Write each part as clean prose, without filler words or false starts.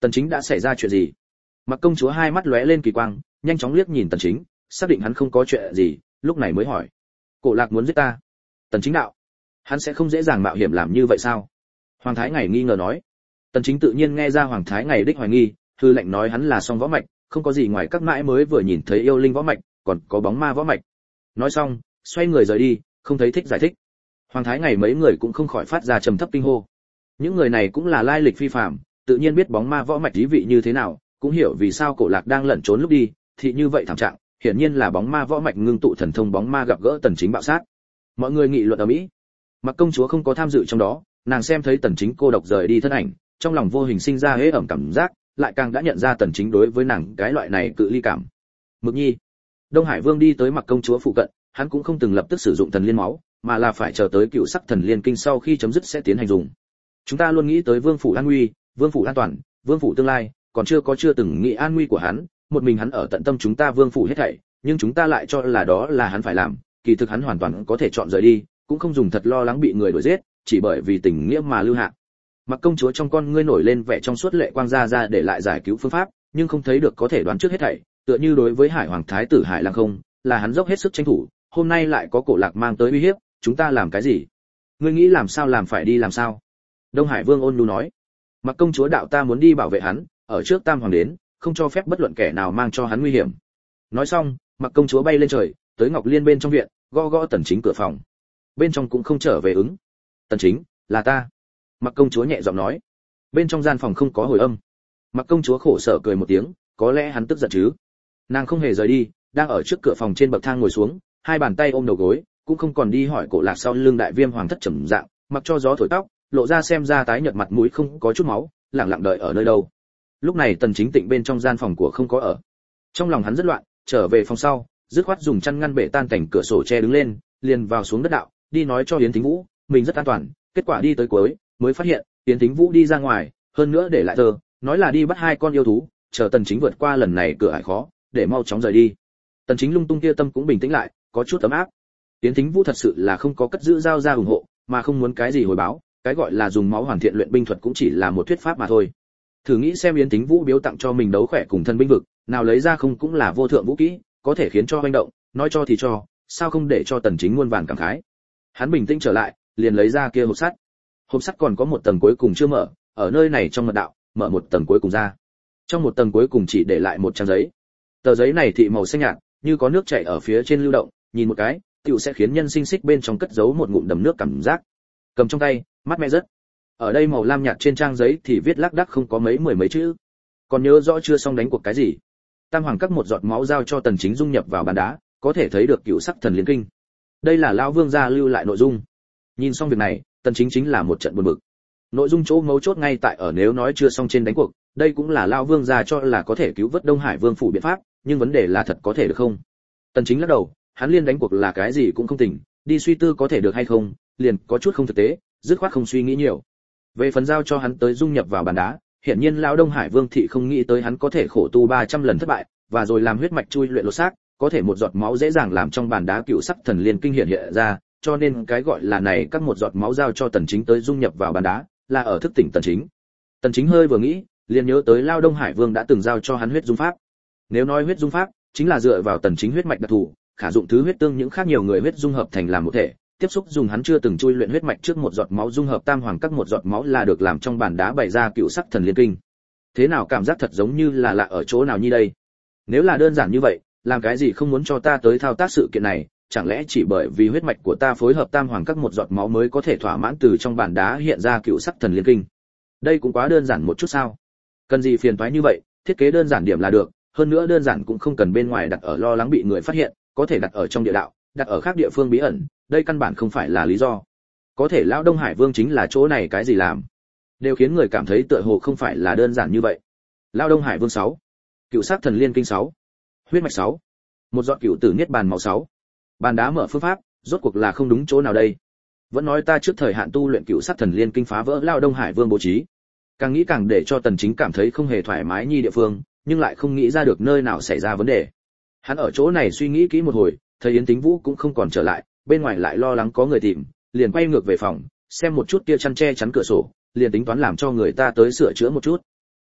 Tần Chính đã xảy ra chuyện gì? Mặc công chúa hai mắt lóe lên kỳ quang, nhanh chóng liếc nhìn Tần Chính, xác định hắn không có chuyện gì, lúc này mới hỏi. Cổ Lạc muốn giết ta. Tần Chính đạo. Hắn sẽ không dễ dàng mạo hiểm làm như vậy sao? Hoàng Thái Ngày nghi ngờ nói. Tần Chính tự nhiên nghe ra Hoàng Thái Ngày đích hoài nghi, hư lệnh nói hắn là song võ mạch, không có gì ngoài các mãi mới vừa nhìn thấy yêu linh võ mạch, còn có bóng ma võ mạch. Nói xong, xoay người rời đi, không thấy thích giải thích. Hoàng Thái Ngày mấy người cũng không khỏi phát ra trầm thấp kinh hô. Những người này cũng là lai lịch phi phàm, tự nhiên biết bóng ma võ mạch ý vị như thế nào, cũng hiểu vì sao Cổ Lạc đang lẩn trốn lúc đi, thì như vậy thảm trạng, hiển nhiên là bóng ma võ mạch ngưng tụ thần thông bóng ma gặp gỡ Tần Chính bạo sát. Mọi người nghị luận ở mỹ. Mặc công chúa không có tham dự trong đó, nàng xem thấy Tần Chính cô độc rời đi thân ảnh, trong lòng vô hình sinh ra hế ẩm cảm giác, lại càng đã nhận ra Tần Chính đối với nàng cái loại này cự ly cảm. Mực Nhi. Đông Hải Vương đi tới Mặc công chúa phụ cận, hắn cũng không từng lập tức sử dụng thần liên máu, mà là phải chờ tới cựu sắc thần liên kinh sau khi chấm dứt sẽ tiến hành dùng. Chúng ta luôn nghĩ tới vương phủ an nguy, vương phủ an toàn, vương phủ tương lai, còn chưa từng nghĩ an nguy của hắn, một mình hắn ở tận tâm chúng ta vương phủ hết thảy, nhưng chúng ta lại cho là đó là hắn phải làm, kỳ thực hắn hoàn toàn có thể chọn rời đi, cũng không dùng thật lo lắng bị người đuổi giết, chỉ bởi vì tình nghĩa mà lưu hạ. Mặc công chúa trong con ngươi nổi lên vẻ trong suốt lệ quang ra để lại giải cứu phương pháp, nhưng không thấy được có thể đoán trước hết thảy, tựa như đối với Hải Hoàng thái tử Hải Lăng Không, là hắn dốc hết sức tranh thủ, hôm nay lại có Cổ Lạc mang tới uy hiếp, chúng ta làm cái gì? Ngươi nghĩ làm sao làm phải đi làm sao? Đông Hải Vương ôn nhu nói. Mặc công chúa đạo ta muốn đi bảo vệ hắn, ở trước Tam Hoàng đến, không cho phép bất luận kẻ nào mang cho hắn nguy hiểm. Nói xong, Mặc công chúa bay lên trời, tới Ngọc Liên bên trong viện, gõ gõ Tần Chính cửa phòng. Bên trong cũng không trở về ứng. Tần Chính, là ta. Mặc công chúa nhẹ giọng nói. Bên trong gian phòng không có hồi âm. Mặc công chúa khổ sở cười một tiếng, có lẽ hắn tức giận chứ. Nàng không hề rời đi, đang ở trước cửa phòng trên bậc thang ngồi xuống, hai bàn tay ôm đầu gối, cũng không còn đi hỏi Cổ Lạc sau lưng đại viêm hoàng thất trầm dạng, mặc cho gió thổi tóc, lộ ra xem ra tái nhợt mặt mũi không có chút máu, lặng lặng đợi ở nơi đâu. Lúc này Tần Chính Tịnh bên trong gian phòng của không có ở. Trong lòng hắn rất loạn, trở về phòng sau, dứt khoát dùng chăn ngăn bể tan cảnh cửa sổ che đứng lên, liền vào xuống đất đạo, đi nói cho Yến Thính Vũ, mình rất an toàn, kết quả đi tới cuối, mới phát hiện, Yến Thính Vũ đi ra ngoài, hơn nữa để lại thơ, nói là đi bắt hai con yêu thú, chờ Tần Chính vượt qua lần này cửa ải khó, để mau chóng rời đi. Tần Chính lung tung kia tâm cũng bình tĩnh lại, có chút ấm áp. Yến Thính Vũ thật sự là không có cất giữ giao ra ủng hộ, mà không muốn cái gì hồi báo, cái gọi là dùng máu hoàn thiện luyện binh thuật cũng chỉ là một thuyết pháp mà thôi. Thử nghĩ xem Yến Thính Vũ biếu tặng cho mình đấu khỏe cùng thân binh vực, nào lấy ra không cũng là vô thượng vũ kỹ, có thể khiến cho hoành động, nói cho thì cho, sao không để cho Tần Chính muôn vàn cảm khái. Hắn bình tĩnh trở lại, liền lấy ra kia hộp sắt. Hộp sắt còn có một tầng cuối cùng chưa mở, ở nơi này trong mật đạo, mở một tầng cuối cùng ra. Trong một tầng cuối cùng chỉ để lại một trang giấy. Tờ giấy này thị màu xanh nhạt, như có nước chảy ở phía trên lưu động, nhìn một cái, tiểu sẽ khiến nhân sinh xích bên trong cất giấu một ngụm đầm nước cảm giác. Cầm trong tay, mắt mẹ rất. Ở đây màu lam nhạt trên trang giấy thì viết lác đác không có mười mấy chữ. Còn nhớ rõ chưa xong đánh cuộc cái gì? Tam hoàng các một giọt máu giao cho Tần Chính dung nhập vào bàn đá, có thể thấy được cựu sắc thần liên kinh. Đây là lão vương gia lưu lại nội dung. Nhìn xong việc này, Tần Chính chính là một trận buồn bực. Nội dung chỗ mấu chốt ngay tại ở nếu nói chưa xong trên đánh cuộc, đây cũng là lão vương gia cho là có thể cứu vớt Đông Hải Vương phủ biện pháp, nhưng vấn đề là thật có thể được không? Tần Chính lắc đầu, hắn liên đánh cuộc là cái gì cũng không tỉnh, đi suy tư có thể được hay không, liền có chút không thực tế, dứt khoát không suy nghĩ nhiều. Về phần giao cho hắn tới dung nhập vào bàn đá, hiển nhiên lão Đông Hải Vương thị không nghĩ tới hắn có thể khổ tu 300 lần thất bại, và rồi làm huyết mạch chui luyện lột xác, có thể một giọt máu dễ dàng làm trong bàn đá cựu sắc thần liên kinh hiện ra, cho nên cái gọi là này các một giọt máu giao cho Tần Chính tới dung nhập vào bàn đá, là ở thức tỉnh Tần Chính. Tần Chính hơi vừa nghĩ, liền nhớ tới lão Đông Hải Vương đã từng giao cho hắn huyết dung pháp. Nếu nói huyết dung pháp, chính là dựa vào Tần Chính huyết mạch đặc thù, khả dụng thứ huyết tương những khác nhiều người huyết dung hợp thành làm một thể, tiếp xúc dùng hắn chưa từng chui luyện huyết mạch trước một giọt máu dung hợp tam hoàng các một giọt máu là được làm trong bàn đá bày ra cựu sắc thần liên kinh. Thế nào cảm giác thật giống như là lạ ở chỗ nào như đây? Nếu là đơn giản như vậy, làm cái gì không muốn cho ta tới thao tác sự kiện này, chẳng lẽ chỉ bởi vì huyết mạch của ta phối hợp tam hoàng các một giọt máu mới có thể thỏa mãn từ trong bàn đá hiện ra cựu sắc thần liên kinh? Đây cũng quá đơn giản một chút sao? Cần gì phiền toái như vậy, thiết kế đơn giản điểm là được, hơn nữa đơn giản cũng không cần bên ngoài đặt ở lo lắng bị người phát hiện, có thể đặt ở trong địa đạo, đặt ở khác địa phương bí ẩn, đây căn bản không phải là lý do. Có thể lão Đông Hải Vương chính là chỗ này cái gì làm, đều khiến người cảm thấy tựa hồ không phải là đơn giản như vậy. Lão Đông Hải Vương 6, cựu sắc thần liên kinh 6, huyết mạch 6, một giọt cựu tử niết bàn màu 6. Bàn đá mở phương pháp, rốt cuộc là không đúng chỗ nào đây? Vẫn nói ta trước thời hạn tu luyện cựu sắc thần liên kinh phá vỡ lão Đông Hải Vương bố trí. Càng nghĩ càng để cho Tần Chính cảm thấy không hề thoải mái nhi địa phương, nhưng lại không nghĩ ra được nơi nào xảy ra vấn đề. Hắn ở chỗ này suy nghĩ kỹ một hồi, thấy Yến Thính Vũ cũng không còn trở lại, bên ngoài lại lo lắng có người tìm, liền quay ngược về phòng, xem một chút kia chăn che chắn cửa sổ, liền tính toán làm cho người ta tới sửa chữa một chút.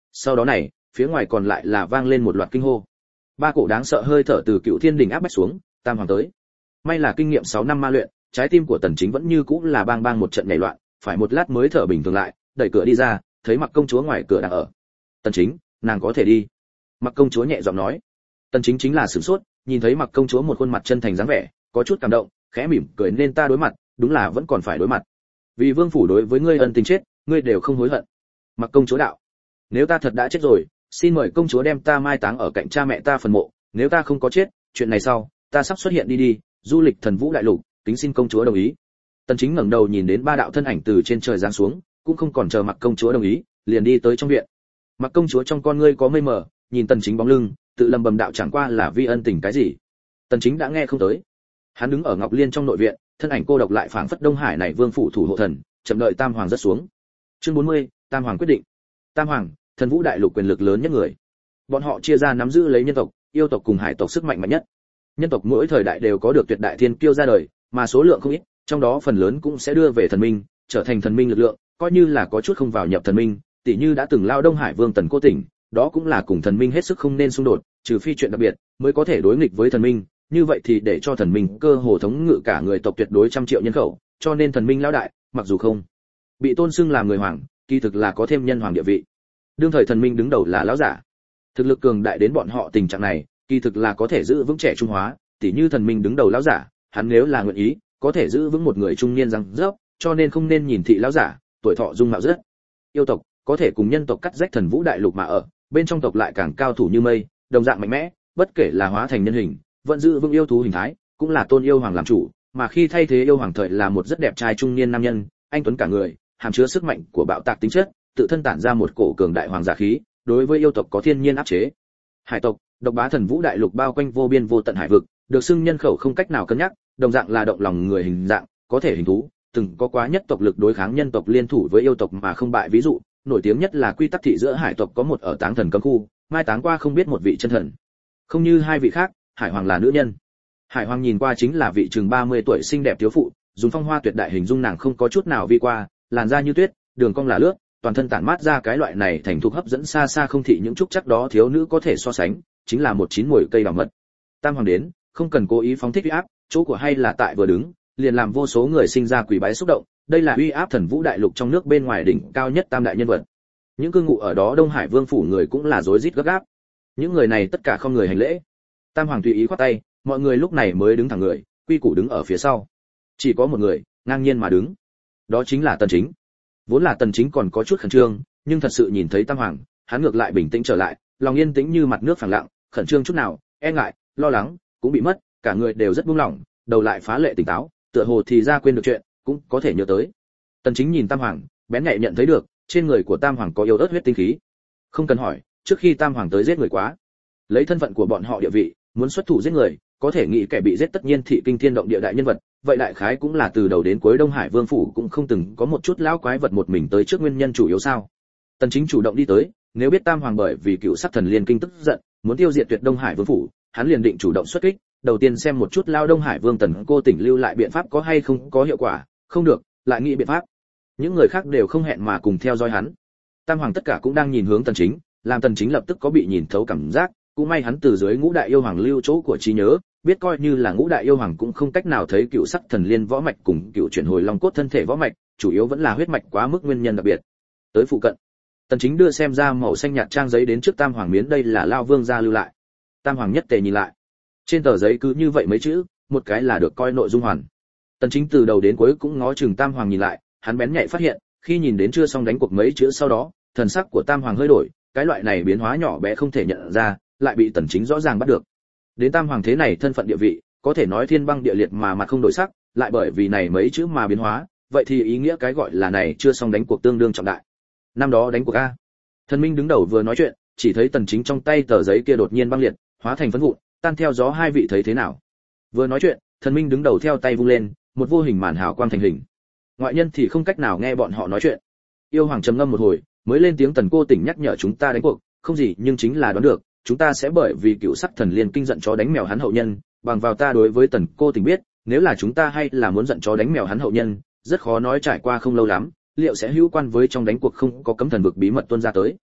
Sau đó này, phía ngoài còn lại là vang lên một loạt kinh hô. Ba cổ đáng sợ hơi thở từ Cựu Thiên đỉnh áp bách xuống, Tam Hoàng tới. May là kinh nghiệm 6 năm ma luyện, trái tim của Tần Chính vẫn như cũ là bang bang một trận nhảy loạn, phải một lát mới thở bình thường lại, đẩy cửa đi ra, thấy Mặc công chúa ngoài cửa đang ở. Tần Chính, nàng có thể đi. Mặc công chúa nhẹ giọng nói. Tần Chính chính là sửng sốt, nhìn thấy Mặc công chúa một khuôn mặt chân thành dáng vẻ, có chút cảm động, khẽ mỉm cười, nên ta đối mặt, đúng là vẫn còn phải đối mặt. Vì vương phủ đối với ngươi ân tình chết, ngươi đều không hối hận. Mặc công chúa đạo. Nếu ta thật đã chết rồi, xin mời công chúa đem ta mai táng ở cạnh cha mẹ ta phần mộ, nếu ta không có chết, chuyện này sau, ta sắp xuất hiện đi, du lịch Thần Vũ đại lục, kính xin công chúa đồng ý. Tần Chính ngẩng đầu nhìn đến ba đạo thân ảnh từ trên trời giáng xuống, cũng không còn chờ Mặc công chúa đồng ý, liền đi tới trong viện. Mặc công chúa trong con ngươi có mây mờ, nhìn Tần Chính bóng lưng, tự lầm bầm đạo chẳng qua là vi ân tình cái gì. Tần Chính đã nghe không tới. Hắn đứng ở Ngọc Liên trong nội viện, thân ảnh cô độc lại phảng phất Đông Hải này vương phủ thủ hộ thần, chậm đợi Tam Hoàng rất xuống. Chương 40, Tam Hoàng quyết định. Tam Hoàng, Thần Vũ đại lục quyền lực lớn nhất người. Bọn họ chia ra nắm giữ lấy nhân tộc, yêu tộc cùng hải tộc sức mạnh mạnh nhất. Nhân tộc mỗi thời đại đều có được tuyệt đại thiên kiêu ra đời, mà số lượng không ít, trong đó phần lớn cũng sẽ đưa về thần minh, trở thành thần minh lực lượng, coi như là có chút không vào nhập thần minh, tỷ như đã từng lao Đông Hải Vương Tần Cô Tỉnh, đó cũng là cùng thần minh hết sức không nên xung đột, trừ phi chuyện đặc biệt mới có thể đối nghịch với thần minh, như vậy thì để cho thần minh cơ hồ thống ngự cả người tộc tuyệt đối trăm triệu nhân khẩu, cho nên thần minh lão đại, mặc dù không bị tôn xưng làm người hoàng, kỳ thực là có thêm nhân hoàng địa vị. Đương thời thần minh đứng đầu là lão giả, thực lực cường đại đến bọn họ tình trạng này, kỳ thực là có thể giữ vững trẻ trung hóa, tỷ như thần minh đứng đầu lão giả, hắn nếu là nguyện ý, có thể giữ vững một người trung niên răng rớp, cho nên không nên nhìn thị lão giả, tuổi thọ dung mạo rất. Yêu tộc có thể cùng nhân tộc cắt rách Thần Vũ đại lục mà ở, bên trong tộc lại càng cao thủ như mây, đồng dạng mạnh mẽ, bất kể là hóa thành nhân hình, vẫn giữ vững yêu thú hình thái, cũng là tôn yêu hoàng làm chủ, mà khi thay thế yêu hoàng thời là một rất đẹp trai trung niên nam nhân, anh tuấn cả người, hàm chứa sức mạnh của bạo tạc tính chất, tự thân tản ra một cổ cường đại hoàng giả khí, đối với yêu tộc có thiên nhiên áp chế. Hải tộc, độc bá Thần Vũ đại lục bao quanh vô biên vô tận hải vực, được xưng nhân khẩu không cách nào cân nhắc, đồng dạng là động lòng người hình dạng, có thể hình thú, từng có quá nhất tộc lực đối kháng nhân tộc liên thủ với yêu tộc mà không bại, ví dụ, nổi tiếng nhất là quy tắc thị giữa hải tộc có một ở Táng Thần cấm khu, mai táng qua không biết một vị chân thần. Không như hai vị khác, Hải Hoàng là nữ nhân. Hải Hoàng nhìn qua chính là vị chừng 30 tuổi xinh đẹp thiếu phụ, dùng phong hoa tuyệt đại hình dung nàng không có chút nào vi qua, làn da như tuyết, đường cong là lướt, toàn thân tản mát ra cái loại này thành thục hấp dẫn xa xa không thị những trúc chắc đó thiếu nữ có thể so sánh, chính là một chín mùi cây bảo mật. Tam Hoàng đến, không cần cố ý phóng thích uy áp, chỗ của hay là tại vừa đứng, liền làm vô số người sinh ra quỳ bái xúc động, đây là uy áp Thần Vũ đại lục trong nước bên ngoài đỉnh cao nhất tam đại nhân vật. Những cư ngụ ở đó Đông Hải Vương phủ người cũng là rối rít gấp gáp. Những người này tất cả không người hành lễ. Tam Hoàng tùy ý khoát tay, mọi người lúc này mới đứng thẳng người, quy củ đứng ở phía sau. Chỉ có một người, ngang nhiên mà đứng. Đó chính là Tần Chính. Vốn là Tần Chính còn có chút khẩn trương, nhưng thật sự nhìn thấy Tam Hoàng, hắn ngược lại bình tĩnh trở lại, lòng yên tĩnh như mặt nước phẳng lặng, khẩn trương chút nào, e ngại, lo lắng cũng bị mất, cả người đều rất buông lỏng, đầu lại phá lệ tỉnh táo, tựa hồ thì ra quên được chuyện, cũng có thể nhớ tới. Tần Chính nhìn Tam Hoàng, bén nhạy nhận thấy được, trên người của Tam Hoàng có yếu ớt huyết tinh khí. Không cần hỏi, trước khi Tam Hoàng tới giết người quá, lấy thân phận của bọn họ địa vị, muốn xuất thủ giết người, có thể nghĩ kẻ bị giết tất nhiên thị kinh thiên động địa đại nhân vật, vậy đại khái cũng là từ đầu đến cuối Đông Hải Vương phủ cũng không từng có một chút lão quái vật một mình tới trước, nguyên nhân chủ yếu sao? Tần Chính chủ động đi tới, nếu biết Tam Hoàng bởi vì cựu sắc thần liên kinh tức giận, muốn tiêu diệt tuyệt Đông Hải Vương phủ, hắn liền định chủ động xuất kích, đầu tiên xem một chút lao Đông Hải Vương Tần Cô Tỉnh lưu lại biện pháp có hay không có hiệu quả, không được, lại nghĩ biện pháp. Những người khác đều không hẹn mà cùng theo dõi hắn. Tam Hoàng tất cả cũng đang nhìn hướng Tần Chính, làm Tần Chính lập tức có bị nhìn thấu cảm giác, cũng may hắn từ dưới Ngũ Đại Yêu Hoàng lưu chỗ của trí nhớ, biết coi như là Ngũ Đại Yêu Hoàng cũng không cách nào thấy cựu sắc thần liên võ mạch cùng cựu chuyển hồi long cốt thân thể võ mạch, chủ yếu vẫn là huyết mạch quá mức nguyên nhân đặc biệt. Tới phụ cận, Tần Chính đưa xem ra màu xanh nhạt trang giấy đến trước Tam Hoàng miến, đây là lao vương gia lưu lại. Tam Hoàng nhất tề nhìn lại, trên tờ giấy cứ như vậy mấy chữ, một cái là được coi nội dung hoàn. Tần Chính từ đầu đến cuối cũng ngó chừng Tam Hoàng nhìn lại, hắn bén nhạy phát hiện, khi nhìn đến chưa xong đánh cuộc mấy chữ sau đó, thần sắc của Tam Hoàng hơi đổi, cái loại này biến hóa nhỏ bé không thể nhận ra, lại bị Tần Chính rõ ràng bắt được. Đến Tam Hoàng thế này thân phận địa vị, có thể nói thiên băng địa liệt mà mặt không đổi sắc, lại bởi vì này mấy chữ mà biến hóa, vậy thì ý nghĩa cái gọi là này chưa xong đánh cuộc tương đương trọng đại. Năm đó đánh cuộc a. Thần Minh đứng đầu vừa nói chuyện, chỉ thấy Tần Chính trong tay tờ giấy kia đột nhiên băng liệt, hóa thành phấn vụn, tan theo gió, hai vị thấy thế nào? Vừa nói chuyện, Thần Minh đứng đầu theo tay vung lên, một vô hình màn hào quang thành hình. Ngoại nhân thì không cách nào nghe bọn họ nói chuyện. Yêu Hoàng trầm ngâm một hồi, mới lên tiếng, Tần Cô Tỉnh nhắc nhở chúng ta đánh cuộc, không gì nhưng chính là đoán được, chúng ta sẽ bởi vì cựu sắc thần liên kinh giận chó đánh mèo hắn hậu nhân, bằng vào ta đối với Tần Cô Tỉnh biết, nếu là chúng ta hay là muốn giận chó đánh mèo hắn hậu nhân, rất khó nói trải qua không lâu lắm, liệu sẽ hữu quan với trong đánh cuộc không có cấm thần vực bí mật tuôn ra tới.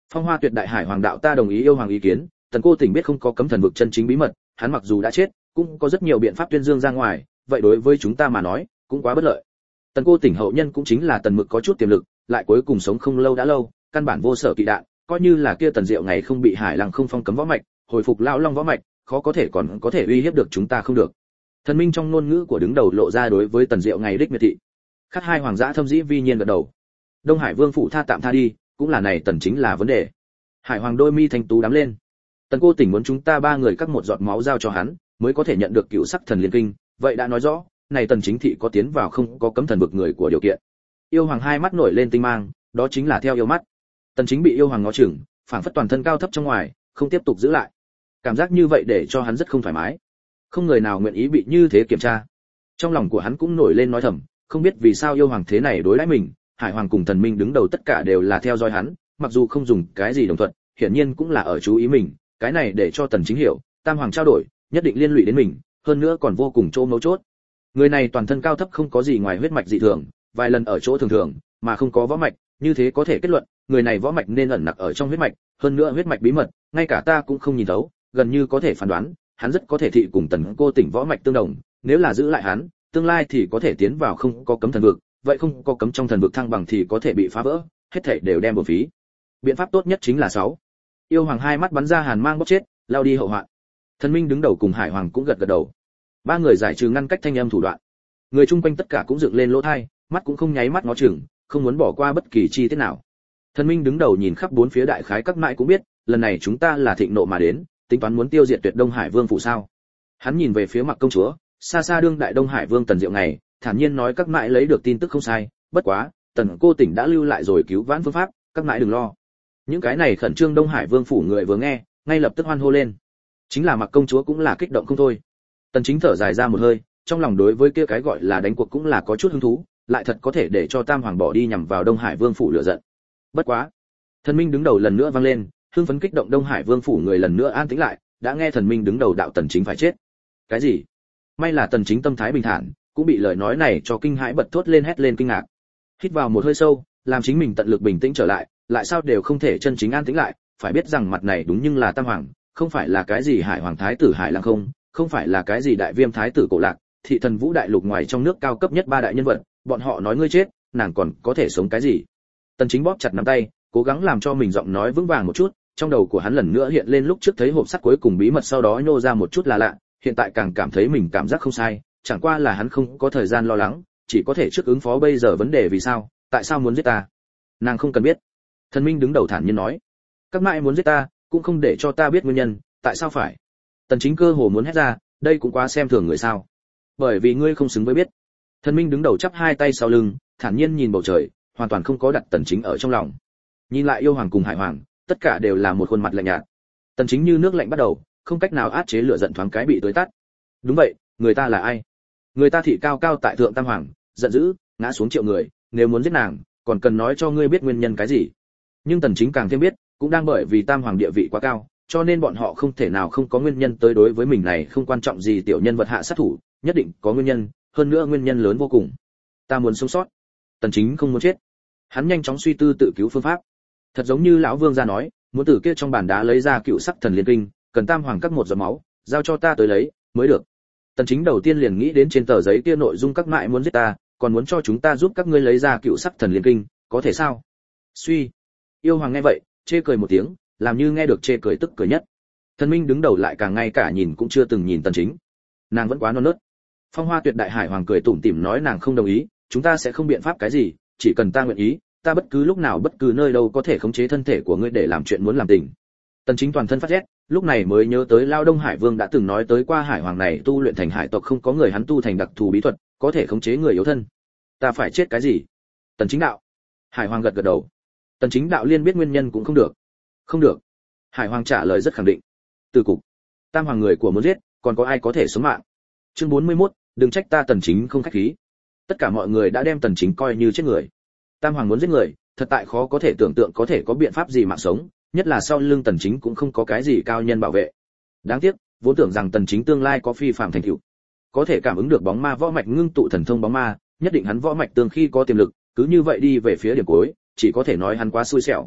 Phong Hoa Tuyệt Đại Hải Hoàng đạo ta đồng ý yêu hoàng ý kiến, Tần Cô Tỉnh biết không có cấm thần vực chân chính bí mật, hắn mặc dù đã chết, cũng có rất nhiều biện pháp tuyên dương ra ngoài, vậy đối với chúng ta mà nói, cũng quá bất lợi. Tần Cô Tỉnh hậu nhân cũng chính là Tần Mực có chút tiềm lực, lại cuối cùng sống không lâu đã lâu, căn bản vô sở kỵ đạn, coi như là kia Tần Diệu ngày không bị Hải Lăng không phong cấm võ mạch, hồi phục lão long võ mạch, khó có thể còn có thể uy hiếp được chúng ta không được. Thần minh trong ngôn ngữ của đứng đầu lộ ra đối với Tần Diệu ngày đích miệt thị. Khắc hai hoàng dã thâm dĩ vi nhiên gật đầu. Đông Hải Vương phụ tha tạm tha đi, cũng là này Tần chính là vấn đề. Hải Hoàng đôi mi thanh tú đắm lên. Tần Cô Tỉnh muốn chúng ta ba người cắt một giọt máu giao cho hắn, mới có thể nhận được cựu sắc thần liên kinh, vậy đã nói rõ, này Tần chính thị có tiến vào không có cấm thần vực người của điều kiện. Yêu Hoàng hai mắt nổi lên tinh mang, đó chính là theo yêu mắt. Tần chính bị yêu hoàng ngó chừng, phảng phất toàn thân cao thấp trong ngoài, không tiếp tục giữ lại. Cảm giác như vậy để cho hắn rất không thoải mái. Không người nào nguyện ý bị như thế kiểm tra. Trong lòng của hắn cũng nổi lên nói thầm, không biết vì sao yêu hoàng thế này đối đãi mình, Hải Hoàng cùng thần minh đứng đầu tất cả đều là theo dõi hắn, mặc dù không dùng cái gì đồng thuận, hiển nhiên cũng là ở chú ý mình, cái này để cho Tần chính hiểu, Tam Hoàng trao đổi, nhất định liên lụy đến mình, hơn nữa còn vô cùng chỗ mấu chốt. Người này toàn thân cao thấp không có gì ngoài huyết mạch dị thường, vài lần ở chỗ thường thường, mà không có võ mạch, như thế có thể kết luận, người này võ mạch nên ẩn nặc ở trong huyết mạch, hơn nữa huyết mạch bí mật, ngay cả ta cũng không nhìn thấu, gần như có thể phán đoán, hắn rất có thể thị cùng Tần Cô Tỉnh võ mạch tương đồng, nếu là giữ lại hắn, tương lai thì có thể tiến vào không có cấm thần vực, vậy không có cấm trong thần vực thăng bằng thì có thể bị phá vỡ, hết thảy đều đem bổ phí. Biện pháp tốt nhất chính là 6. Yêu Hoàng hai mắt bắn ra hàn mang bốc chết, lao đi hậu hoạn. Thần minh đứng đầu cùng Hải Hoàng cũng gật gật đầu. Ba người giải trừ ngăn cách thanh âm thủ đoạn. Người chung quanh tất cả cũng dựng lên lỗ tai, mắt cũng không nháy mắt ngó chừng, không muốn bỏ qua bất kỳ chi tiết nào. Thần minh đứng đầu nhìn khắp bốn phía đại khái các mãi cũng biết, lần này chúng ta là thịnh nộ mà đến, tính toán muốn tiêu diệt Tuyệt Đông Hải Vương phủ sao? Hắn nhìn về phía Mặc công chúa, xa xa đương đại Đông Hải Vương Tần Diệu ngày, thản nhiên nói các mãi lấy được tin tức không sai, bất quá, Tần Cô Tỉnh đã lưu lại rồi cứu vãn phương pháp, các mãi đừng lo. Những cái này khẩn trương Đông Hải Vương phủ người vừa nghe, ngay lập tức hoan hô lên. Chính là Mặc công chúa cũng là kích động không thôi. Tần Chính thở dài ra một hơi, trong lòng đối với kia cái gọi là đánh cuộc cũng là có chút hứng thú, lại thật có thể để cho Tam Hoàng bỏ đi nhằm vào Đông Hải Vương phủ lửa giận. Bất quá, thần minh đứng đầu lần nữa vang lên, hưng phấn kích động Đông Hải Vương phủ người lần nữa an tĩnh lại, đã nghe thần minh đứng đầu đạo Tần Chính phải chết. Cái gì? May là Tần Chính tâm thái bình thản, cũng bị lời nói này cho kinh hãi bật thốt lên hét lên kinh ngạc. Hít vào một hơi sâu, làm chính mình tận lực bình tĩnh trở lại, lại sao đều không thể chân chính an tĩnh lại, phải biết rằng mặt này đúng nhưng là Tam Hoàng, không phải là cái gì Hải Hoàng thái tử Hải Lăng không, không phải là cái gì Đại Viêm thái tử Cổ Lạc, thị thần vũ đại lục ngoài trong nước cao cấp nhất ba đại nhân vật, bọn họ nói ngươi chết, nàng còn có thể sống cái gì? Tần Chính bóp chặt nắm tay, cố gắng làm cho mình giọng nói vững vàng một chút, trong đầu của hắn lần nữa hiện lên lúc trước thấy hộp sắt cuối cùng bí mật sau đó nhô ra một chút là lạ, hiện tại càng cảm thấy mình cảm giác không sai, chẳng qua là hắn không có thời gian lo lắng, chỉ có thể trước ứng phó bây giờ vấn đề vì sao, tại sao muốn giết ta? Nàng không cần biết. Thần minh đứng đầu thản nhiên nói, các mãi muốn giết ta, cũng không để cho ta biết nguyên nhân, tại sao phải? Tần Chính cơ hồ muốn hét ra, đây cũng quá xem thường người sao? Bởi vì ngươi không xứng với biết. Thần minh đứng đầu chắp hai tay sau lưng, thản nhiên nhìn bầu trời, hoàn toàn không có đặt Tần Chính ở trong lòng. Nhìn lại yêu hoàng cùng Hải Hoàng, tất cả đều là một khuôn mặt lạnh nhạt. Tần Chính như nước lạnh bắt đầu, không cách nào áp chế lửa giận thoáng cái bị tưới tắt. Đúng vậy, người ta là ai? Người ta thị cao cao tại thượng Tam Hoàng, giận dữ, ngã xuống triệu người, nếu muốn giết nàng, còn cần nói cho ngươi biết nguyên nhân cái gì? Nhưng Tần Chính càng thêm biết, cũng đang bởi vì Tam Hoàng địa vị quá cao, cho nên bọn họ không thể nào không có nguyên nhân tới đối với mình này không quan trọng gì tiểu nhân vật hạ sát thủ, nhất định có nguyên nhân, hơn nữa nguyên nhân lớn vô cùng. Ta muốn sống sót. Tần Chính không muốn chết. Hắn nhanh chóng suy tư tự cứu phương pháp. Thật giống như lão vương gia nói, muốn từ kia trong bàn đá lấy ra cựu sắc thần liên kinh, cần Tam Hoàng cắt một giọt máu, giao cho ta tới lấy mới được. Tần Chính đầu tiên liền nghĩ đến trên tờ giấy kia nội dung các mại muốn giết ta, còn muốn cho chúng ta giúp các ngươi lấy ra cựu sắc thần liên kinh, có thể sao? Suy. Yêu hoàng nghe vậy, chê cười một tiếng, làm như nghe được chê cười tức cười nhất. Thần minh đứng đầu lại càng ngay cả nhìn cũng chưa từng nhìn Tần Chính. Nàng vẫn quá non nớt. Phong Hoa Tuyệt Đại Hải Hoàng cười tủm tỉm nói nàng không đồng ý, chúng ta sẽ không biện pháp cái gì, chỉ cần ta nguyện ý, ta bất cứ lúc nào bất cứ nơi đâu có thể khống chế thân thể của ngươi để làm chuyện muốn làm tình. Tần Chính toàn thân phát rét, lúc này mới nhớ tới Lao Đông Hải Vương đã từng nói tới qua Hải Hoàng này tu luyện thành hải tộc không có người hắn tu thành đặc thù bí thuật, có thể khống chế người yếu thân. Ta phải chết cái gì? Tần Chính đạo. Hải Hoàng gật gật đầu. Tần Chính đạo liên biết nguyên nhân cũng không được. Không được. Hải Hoàng trả lời rất khẳng định. Từ cục. Tam Hoàng người của muốn giết, còn có ai có thể sống mạng? Chương 41, đừng trách ta Tần Chính không khách khí. Tất cả mọi người đã đem Tần Chính coi như chết người. Tam Hoàng muốn giết người, thật tại khó có thể tưởng tượng có thể có biện pháp gì mạng sống, nhất là sau lưng Tần Chính cũng không có cái gì cao nhân bảo vệ. Đáng tiếc, vốn tưởng rằng Tần Chính tương lai có phi phàm thành tựu, có thể cảm ứng được bóng ma võ mạch ngưng tụ thần thông bóng ma, nhất định hắn võ mạch tương khi có tiềm lực, cứ như vậy đi về phía điểm cuối, chỉ có thể nói hắn quá xui xẻo.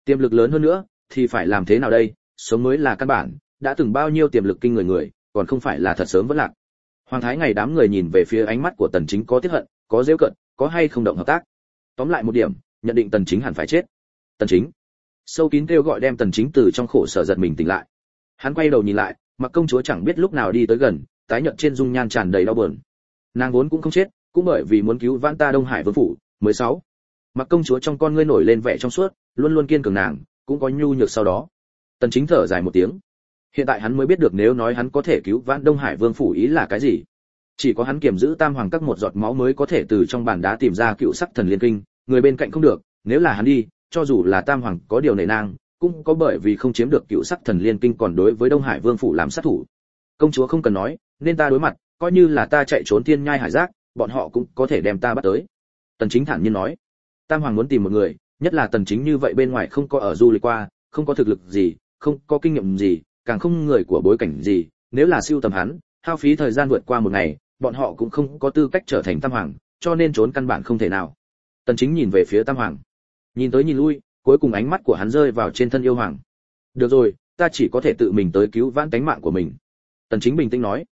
Tiềm lực lớn hơn nữa thì phải làm thế nào đây? Sống mới là căn bản, đã từng bao nhiêu tiềm lực kinh người người, còn không phải là thật sớm vẫn lạc. Hoàng thái ngày đám người nhìn về phía ánh mắt của Tần Chính có tiếc hận, có giễu cợt, có hay không động hợp tác. Tóm lại một điểm, nhận định Tần Chính hẳn phải chết. Tần Chính. Sâu kín kêu gọi đem Tần Chính từ trong khổ sở giật mình tỉnh lại. Hắn quay đầu nhìn lại, Mặc công chúa chẳng biết lúc nào đi tới gần, tái nhợt trên dung nhan tràn đầy đau buồn. Nàng vốn cũng không chết, cũng bởi vì muốn cứu vãn ta Đông Hải vương phủ. 16. Mặc công chúa trong con ngươi nổi lên vẻ trong suốt, luôn luôn kiên cường nàng, cũng có nhu nhược sau đó. Tần Chính thở dài một tiếng. Hiện tại hắn mới biết được nếu nói hắn có thể cứu vãn Đông Hải vương phủ ý là cái gì. Chỉ có hắn kiềm giữ Tam Hoàng các một giọt máu mới có thể từ trong bàn đá tìm ra cựu sắc thần liên kinh, người bên cạnh không được, nếu là hắn đi, cho dù là Tam Hoàng có điều nể nang, cũng có bởi vì không chiếm được cựu sắc thần liên kinh còn đối với Đông Hải vương phủ làm sát thủ. Công chúa không cần nói, nên ta đối mặt, coi như là ta chạy trốn thiên nhai hải giác, bọn họ cũng có thể đem ta bắt tới. Tần Chính thản nhiên nói. Tam Hoàng muốn tìm một người, nhất là Tần Chính như vậy bên ngoài không có ở du lịch qua, không có thực lực gì, không có kinh nghiệm gì, càng không người của bối cảnh gì, nếu là siêu tầm hắn, hao phí thời gian vượt qua một ngày, bọn họ cũng không có tư cách trở thành Tam Hoàng, cho nên trốn căn bản không thể nào. Tần Chính nhìn về phía Tam Hoàng, nhìn tới nhìn lui, cuối cùng ánh mắt của hắn rơi vào trên thân yêu hoàng. Được rồi, ta chỉ có thể tự mình tới cứu vãn tánh mạng của mình. Tần Chính bình tĩnh nói.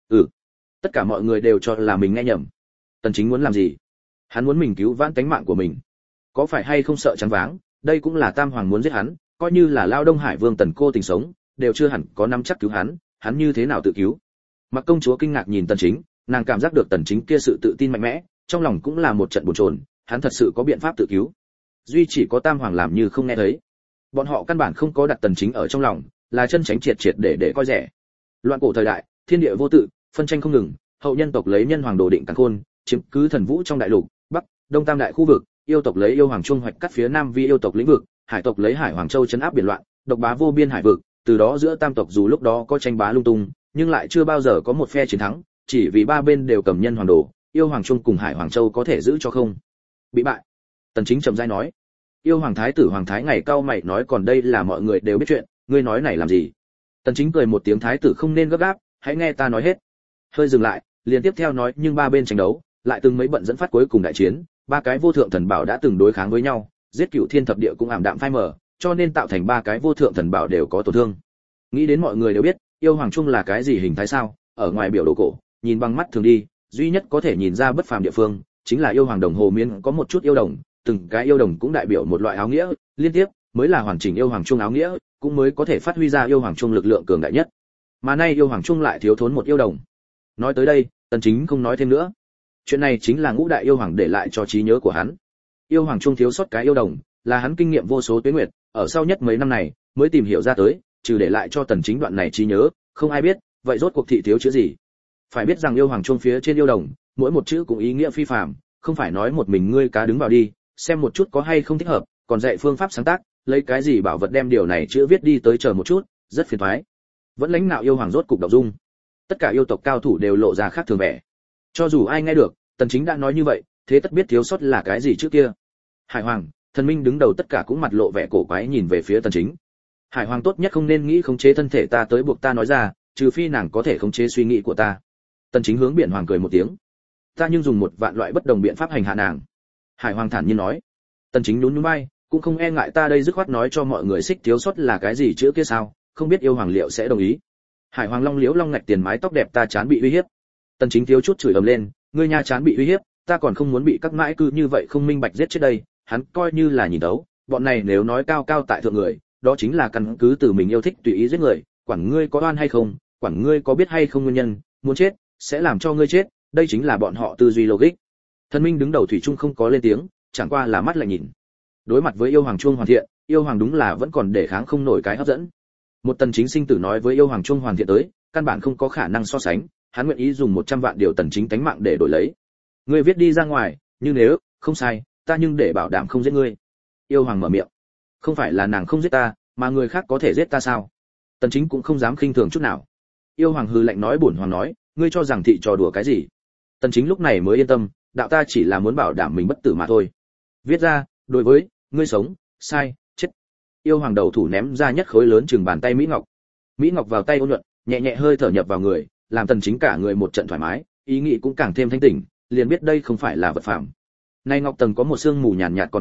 Tất cả mọi người đều cho là mình nghe nhầm. Tần Chính muốn làm gì? Hắn muốn mình cứu vãn tánh mạng của mình. Có phải hay không sợ choáng váng, đây cũng là Tam Hoàng muốn giết hắn, coi như là Lao Đông Hải Vương Tần Cô Tình sống, đều chưa hẳn có nắm chắc cứu hắn như thế nào tự cứu? Mặc công chúa kinh ngạc nhìn Tần Chính, nàng cảm giác được Tần Chính kia sự tự tin mạnh mẽ, trong lòng cũng là một trận bồn chồn, hắn thật sự có biện pháp tự cứu. Duy chỉ có Tam Hoàng làm như không nghe thấy. Bọn họ căn bản không có đặt Tần Chính ở trong lòng, là chân tránh triệt triệt để coi rẻ. Loạn cổ thời đại, thiên địa vô tự, phân tranh không ngừng, hậu nhân tộc lấy nhân hoàng đồ định càn khôn, chiếm cứ thần vũ trong đại lục, bắc, đông tam đại khu vực, yêu tộc lấy yêu hoàng trung hoạch cắt phía nam vi yêu tộc lĩnh vực, hải tộc lấy hải hoàng châu trấn áp biển loạn, độc bá vô biên hải vực, từ đó giữa tam tộc dù lúc đó có tranh bá lung tung, nhưng lại chưa bao giờ có một phe chiến thắng, chỉ vì ba bên đều cầm nhân hoàng đồ, yêu hoàng trung cùng hải hoàng châu có thể giữ cho không bị bại. Tần Chính trầm rãi nói. Yêu hoàng thái tử Hoàng thái ngày cao mày nói còn đây là mọi người đều biết chuyện, ngươi nói này làm gì? Tần Chính cười một tiếng, thái tử không nên gấp gáp, hãy nghe ta nói hết. Hơi dừng lại, liền tiếp theo nói nhưng ba bên tranh đấu, lại từng mấy bận dẫn phát cuối cùng đại chiến, ba cái vô thượng thần bảo đã từng đối kháng với nhau, giết cửu thiên thập địa cũng ảm đạm phai mờ, cho nên tạo thành ba cái vô thượng thần bảo đều có tổn thương. Nghĩ đến mọi người đều biết, yêu hoàng trung là cái gì hình thái sao? Ở ngoài biểu đồ cổ, nhìn bằng mắt thường đi, duy nhất có thể nhìn ra bất phàm địa phương, chính là yêu hoàng đồng hồ miên có một chút yêu đồng, từng cái yêu đồng cũng đại biểu một loại áo nghĩa, liên tiếp mới là hoàn chỉnh yêu hoàng trung áo nghĩa, cũng mới có thể phát huy ra yêu hoàng trung lực lượng cường đại nhất. Mà nay yêu hoàng trung lại thiếu thốn một yêu đồng. Nói tới đây, Tần Chính không nói thêm nữa. Chuyện này chính là ngũ đại yêu hoàng để lại cho trí nhớ của hắn. Yêu hoàng trung thiếu sót cái yêu đồng, là hắn kinh nghiệm vô số tuế nguyệt, ở sau nhất mấy năm này mới tìm hiểu ra tới, trừ để lại cho Tần Chính đoạn này trí nhớ, không ai biết, vậy rốt cuộc thị thiếu chữ gì? Phải biết rằng yêu hoàng trung phía trên yêu đồng, mỗi một chữ cũng ý nghĩa phi phàm, không phải nói một mình ngươi cá đứng vào đi, xem một chút có hay không thích hợp, còn dạy phương pháp sáng tác, lấy cái gì bảo vật đem điều này chữ viết đi tới chờ một chút, rất phiền toái. Vẫn lãnh nạo yêu hoàng rốt cục động dung. Tất cả yêu tộc cao thủ đều lộ ra khác thường vẻ. Cho dù ai nghe được, Tần Chính đã nói như vậy, thế tất biết thiếu sót là cái gì trước kia. Hải Hoàng, Thần Minh đứng đầu tất cả cũng mặt lộ vẻ cổ quái nhìn về phía Tần Chính. Hải Hoàng tốt nhất không nên nghĩ khống chế thân thể ta tới buộc ta nói ra, trừ phi nàng có thể khống chế suy nghĩ của ta. Tần Chính hướng Biển Hoàng cười một tiếng. Ta nhưng dùng một vạn loại bất đồng biện pháp hành hạ nàng. Hải Hoàng thản nhiên nói. Tần Chính nhún nhún vai, cũng không e ngại ta đây dứt khoát nói cho mọi người xích thiếu sót là cái gì chữ kia sao, không biết yêu hoàng liệu sẽ đồng ý. Hải Hoàng long liễu long ngạch tiền mái tóc đẹp ta chán bị uy hiếp. Tần Chính thiếu chút chửi ầm lên, ngươi nha chán bị uy hiếp, ta còn không muốn bị các mãi cư như vậy không minh bạch giết chết đây. Hắn coi như là nhìn thấu, bọn này nếu nói cao cao tại thượng người, đó chính là căn cứ từ mình yêu thích tùy ý giết người, quản ngươi có oan hay không, quản ngươi có biết hay không nguyên nhân, muốn chết sẽ làm cho ngươi chết, đây chính là bọn họ tư duy logic. Thần Minh đứng đầu thủy chung không có lên tiếng, chẳng qua là mắt lại nhìn. Đối mặt với yêu hoàng chuông hoàn thiện, yêu hoàng đúng là vẫn còn để kháng không nổi cái hấp dẫn. Một Tần Chính sinh tử nói với yêu hoàng chuông hoàn thiện tới, căn bản không có khả năng so sánh, hắn nguyện ý dùng 100 vạn điều Tần Chính tánh mạng để đổi lấy. Ngươi viết đi ra ngoài, nhưng nếu không sai, ta nhưng để bảo đảm không giết ngươi. Yêu hoàng mở miệng. Không phải là nàng không giết ta, mà người khác có thể giết ta sao? Tần Chính cũng không dám khinh thường chút nào. Yêu hoàng hừ lạnh nói, bổn hoàng nói, ngươi cho rằng thị trò đùa cái gì? Tần Chính lúc này mới yên tâm, đạo ta chỉ là muốn bảo đảm mình bất tử mà thôi. Viết ra, đối với ngươi sống, sai, chết. Yêu hoàng đầu thủ ném ra nhất khối lớn chừng bàn tay mỹ ngọc. Mỹ ngọc vào tay ôn nhuận, nhẹ nhẹ hơi thở nhập vào người, làm Tần Chính cả người một trận thoải mái, ý nghĩ cũng càng thêm thanh tỉnh, liền biết đây không phải là vật phẩm. Nay ngọc tầng có một sương mù nhàn nhạt còn quấn,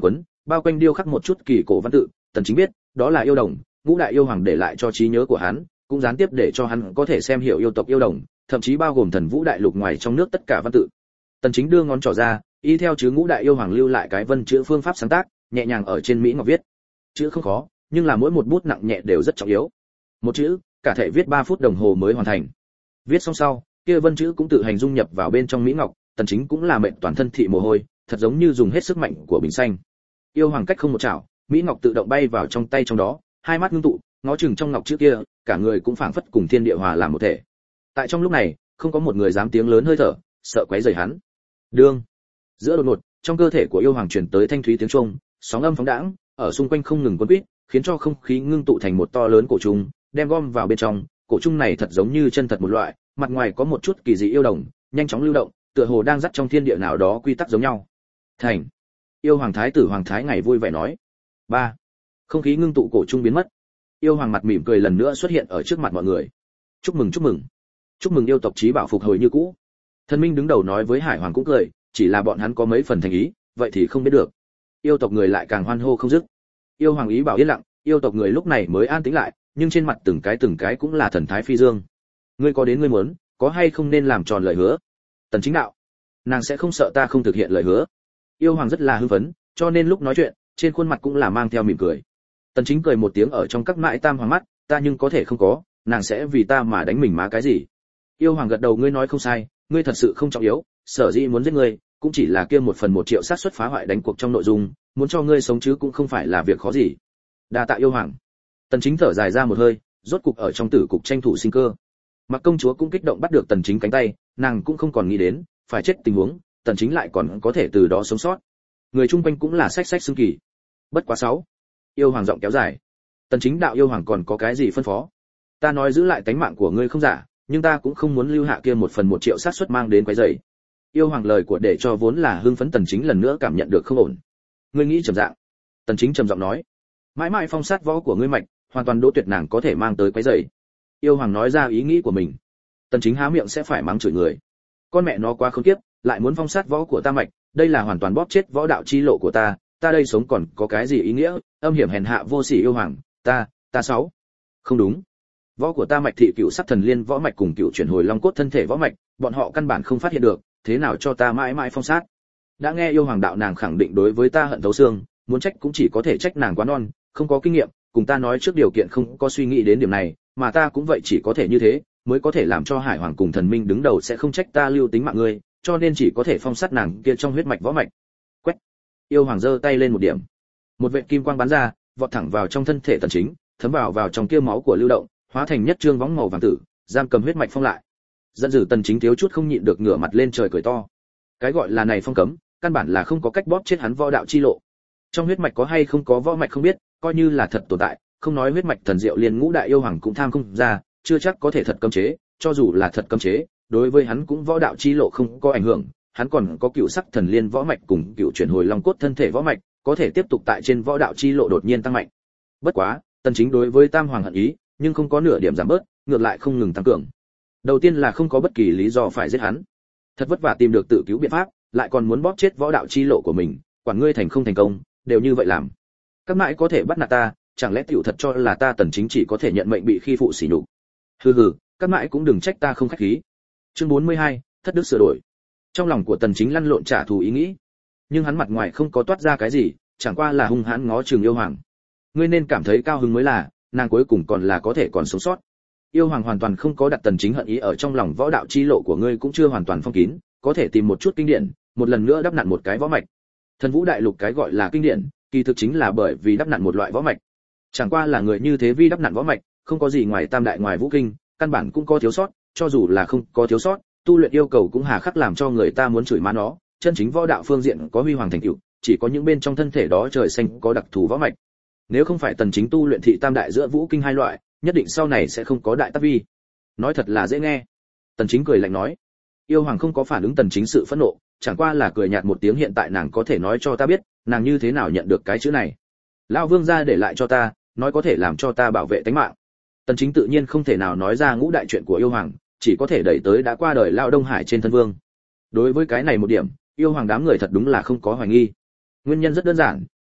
bao quanh điêu khắc một chút kỳ cổ văn tự, Tần Chính biết, đó là yêu đồng, ngũ đại yêu hoàng để lại cho trí nhớ của hắn, cũng gián tiếp để cho hắn có thể xem hiểu yêu tộc yêu đồng, thậm chí bao gồm Thần Vũ đại lục ngoài trong nước tất cả văn tự. Tần Chính đưa ngón trỏ ra, y theo chữ ngũ đại yêu hoàng lưu lại cái vân chữ phương pháp sáng tác, nhẹ nhàng ở trên mỹ ngọc viết. Chữ không khó, nhưng là mỗi một bút nặng nhẹ đều rất trọng yếu. Một chữ, cả thể viết 3 phút đồng hồ mới hoàn thành. Viết xong sau, kia vân chữ cũng tự hành dung nhập vào bên trong mỹ ngọc, Tần Chính cũng là mệt toàn thân thị mồ hôi, thật giống như dùng hết sức mạnh của bình xanh. Yêu hoàng cách không một chảo, mỹ ngọc tự động bay vào trong tay trong đó, hai mắt ngưng tụ, ngó chừng trong ngọc chữ kia, cả người cũng phảng phất cùng thiên địa hòa làm một thể. Tại trong lúc này, không có một người dám tiếng lớn hơi thở, sợ quấy rầy hắn. Đương, giữa đột ngột, trong cơ thể của yêu hoàng truyền tới thanh thúy tiếng chuông, sóng âm phóng đãng, ở xung quanh không ngừng cuốn quýt, khiến cho không khí ngưng tụ thành một to lớn cổ trùng, đem gom vào bên trong. Cổ trùng này thật giống như chân thật một loại, mặt ngoài có một chút kỳ dị yêu đồng, nhanh chóng lưu động, tựa hồ đang dắt trong thiên địa nào đó quy tắc giống nhau. Thành. Yêu hoàng thái tử Hoàng Thái Ngày vui vẻ nói. 3. Không khí ngưng tụ cổ trùng biến mất. Yêu hoàng mặt mỉm cười lần nữa xuất hiện ở trước mặt mọi người. Chúc mừng, chúc mừng. Chúc mừng yêu tộc chí bảo phục hồi như cũ. Thần Minh đứng đầu nói với Hải Hoàng cũng cười, chỉ là bọn hắn có mấy phần thành ý, vậy thì không biết được. Yêu tộc người lại càng hoan hô không dứt. Yêu hoàng ý bảo yên lặng, yêu tộc người lúc này mới an tĩnh lại, nhưng trên mặt từng cái cũng là thần thái phi dương. Ngươi có đến ngươi muốn, có hay không nên làm tròn lời hứa? Tần Chính đạo, nàng sẽ không sợ ta không thực hiện lời hứa. Yêu hoàng rất là hưng phấn, cho nên lúc nói chuyện, trên khuôn mặt cũng là mang theo mỉm cười. Tần Chính cười một tiếng ở trong các mãi tam hoàng mắt, ta nhưng có thể không có, nàng sẽ vì ta mà đánh mình má cái gì? Yêu hoàng gật đầu, ngươi nói không sai, ngươi thật sự không trọng yếu, sở dĩ muốn giết ngươi, cũng chỉ là kia 1/1 triệu xác suất phá hoại đánh cuộc trong nội dung, muốn cho ngươi sống chứ cũng không phải là việc khó gì. Đa tạ yêu hoàng. Tần Chính thở dài ra một hơi, rốt cục ở trong tử cục tranh thủ sinh cơ. Mặc công chúa cũng kích động bắt được Tần Chính cánh tay, nàng cũng không còn nghĩ đến phải chết tình huống, Tần Chính lại còn có thể từ đó sống sót. Người chung quanh cũng là xách xương kỳ. Bất quá 6. Yêu hoàng giọng kéo dài. Tần Chính đạo, yêu hoàng còn có cái gì phân phó? Ta nói giữ lại tánh mạng của ngươi không giả, nhưng ta cũng không muốn lưu hạ kia 1/1 triệu xác suất mang đến quấy rầy. Yêu hoàng lời của để cho vốn là hưng phấn Tần Chính lần nữa cảm nhận được không ổn. Ngươi nghĩ trầm dạng? Tần Chính trầm giọng nói. Mãi mãi phong sát võ của ngươi mạch, hoàn toàn đỗ tuyệt nàng có thể mang tới quấy rầy. Yêu hoàng nói ra ý nghĩ của mình. Tần Chính há miệng sẽ phải mắng chửi người. Con mẹ nó quá khốn kiếp, lại muốn phong sát võ của ta mạch, đây là hoàn toàn bóp chết võ đạo chi lộ của ta đây sống còn có cái gì ý nghĩa? Âm hiểm hèn hạ vô sỉ yêu hoàng, ta 6. Không đúng. Võ của ta mạch thị cựu sắc thần liên võ mạch cùng cựu chuyển hồi long cốt thân thể võ mạch, bọn họ căn bản không phát hiện được, thế nào cho ta mãi mãi phong sát? Đã nghe yêu hoàng đạo nàng khẳng định đối với ta hận thấu xương, muốn trách cũng chỉ có thể trách nàng quá non, không có kinh nghiệm, cùng ta nói trước điều kiện không có suy nghĩ đến điểm này, mà ta cũng vậy chỉ có thể như thế, mới có thể làm cho Hải Hoàng cùng Thần Minh đứng đầu sẽ không trách ta lưu tính mạng ngươi, cho nên chỉ có thể phong sát nàng kia trong huyết mạch võ mạch. Quét. Yêu hoàng giơ tay lên một điểm. Một vệt kim quang bắn ra, vọt thẳng vào trong thân thể Tần Chính, thấm vào trong kia máu của lưu động, hóa thành nhất trương võng màu vàng tử, giam cầm huyết mạch phong lại. Dẫn dữ Tần Chính thiếu chút không nhịn được ngửa mặt lên trời cười to. Cái gọi là này phong cấm, căn bản là không có cách bóp chết hắn võ đạo chi lộ. Trong huyết mạch có hay không có võ mạch không biết, coi như là thật tồn tại, không nói huyết mạch thần diệu liền ngũ đại yêu hoàng cũng tham không ra, chưa chắc có thể thật cấm chế, cho dù là thật cấm chế, đối với hắn cũng võ đạo chi lộ không có ảnh hưởng, hắn còn có cựu sắc thần liên võ mạch cùng cựu chuyển hồi long cốt thân thể võ mạch, có thể tiếp tục tại trên võ đạo chi lộ đột nhiên tăng mạnh. Bất quá, Tần Chính đối với Tam Hoàng hận ý, nhưng không có nửa điểm giảm bớt, ngược lại không ngừng tăng cường. Đầu tiên là không có bất kỳ lý do phải giết hắn. Thật vất vả tìm được tự cứu biện pháp, lại còn muốn bóp chết võ đạo chi lộ của mình, quản ngươi thành không thành công, đều như vậy làm. Các mãi có thể bắt nạt ta, chẳng lẽ tiểu thật cho là ta Tần Chính chỉ có thể nhận mệnh bị khi phụ sỉ nhục. Hừ, các mãi cũng đừng trách ta không khách khí. Chương 42, thất đức sửa đổi. Trong lòng của Tần Chính lăn lộn trả thù ý nghĩ, nhưng hắn mặt ngoài không có toát ra cái gì, chẳng qua là hung hãn ngó chừng yêu hoàng. Ngươi nên cảm thấy cao hứng mới là, nàng cuối cùng còn là có thể còn sống sót. Yêu hoàng hoàn toàn không có đặt Tần Chính hận ý ở trong lòng, võ đạo chi lộ của ngươi cũng chưa hoàn toàn phong kín, có thể tìm một chút kinh điển, một lần nữa đắp nặn một cái võ mạch. Thần Vũ đại lục cái gọi là kinh điển, kỳ thực chính là bởi vì đắp nặn một loại võ mạch. Chẳng qua là người như thế vi đắp nặn võ mạch, không có gì ngoài tam đại ngoài vũ kinh, căn bản cũng có thiếu sót, cho dù là không có thiếu sót, tu luyện yêu cầu cũng hà khắc làm cho người ta muốn chửi má nó, chân chính võ đạo phương diện có huy hoàng thành tựu, chỉ có những bên trong thân thể đó trời xanh có đặc thù võ mạch. Nếu không phải Tần Chính tu luyện thị tam đại giữa vũ kinh hai loại, nhất định sau này sẽ không có đại tác vi. Nói thật là dễ nghe. Tần Chính cười lạnh nói. Yêu hoàng không có phản ứng Tần Chính sự phẫn nộ, chẳng qua là cười nhạt một tiếng, hiện tại nàng có thể nói cho ta biết, nàng như thế nào nhận được cái chữ này. Lão vương gia để lại cho ta, nói có thể làm cho ta bảo vệ tính mạng. Tần Chính tự nhiên không thể nào nói ra ngũ đại chuyện của yêu hoàng, chỉ có thể đẩy tới đã qua đời lão Đông Hải trên thân vương. Đối với cái này một điểm, yêu hoàng đám người thật đúng là không có hoài nghi. Nguyên nhân rất đơn giản,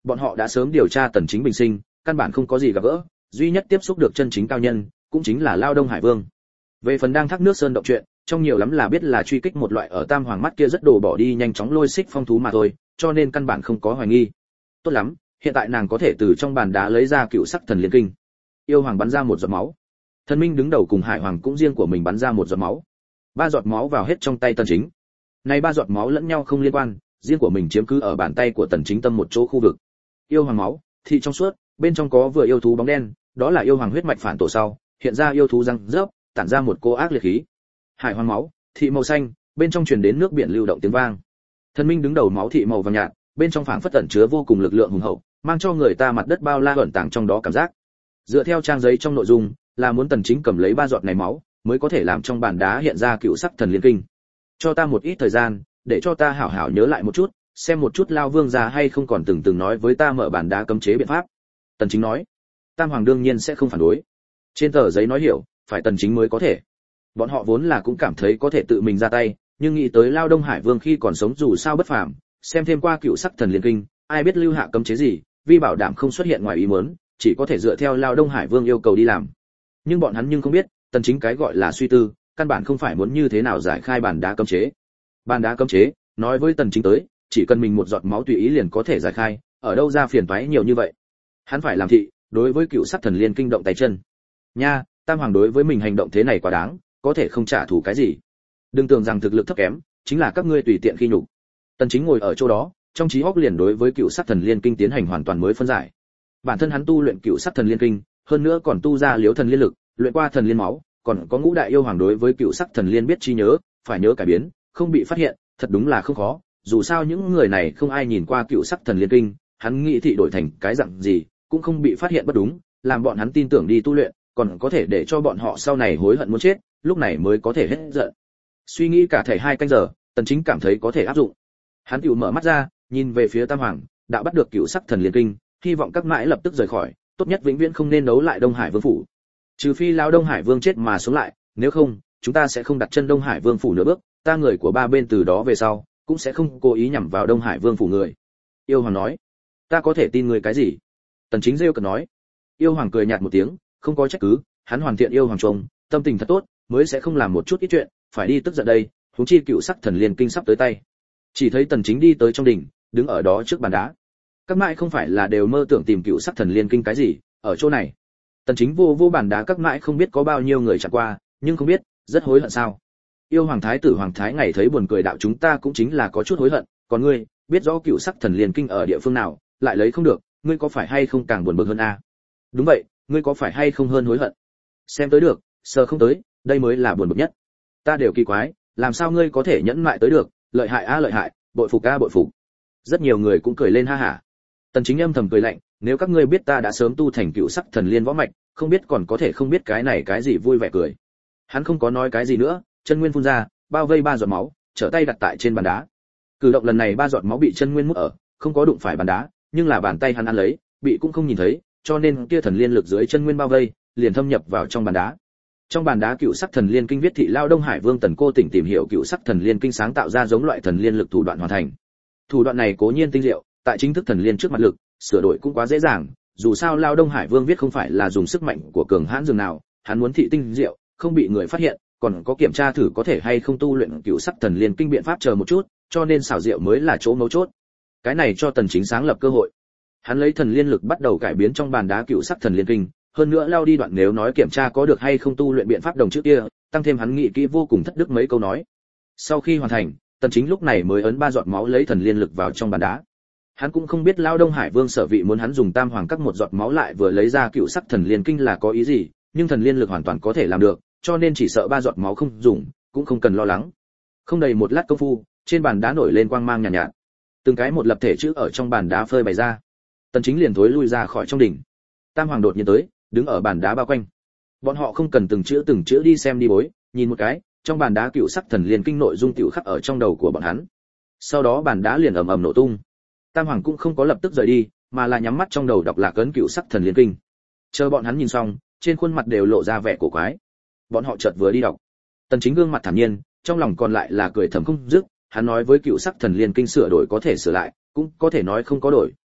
bọn họ đã sớm điều tra Tần Chính bình sinh, căn bản không có gì gặp gỡ, duy nhất tiếp xúc được chân chính cao nhân, cũng chính là Lao Đông Hải Vương. Về phần đang thác nước sơn động chuyện, trong nhiều lắm là biết là truy kích một loại ở Tam Hoàng mắt kia rất đồ bỏ đi nhanh chóng lôi xích phong thú mà thôi, cho nên căn bản không có hoài nghi. Tốt lắm, hiện tại nàng có thể từ trong bàn đá lấy ra Cựu Sắc Thần Liên Kinh. Yêu Hoàng bắn ra một giọt máu. Thần Minh đứng đầu cùng Hải Hoàng cũng riêng của mình bắn ra một giọt máu. 3 giọt máu vào hết trong tay Tần Chính. Này 3 giọt máu lẫn nhau không liên quan, riêng của mình chiếm cứ ở bàn tay của Tần Chính tâm một chỗ khu vực. Yêu Hoàng máu, thị trong suốt, bên trong có vừa yêu thú bóng đen, đó là yêu hoàng huyết mạch phản tổ sau, hiện ra yêu thú răng rớp, tản ra một cô ác liệt khí. Hải Hoàng máu, thị màu xanh, bên trong truyền đến nước biển lưu động tiếng vang. Thần Minh đứng đầu máu thị màu vàng nhạt, bên trong phảng phất tẩn chứa vô cùng lực lượng hùng hậu, mang cho người ta mặt đất bao la ẩn tàng trong đó cảm giác. Dựa theo trang giấy trong nội dung, là muốn Tần Chính cầm lấy 3 giọt này máu, mới có thể làm trong bản đá hiện ra Cựu Sắc Thần Liên Kinh. Cho ta một ít thời gian, để cho ta hảo hảo nhớ lại một chút, xem một chút Lao Vương già hay không còn từng nói với ta mở bản đá cấm chế biện pháp. Tần Chính nói. Tam Hoàng đương nhiên sẽ không phản đối. Trên tờ giấy nói hiểu, phải Tần Chính mới có thể. Bọn họ vốn là cũng cảm thấy có thể tự mình ra tay, nhưng nghĩ tới Lao Đông Hải Vương khi còn sống dù sao bất phàm, xem thêm qua Cựu Sắc Thần Liên Kinh, ai biết lưu hạ cấm chế gì, vì bảo đảm không xuất hiện ngoài ý muốn, chỉ có thể dựa theo Lao Đông Hải Vương yêu cầu đi làm. Nhưng bọn hắn nhưng không biết, Tần Chính cái gọi là suy tư, căn bản không phải muốn như thế nào giải khai bàn đá cấm chế. Bàn đá cấm chế, nói với Tần Chính tới, chỉ cần mình một giọt máu tùy ý liền có thể giải khai, ở đâu ra phiền toái nhiều như vậy. Hắn phải làm thị, đối với Cựu Sắc Thần Liên Kinh động tay chân. Nha, Tam Hoàng đối với mình hành động thế này quá đáng, có thể không trả thù cái gì. Đừng tưởng rằng thực lực thấp kém, chính là các ngươi tùy tiện khi nhục. Tần Chính ngồi ở chỗ đó, trong trí óc liền đối với Cựu Sắc Thần Liên Kinh tiến hành hoàn toàn mới phân giải. Bản thân hắn tu luyện Cựu Sắc Thần Liên Kinh, hơn nữa còn tu ra Liếu Thần Liên Lực, luyện qua Thần Liên Máu, còn có Ngũ Đại Yêu Hoàng đối với Cựu Sắc Thần Liên biết trí nhớ, phải nhớ cải biến, không bị phát hiện, thật đúng là không khó. Dù sao những người này không ai nhìn qua Cựu Sắc Thần Liên Kinh, hắn nghĩ thị đổi thành cái dạng gì, cũng không bị phát hiện bất đúng, làm bọn hắn tin tưởng đi tu luyện, còn có thể để cho bọn họ sau này hối hận muốn chết, lúc này mới có thể hết giận. Suy nghĩ cả thể 2 canh giờ, Tần Chính cảm thấy có thể áp dụng. Hắn tiểu mở mắt ra, nhìn về phía Tam Hoàng, đã bắt được Cựu Sắc Thần Liên Kinh, hy vọng các mãi lập tức rời khỏi, tốt nhất vĩnh viễn không nên đấu lại Đông Hải Vương phủ. Trừ phi lão Đông Hải Vương chết mà sống lại, nếu không, chúng ta sẽ không đặt chân Đông Hải Vương phủ nửa bước, ta người của ba bên từ đó về sau, cũng sẽ không cố ý nhằm vào Đông Hải Vương phủ người. Yêu Hoàng nói, ta có thể tin người cái gì? Tần Chính rêu cợt nói. Yêu Hoàng cười nhạt một tiếng, không có trách cứ, hắn hoàn thiện yêu hoàng trông, tâm tình thật tốt, mới sẽ không làm một chút ít chuyện, phải đi tức giận đây, huống chi Cựu Sắc Thần Liên Kinh sắp tới tay. Chỉ thấy Tần Chính đi tới trong đỉnh, đứng ở đó trước bàn đá. Các mãi không phải là đều mơ tưởng tìm Cựu Sắc Thần Liên Kinh cái gì, ở chỗ này. Tần Chính vô bàn đá các mãi không biết có bao nhiêu người chặn qua, nhưng không biết, rất hối hận sao? Yêu Hoàng Thái tử Hoàng Thái ngày thấy buồn cười đạo chúng ta cũng chính là có chút hối hận, còn ngươi, biết rõ Cựu Sắc Thần Liên Kinh ở địa phương nào, lại lấy không được, ngươi có phải hay không càng buồn bực hơn a? Đúng vậy, ngươi có phải hay không hơn hối hận? Xem tới được, sờ không tới, đây mới là buồn bực nhất. Ta đều kỳ quái, làm sao ngươi có thể nhẫn mại tới được, lợi hại a lợi hại, bội phục a bội phục. Rất nhiều người cũng cười lên ha hả. Tần Chính âm thầm cười lạnh, nếu các ngươi biết ta đã sớm tu thành Cựu Sắc Thần Liên võ mạch, không biết còn có thể không biết cái này cái gì vui vẻ cười. Hắn không có nói cái gì nữa, chân nguyên phun ra, bao vây 3 giọt máu, trở tay đặt tại trên bàn đá. Cử động lần này 3 giọt máu bị chân nguyên mút ở, không có đụng phải bàn đá, nhưng là bàn tay hắn ăn lấy, bị cũng không nhìn thấy, cho nên kia thần liên lực dưới chân nguyên bao vây, liền thâm nhập vào trong bàn đá. Trong bàn đá Cựu Sắc Thần Liên Kinh viết thị Lao Đông Hải Vương Tần Cô tỉnh tìm hiểu Cựu Sắc Thần Liên Kinh sáng tạo ra giống loại thần liên lực thủ đoạn hoàn thành. Thủ đoạn này cố nhiên tinh diệu, tại chính thức thần liên trước mặt lực, sửa đổi cũng quá dễ dàng, dù sao Lao Đông Hải Vương viết không phải là dùng sức mạnh của cường hãn dường nào, hắn muốn thị tinh diệu, không bị người phát hiện, còn có kiểm tra thử có thể hay không tu luyện Cựu Sắc Thần Liên Kinh biện pháp chờ một chút, cho nên xảo diệu mới là chỗ mấu chốt. Cái này cho Tần Chính sáng lập cơ hội. Hắn lấy thần liên lực bắt đầu cải biến trong bàn đá Cựu Sắc Thần Liên Kinh, hơn nữa lao đi đoạn nếu nói kiểm tra có được hay không tu luyện biện pháp đồng trước kia, tăng thêm hắn nghĩ kỹ vô cùng thất đức mấy câu nói. Sau khi hoàn thành, Tần Chính lúc này mới ấn 3 giọt máu lấy thần liên lực vào trong bàn đá. Hắn cũng không biết Lao Đông Hải Vương sở vị muốn hắn dùng Tam Hoàng các một giọt máu lại vừa lấy ra Cựu Sắc Thần Liên Kinh là có ý gì, nhưng thần liên lực hoàn toàn có thể làm được, cho nên chỉ sợ 3 giọt máu không dùng, cũng không cần lo lắng. Không đầy một lát công phu, trên bàn đá nổi lên quang mang nhàn nhạt. Từng cái một lập thể chữ ở trong bàn đá phơi bày ra. Tần Chính liền thối lui ra khỏi trong đỉnh. Tam Hoàng đột nhiên tới, đứng ở bàn đá bao quanh. Bọn họ không cần từng chữ đi xem đi bối, nhìn một cái, trong bàn đá Cựu Sắc Thần Liên Kinh nội dung tiểu khắc ở trong đầu của bọn hắn. Sau đó bàn đá liền ầm ầm nổ tung. Tam Hoàng cũng không có lập tức rời đi, mà là nhắm mắt trong đầu đọc lạc ấn Cựu Sắc Thần Liên Kinh. Chờ bọn hắn nhìn xong, trên khuôn mặt đều lộ ra vẻ cổ quái. Bọn họ chợt vừa đi đọc. Tần Chính gương mặt thản nhiên, trong lòng còn lại là cười thầm không dứt, hắn nói với Cựu Sắc Thần Liên Kinh sửa đổi có thể sửa lại, cũng có thể nói không có đổi,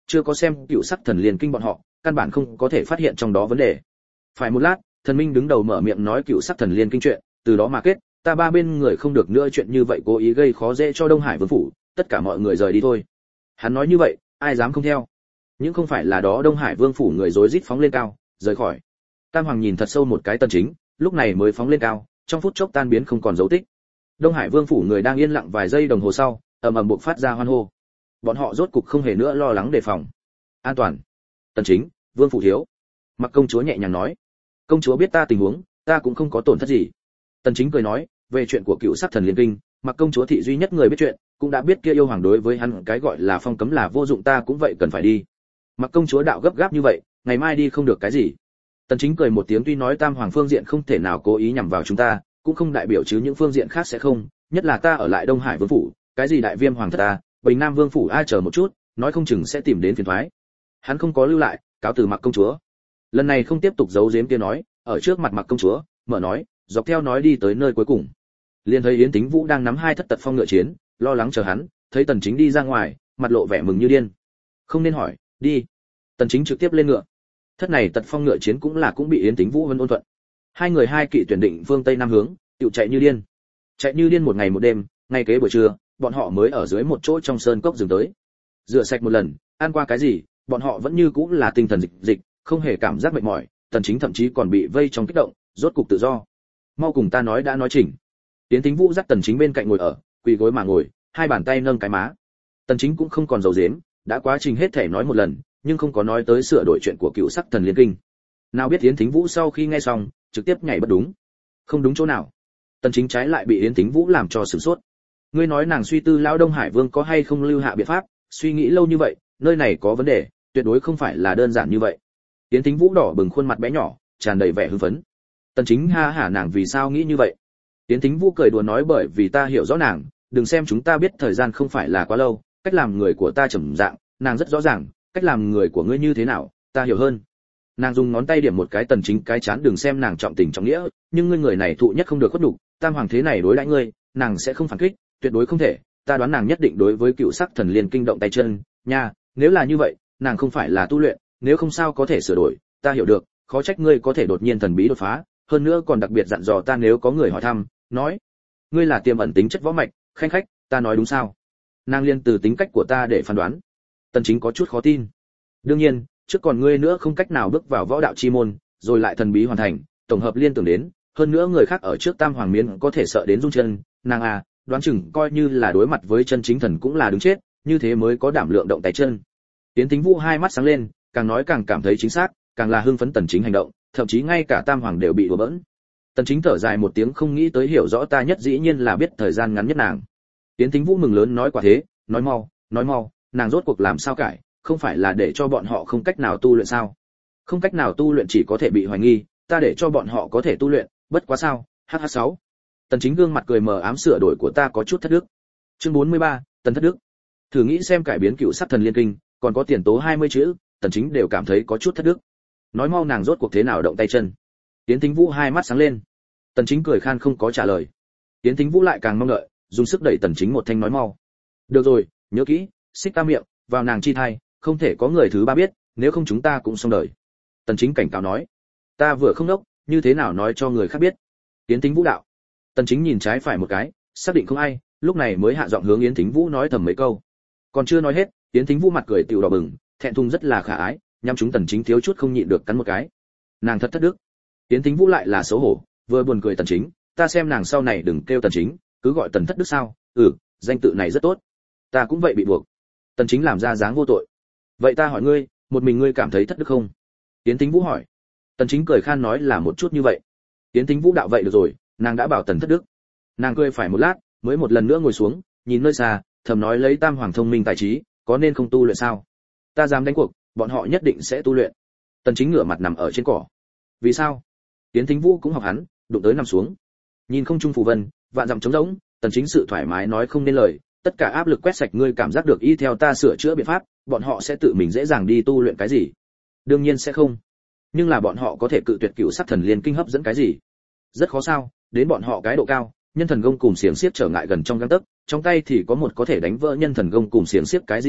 chưa có xem Cựu Sắc Thần Liên Kinh bọn họ, căn bản không có thể phát hiện trong đó vấn đề. Phải một lát, thần minh đứng đầu mở miệng nói Cựu Sắc Thần Liên Kinh chuyện, từ đó mà kết, ta ba bên người không được nữa chuyện như vậy cố ý gây khó dễ cho Đông Hải Vương phủ, tất cả mọi người rời đi thôi. Hắn nói như vậy, ai dám không theo? Nhưng không phải là đó Đông Hải Vương phủ người rối rít phóng lên cao, rời khỏi. Tam Hoàng nhìn thật sâu một cái Tần Chính, lúc này mới phóng lên cao, trong phút chốc tan biến không còn dấu tích. Đông Hải Vương phủ người đang yên lặng vài giây đồng hồ sau, ầm ầm bộc phát ra hoan hô. Bọn họ rốt cục không hề nữa lo lắng đề phòng. An toàn. Tần Chính, Vương phủ thiếu. Mặc công chúa nhẹ nhàng nói. Công chúa biết ta tình huống, ta cũng không có tổn thất gì. Tần Chính cười nói, về chuyện của Cựu Sắc Thần Liên Kinh, Mặc công chúa thị duy nhất người biết chuyện, cũng đã biết kia yêu hoàng đối với hắn cái gọi là phong cấm là vô dụng, ta cũng vậy cần phải đi. Mặc công chúa đạo gấp gáp như vậy, ngày mai đi không được cái gì. Tần Chính cười một tiếng, tuy nói Tam Hoàng phương diện không thể nào cố ý nhằm vào chúng ta, cũng không đại biểu chứ những phương diện khác sẽ không, nhất là ta ở lại Đông Hải Vương phủ, cái gì đại viêm hoàng thất ta, Bình Nam Vương phủ ai chờ một chút, nói không chừng sẽ tìm đến phiền toái. Hắn không có lưu lại, cáo từ Mặc công chúa. Lần này không tiếp tục giấu giếm kia nói, ở trước mặt Mặc công chúa, mở nói, dọc theo nói đi tới nơi cuối cùng. Liền thấy Yến Tính Vũ đang nắm hai thất tật phong ngựa chiến, lo lắng chờ hắn, thấy Tần Chính đi ra ngoài, mặt lộ vẻ mừng như điên. Không nên hỏi, đi. Tần Chính trực tiếp lên ngựa. Thất này tật phong ngựa chiến cũng bị Yến Tính Vũ vân ôn thuận. Hai người hai kỵ tuyển định phương tây nam hướng, tự chạy như điên. Chạy như điên một ngày một đêm, ngay kế buổi trưa, bọn họ mới ở dưới một chỗ trong sơn cốc dừng tới. Rửa sạch một lần, ăn qua cái gì, bọn họ vẫn như cũ là tinh thần dịch, không hề cảm giác mệt mỏi, Tần Chính thậm chí còn bị vây trong kích động, rốt cục tự do. Mau cùng ta nói đã nói chỉnh. Yến Tính Vũ dắt Tần Chính bên cạnh ngồi ở, quỳ gối mà ngồi, hai bàn tay nâng cái má. Tần Chính cũng không còn giấu giếm, đã quá trình hết thể nói một lần, nhưng không có nói tới sửa đổi chuyện của Cựu Sắc Thần Liên Kinh. Nào biết Yến Tính Vũ sau khi nghe xong, trực tiếp nhảy bất đúng. Không đúng chỗ nào? Tần Chính trái lại bị Yến Tính Vũ làm cho sửng sốt. Ngươi nói nàng suy tư lão Đông Hải Vương có hay không lưu hạ biện pháp, suy nghĩ lâu như vậy, nơi này có vấn đề, tuyệt đối không phải là đơn giản như vậy. Yến Tính Vũ đỏ bừng khuôn mặt bé nhỏ, tràn đầy vẻ hưng phấn. Tần Chính ha hả, nàng vì sao nghĩ như vậy? Yến Tính Vũ cười đùa nói, bởi vì ta hiểu rõ nàng, đừng xem chúng ta biết thời gian không phải là quá lâu, cách làm người của ta trầm dạng, nàng rất rõ ràng, cách làm người của ngươi như thế nào, ta hiểu hơn. Nàng dùng ngón tay điểm một cái Tần Chính cái chán, đừng xem nàng trọng tình trọng nghĩa, nhưng ngươi người này thụ nhất không được khuất nhục, Tam Hoàng thế này đối đãi ngươi, nàng sẽ không phản kích, tuyệt đối không thể, ta đoán nàng nhất định đối với Cựu Sắc Thần Liên Kinh động tay chân, nha, nếu là như vậy, nàng không phải là tu luyện, nếu không sao có thể sửa đổi, ta hiểu được, khó trách ngươi có thể đột nhiên thần bí đột phá, hơn nữa còn đặc biệt dặn dò ta nếu có người hỏi thăm, nói, ngươi là tiềm ẩn tính chất võ mạch, khanh khách, ta nói đúng sao? Nàng liên từ tính cách của ta để phán đoán. Tần Chính có chút khó tin. Đương nhiên, trước còn ngươi nữa không cách nào bước vào võ đạo chi môn, rồi lại thần bí hoàn thành, tổng hợp liên tưởng đến, hơn nữa người khác ở trước Tam Hoàng miến có thể sợ đến run chân, nàng à, đoán chừng coi như là đối mặt với chân chính thần cũng là đứng chết, như thế mới có đảm lượng động tay chân. Tiến Tính Vũ hai mắt sáng lên, càng nói càng cảm thấy chính xác, càng là hưng phấn Tần Chính hành động, thậm chí ngay cả Tam Hoàng đều bị đùa bỡn. Tần Chính thở dài một tiếng, không nghĩ tới hiểu rõ ta nhất dĩ nhiên là biết thời gian ngắn nhất nàng. Tiến Tính Vũ mừng lớn nói, quả thế, nói mau, nàng rốt cuộc làm sao cải, không phải là để cho bọn họ không cách nào tu luyện sao? Không cách nào tu luyện chỉ có thể bị hoài nghi, ta để cho bọn họ có thể tu luyện, bất quá sao? HH6. Tần Chính gương mặt cười mờ ám, sửa đổi của ta có chút thất đức. Chương 43, Tần thất đức. Thử nghĩ xem cải biến Cựu Sắc Thần Liên Kinh, còn có tiền tố 20 chữ, Tần Chính đều cảm thấy có chút thất đức. Nói mau, nàng rốt cuộc thế nào động tay chân? Tiến Tính Vũ hai mắt sáng lên. Tần Chính cười khan không có trả lời. Tiến Tính Vũ lại càng mong đợi, dùng sức đẩy Tần Chính một thanh nói mau. Được rồi, nhớ kỹ, xích ta miệng, vào nàng chi thai, không thể có người thứ ba biết, nếu không chúng ta cũng xong đời. Tần Chính cảnh cáo nói. Ta vừa không đốc, như thế nào nói cho người khác biết? Tiến Tính Vũ đạo. Tần Chính nhìn trái phải một cái, xác định không ai, lúc này mới hạ giọng hướng Yến Tính Vũ nói thầm mấy câu. Còn chưa nói hết, Yến Tính Vũ mặt cười tiểu đỏ bừng, thẹn thùng rất là khả ái, nhắm chúng Tần Chính thiếu chút không nhịn được cắn một cái. Nàng thật thất đức. Yến Tính Vũ lại là xấu hổ, vừa buồn cười Tần Chính, ta xem nàng sau này đừng kêu Tần Chính, cứ gọi Tần thất đức sao? Danh tự này rất tốt. Ta cũng vậy bị buộc. Tần Chính làm ra dáng vô tội. Vậy ta hỏi ngươi, một mình ngươi cảm thấy thất đức không? Yến Tính Vũ hỏi. Tần Chính cười khan nói là một chút như vậy. Yến Tính Vũ đạo vậy được rồi, nàng đã bảo Tần thất đức. Nàng cười phải một lát, mới một lần nữa ngồi xuống, nhìn nơi xa, thầm nói lấy Tam Hoàng thông minh tài trí, có nên không tu luyện sao? Ta dám đánh cuộc, bọn họ nhất định sẽ tu luyện. Tần Chính ngửa mặt nằm ở trên cỏ. Vì sao? Yến Tính Vũ cũng học hắn, đụng tới nằm xuống. Nhìn không trung phù vân, vạn dặm trống rỗng, Tần Chính sự thoải mái nói không nên lời, tất cả áp lực quét sạch, ngươi cảm giác được y theo ta sửa chữa biện pháp, bọn họ sẽ tự mình dễ dàng đi tu luyện cái gì? Đương nhiên sẽ không. Nhưng là bọn họ có thể cự tuyệt Cựu Sắc Thần Liên Kinh hấp dẫn cái gì? Rất khó sao? Đến bọn họ cái độ cao, nhân thần công cùng xiềng xiếc trở ngại gần trong gang tấc, trong tay thì có một có thể đánh vỡ nhân thần công cùng xiềng xiếc cái gì ở,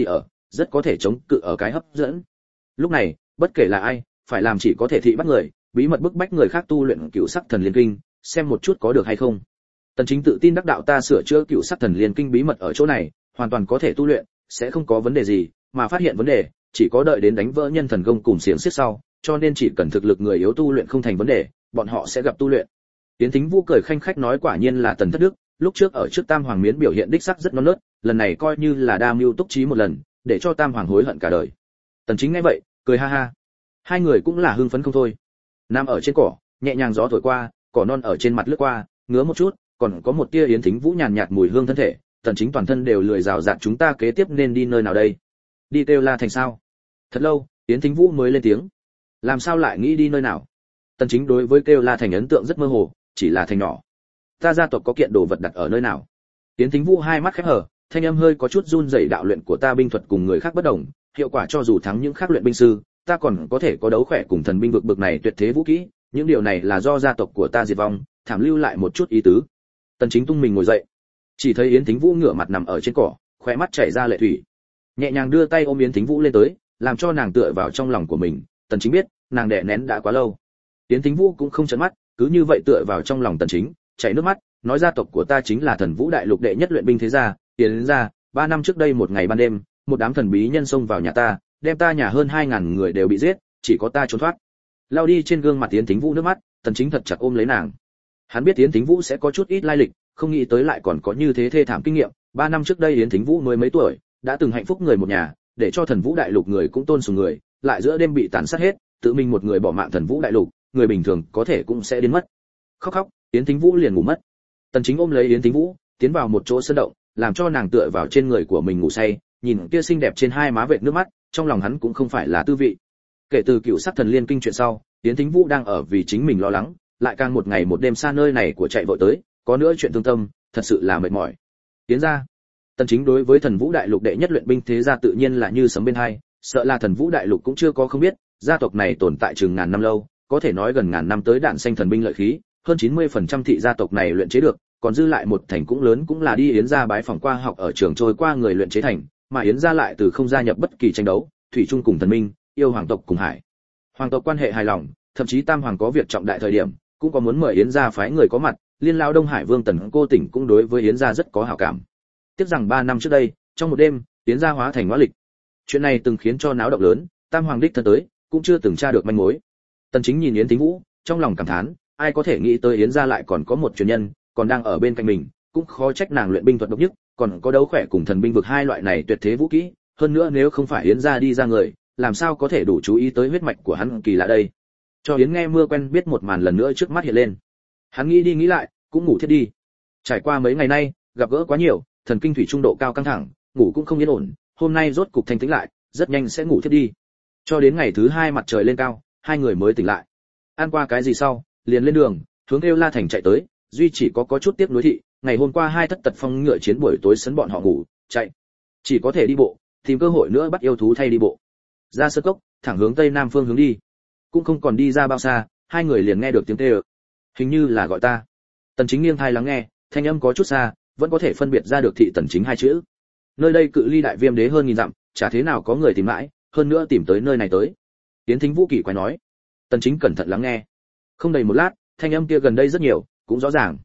rất có thể chống cự ở cái hấp dẫn. Lúc này, bất kể là ai, phải làm chỉ có thể thị bắt người, bí mật bức bách người khác tu luyện Cửu Sắc Thần Liên Kinh, xem một chút có được hay không. Tần Chính tự tin đắc đạo ta sửa chữa Cửu Sắc Thần Liên Kinh bí mật ở chỗ này, hoàn toàn có thể tu luyện, sẽ không có vấn đề gì, mà phát hiện vấn đề, chỉ có đợi đến đánh vỡ nhân thần công cùng xiềng xiết sau, cho nên chỉ cần thực lực người yếu tu luyện không thành vấn đề, bọn họ sẽ gặp tu luyện. Tiến Thính Vũ cười khanh khách nói quả nhiên là Tần Thất Đức, lúc trước ở trước Tam Hoàng Miến biểu hiện đích sắc rất non nớt, lần này coi như là đa mưu túc trí một lần, để cho Tam Hoàng hối hận cả đời. Tần Chính nghe vậy, cười ha ha. Hai người cũng là hưng phấn không thôi. Nằm ở trên cỏ, nhẹ nhàng gió thổi qua, cỏ non ở trên mặt lướt qua, ngứa một chút, còn có một tia Yến Thính Vũ nhàn nhạt mùi hương thân thể, Tần Chính toàn thân đều lười rào rạt chúng ta kế tiếp nên đi nơi nào đây? Đi Kêu La thành sao? Thật lâu, Yến Thính Vũ mới lên tiếng. Làm sao lại nghĩ đi nơi nào? Tần Chính đối với Kêu La thành ấn tượng rất mơ hồ, chỉ là thành nhỏ. Ta gia tộc có kiện đồ vật đặt ở nơi nào? Yến Thính Vũ hai mắt khép hờ, thanh âm hơi có chút run rẩy đạo luyện của ta binh thuật cùng người khác bất đồng, hiệu quả cho dù thắng những khác luyện binh sư, ta còn có thể có đấu khỏe cùng thần binh vực bực này tuyệt thế vũ kỹ, những điều này là do gia tộc của ta diệt vong, thảm lưu lại một chút ý tứ. Tần Chính tung mình ngồi dậy, chỉ thấy Yến Thính Vũ ngửa mặt nằm ở trên cỏ, khóe mắt chảy ra lệ thủy. Nhẹ nhàng đưa tay ôm Yến Thính Vũ lên tới, làm cho nàng tựa vào trong lòng của mình. Tần Chính biết, nàng đè nén đã quá lâu. Yến Thính Vũ cũng không chấn mắt, cứ như vậy tựa vào trong lòng Tần Chính, chảy nước mắt, nói gia tộc của ta chính là Thần Vũ Đại Lục đệ nhất luyện binh thế gia, Yến gia, 3 năm trước đây một ngày ban đêm, một đám thần bí nhân xông vào nhà ta, đem ta nhà hơn 2000 người đều bị giết, chỉ có ta trốn thoát. Lao đi trên gương mặt Yến Thính Vũ nước mắt, Tần Chính thật chặt ôm lấy nàng. Hắn biết Yến Thính Vũ sẽ có chút ít lai lịch, không nghĩ tới lại còn có như thế thê thảm kinh nghiệm. 3 năm trước đây Yến Thính Vũ mới mấy tuổi, đã từng hạnh phúc người một nhà, để cho Thần Vũ Đại Lục người cũng tôn sùng người, lại giữa đêm bị tàn sát hết, tự mình một người bỏ mạng Thần Vũ Đại Lục, người bình thường có thể cũng sẽ đến mất. Khóc khóc, Yến Thính Vũ liền ngủ mất. Tần Chính ôm lấy Yến Thính Vũ, tiến vào một chỗ sân động, làm cho nàng tựa vào trên người của mình ngủ say, nhìn kia xinh đẹp trên hai má vệt nước mắt, trong lòng hắn cũng không phải là tư vị. Kể từ Cửu Sắc Thần Liên Kinh chuyện sau, Yến Thính Vũ đang ở vì chính mình lo lắng, lại càng một ngày một đêm xa nơi này của chạy vội tới, có nữa chuyện thương tâm, thật sự là mệt mỏi. Tiến ra, Tần Chính đối với Thần Vũ Đại Lục đệ nhất luyện binh thế gia tự nhiên là như sấm bên hai, sợ là Thần Vũ Đại Lục cũng chưa có không biết, gia tộc này tồn tại chừng ngàn năm lâu, có thể nói gần ngàn năm tới đạn xanh thần binh lợi khí, hơn 90% thị gia tộc này luyện chế được, còn dư lại một thành cũng lớn cũng là đi Yến gia bái phỏng qua học ở trường trôi qua người luyện chế thành, mà Yến gia lại từ không gia nhập bất kỳ tranh đấu, thủy chung cùng thần minh, yêu hoàng tộc cùng hải. Hoàng tộc quan hệ hài lòng, thậm chí Tam hoàng có việc trọng đại thời điểm, cũng có muốn mời Yến gia phái người có mặt, Liên Lao Đông Hải Vương Tần Cô Tỉnh cũng đối với Yến gia rất có hảo cảm. Tiếc rằng 3 năm trước đây, trong một đêm, Yến gia hóa thành ngõ lịch. Chuyện này từng khiến cho náo động lớn, Tam hoàng đích thân tới, cũng chưa từng tra được manh mối. Tần Chính nhìn Yến Thính Vũ, trong lòng cảm thán, ai có thể nghĩ tới Yến gia lại còn có một truyền nhân, còn đang ở bên cạnh mình, cũng khó trách nàng luyện binh thuật độc nhất, còn có đấu khỏe cùng thần binh vực hai loại này tuyệt thế vũ kỹ, hơn nữa nếu không phải Yến gia đi ra người, làm sao có thể đủ chú ý tới huyết mạch của hắn kỳ lạ đây. Cho Yến nghe mưa quen biết một màn lần nữa trước mắt hiện lên. Hắn nghĩ đi nghĩ lại, cũng ngủ thiết đi. Trải qua mấy ngày nay, gặp gỡ quá nhiều, thần kinh thủy trung độ cao căng thẳng, ngủ cũng không yên ổn, hôm nay rốt cục thanh tĩnh lại, rất nhanh sẽ ngủ thiết đi. Cho đến ngày thứ 2 mặt trời lên cao, hai người mới tỉnh lại. Ăn qua cái gì sau, liền lên đường, hướng Kêu La thành chạy tới, duy chỉ có chút tiếc nuối thị, ngày hôm qua hai thất tật phong ngựa chiến buổi tối sấn bọn họ ngủ, chạy, chỉ có thể đi bộ, tìm cơ hội nữa bắt yêu thú thay đi bộ. Ra sơn cốc, thẳng hướng tây nam phương hướng đi. Cũng không còn đi ra bao xa, hai người liền nghe được tiếng kêu. Hình như là gọi ta. Tần Chính nghiêng tai lắng nghe, thanh âm có chút xa, vẫn có thể phân biệt ra được thị Tần Chính hai chữ. Nơi đây cự ly Đại Viêm Đế hơn 1000 dặm, chả thế nào có người tìm mãi, hơn nữa tìm tới nơi này tới. Tiến Thính Vũ kỳ quái nói. Tần Chính cẩn thận lắng nghe. Không đầy một lát, thanh âm kia gần đây rất nhiều, cũng rõ ràng.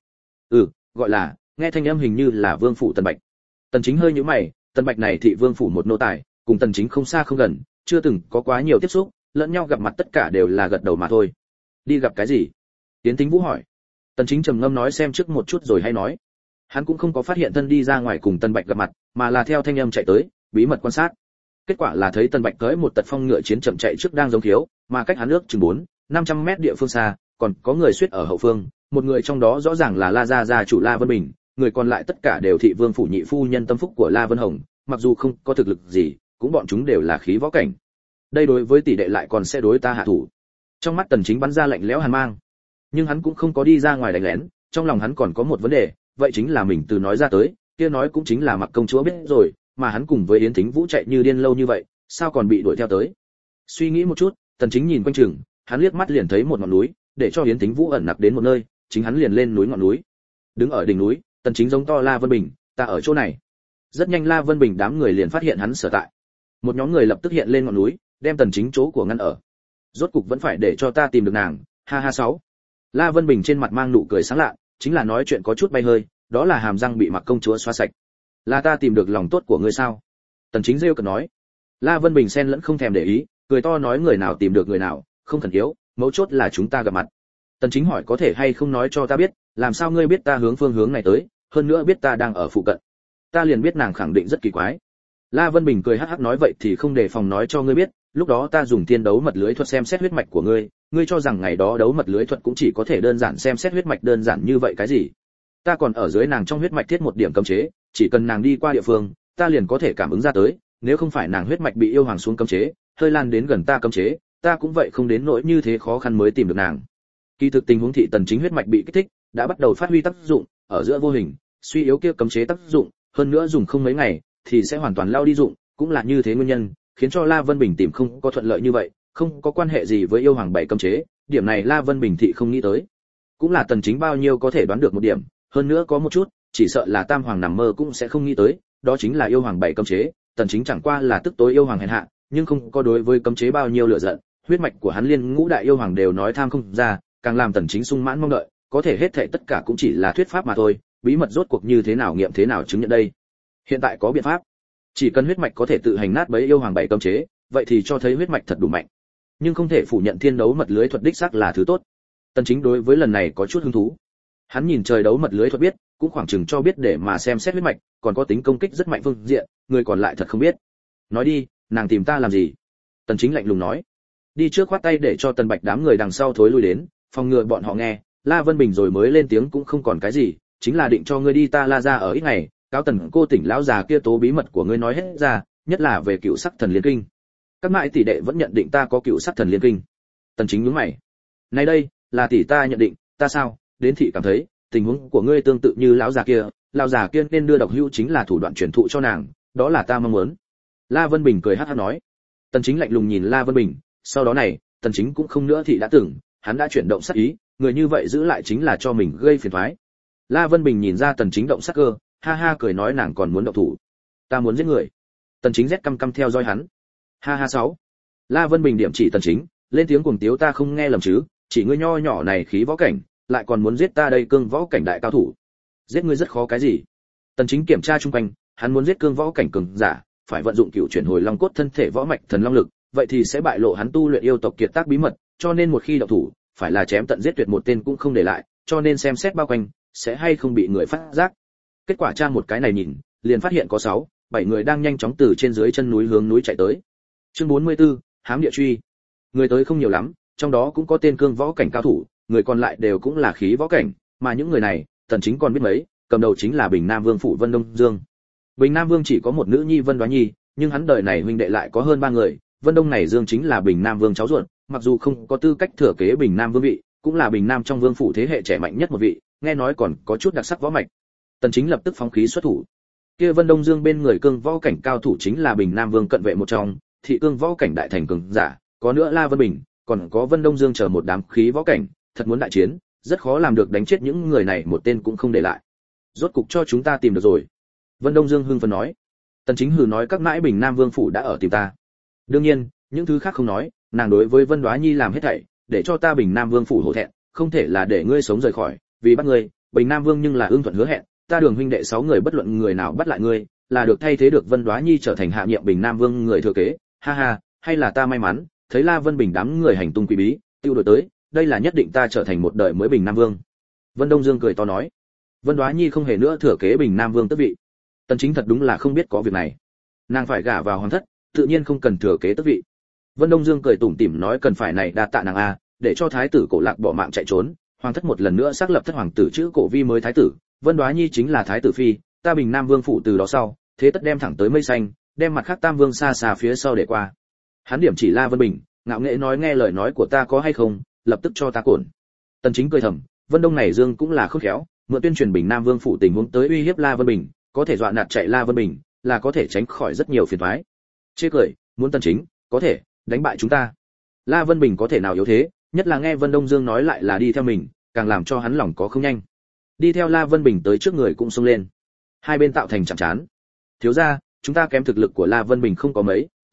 Gọi là, nghe thanh âm hình như là Vương phủ Tần Bạch. Tần Chính hơi nhíu mày, Tần Bạch này thị Vương phủ một nô tài, cùng Tần Chính không xa không gần, chưa từng có quá nhiều tiếp xúc, lẫn nhau gặp mặt tất cả đều là gật đầu mà thôi. Đi gặp cái gì? Tiến Thính Vũ hỏi. Tần Chính trầm ngâm nói xem trước một chút rồi hay nói. Hắn cũng không có phát hiện thân đi ra ngoài cùng Tần Bạch gặp mặt, mà là theo thanh âm chạy tới, bí mật quan sát. Kết quả là thấy Tần Bạch cưỡi một tật phong ngựa chiến chậm chạy trước đang giống thiếu, mà cách hắn nước chừng 400-500 mét địa phương xa, còn có người suýt ở hậu phương, một người trong đó rõ ràng là La gia gia chủ La Vân Bình, người còn lại tất cả đều thị Vương phủ nhị phu nhân tâm phúc của La Vân Hồng, mặc dù không có thực lực gì, cũng bọn chúng đều là khí võ cảnh. Đây đối với tỷ đệ lại còn sẽ đối ta hạ thủ. Trong mắt Tần Chính bắn ra lạnh lẽo hàn mang, nhưng hắn cũng không có đi ra ngoài đánh lén, trong lòng hắn còn có một vấn đề, vậy chính là mình từ nói ra tới, kia nói cũng chính là Mặc công chúa biết rồi, mà hắn cùng với Yến Thính Vũ chạy như điên lâu như vậy, sao còn bị đuổi theo tới. Suy nghĩ một chút, Tần Chính nhìn quanh chừng, hắn liếc mắt liền thấy một ngọn núi, để cho Yến Thính Vũ ẩn nặc đến một nơi, chính hắn liền lên núi ngọn núi. Đứng ở đỉnh núi, Tần Chính giống to La Vân Bình, ta ở chỗ này. Rất nhanh La Vân Bình đám người liền phát hiện hắn sở tại. Một nhóm người lập tức hiện lên ngọn núi, đem Tần Chính chỗ của ngăn ở. Rốt cục vẫn phải để cho ta tìm được nàng, ha ha sáu. La Vân Bình trên mặt mang nụ cười sáng lạ, chính là nói chuyện có chút bay hơi, đó là hàm răng bị Mặc công chúa xóa sạch. Là ta tìm được lòng tốt của ngươi sao? Tần Chính rêu cợt nói. La Vân Bình xen lẫn không thèm để ý, cười to nói người nào tìm được người nào, không cần yếu, mấu chốt là chúng ta gặp mặt. Tần Chính hỏi có thể hay không nói cho ta biết, làm sao ngươi biết ta hướng phương hướng này tới, hơn nữa biết ta đang ở phụ cận. Ta liền biết nàng khẳng định rất kỳ quái. La Vân Bình cười hắc hắc nói vậy thì không đề phòng nói cho ngươi biết, lúc đó ta dùng tiên đấu mật lưới thuật xem xét huyết mạch của ngươi, ngươi cho rằng ngày đó đấu mật lưới thuật cũng chỉ có thể đơn giản xem xét huyết mạch đơn giản như vậy cái gì? Ta còn ở dưới nàng trong huyết mạch thiết một điểm cấm chế, chỉ cần nàng đi qua địa phương, ta liền có thể cảm ứng ra tới, nếu không phải nàng huyết mạch bị yêu hoàng xuống cấm chế, hơi lan đến gần ta cấm chế, ta cũng vậy không đến nỗi như thế khó khăn mới tìm được nàng. Kỳ thực tình huống thị Tần Chính huyết mạch bị kích thích, đã bắt đầu phát huy tác dụng, ở giữa vô hình, suy yếu kia cấm chế tác dụng, hơn nữa dùng không mấy ngày thì sẽ hoàn toàn lao đi dụng, cũng là như thế nguyên nhân, khiến cho La Vân Bình tìm không có thuận lợi như vậy, không có quan hệ gì với yêu hoàng bảy cấm chế, điểm này La Vân Bình thị không nghĩ tới. Cũng là Tần Chính bao nhiêu có thể đoán được một điểm, hơn nữa có một chút, chỉ sợ là Tam hoàng nằm mơ cũng sẽ không nghĩ tới, đó chính là yêu hoàng bảy cấm chế, Tần Chính chẳng qua là tức tối yêu hoàng hèn hạ, nhưng không có đối với cấm chế bao nhiêu lửa giận, huyết mạch của hắn liên ngũ đại yêu hoàng đều nói tham không ra, càng làm Tần Chính sung mãn mong đợi, có thể hết thảy tất cả cũng chỉ là thuyết pháp mà thôi, bí mật rốt cuộc như thế nào nghiệm thế nào chứng nhận đây. Hiện tại có biện pháp, chỉ cần huyết mạch có thể tự hành nát bấy yêu hoàng bảy cấm chế, vậy thì cho thấy huyết mạch thật đủ mạnh. Nhưng không thể phủ nhận thiên đấu mật lưới thuật đích xác là thứ tốt. Tần Chính đối với lần này có chút hứng thú. Hắn nhìn trời đấu mật lưới thuật biết, cũng khoảng chừng cho biết để mà xem xét huyết mạch, còn có tính công kích rất mạnh phương diện, người còn lại thật không biết. Nói đi, nàng tìm ta làm gì? Tần Chính lạnh lùng nói. Đi trước khoát tay để cho Tần Bạch đám người đằng sau thối lui đến, phòng ngừa bọn họ nghe. La Vân Bình rồi mới lên tiếng cũng không còn cái gì, chính là định cho ngươi đi ta La ra ở ít ngày, cáo Tần cô tỉnh lão già kia tố bí mật của ngươi nói hết ra, nhất là về cựu sắc thần liên kinh. Các mãi tỷ đệ vẫn nhận định ta có cựu sắc thần liên kinh. Tần Chính nhướng mày. Này đây, là tỷ ta nhận định, ta sao? Đến thị cảm thấy, tình huống của ngươi tương tự như lão già kia nên đưa độc hữu chính là thủ đoạn truyền thụ cho nàng, đó là ta mong muốn. La Vân Bình cười hắc hắc nói. Tần Chính lạnh lùng nhìn La Vân Bình, sau đó này, Tần Chính cũng không nữa thị đã tưởng, hắn đã chuyển động sát ý, người như vậy giữ lại chính là cho mình gây phiền toái. La Vân Bình nhìn ra Tần Chính động sát cơ, ha ha cười nói nàng còn muốn động thủ. Ta muốn giết người. Tần Chính rét căm căm theo dõi hắn. Ha ha sáu. La Vân Bình điểm chỉ Tần Chính, lên tiếng cuồng tiếu ta không nghe lầm chứ, chỉ ngươi nho nhỏ này khí võ cảnh, lại còn muốn giết ta đây cương võ cảnh đại cao thủ. Giết ngươi rất khó cái gì? Tần Chính kiểm tra chung quanh, hắn muốn giết cương võ cảnh cường giả, phải vận dụng cựu chuyển hồi long cốt thân thể võ mạch thần long lực, vậy thì sẽ bại lộ hắn tu luyện yêu tộc kiệt tác bí mật, cho nên một khi động thủ, phải là chém tận giết tuyệt một tên cũng không để lại, cho nên xem xét bao quanh, sẽ hay không bị người phát giác. Kết quả tra một cái này nhìn, liền phát hiện có 6, 7 người đang nhanh chóng từ trên dưới chân núi hướng núi chạy tới. Chương 44, hám địa truy. Người tới không nhiều lắm, trong đó cũng có tên cương võ cảnh cao thủ, người còn lại đều cũng là khí võ cảnh, mà những người này, Tần Chính còn biết mấy, cầm đầu chính là Bình Nam Vương phủ Vân Đông Dương. Bình Nam Vương chỉ có một nữ nhi Vân Đoá Nhi, nhưng hắn đời này huynh đệ lại có hơn 3 người, Vân Đông này Dương chính là Bình Nam Vương cháu ruột, mặc dù không có tư cách thừa kế Bình Nam Vương vị, cũng là Bình Nam trong vương phủ thế hệ trẻ mạnh nhất một vị, nghe nói còn có chút đặc sắc võ mạch. Tần Chính lập tức phóng khí xuất thủ. Kia Vân Đông Dương bên người cương võ cảnh cao thủ chính là Bình Nam Vương cận vệ một trong, thị cương võ cảnh đại thành cường giả, có nữa La Vân Bình, còn có Vân Đông Dương chờ một đám khí võ cảnh, thật muốn đại chiến, rất khó làm được đánh chết những người này một tên cũng không để lại. Rốt cục cho chúng ta tìm được rồi. Vân Đông Dương hưng phấn nói. Tần Chính hừ nói các mãi Bình Nam Vương phủ đã ở tìm ta. Đương nhiên, những thứ khác không nói, nàng đối với Vân Đoá Nhi làm hết thảy, để cho ta Bình Nam Vương phủ hổ thẹn, không thể là để ngươi sống rời khỏi, vì bắt ngươi, Bình Nam Vương nhưng là ưng thuận hứa hẹn, ta Đường huynh đệ 6 người bất luận người nào bắt lại ngươi, là được thay thế được Vân Đoá Nhi trở thành hạ nhiệm Bình Nam Vương người thừa kế. Ha ha, hay là ta may mắn, thấy La Vân Bình đám người hành tung quỷ bí, tiêu đổi tới, đây là nhất định ta trở thành một đời mới Bình Nam Vương. Vân Đông Dương cười to nói, Vân Đoá Nhi không hề nữa thừa kế Bình Nam Vương tước vị. Tần Chính thật đúng là không biết có việc này. Nàng phải gả vào hoàng thất, tự nhiên không cần thừa kế tước vị. Vân Đông Dương cười tủm tỉm nói cần phải này đa tạ nàng a, để cho thái tử Cổ Lạc bỏ mạng chạy trốn, hoàng thất một lần nữa xác lập thất hoàng tử chữ Cổ Vi mới thái tử, Vân Đoá Nhi chính là thái tử phi, ta Bình Nam Vương phủ từ đó sau, thế tất đem thẳng tới mây xanh, đem mặt khác Tam Vương xa xa phía sau để qua. Hắn điểm chỉ La Vân Bình, ngạo nghễ nói nghe lời nói của ta có hay không, lập tức cho ta cổn. Tần Chính cười thầm, Vân Đông này Dương cũng là khôn khéo, mượn tuyên truyền Bình Nam Vương phủ tình huống tới uy hiếp La Vân Bình, có thể dọa nạt chạy La Vân Bình, là có thể tránh khỏi rất nhiều phiền toái. Chê cười, muốn Tần Chính, có thể đánh bại chúng ta. La Vân Bình có thể nào yếu thế, nhất là nghe Vân Đông Dương nói lại là đi theo mình, càng làm cho hắn lòng có không nhanh. Đi theo La Vân Bình tới trước người cũng xông lên. Hai bên tạo thành chạm trán. Thiếu gia, chúng ta kém thực lực của La Vân Bình không có mấy,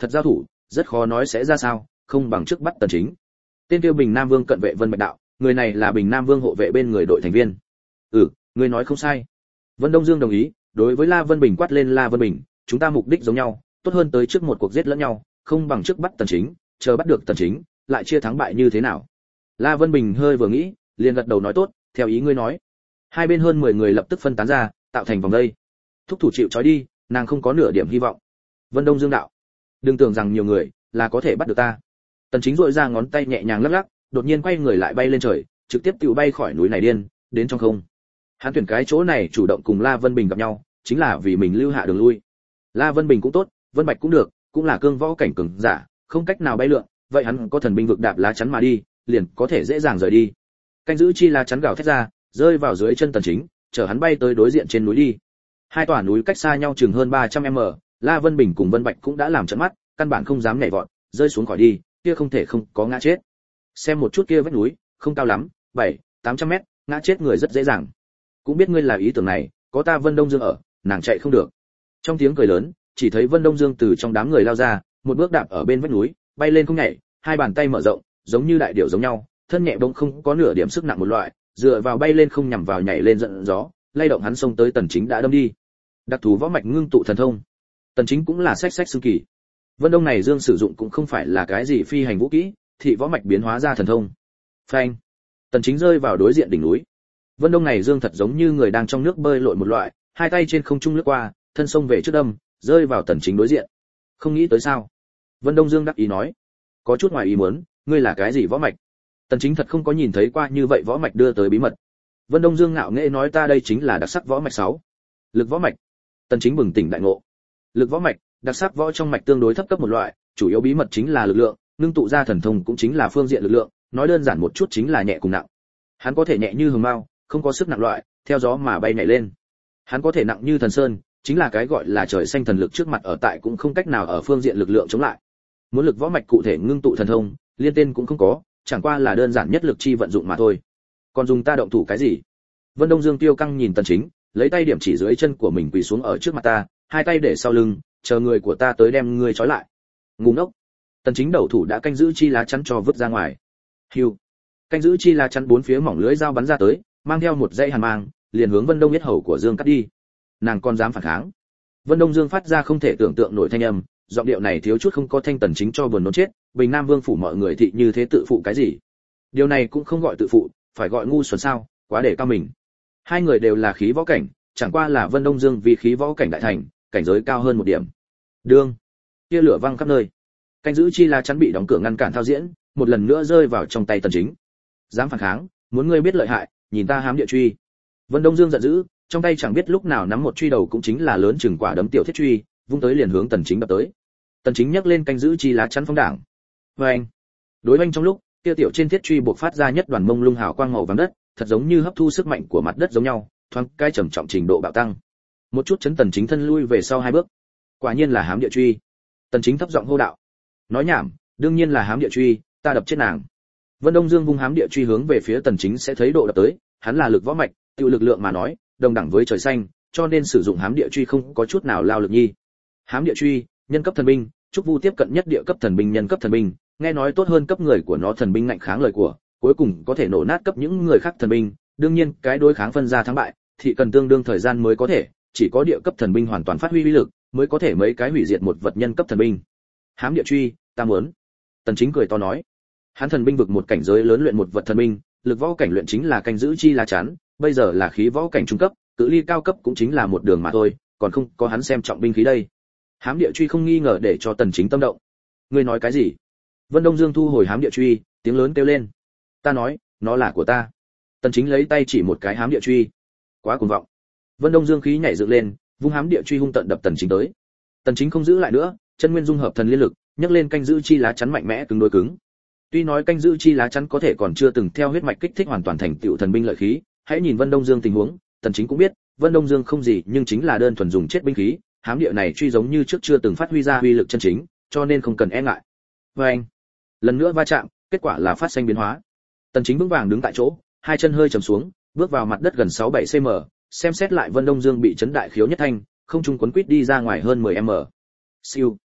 thật giao thủ rất khó nói sẽ ra sao, không bằng trước bắt Tần Chính. Tên kia Bình Nam Vương cận vệ Vân Bạch đạo, người này là Bình Nam Vương hộ vệ bên người đội thành viên. Ngươi nói không sai. Vân Đông Dương đồng ý, đối với La Vân Bình quát lên. La Vân Bình, chúng ta mục đích giống nhau, tốt hơn tới trước một cuộc giết lẫn nhau, không bằng trước bắt Tần Chính, chờ bắt được Tần Chính, lại chia thắng bại như thế nào. La Vân Bình hơi vừa nghĩ, liền gật đầu nói tốt, theo ý ngươi nói. Hai bên hơn 10 người lập tức phân tán ra, tạo thành vòng vây. Thúc thủ chịu trói đi, nàng không có nửa điểm hy vọng. Vân Đông Dương đạo, đừng tưởng rằng nhiều người là có thể bắt được ta. Tần Chính duỗi ra ngón tay nhẹ nhàng lắc lắc, đột nhiên quay người lại bay lên trời, trực tiếp tự bay khỏi núi này điên, đến trong không. Hắn tuyển cái chỗ này chủ động cùng La Vân Bình gặp nhau, chính là vì mình lưu hạ đường lui. La Vân Bình cũng tốt, Vân Bạch cũng được, cũng là cương võ cảnh cường giả, không cách nào bay lượn, vậy hắn có thần binh vực đạp lá chắn mà đi, liền có thể dễ dàng rời đi. Canh giữ chi lá chắn gào thét ra, rơi vào dưới chân Tần Chính, chở hắn bay tới đối diện trên núi đi. Hai tòa núi cách xa nhau chừng hơn 300m, La Vân Bình cùng Vân Bạch cũng đã làm trợn mắt, căn bản không dám nhảy vọt, rơi xuống khỏi đi, kia không thể không có ngã chết. Xem một chút kia vách núi, không cao lắm, 700-800m, ngã chết người rất dễ dàng. Cũng biết ngươi là ý tưởng này, có ta Vân Đông Dương ở, nàng chạy không được. Trong tiếng cười lớn, chỉ thấy Vân Đông Dương từ trong đám người lao ra, một bước đạp ở bên vách núi, bay lên không nhảy, hai bàn tay mở rộng, giống như đại điểu giống nhau, thân nhẹ bỗng không có nửa điểm sức nặng một loại, dựa vào bay lên không nhằm vào nhảy lên giận gió, lay động hắn xông tới Tần Chính đã đâm đi. Đặc thù võ mạch ngưng tụ thần thông. Tần Chính cũng là sách xương kỳ. Vân Đông này Dương sử dụng cũng không phải là cái gì phi hành vũ kỹ, thị võ mạch biến hóa ra thần thông. Phanh. Tần Chính rơi vào đối diện đỉnh núi. Vân Đông này Dương thật giống như người đang trong nước bơi lội một loại, hai tay trên không trung lướt qua, thân xông về trước đâm, rơi vào Tần Chính đối diện. Không nghĩ tới sao? Vân Đông Dương đắc ý nói, có chút ngoài ý muốn, ngươi là cái gì võ mạch? Tần Chính thật không có nhìn thấy qua như vậy võ mạch đưa tới bí mật. Vân Đông Dương ngạo nghễ nói ta đây chính là đặc sắc võ mạch 6. Lực võ mạch. Tần Chính bừng tỉnh đại ngộ. Lực võ mạch, đặc sắc võ trong mạch tương đối thấp cấp một loại, chủ yếu bí mật chính là lực lượng, ngưng tụ ra thần thông cũng chính là phương diện lực lượng, nói đơn giản một chút chính là nhẹ cùng nặng. Hắn có thể nhẹ như hồng mao, không có sức nặng loại, theo gió mà bay nhảy lên. Hắn có thể nặng như thần sơn, chính là cái gọi là trời xanh thần lực trước mặt ở tại cũng không cách nào ở phương diện lực lượng chống lại. Muốn lực võ mạch cụ thể ngưng tụ thần thông, liên tên cũng không có, chẳng qua là đơn giản nhất lực chi vận dụng mà thôi. Còn dùng ta động thủ cái gì? Vân Đông Dương tiêu căng nhìn Tần Chính, lấy tay điểm chỉ dưới chân của mình quỳ xuống ở trước mặt ta, hai tay để sau lưng, chờ người của ta tới đem ngươi trói lại. Ngu ngốc. Tần Chính đầu thủ đã canh giữ chi lá chắn cho vứt ra ngoài. Hưu. Canh giữ chi lá chắn bốn phía mỏng lưỡi dao bắn ra tới, mang theo một dãy hàn mang, liền hướng Vân Đông Yết hầu của Dương cắt đi. Nàng còn dám phản kháng? Vân Đông Dương phát ra không thể tưởng tượng nổi thanh âm, giọng điệu này thiếu chút không có thanh Tần Chính cho buồn nôn chết, Bình Nam Vương phủ mọi người thị như thế tự phụ cái gì? Điều này cũng không gọi tự phụ, phải gọi ngu xuẩn sao, quá để cao mình. Hai người đều là khí võ cảnh, chẳng qua là Vân Đông Dương vì khí võ cảnh đại thành, cảnh giới cao hơn một điểm. Đương, tia lửa văng khắp nơi. Canh giữ chi lá chắn bị đóng cửa ngăn cản thao diễn, một lần nữa rơi vào trong tay Tần Chính. Dám phản kháng, muốn ngươi biết lợi hại, nhìn ta hám địa truy. Vân Đông Dương giận dữ, trong tay chẳng biết lúc nào nắm một truy đầu cũng chính là lớn chừng quả đấm tiểu thiết truy, vung tới liền hướng Tần Chính đập tới. Tần Chính nhấc lên canh giữ chi lá chắn phong đảng. Oeng. Đối oanh trong lúc, kia tiểu trên thiết truy bộc phát ra nhất đoàn mông lung hào quang màu vàng đất, thật giống như hấp thu sức mạnh của mặt đất giống nhau, thoáng cái trầm trọng trình độ bạo tăng. Một chút chấn Tần Chính thân lui về sau hai bước. Quả nhiên là hám địa truy. Tần Chính thấp giọng hô đạo. Nói nhảm, đương nhiên là hám địa truy, ta đập chết nàng. Vân Đông Dương vung hám địa truy hướng về phía Tần Chính sẽ thấy độ đập tới, hắn là lực võ mạch, tiêu lực lượng mà nói, đồng đẳng với trời xanh, cho nên sử dụng hám địa truy không có chút nào lao lực nhi. Hám địa truy, nhân cấp thần binh, Trúc Vu tiếp cận nhất địa cấp thần binh nhân cấp thần binh, nghe nói tốt hơn cấp người của nó thần binh ngạnh kháng lời của, cuối cùng có thể nổ nát cấp những người khác thần binh, đương nhiên, cái đối kháng phân ra thắng bại, thì cần tương đương thời gian mới có thể, chỉ có địa cấp thần binh hoàn toàn phát huy uy lực, mới có thể mấy cái hủy diệt một vật nhân cấp thần binh. Hám địa truy, ta muốn. Tần Chính cười to nói, hắn thần binh vực một cảnh giới lớn luyện một vật thần binh, lực võ cảnh luyện chính là canh giữ chi lá chắn, bây giờ là khí võ cảnh trung cấp, cự ly cao cấp cũng chính là một đường mà thôi, còn không có hắn xem trọng binh khí đây. Hám địa truy không nghi ngờ để cho Tần Chính tâm động. Ngươi nói cái gì? Vân Đông Dương thu hồi hám địa truy, tiếng lớn kêu lên. Ta nói, nó là của ta. Tần Chính lấy tay chỉ một cái hám địa truy. Quá cuồng vọng. Vân Đông Dương khí nhảy dựng lên, vung hám địa truy hung tận đập Tần Chính tới. Tần Chính không giữ lại nữa, chân nguyên dung hợp thần liên lực, nhấc lên canh giữ chi lá chắn mạnh mẽ cứng đối cứng. Tuy nói canh giữ chi lá chắn có thể còn chưa từng theo huyết mạch kích thích hoàn toàn thành tựu thần binh lợi khí, hãy nhìn Vân Đông Dương tình huống, Tần Chính cũng biết, Vân Đông Dương không gì, nhưng chính là đơn thuần dùng chết binh khí, hám địa này truy giống như trước chưa từng phát huy ra uy lực chân chính, cho nên không cần e ngại. Và anh, lần nữa va chạm, kết quả là phát sinh biến hóa. Tần Chính vững vàng đứng tại chỗ, hai chân hơi trầm xuống, bước vào mặt đất gần 6-7 cm, xem xét lại Vân Đông Dương bị chấn đại khiếu nhất thanh, không trung quấn quýt đi ra ngoài hơn 10 m. Siêu.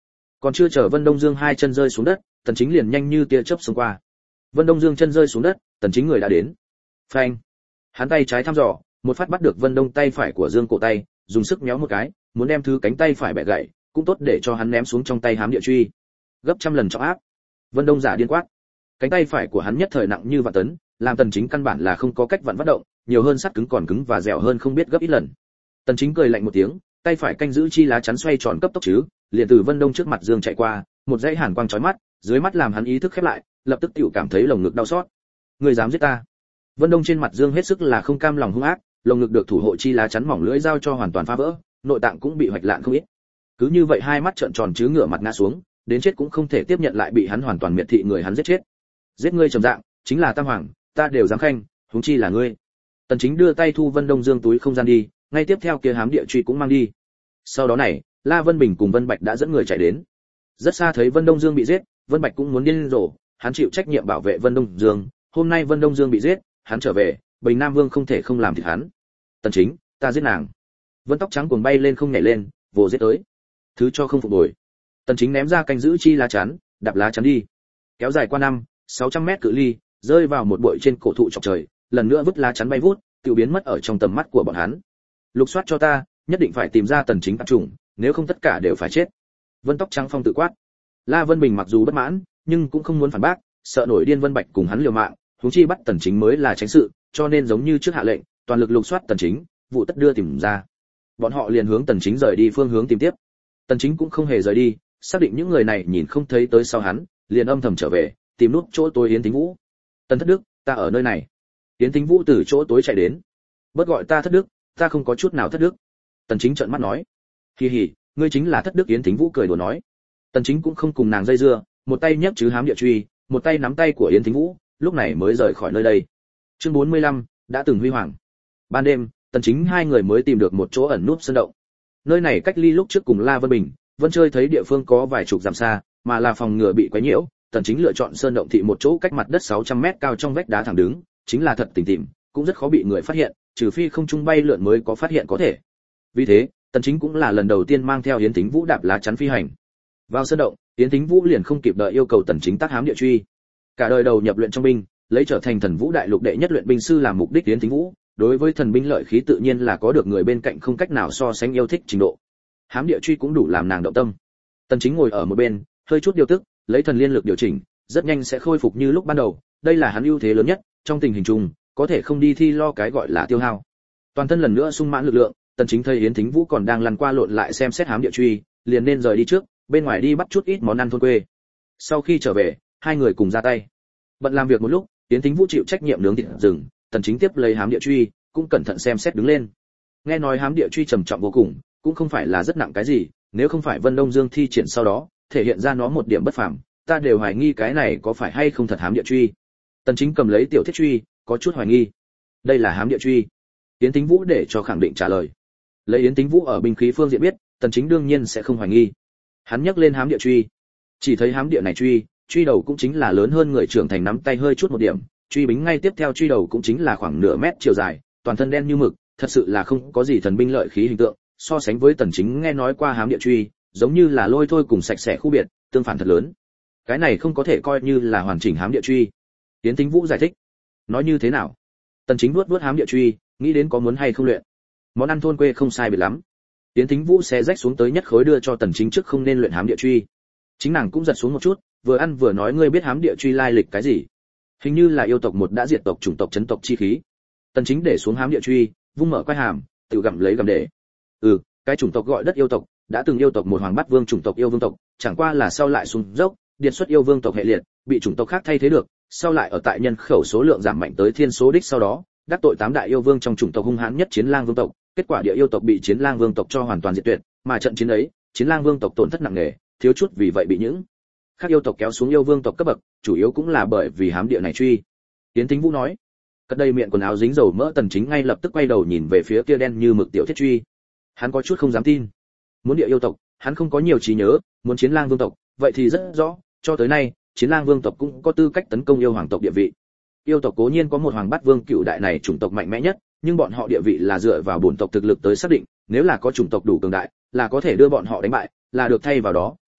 Còn chưa chờ Vân Đông Dương hai chân rơi xuống đất, Tần Chính liền nhanh như tia chớp xông qua. Vân Đông Dương chân rơi xuống đất, Tần Chính người đã đến. Phanh! Hắn tay trái thăm dò, một phát bắt được Vân Đông tay phải của Dương cổ tay, dùng sức méo một cái, muốn đem thứ cánh tay phải bẻ gãy, cũng tốt để cho hắn ném xuống trong tay hám địa truy. Gấp trăm lần trọng áp. Vân Đông giả điên quát. Cánh tay phải của hắn nhất thời nặng như vạn tấn, làm Tần Chính căn bản là không có cách vặn vắt động, nhiều hơn sắt cứng còn cứng và dẻo hơn không biết gấp ít lần. Tần Chính cười lạnh một tiếng, tay phải canh giữ chi lá chắn xoay tròn cấp tốc chứ, liền từ Vân Đông trước mặt Dương chạy qua, một dãy hàn quang chói mắt, dưới mắt làm hắn ý thức khép lại, lập tức tiểu cảm thấy lồng ngực đau xót. Ngươi dám giết ta? Vân Đông trên mặt Dương hết sức là không cam lòng hung ác, lồng ngực được thủ hộ chi lá chắn mỏng lưỡi dao cho hoàn toàn phá vỡ, nội tạng cũng bị hoạch lạn không ít. Cứ như vậy hai mắt trợn tròn chứ ngửa mặt ngã xuống, đến chết cũng không thể tiếp nhận lại bị hắn hoàn toàn miệt thị người hắn giết chết. Giết ngươi trầm dạng, chính là Tam Hoàng, ta đều dám khanh, huống chi là ngươi. Tần Chính đưa tay thu Vân Đông Dương túi không gian đi, ngay tiếp theo kia hám địa truy cũng mang đi. Sau đó này, La Vân Bình cùng Vân Bạch đã dẫn người chạy đến. Rất xa thấy Vân Đông Dương bị giết, Vân Bạch cũng muốn điên rồ, hắn chịu trách nhiệm bảo vệ Vân Đông Dương, hôm nay Vân Đông Dương bị giết, hắn trở về, Bình Nam Vương không thể không làm thịt hắn. Tần Chính, ta giết nàng. Vân tóc trắng cuồng bay lên không nhảy lên, vồ giết tới. Thứ cho không phục hồi. Tần Chính ném ra canh giữ chi lá chắn, đạp lá chắn đi. Kéo dài qua 600 mét cự ly, rơi vào một bụi trên cổ thụ chọc trời, lần nữa vứt lá chắn bay vút, tiêu biến mất ở trong tầm mắt của bọn hắn. Lục soát cho ta, nhất định phải tìm ra Tần Chính tạp chủng, nếu không tất cả đều phải chết. Vân tóc trắng phong tự quát. La Vân Bình mặc dù bất mãn, nhưng cũng không muốn phản bác, sợ nổi điên Vân Bạch cùng hắn liều mạng, huống chi bắt Tần Chính mới là tránh sự, cho nên giống như trước hạ lệnh, toàn lực lục soát Tần Chính, vụ tất đưa tìm ra. Bọn họ liền hướng Tần Chính rời đi phương hướng tìm tiếp. Tần Chính cũng không hề rời đi, xác định những người này nhìn không thấy tới sau hắn, liền âm thầm trở về, tìm nút chỗ tối Yến Thính Vũ. Tần Thất Đức, ta ở nơi này. Yến Thính Vũ từ chỗ tối chạy đến. Bớt gọi ta Thất Đức, ta không có chút nào thất đức. Tần Chính trợn mắt nói. Hi hi, ngươi chính là Thất Đức. Yến Thính Vũ cười đùa nói. Tần Chính cũng không cùng nàng dây dưa, một tay nhấc chứ hám địa truy, một tay nắm tay của Yến Thính Vũ, lúc này mới rời khỏi nơi đây. Chương 45, đã từng huy hoàng. Ban đêm, Tần Chính hai người mới tìm được một chỗ ẩn núp sơn động. Nơi này cách ly lúc trước cùng La Vân Bình, Vân Chơi thấy địa phương có vài chục dặm xa, mà là phòng ngừa bị quấy nhiễu, Tần Chính lựa chọn sơn động thị một chỗ cách mặt đất 600 mét cao trong vách đá thẳng đứng, chính là thật tỉnh tịm, cũng rất khó bị người phát hiện, trừ phi không trung bay lượn mới có phát hiện có thể. Vì thế, Tần Chính cũng là lần đầu tiên mang theo Yến Thính Vũ đạp lá chắn phi hành. Vào sơn động, Yến Thính Vũ liền không kịp đợi yêu cầu Tần Chính tác hám địa truy. Cả đời đầu nhập luyện trong binh, lấy trở thành Thần Vũ Đại Lục đệ nhất luyện binh sư làm mục đích. Yến Thính Vũ đối với thần binh lợi khí tự nhiên là có được người bên cạnh không cách nào so sánh yêu thích trình độ. Hám địa truy cũng đủ làm nàng động tâm. Tần Chính ngồi ở một bên, hơi chút điều tức, lấy thần liên lực điều chỉnh, rất nhanh sẽ khôi phục như lúc ban đầu, đây là hắn ưu thế lớn nhất, trong tình hình chung, có thể không đi thi lo cái gọi là tiêu hao. Toàn thân lần nữa sung mãn lực lượng, Tần Chính thấy Yến Thính Vũ còn đang lăn qua lộn lại xem xét hám địa truy, liền nên rời đi trước, bên ngoài đi bắt chút ít món ăn thôn quê. Sau khi trở về, hai người cùng ra tay. Bận làm việc một lúc, Yến Thính Vũ chịu trách nhiệm nướng thịt rừng, Tần Chính tiếp lấy hám địa truy, cũng cẩn thận xem xét đứng lên. Nghe nói hám địa truy trầm trọng vô cùng, cũng không phải là rất nặng cái gì, nếu không phải Vân Đông Dương thi triển sau đó, thể hiện ra nó một điểm bất phàm, ta đều hoài nghi cái này có phải hay không thật hám địa truy. Tần Chính cầm lấy tiểu thiết truy, có chút hoài nghi. Đây là hám địa truy. Yến Thính Vũ để cho khẳng định trả lời. Lấy Yến Thính Vũ ở binh khí phương diện biết, Tần Chính đương nhiên sẽ không hoài nghi. Hắn nhấc lên hám địa truy, chỉ thấy hám địa này truy đầu cũng chính là lớn hơn người trưởng thành nắm tay hơi chút một điểm, truy bính ngay tiếp theo truy đầu cũng chính là khoảng nửa mét chiều dài, toàn thân đen như mực, thật sự là không có gì thần binh lợi khí hình tượng, so sánh với Tần Chính nghe nói qua hám địa truy, giống như là lôi thôi cùng sạch sẽ khu biệt, tương phản thật lớn. Cái này không có thể coi như là hoàn chỉnh hám địa truy. Yến Thính Vũ giải thích. Nói như thế nào? Tần Chính vuốt hám địa truy, nghĩ đến có muốn hay không luyện. Món ăn thôn quê không sai biệt lắm. Yến Thính Vũ xé rách xuống tới nhất khối đưa cho Tần Chính trước không nên luyện hám địa truy. Chính nàng cũng giật xuống một chút, vừa ăn vừa nói ngươi biết hám địa truy lai lịch cái gì? Hình như là yêu tộc một đã diệt tộc chủng tộc chấn tộc chi khí. Tần Chính để xuống hám địa truy, vung mở quai hàm, tự gặm lấy gặm để. Cái chủng tộc gọi đất yêu tộc, đã từng yêu tộc một hoàng bát vương chủng tộc yêu vương tộc, chẳng qua là sau lại xuống dốc, điệt xuất yêu vương tộc hệ liệt, bị chủng tộc khác thay thế được, sau lại ở tại nhân khẩu số lượng giảm mạnh tới thiên số đích sau đó, đắc tội 8 đại yêu vương trong chủng tộc hung hãn nhất Chiến Lang vương tộc, kết quả địa yêu tộc bị Chiến Lang vương tộc cho hoàn toàn diệt tuyệt, mà trận chiến ấy, Chiến Lang vương tộc tổn thất nặng nề, thiếu chút vì vậy bị những khác yêu tộc kéo xuống yêu vương tộc cấp bậc, chủ yếu cũng là bởi vì hám địa này truy. Tiến Thính Vũ nói. Cất đây miệng quần áo dính dầu mỡ Tần Chính ngay lập tức quay đầu nhìn về phía kia đen như mực tiểu thiết truy. Hắn có chút không dám tin. Muốn địa yêu tộc, hắn không có nhiều trí nhớ, muốn Chiến Lang vương tộc, vậy thì rất rõ, cho tới nay, Chiến Lang vương tộc cũng có tư cách tấn công yêu hoàng tộc địa vị. Yêu tộc cố nhiên có một hoàng bát vương cựu đại này chủng tộc mạnh mẽ nhất, nhưng bọn họ địa vị là dựa vào bổn tộc thực lực tới xác định, nếu là có chủng tộc đủ cường đại, là có thể đưa bọn họ đánh bại, là được thay vào đó,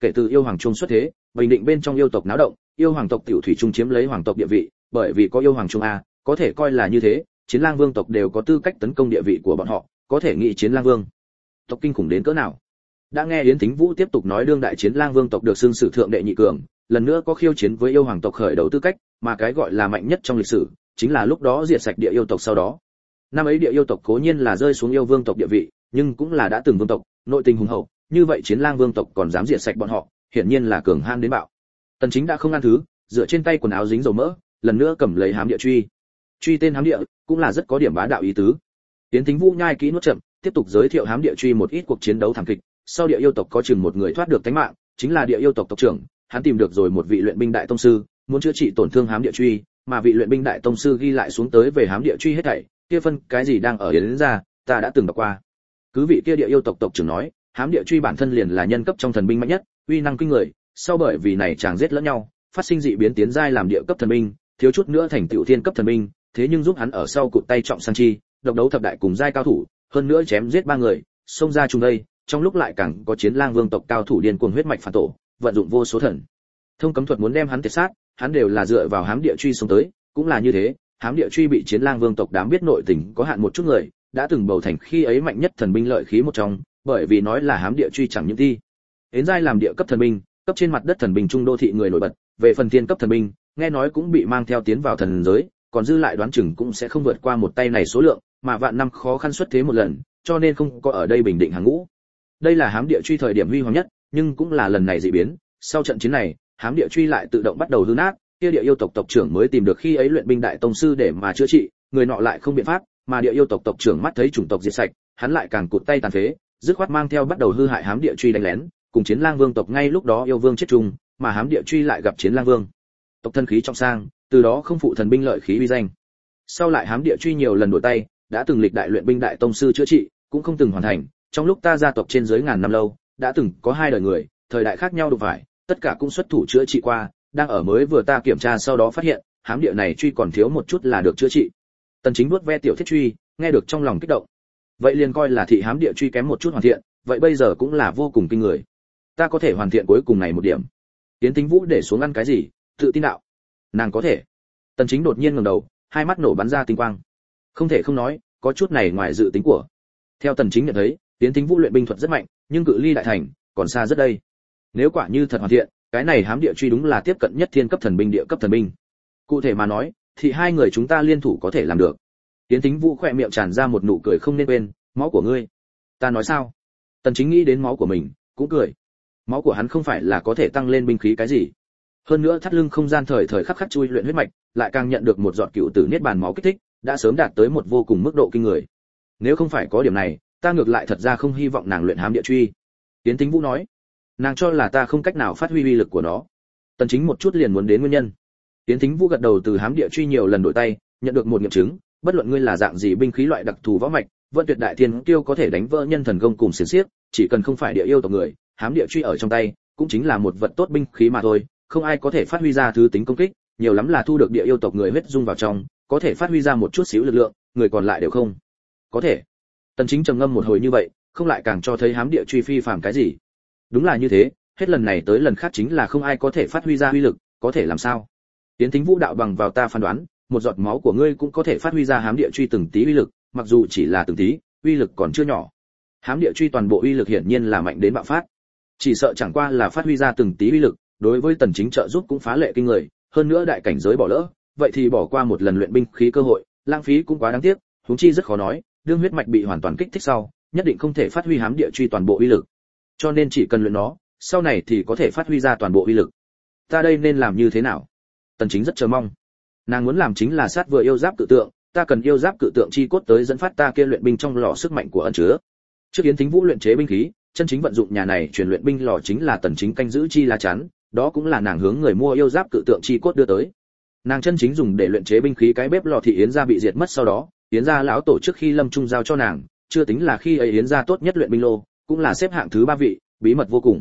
kể từ yêu hoàng trung xuất thế, bình định bên trong yêu tộc náo động, yêu hoàng tộc tiểu thủy trung chiếm lấy hoàng tộc địa vị, bởi vì có yêu hoàng trung a, có thể coi là như thế, Chiến Lang Vương tộc đều có tư cách tấn công địa vị của bọn họ, có thể nghĩ Chiến Lang Vương tộc kinh khủng đến cỡ nào. Đã nghe Yến Thính Vũ tiếp tục nói đương đại Chiến Lang Vương tộc được xưng sử thượng đệ nhị cường, lần nữa có khiêu chiến với yêu hoàng tộc khởi đầu tư cách, mà cái gọi là mạnh nhất trong lịch sử, chính là lúc đó diệt sạch địa yêu tộc sau đó. Năm ấy địa yêu tộc cố nhiên là rơi xuống yêu vương tộc địa vị, nhưng cũng là đã từng vương tộc, nội tình hùng hậu, như vậy Chiến Lang Vương tộc còn dám diệt sạch bọn họ, hiển nhiên là cường han đến bạo. Tần Chính đã không ăn thứ, dựa trên tay quần áo dính dầu mỡ, lần nữa cầm lấy hám địa truy. Truy tên hám địa, cũng là rất có điểm bá đạo ý tứ. Tiến Thính Vũ nhai kỹ nuốt chậm, tiếp tục giới thiệu hám địa truy một ít cuộc chiến đấu thảm kịch, sau địa yêu tộc có chừng một người thoát được tính mạng, chính là địa yêu tộc tộc trưởng, hắn tìm được rồi một vị luyện binh đại tông sư, muốn chữa trị tổn thương hám địa truy, mà vị luyện binh đại tông sư ghi lại xuống tới về hám địa truy hết thảy, kia phân cái gì đang ở đến ra, ta đã từng đọc qua. Cứ vị kia địa yêu tộc tộc trưởng nói, hám địa truy bản thân liền là nhân cấp trong thần binh mạnh nhất, uy năng kinh người, sau bởi vì này chàng giết lẫn nhau, phát sinh dị biến tiến giai làm địa cấp thần binh, thiếu chút nữa thành tiểu thiên cấp thần binh, thế nhưng giúp hắn ở sau cụt tay trọng sang chi, độc đấu thập đại cùng giai cao thủ, hơn nữa chém giết 3 người, xông ra chung đây, trong lúc lại càng có Chiến Lang Vương tộc cao thủ điên cuồng huyết mạch phản tổ, vận dụng vô số thần thông cấm thuật muốn đem hắn tiệt sát, hắn đều là dựa vào hám địa truy sống tới, cũng là như thế, hám địa truy bị Chiến Lang Vương tộc đám biết nội tình có hạn một chút người, đã từng bầu thành khi ấy mạnh nhất thần binh lợi khí một trong, bởi vì nói là hám địa truy chẳng những thi đến giai làm địa cấp thần binh, cấp trên mặt đất thần binh trung đô thị người nổi bật, về phần thiên cấp thần binh, nghe nói cũng bị mang theo tiến vào thần giới, còn dư lại đoán chừng cũng sẽ không vượt qua một tay này số lượng, mà vạn năm khó khăn xuất thế một lần, cho nên không có ở đây bình định hàng ngũ. Đây là hám địa truy thời điểm huy hoàng nhất, nhưng cũng là lần này dị biến, sau trận chiến này, hám địa truy lại tự động bắt đầu hư nát, kia địa yêu tộc tộc trưởng mới tìm được khi ấy luyện binh đại tông sư để mà chữa trị, người nọ lại không biện pháp, mà địa yêu tộc tộc trưởng mắt thấy chủng tộc diệt sạch, hắn lại càng cụt tay tàn phế, dứt khoát mang theo bắt đầu hư hại hám địa truy đánh lén, cùng Chiến Lang Vương tộc ngay lúc đó yêu vương chết chung, mà hám địa truy lại gặp Chiến Lang Vương tộc thân khí trong sang, từ đó không phụ thần binh lợi khí uy danh. Sau lại hám địa truy nhiều lần đổi tay, đã từng lịch đại luyện binh đại tông sư chữa trị, cũng không từng hoàn thành, trong lúc ta gia tộc trên dưới ngàn năm lâu, đã từng có 2 đời người, thời đại khác nhau đụng phải, tất cả cũng xuất thủ chữa trị qua, đang ở mới vừa ta kiểm tra sau đó phát hiện, hám địa này truy còn thiếu một chút là được chữa trị. Tần Chính vuốt ve tiểu thiết truy, nghe được trong lòng kích động. Vậy liền coi là thị hám địa truy kém một chút hoàn thiện, vậy bây giờ cũng là vô cùng kinh người. Ta có thể hoàn thiện cuối cùng này một điểm. Tiến Thính Vũ để xuống ăn cái gì, tự tin đạo. Nàng có thể. Tần Chính đột nhiên ngẩng đầu, hai mắt nổ bắn ra tinh quang. Không thể không nói, có chút này ngoài dự tính của. Theo Tần Chính nhận thấy, Tiến Thính Vũ luyện binh thuật rất mạnh, nhưng cự ly đại thành còn xa rất đây. Nếu quả như thật hoàn thiện, cái này hám địa truy đúng là tiếp cận nhất thiên cấp thần binh địa cấp thần binh. Cụ thể mà nói, thì 2 người chúng ta liên thủ có thể làm được. Tiến Thính Vũ khẽ miệng tràn ra một nụ cười không nên quên, máu của ngươi. Ta nói sao? Tần Chính nghĩ đến máu của mình, cũng cười. Máu của hắn không phải là có thể tăng lên binh khí cái gì. Hơn nữa thắt lưng không gian thời thời khắc khắc chui luyện huyết mạch, lại càng nhận được một giọt cựu tử niết bàn máu kích thích, đã sớm đạt tới một vô cùng mức độ kinh người. Nếu không phải có điểm này, ta ngược lại thật ra không hy vọng nàng luyện hám địa truy. Tiến Thính Vũ nói, nàng cho là ta không cách nào phát huy uy lực của nó. Tần Chính một chút liền muốn đến nguyên nhân. Tiến Thính Vũ gật đầu từ hám địa truy nhiều lần đổi tay, nhận được một nghiệm chứng, bất luận ngươi là dạng gì binh khí loại đặc thù võ mạch, Vận Tuyệt Đại Thiên Kiêu có thể đánh vỡ nhân thần công cùng xiển xiếc, chỉ cần không phải địa yêu tộc người, hám địa truy ở trong tay, cũng chính là một vật tốt binh khí mà thôi, không ai có thể phát huy ra thứ tính công kích, nhiều lắm là thu được địa yêu tộc người huyết dung vào trong, có thể phát huy ra một chút xíu lực lượng, người còn lại đều không. Có thể. Tần Chính trầm ngâm một hồi như vậy, không lại càng cho thấy hám địa truy phi phàm cái gì. Đúng là như thế, hết lần này tới lần khác chính là không ai có thể phát huy ra uy lực, có thể làm sao? Tiến Thính Vũ đạo bằng vào ta phán đoán, một giọt máu của ngươi cũng có thể phát huy ra hám địa truy từng tí uy lực, mặc dù chỉ là từng tí, uy lực còn chưa nhỏ. Hám địa truy toàn bộ uy lực hiển nhiên là mạnh đến bạo phát. Chỉ sợ chẳng qua là phát huy ra từng tí uy lực, đối với Tần Chính trợ giúp cũng phá lệ kinh người, hơn nữa đại cảnh giới bỏ lỡ, vậy thì bỏ qua một lần luyện binh khí cơ hội, lãng phí cũng quá đáng tiếc, huống chi rất khó nói, đương huyết mạch bị hoàn toàn kích thích sau, nhất định không thể phát huy hám địa truy toàn bộ uy lực. Cho nên chỉ cần luyện nó, sau này thì có thể phát huy ra toàn bộ uy lực. Ta đây nên làm như thế nào? Tần Chính rất chờ mong. Nàng muốn làm chính là sát vừa yêu giáp cự tượng, ta cần yêu giáp cự tượng chi cốt tới dẫn phát ta kia luyện binh trong lò sức mạnh của ẩn chứa. Trước Yến Thính Vũ luyện chế binh khí, chân chính vận dụng nhà này truyền luyện binh lò chính là Tần Chính canh giữ chi lá chắn, đó cũng là nàng hướng người mua yêu giáp cự tượng chi cốt đưa tới. Nàng chân chính dùng để luyện chế binh khí cái bếp lò thị Yến gia bị diệt mất sau đó, Yến gia lão tổ trước khi lâm trung giao cho nàng, chưa tính là khi ấy Yến gia tốt nhất luyện binh lô, cũng là xếp hạng thứ 3 vị, bí mật vô cùng.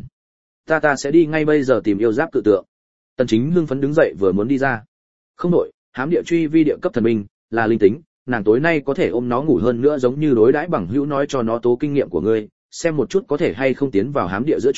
Ta sẽ đi ngay bây giờ tìm yêu giáp cự tượng. Tần Chính hưng phấn đứng dậy vừa muốn đi ra. Không đổi, hám địa truy vi địa cấp thần binh, là linh tính, nàng tối nay có thể ôm nó ngủ hơn nữa giống như đối đãi bằng hữu nói cho nó tố kinh nghiệm của ngươi, xem một chút có thể hay không tiến vào hám địa giữa truy,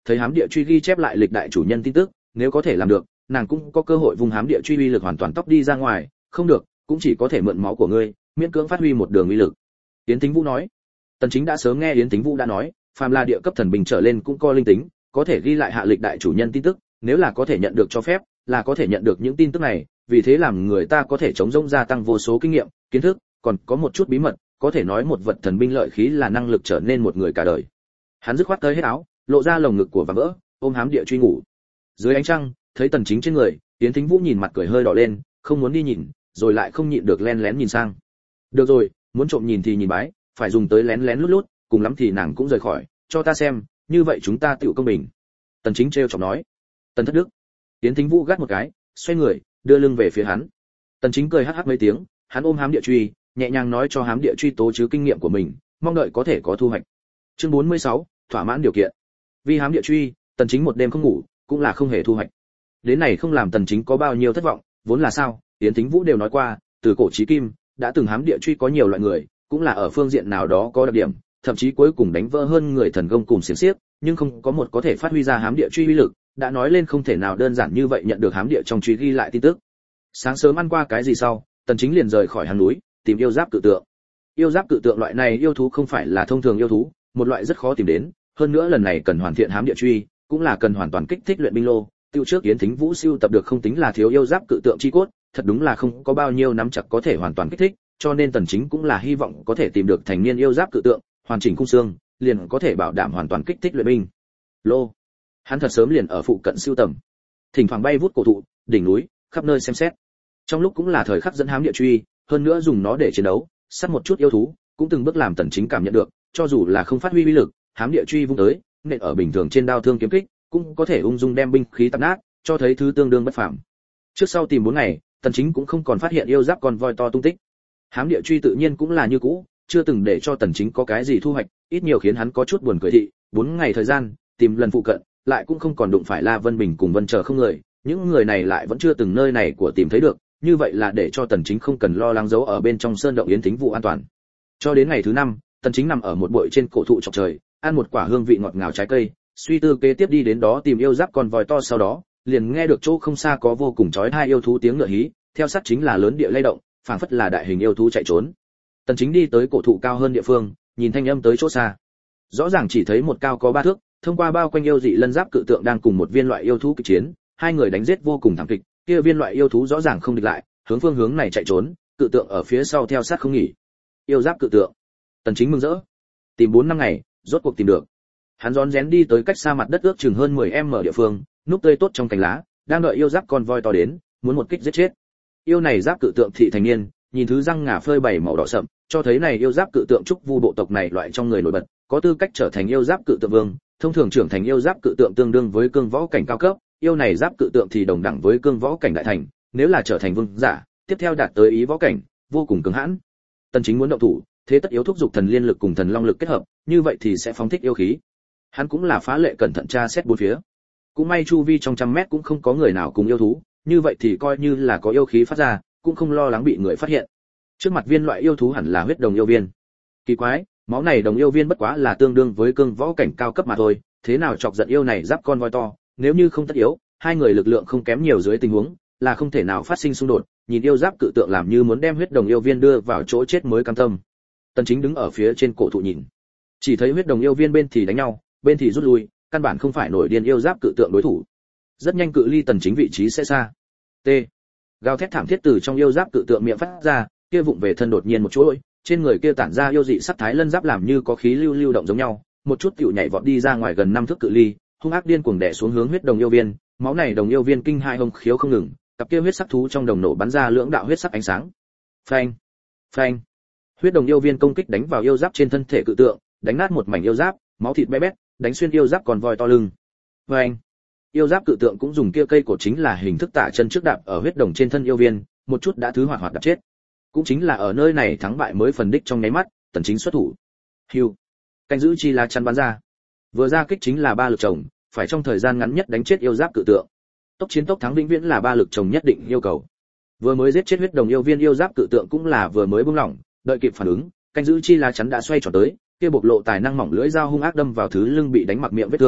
thấy hám địa truy ghi chép lại lịch đại chủ nhân tin tức, nếu có thể làm được, nàng cũng có cơ hội vùng hám địa truy uy lực hoàn toàn tốc đi ra ngoài, không được, cũng chỉ có thể mượn máu của ngươi, miễn cưỡng phát huy một đường uy lực. Yến Thính Vũ nói. Tần Chính đã sớm nghe Yến Thính Vũ đã nói, phàm là địa cấp thần bình trở lên cũng có linh tính, có thể ghi lại hạ lịch đại chủ nhân tin tức, nếu là có thể nhận được cho phép, là có thể nhận được những tin tức này, vì thế làm người ta có thể chống rỗng gia tăng vô số kinh nghiệm, kiến thức, còn có một chút bí mật, có thể nói một vật thần binh lợi khí là năng lực trở nên một người cả đời. Hắn dứt khoát tới hết áo, lộ ra lồng ngực của và vỡ, ôm hám địa truy ngủ. Dưới ánh trăng, thấy Tần Chính trên người, Yến Thính Vũ nhìn mặt cười hơi đỏ lên, không muốn đi nhìn, rồi lại không nhịn được lén lén nhìn sang. Được rồi, muốn trộm nhìn thì nhìn bái, phải dùng tới lén lén lút lút, cùng lắm thì nàng cũng rời khỏi, cho ta xem, như vậy chúng ta tựu công bình. Tần Chính trêu chọc nói. Tần Thất Đức. Yến Thính Vũ gắt một cái, xoay người, đưa lưng về phía hắn. Tần Chính cười hắc hắc mấy tiếng, hắn ôm hám địa truy, nhẹ nhàng nói cho hám địa truy tố chứ kinh nghiệm của mình, mong đợi có thể có thu hoạch. Chương 46, thỏa mãn điều kiện. Vì hám địa truy, Tần Chính một đêm không ngủ, cũng là không hề thu hoạch. Đến này không làm Tần Chính có bao nhiêu thất vọng, vốn là sao, Yến Thính Vũ đều nói qua, từ cổ chí kim, đã từng hám địa truy có nhiều loại người, cũng là ở phương diện nào đó có đặc điểm, thậm chí cuối cùng đánh vỡ hơn người thần công cùng xiển xiếc, nhưng không có một có thể phát huy ra hám địa truy uy lực, đã nói lên không thể nào đơn giản như vậy nhận được hám địa trong truy ghi lại tin tức. Sáng sớm ăn qua cái gì sau, Tần Chính liền rời khỏi hang núi, tìm yêu giáp cự tượng. Yêu giáp cự tượng loại này yêu thú không phải là thông thường yêu thú, một loại rất khó tìm đến, hơn nữa lần này cần hoàn thiện hám địa truy, cũng là cần hoàn toàn kích thích luyện binh lô. Tiêu trước Yến Thính Vũ siêu tập được không tính là thiếu yêu giáp cự tượng chi cốt, thật đúng là không có bao nhiêu nắm chặt có thể hoàn toàn kích thích, cho nên Tần Chính cũng là hy vọng có thể tìm được thành niên yêu giáp cự tượng, hoàn chỉnh khung xương, liền có thể bảo đảm hoàn toàn kích thích luyện binh lô. Hắn thật sớm liền ở phụ cận siêu tầm, thỉnh thoảng bay vút cổ thụ, đỉnh núi, khắp nơi xem xét. Trong lúc cũng là thời khắc dẫn hám địa truy, hơn nữa dùng nó để chiến đấu, sát một chút yêu thú, cũng từng bước làm Tần Chính cảm nhận được, cho dù là không phát huy uy lực, hám địa truy vung tới, nện ở bình thường trên đao thương kiếm kích, cũng có thể ung dung đem binh khí tạp nát, cho thấy thứ tương đương bất phàm. Trước sau tìm 4 ngày, Tần Chính cũng không còn phát hiện yêu giáp con voi to tung tích. Hám địa truy tự nhiên cũng là như cũ, chưa từng để cho Tần Chính có cái gì thu hoạch, ít nhiều khiến hắn có chút buồn cười thị, 4 ngày thời gian, tìm lần phụ cận, lại cũng không còn đụng phải La Vân Bình cùng Vân Chờ không người, những người này lại vẫn chưa từng nơi này của tìm thấy được, như vậy là để cho Tần Chính không cần lo lắng giấu ở bên trong sơn động Yến Thính Vũ an toàn. Cho đến ngày thứ 5, Tần Chính nằm ở một bụi trên cổ thụ chọc trời, ăn một quả hương vị ngọt ngào trái cây, suy tư kế tiếp đi đến đó tìm yêu giáp con voi to, sau đó liền nghe được chỗ không xa có vô cùng chói tai yêu thú tiếng ngựa hí, theo sát chính là lớn địa lay động, phảng phất là đại hình yêu thú chạy trốn. Tần Chính đi tới cổ thụ cao hơn địa phương, nhìn thanh âm tới chỗ xa. Rõ ràng chỉ thấy một cao có 3 thước, thông qua bao quanh yêu dị lân giáp cự tượng đang cùng một viên loại yêu thú kịch chiến, hai người đánh giết vô cùng thảm kịch, kia viên loại yêu thú rõ ràng không địch lại, hướng phương hướng này chạy trốn, cự tượng ở phía sau theo sát không nghỉ. Yêu giáp cự tượng. Tần Chính mừng rỡ. Tìm 4 năm ngày, rốt cuộc tìm được. Hắn rón rén đi tới cách xa mặt đất ước chừng hơn 10m địa phương, núp tươi tốt trong cành lá, đang đợi yêu giáp con voi to đến, muốn một kích giết chết. Yêu này giáp cự tượng thị thành niên, nhìn thứ răng ngà phơi bày màu đỏ sậm, cho thấy này yêu giáp cự tượng trúc vu bộ tộc này loại trong người nổi bật, có tư cách trở thành yêu giáp cự tượng vương. Thông thường trưởng thành yêu giáp cự tượng tương đương với cương võ cảnh cao cấp, yêu này giáp cự tượng thì đồng đẳng với cương võ cảnh đại thành, nếu là trở thành vương giả, tiếp theo đạt tới ý võ cảnh, vô cùng cứng hãn. Tần Chính muốn động thủ, thế tất yếu thúc dục thần liên lực cùng thần long lực kết hợp, như vậy thì sẽ phóng thích yêu khí. Hắn cũng là phá lệ cẩn thận tra xét bốn phía. Cũng may chu vi trong 100 mét cũng không có người nào cùng yêu thú, như vậy thì coi như là có yêu khí phát ra, cũng không lo lắng bị người phát hiện. Trước mặt viên loại yêu thú hẳn là huyết đồng yêu viên. Kỳ quái, máu này đồng yêu viên bất quá là tương đương với cương võ cảnh cao cấp mà thôi, thế nào chọc giận yêu này giáp con voi to, nếu như không tất yếu, hai người lực lượng không kém nhiều dưới tình huống, là không thể nào phát sinh xung đột, nhìn yêu giáp cự tượng làm như muốn đem huyết đồng yêu viên đưa vào chỗ chết mới cam tâm. Tần Chính đứng ở phía trên cổ thụ nhìn, chỉ thấy huyết đồng yêu viên bên thì đánh nhau, bên thì rút lui, căn bản không phải nổi điên yêu giáp cự tượng đối thủ. Rất nhanh cự ly Tần Chính vị trí sẽ xa. T. Gào thét thảm thiết từ trong yêu giáp cự tượng miệng phát ra, kia vụng về thân đột nhiên một chuỗi, trên người kia tản ra yêu dị sắc thái lân giáp làm như có khí lưu lưu động giống nhau, một chút tiểu nhảy vọt đi ra ngoài gần 5 thước cự ly, hung ác điên cuồng đè xuống hướng huyết đồng yêu viên, máu này đồng yêu viên kinh hai hông khiếu không ngừng, cặp kia huyết sắc thú trong đồng nổ bắn ra lưỡng đạo huyết sắc ánh sáng. Phanh, phanh. Huyết đồng yêu viên công kích đánh vào yêu giáp trên thân thể cự tượng, đánh nát một mảnh yêu giáp, máu thịt bé bét, đánh xuyên yêu giáp còn voi to lưng. Phanh. Yêu giáp cự tượng cũng dùng kia cây cổ chính là hình thức tả chân trước đạp ở huyết đồng trên thân yêu viên, một chút đã thứ hoạt hoạt đạp chết. Cũng chính là ở nơi này thắng bại mới phần đích trong nháy mắt, Tần Chính xuất thủ. Hưu. Canh giữ chi lá chắn bắn ra. Vừa ra kích chính là 3 lực chồng, phải trong thời gian ngắn nhất đánh chết yêu giáp cự tượng. Tốc chiến tốc thắng vĩnh viễn là 3 lực chồng nhất định yêu cầu. Vừa mới giết chết huyết đồng yêu viên yêu giáp cự tượng cũng là vừa mới buông lỏng, đợi kịp phản ứng, canh giữ chi lá chắn đã xoay tròn tới, kia bộc lộ tài năng mỏng lưỡi dao hung ác đâm vào thứ lưng bị đánh mặc miệng vết thương,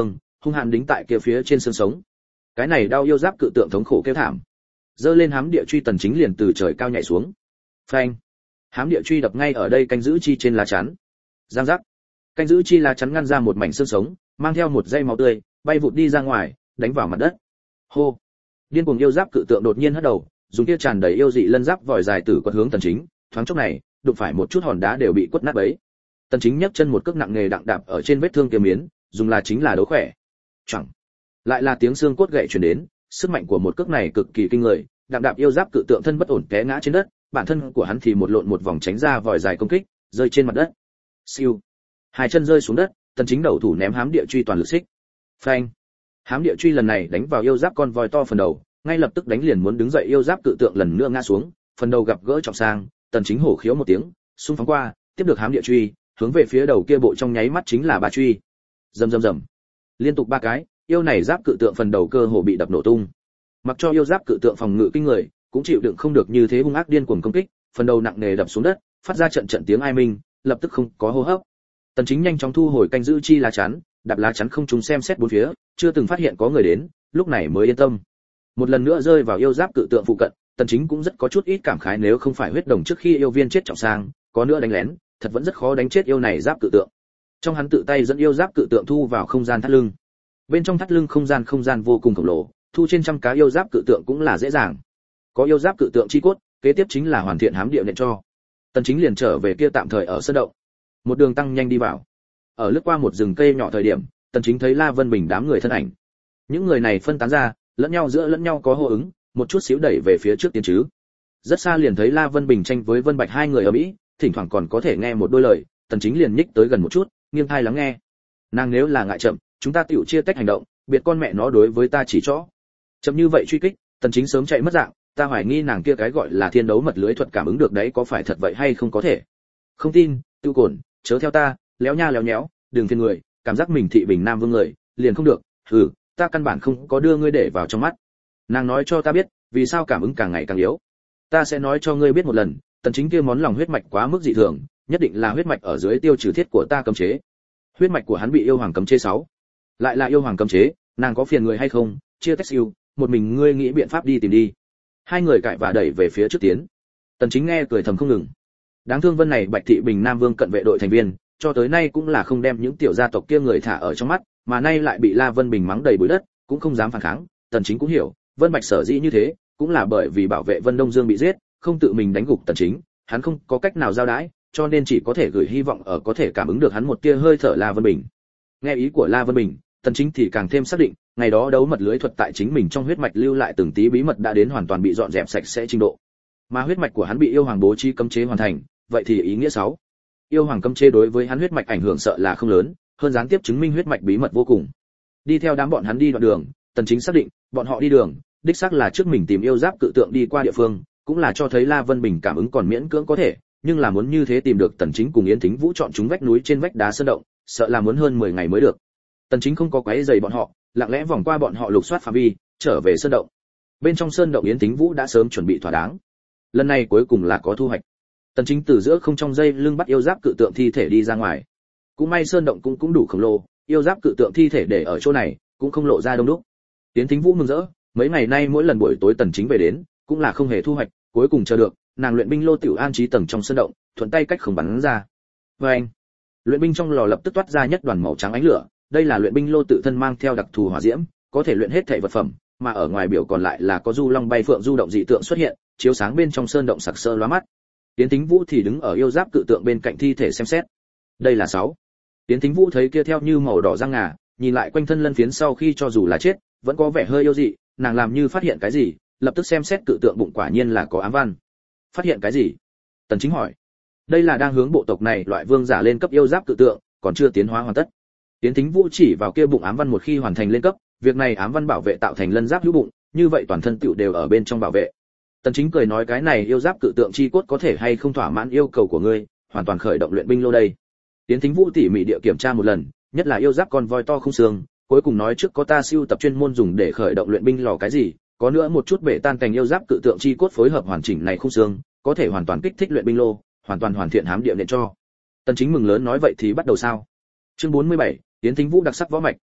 hung hãn đính tại kia phía trên xương sống. Cái này đau yêu giáp cự tượng thống khổ kêu thảm. Giơ lên hám địa truy Tần Chính liền từ trời cao nhảy xuống. Phanh! Hám địa truy đập ngay ở đây canh giữ chi trên lá chắn. Giang giác! Canh giữ chi lá chắn ngăn ra một mảnh xương sống, mang theo một dây máu tươi, bay vụt đi ra ngoài, đánh vào mặt đất. Hô! Điên cuồng yêu giáp cự tượng đột nhiên hất đầu, dùng kia tràn đầy yêu dị lân giáp vòi dài tử quật hướng Tần Chính, thoáng chốc này, đụng phải một chút hòn đá đều bị quất nát bấy. Tần Chính nhấc chân một cước nặng nề đặng đạp ở trên vết thương kia miến, dùng là chính là đấu khỏe. Chẳng, lại là tiếng xương cốt gãy truyền đến, sức mạnh của một cước này cực kỳ kinh người, đặng đạp yêu giáp cự tượng thân bất ổn té ngã trên đất, bản thân của hắn thì một lộn một vòng tránh ra vòi dài công kích, rơi trên mặt đất. Siêu, hai chân rơi xuống đất, Tần Chính đầu thủ ném hám địa truy toàn lực xích. Phanh, hám địa truy lần này đánh vào yêu giáp con voi to phần đầu, ngay lập tức đánh liền muốn đứng dậy yêu giáp cự tượng lần nữa ngã xuống, phần đầu gặp gỡ trọng sang, Tần Chính hổ khiếu một tiếng, xung phóng qua, tiếp được hám địa truy, hướng về phía đầu kia bộ trong nháy mắt chính là ba truy. Rầm rầm rầm. Liên tục ba cái, yêu này giáp cự tượng phần đầu cơ hồ bị đập nổ tung. Mặc cho yêu giáp cự tượng phòng ngự kinh người, cũng chịu đựng không được như thế hung ác điên cuồng công kích, phần đầu nặng nề đập xuống đất, phát ra trận trận tiếng ai minh, lập tức không có hô hấp. Tần Chính nhanh chóng thu hồi canh giữ chi lá chắn, đạp lá chắn không trúng xem xét bốn phía, chưa từng phát hiện có người đến, lúc này mới yên tâm. Một lần nữa rơi vào yêu giáp cự tượng phụ cận, Tần Chính cũng rất có chút ít cảm khái, nếu không phải huyết đồng trước khi yêu viên chết trọng sang, có nữa đánh lén, thật vẫn rất khó đánh chết yêu này giáp cự tượng. Trong hắn tự tay dẫn yêu giáp cự tượng thu vào không gian thắt lưng. Bên trong thắt lưng không gian vô cùng khổng lồ, thu trên trăm cá yêu giáp cự tượng cũng là dễ dàng. Có yêu giáp cự tượng chi cốt, kế tiếp chính là hoàn thiện hám địa nện cho. Tần Chính liền trở về kia tạm thời ở sơn động. Một đường tăng nhanh đi vào. Ở lướt qua một rừng cây nhỏ thời điểm, Tần Chính thấy La Vân Bình đám người thân ảnh. Những người này phân tán ra, lẫn nhau có hô ứng, một chút xíu đẩy về phía trước tiến chứ. Rất xa liền thấy La Vân Bình tranh với Vân Bạch hai người ở mỹ, thỉnh thoảng còn có thể nghe một đôi lời, Tần Chính liền nhích tới gần một chút, nghiêng tai lắng nghe. Nàng nếu là ngại chậm, chúng ta tiểu chia tách hành động, biệt con mẹ nó đối với ta chỉ chó. Chậm như vậy truy kích, Tần Chính sớm chạy mất dạng, ta hoài nghi nàng kia cái gọi là thiên đấu mật lưới thuật cảm ứng được đấy có phải thật vậy hay không có thể. Không tin, Tiêu Cổn, chớ theo ta, léo nha léo nhéo, đừng phiền người, cảm giác mình thị bình nam vương người, liền không được, ta căn bản không có đưa ngươi để vào trong mắt. Nàng nói cho ta biết, vì sao cảm ứng càng ngày càng yếu. Ta sẽ nói cho ngươi biết một lần, Tần Chính kia món lòng huyết mạch quá mức dị thường, nhất định là huyết mạch ở dưới tiêu trừ thiết của ta cấm chế. Huyết mạch của hắn bị yêu hoàng cấm chế 6. Lại là yêu hoàng cấm chế, nàng có phiền người hay không, chia tách siêu, một mình ngươi nghĩ biện pháp đi tìm đi. Hai người cãi và đẩy về phía trước tiến. Tần Chính nghe cười thầm không ngừng. Đáng thương Vân này Bạch thị Bình Nam Vương cận vệ đội thành viên, cho tới nay cũng là không đem những tiểu gia tộc kia người thả ở trong mắt, mà nay lại bị La Vân Bình mắng đầy bụi đất, cũng không dám phản kháng. Tần Chính cũng hiểu, Vân Bạch sở dĩ như thế, cũng là bởi vì bảo vệ Vân Đông Dương bị giết, không tự mình đánh gục Tần Chính, hắn không có cách nào giao đãi, cho nên chỉ có thể gửi hy vọng ở có thể cảm ứng được hắn một tia hơi thở La Vân Bình. Nghe ý của La Vân Bình, Tần Chính thì càng thêm xác định, ngày đó đấu mật lưới thuật tại chính mình trong huyết mạch lưu lại từng tí bí mật đã đến hoàn toàn bị dọn dẹp sạch sẽ trình độ. Mà huyết mạch của hắn bị yêu hoàng bố trí cấm chế hoàn thành, vậy thì ý nghĩa 6. Yêu hoàng cấm chế đối với hắn huyết mạch ảnh hưởng sợ là không lớn, hơn gián tiếp chứng minh huyết mạch bí mật vô cùng. Đi theo đám bọn hắn đi đoạn đường, Tần Chính xác định, bọn họ đi đường, đích xác là trước mình tìm yêu giáp cự tượng đi qua địa phương, cũng là cho thấy La Vân Bình cảm ứng còn miễn cưỡng có thể, nhưng là muốn như thế tìm được Tần Chính cùng Yến Thính Vũ chọn chúng vách núi trên vách đá sơn động, sợ là muốn hơn 10 ngày mới được. Tần Chính không có quấy rầy bọn họ, lặng lẽ vòng qua bọn họ lục soát phạm vi, trở về sơn động. Bên trong sơn động Yến Thính Vũ đã sớm chuẩn bị thỏa đáng. Lần này cuối cùng là có thu hoạch. Tần Chính từ giữa không trong dây lưng bắt yêu giáp cự tượng thi thể đi ra ngoài. Cũng may sơn động cũng đủ khổng lồ, yêu giáp cự tượng thi thể để ở chỗ này, cũng không lộ ra đông đúc. Yến Thính Vũ mừng rỡ, mấy ngày nay mỗi lần buổi tối Tần Chính về đến, cũng là không hề thu hoạch, cuối cùng chờ được, nàng luyện binh lô tiểu an trí tầng trong sơn động, thuận tay cách không bắn ra. Oeng! Luyện binh trong lò lập tức toát ra nhất đoàn màu trắng ánh lửa, đây là luyện binh lô tự thân mang theo đặc thù hỏa diễm, có thể luyện hết thảy vật phẩm, mà ở ngoài biểu còn lại là có du long bay phượng du động dị tượng xuất hiện, chiếu sáng bên trong sơn động sặc sỡ lóa mắt. Tiến Thính Vũ thì đứng ở yêu giáp cự tượng bên cạnh thi thể xem xét. Đây là 6. Tiến Thính Vũ thấy kia theo như màu đỏ răng ngà, nhìn lại quanh thân lân phiến sau khi cho dù là chết, vẫn có vẻ hơi yêu dị, nàng làm như phát hiện cái gì, lập tức xem xét cự tượng bụng quả nhiên là có ám văn. Phát hiện cái gì? Tần Chính hỏi. Đây là đang hướng bộ tộc này loại vương giả lên cấp yêu giáp cự tượng, còn chưa tiến hóa hoàn tất. Tiến Thính Vũ chỉ vào kia bụng ám văn một khi hoàn thành lên cấp, việc này ám văn bảo vệ tạo thành lân giáp hữu bụng, như vậy toàn thân tựu đều ở bên trong bảo vệ. Tần Chính cười nói cái này yêu giáp cự tượng chi cốt có thể hay không thỏa mãn yêu cầu của ngươi, hoàn toàn khởi động luyện binh lô đây. Tiến Thính Vũ tỉ mỉ địa kiểm tra một lần, nhất là yêu giáp con voi to không xương, cuối cùng nói trước có ta siêu tập chuyên môn dùng để khởi động luyện binh lò cái gì, có nữa một chút bể tan cành yêu giáp cự tượng chi cốt phối hợp hoàn chỉnh này không xương, có thể hoàn toàn kích thích luyện binh lô, hoàn toàn hoàn thiện hám địa nện cho. Tần Chính mừng lớn nói vậy thì bắt đầu sao? Chương 47, Tiến Thính Vũ đặc sắc võ mạch.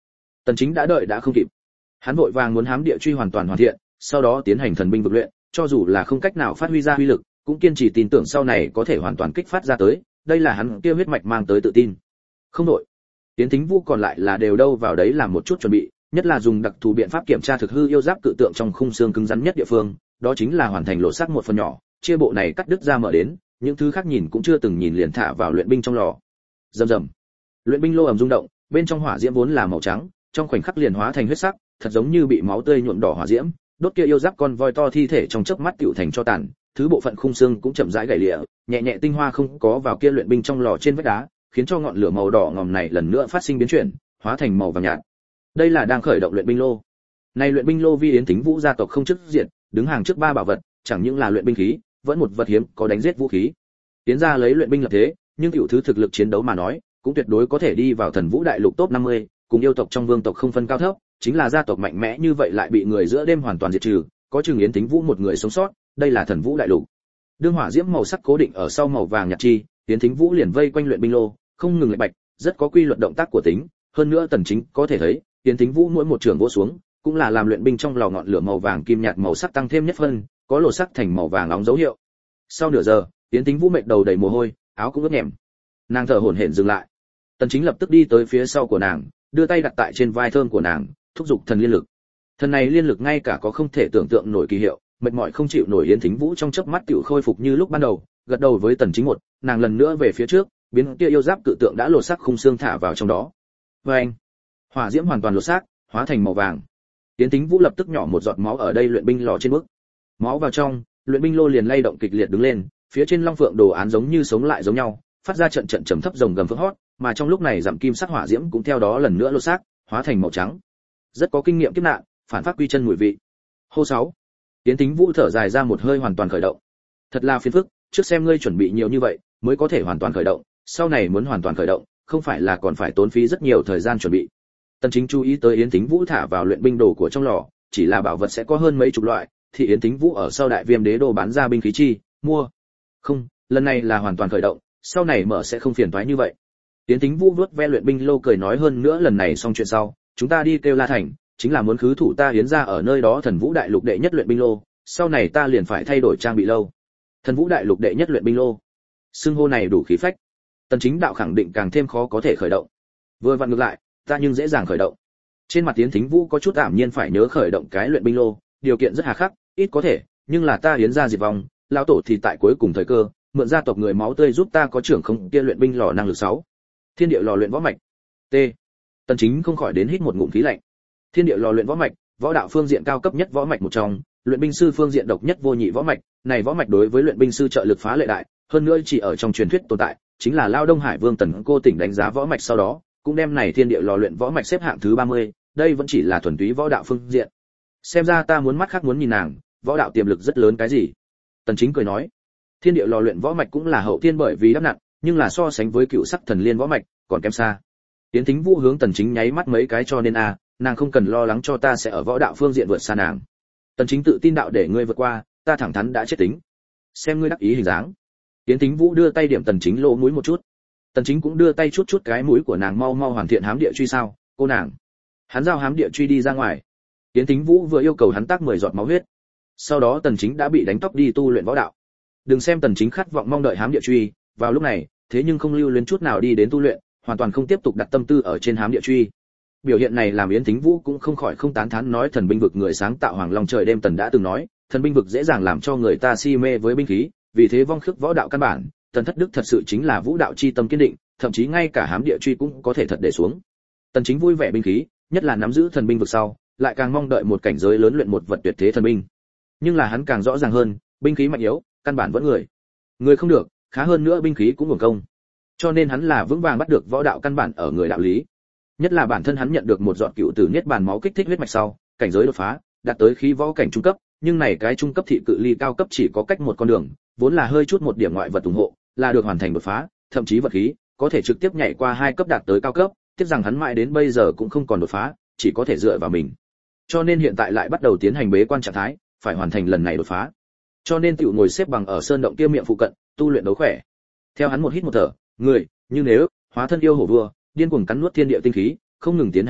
Tần Chính đã đợi đã không kịp. Hắn vội vàng muốn hám địa truy hoàn toàn hoàn thiện, sau đó tiến hành thần binh vực luyện, cho dù là không cách nào phát huy ra uy lực, cũng kiên trì tin tưởng sau này có thể hoàn toàn kích phát ra tới, đây là hắn kia huyết mạch mang tới tự tin. Không đổi. Tiến Thính Vũ còn lại là đều đâu vào đấy làm một chút chuẩn bị, nhất là dùng đặc thù biện pháp kiểm tra thực hư yêu giáp cự tượng trong khung xương cứng rắn nhất địa phương, đó chính là hoàn thành lộ sắc một phần nhỏ, chia bộ này cắt đứt ra mở đến, những thứ khác nhìn cũng chưa từng nhìn liền thả vào luyện binh trong lò. Rầm rầm. Luyện binh lô ầm rung động, bên trong hỏa diễm vốn là màu trắng, trong khoảnh khắc liền hóa thành huyết sắc, thật giống như bị máu tươi nhuộm đỏ hỏa diễm, đốt kia yêu giáp con voi to thi thể trong chớp mắt tựu thành cho tàn, thứ bộ phận khung xương cũng chậm rãi gãy lìa, nhẹ nhẹ tinh hoa không có vào kia luyện binh trong lò trên vách đá, khiến cho ngọn lửa màu đỏ ngòm này lần nữa phát sinh biến chuyển, hóa thành màu vàng nhạt. Đây là đang khởi động luyện binh lô. Này luyện binh lô vi Yến Thính Vũ gia tộc không chức diện, đứng hàng trước ba bảo vật, chẳng những là luyện binh khí, vẫn một vật hiếm có đánh giết vũ khí. Tiến ra lấy luyện binh lập thế, nhưng tiểu thứ thực lực chiến đấu mà nói, cũng tuyệt đối có thể đi vào Thần Vũ đại lục top 50, cùng yêu tộc trong vương tộc không phân cao thấp, chính là gia tộc mạnh mẽ như vậy lại bị người giữa đêm hoàn toàn diệt trừ, có chừng Yến Thính Vũ một người sống sót, đây là Thần Vũ đại lục. Đương hỏa diễm màu sắc cố định ở sau màu vàng nhạt chi, Yến Thính Vũ liền vây quanh luyện binh lô, không ngừng lệch bạch, rất có quy luật động tác của tính, hơn nữa Tần Chính có thể thấy, Yến Thính Vũ mỗi một trường vỗ xuống, cũng là làm luyện binh trong lò ngọn lửa màu vàng kim nhạt màu sắc tăng thêm nhất phân, có lộ sắc thành màu vàng nóng dấu hiệu. Sau nửa giờ, Yến Thính Vũ mệt đầu đầy mồ hôi, áo cũng ướt nhèm. Nàng thở hổn hển dừng lại. Tần Chính lập tức đi tới phía sau của nàng, đưa tay đặt tại trên vai thơm của nàng, thúc giục thần liên lực. Thần này liên lực ngay cả có không thể tưởng tượng nổi kỳ hiệu, mệt mỏi không chịu nổi Yến Thính Vũ trong chớp mắt tiểu khôi phục như lúc ban đầu, gật đầu với Tần Chính một, nàng lần nữa về phía trước, biến kia yêu giáp cự tượng đã lột xác khung xương thả vào trong đó. Oeng! Hỏa diễm hoàn toàn lột xác, hóa thành màu vàng. Yến Thính Vũ lập tức nhỏ một giọt máu ở đây luyện binh lò trên bước. Máu vào trong, luyện binh lô liền lay động kịch liệt đứng lên, phía trên long phượng đồ án giống như sống lại giống nhau, phát ra trận trận trầm thấp rồng gầm phượng hót, mà trong lúc này giảm kim sắc hỏa diễm cũng theo đó lần nữa lột xác, hóa thành màu trắng. Rất có kinh nghiệm kiếp nạn, phản phát quy chân mùi vị. Hô 6. Yến Thính Vũ thở dài ra một hơi hoàn toàn khởi động. Thật là phiền phức, trước xem ngươi chuẩn bị nhiều như vậy, mới có thể hoàn toàn khởi động, sau này muốn hoàn toàn khởi động, không phải là còn phải tốn phí rất nhiều thời gian chuẩn bị. Tần Chính chú ý tới Yến Thính Vũ thả vào luyện binh đồ của trong lò, chỉ là bảo vật sẽ có hơn mấy chục loại, thì Yến Thính Vũ ở sau Đại Viêm Đế Đô bán ra binh khí chi, mua. Không, lần này là hoàn toàn khởi động, sau này mở sẽ không phiền toái như vậy. Yến Thính Vũ vuốt ve luyện binh lô cười nói hơn nữa lần này xong chuyện sau, chúng ta đi kêu La Thành, chính là muốn khứ thủ ta Yến ra ở nơi đó Thần Vũ đại lục đệ nhất luyện binh lô, sau này ta liền phải thay đổi trang bị lâu. Thần Vũ đại lục đệ nhất luyện binh lô. Xưng hô này đủ khí phách. Tần Chính đạo khẳng định càng thêm khó có thể khởi động. Vừa vặn ngược lại, ta nhưng dễ dàng khởi động. Trên mặt Yến Thính Vũ có chút ảm nhiên phải nhớ khởi động cái luyện binh lô, điều kiện rất hà khắc, ít có thể, nhưng là ta Yến ra diệt vong, lão tổ thì tại cuối cùng thời cơ, mượn gia tộc người máu tươi giúp ta có trưởng không kia luyện binh lò năng lực 6. Thiên địa lò luyện võ mạch. T. Tần Chính không khỏi đến hít một ngụm khí lạnh. Thiên địa lò luyện võ mạch, võ đạo phương diện cao cấp nhất võ mạch một trong, luyện binh sư phương diện độc nhất vô nhị võ mạch, này võ mạch đối với luyện binh sư trợ lực phá lệ đại, hơn nữa chỉ ở trong truyền thuyết tồn tại, chính là Lao Đông Hải Vương Tần Cô tỉnh đánh giá võ mạch sau đó, cũng đem này thiên địa lò luyện võ mạch xếp hạng thứ 30, đây vẫn chỉ là thuần túy võ đạo phương diện. Xem ra ta muốn mắt khác muốn nhìn nàng, võ đạo tiềm lực rất lớn cái gì? Tần Chính cười nói, thiên địa lò luyện võ mạch cũng là hậu tiên bởi vì đắp nặng, nhưng là so sánh với cựu sắc thần liên võ mạch, còn kém xa. Tiến Thính Vũ hướng Tần Chính nháy mắt mấy cái cho nên nàng không cần lo lắng cho ta sẽ ở võ đạo phương diện vượt xa nàng. Tần Chính tự tin đạo để ngươi vượt qua, ta thẳng thắn đã chết tính. Xem ngươi đắc ý hình dáng. Tiến Thính Vũ đưa tay điểm Tần Chính lỗ mũi một chút. Tần Chính cũng đưa tay chút cái mũi của nàng mau mau hoàn thiện hám địa truy sao, cô nàng. Hắn giao hám địa truy đi ra ngoài. Tiến Thính Vũ vừa yêu cầu hắn tác 10 giọt máu huyết. Sau đó Tần Chính đã bị đánh tóc đi tu luyện võ đạo. Đừng xem Tần Chính khát vọng mong đợi hám địa truy, vào lúc này, thế nhưng không lưu luyến chút nào đi đến tu luyện, hoàn toàn không tiếp tục đặt tâm tư ở trên hám địa truy. Biểu hiện này làm Yến Thính Vũ cũng không khỏi không tán thán nói thần binh vực người sáng tạo Hoàng Long trời đêm Tần đã từng nói, thần binh vực dễ dàng làm cho người ta si mê với binh khí, vì thế vong khước võ đạo căn bản, Tần Thất Đức thật sự chính là vũ đạo chi tâm kiên định, thậm chí ngay cả hám địa truy cũng có thể thật để xuống. Tần Chính vui vẻ binh khí, nhất là nắm giữ thần binh vực sau, lại càng mong đợi một cảnh giới lớn luyện một vật tuyệt thế thần binh. Nhưng là hắn càng rõ ràng hơn, binh khí mạnh yếu, căn bản vẫn người không được, khá hơn nữa binh khí cũng uổng công. Cho nên hắn là vững vàng bắt được võ đạo căn bản ở người đạo lý. Nhất là bản thân hắn nhận được một giọt cựu tử niết bàn máu kích thích huyết mạch sau, cảnh giới đột phá, đạt tới khí võ cảnh trung cấp, nhưng này cái trung cấp thị cự ly cao cấp chỉ có cách một con đường, vốn là hơi chút một điểm ngoại vật ủng hộ, là được hoàn thành đột phá, thậm chí vật khí có thể trực tiếp nhảy qua 2 cấp đạt tới cao cấp, tiếc rằng hắn mãi đến bây giờ cũng không còn đột phá, chỉ có thể dựa vào mình. Cho nên hiện tại lại bắt đầu tiến hành bế quan trạng thái, phải hoàn thành lần này đột phá. Cho nên tiểu ngồi xếp bằng ở sơn động kia miệng phụ cận, tu luyện đấu khỏe. Theo hắn một hít một thở, người như nếu hóa thân yêu hổ vua, điên cuồng cắn nuốt thiên địa tinh khí, không ngừng tiến hành luyện,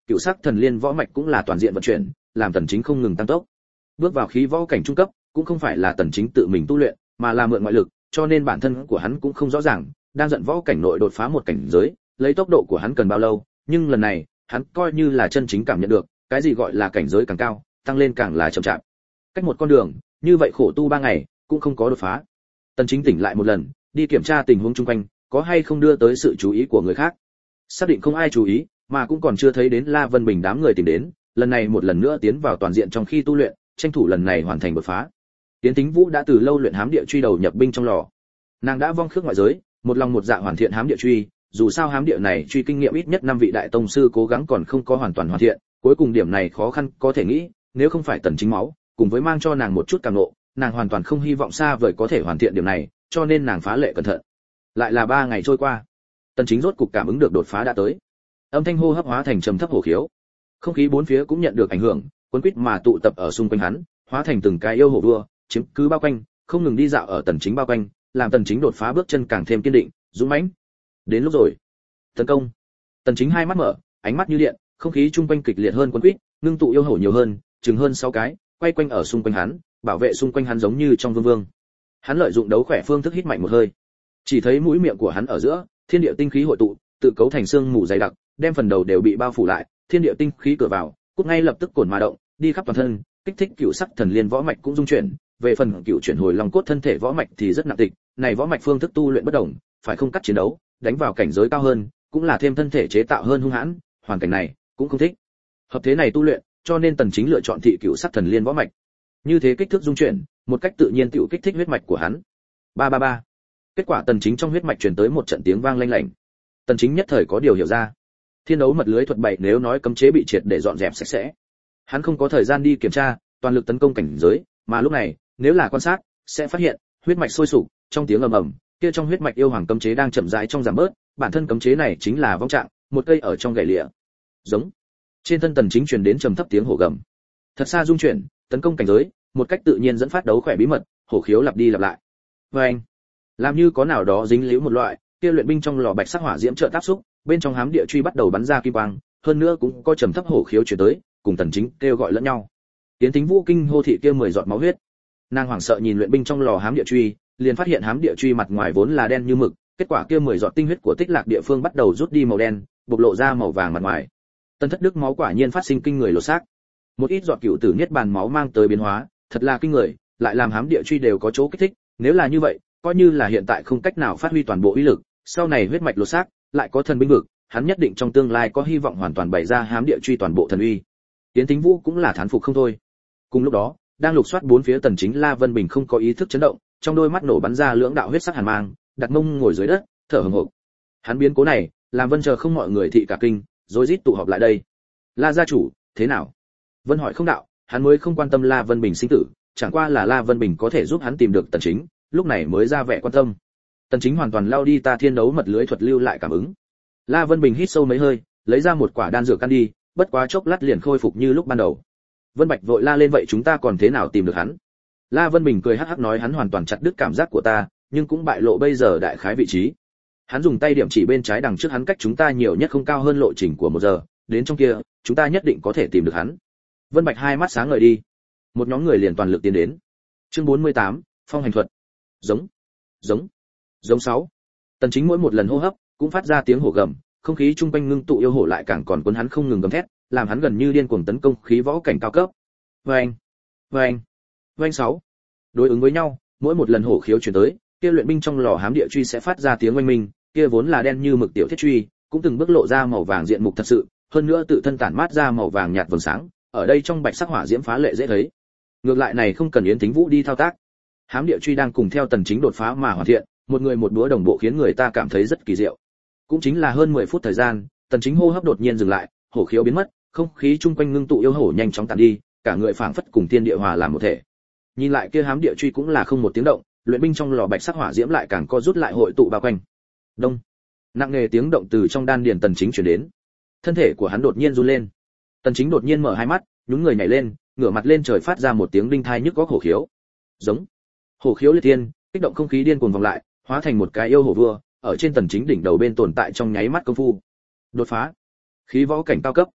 cựu sắc thần liên võ mạch cũng là toàn diện vận chuyển, làm Tần Chính không ngừng tăng tốc. Bước vào khí võ cảnh trung cấp, cũng không phải là Tần Chính tự mình tu luyện, mà là mượn ngoại lực, cho nên bản thân của hắn cũng không rõ ràng, đang giận võ cảnh nội đột phá một cảnh giới, lấy tốc độ của hắn cần bao lâu, nhưng lần này, hắn coi như là chân chính cảm nhận được, cái gì gọi là cảnh giới càng cao, tăng lên càng là chậm chạp. Cách một con đường, như vậy khổ tu 3 ngày, cũng không có đột phá. Tần Chính tỉnh lại một lần, đi kiểm tra tình huống xung quanh, có hay không đưa tới sự chú ý của người khác. Xác định không ai chú ý, mà cũng còn chưa thấy đến La Vân Bình đám người tìm đến, lần này một lần nữa tiến vào toàn diện trong khi tu luyện, tranh thủ lần này hoàn thành đột phá. Tiến Tính Vũ đã từ lâu luyện hám địa truy đầu nhập binh trong lò. Nàng đã vong khước ngoại giới, một lòng một dạ hoàn thiện hám địa truy, dù sao hám địa này truy kinh nghiệm ít nhất 5 vị đại tông sư cố gắng còn không có hoàn toàn hoàn thiện, cuối cùng điểm này khó khăn có thể nghĩ, nếu không phải Tần Chính máu, cùng với mang cho nàng một chút cảm ngộ, nàng hoàn toàn không hy vọng xa vời có thể hoàn thiện điểm này, cho nên nàng phá lệ cẩn thận. Lại là 3 ngày trôi qua, Tần Chính rốt cục cảm ứng được đột phá đã tới. Âm thanh hô hấp hóa thành trầm thấp hổ khiếu. Không khí bốn phía cũng nhận được ảnh hưởng, cuốn quýt mà tụ tập ở xung quanh hắn, hóa thành từng cái yêu hổ vua, chiếm cứ bao quanh, không ngừng đi dạo ở Tần Chính bao quanh, làm Tần Chính đột phá bước chân càng thêm kiên định, dũng mãnh. Đến lúc rồi. Tấn công. Tần Chính hai mắt mở, ánh mắt như điện, không khí chung quanh kịch liệt hơn cuốn quýt, ngưng tụ yêu hổ nhiều hơn, chừng hơn 6 cái, quay quanh ở xung quanh hắn, bảo vệ xung quanh hắn giống như trong vương vương. Hắn lợi dụng đấu khỏe phương thức hít mạnh một hơi. Chỉ thấy mũi miệng của hắn ở giữa, thiên địa tinh khí hội tụ, tự cấu thành xương mù dày đặc, đem phần đầu đều bị bao phủ lại, thiên địa tinh khí cửa vào, cút ngay lập tức cồn mà động, đi khắp toàn thân, kích thích cựu sắc thần liên võ mạch cũng dung chuyển, về phần cựu chuyển hồi long cốt thân thể võ mạch thì rất nặng tịch, này võ mạch phương thức tu luyện bất đồng, phải không cắt chiến đấu, đánh vào cảnh giới cao hơn, cũng là thêm thân thể chế tạo hơn hung hãn, hoàn cảnh này cũng không thích. Hợp thế này tu luyện, cho nên Tần Chính lựa chọn thị cựu sắc thần liên võ mạch. Như thế kích thước dung chuyển, một cách tự nhiên tiểu kích thích huyết mạch của hắn. Ba ba ba. Kết quả Tần Chính trong huyết mạch truyền tới một trận tiếng vang lanh lảnh. Tần Chính nhất thời có điều hiểu ra. Thiên đấu mật lưới thuật bảy nếu nói cấm chế bị triệt để dọn dẹp sạch sẽ. Hắn không có thời gian đi kiểm tra, toàn lực tấn công cảnh giới, mà lúc này, nếu là quan sát, sẽ phát hiện, huyết mạch sôi sục, trong tiếng ầm ầm, kia trong huyết mạch yêu hoàng cấm chế đang chậm rãi trong giảm bớt, bản thân cấm chế này chính là vong trạng, một cây ở trong gãy lìa. Giống. Trên thân Tần Chính truyền đến trầm thấp tiếng hổ gầm. Thật xa dung chuyển, tấn công cảnh giới, một cách tự nhiên dẫn phát đấu khỏe bí mật, hổ khiếu lặp đi lặp lại. Anh, làm như có nào đó dính líu một loại, kia luyện binh trong lò bạch sắc hỏa diễm chợt áp xúc, bên trong hám địa truy bắt đầu bắn ra kim quang, hơn nữa cũng có trầm thấp hổ khiếu truyền tới, cùng Tần Chính kêu gọi lẫn nhau. Tiến Tính Vũ kinh hô thị kia 10 giọt máu huyết. Nàng hoảng sợ nhìn luyện binh trong lò hám địa truy, liền phát hiện hám địa truy mặt ngoài vốn là đen như mực, kết quả kia 10 giọt tinh huyết của Tích Lạc địa phương bắt đầu rút đi màu đen, bộc lộ ra màu vàng mặt ngoài. Tân Thất Đức máu quả nhiên phát sinh kinh người lột xác. Một ít giọt cựu tử niết bàn máu mang tới biến hóa, thật là kinh người, lại làm hám địa truy đều có chỗ kích thích, nếu là như vậy, coi như là hiện tại không cách nào phát huy toàn bộ uy lực, sau này huyết mạch lột xác, lại có thần binh vực, hắn nhất định trong tương lai có hy vọng hoàn toàn bày ra hám địa truy toàn bộ thần uy. Tiến Tính Vũ cũng là thán phục không thôi. Cùng lúc đó, đang lục soát bốn phía Tần Chính, La Vân Bình không có ý thức chấn động, trong đôi mắt nổ bắn ra lưỡng đạo huyết sắc hàn mang, đặt mông ngồi dưới đất, thở hổn hển. Hắn biến cố này, làm Vân chờ không mọi người thị cả kinh, rối rít tụ họp lại đây. La gia chủ, thế nào? Vân hỏi không đạo, hắn mới không quan tâm La Vân Bình sinh tử, chẳng qua là La Vân Bình có thể giúp hắn tìm được Tần Chính, lúc này mới ra vẻ quan tâm. Tần Chính hoàn toàn lao đi ta thiên đấu mật lưới thuật lưu lại cảm ứng. La Vân Bình hít sâu mấy hơi, lấy ra một quả đan dược ăn đi, bất quá chốc lát liền khôi phục như lúc ban đầu. Vân Bạch vội la lên vậy chúng ta còn thế nào tìm được hắn? La Vân Bình cười hắc hắc nói hắn hoàn toàn chặt đứt cảm giác của ta, nhưng cũng bại lộ bây giờ đại khái vị trí. Hắn dùng tay điểm chỉ bên trái đằng trước hắn cách chúng ta nhiều nhất không cao hơn lộ trình của 1 giờ, đến trong kia, chúng ta nhất định có thể tìm được hắn. Vân Bạch hai mắt sáng ngời đi. Một nhóm người liền toàn lực tiến đến. Chương 48, phong hành thuật. Giống, giống, giống 6. Tần Chính mỗi một lần hô hấp cũng phát ra tiếng hổ gầm, không khí trung quanh ngưng tụ yêu hổ lại càng còn cuốn hắn không ngừng gầm thét, làm hắn gần như điên cuồng tấn công khí võ cảnh cao cấp. Oeng, oeng, oeng 6. Đối ứng với nhau, mỗi một lần hổ khiếu truyền tới, kia luyện binh trong lò hám địa truy sẽ phát ra tiếng oanh minh, kia vốn là đen như mực tiểu thiết truy, cũng từng bước lộ ra màu vàng diện mục thật sự, hơn nữa tự thân tản mát ra màu vàng nhạt vầng sáng, ở đây trong bạch sắc hỏa diễm phá lệ dễ thấy. Ngược lại này không cần Yến Tính Vũ đi thao tác. Hám địa truy đang cùng theo Tần Chính đột phá mà hoàn thiện, một người một búa đồng bộ khiến người ta cảm thấy rất kỳ diệu. Cũng chính là hơn 10 phút thời gian, Tần Chính hô hấp đột nhiên dừng lại, hổ khiếu biến mất, không khí chung quanh ngưng tụ yêu hổ nhanh chóng tàn đi, cả người phảng phất cùng thiên địa hòa làm một thể. Nhìn lại kia hám địa truy cũng là không một tiếng động, luyện binh trong lò bạch sắc hỏa diễm lại càng co rút lại hội tụ bao quanh. Đông. Nặng nề tiếng động từ trong đan điền Tần Chính truyền đến. Thân thể của hắn đột nhiên run lên. Tần Chính đột nhiên mở hai mắt, nhún người nhảy lên, ngửa mặt lên trời phát ra một tiếng đinh thai nhức góc hổ khiếu. Giống. Hổ khiếu liệt thiên, kích động không khí điên cuồng vòng lại, hóa thành một cái yêu hổ vua, ở trên Tần Chính đỉnh đầu bên tồn tại trong nháy mắt công phu. Đột phá. Khí võ cảnh cao cấp.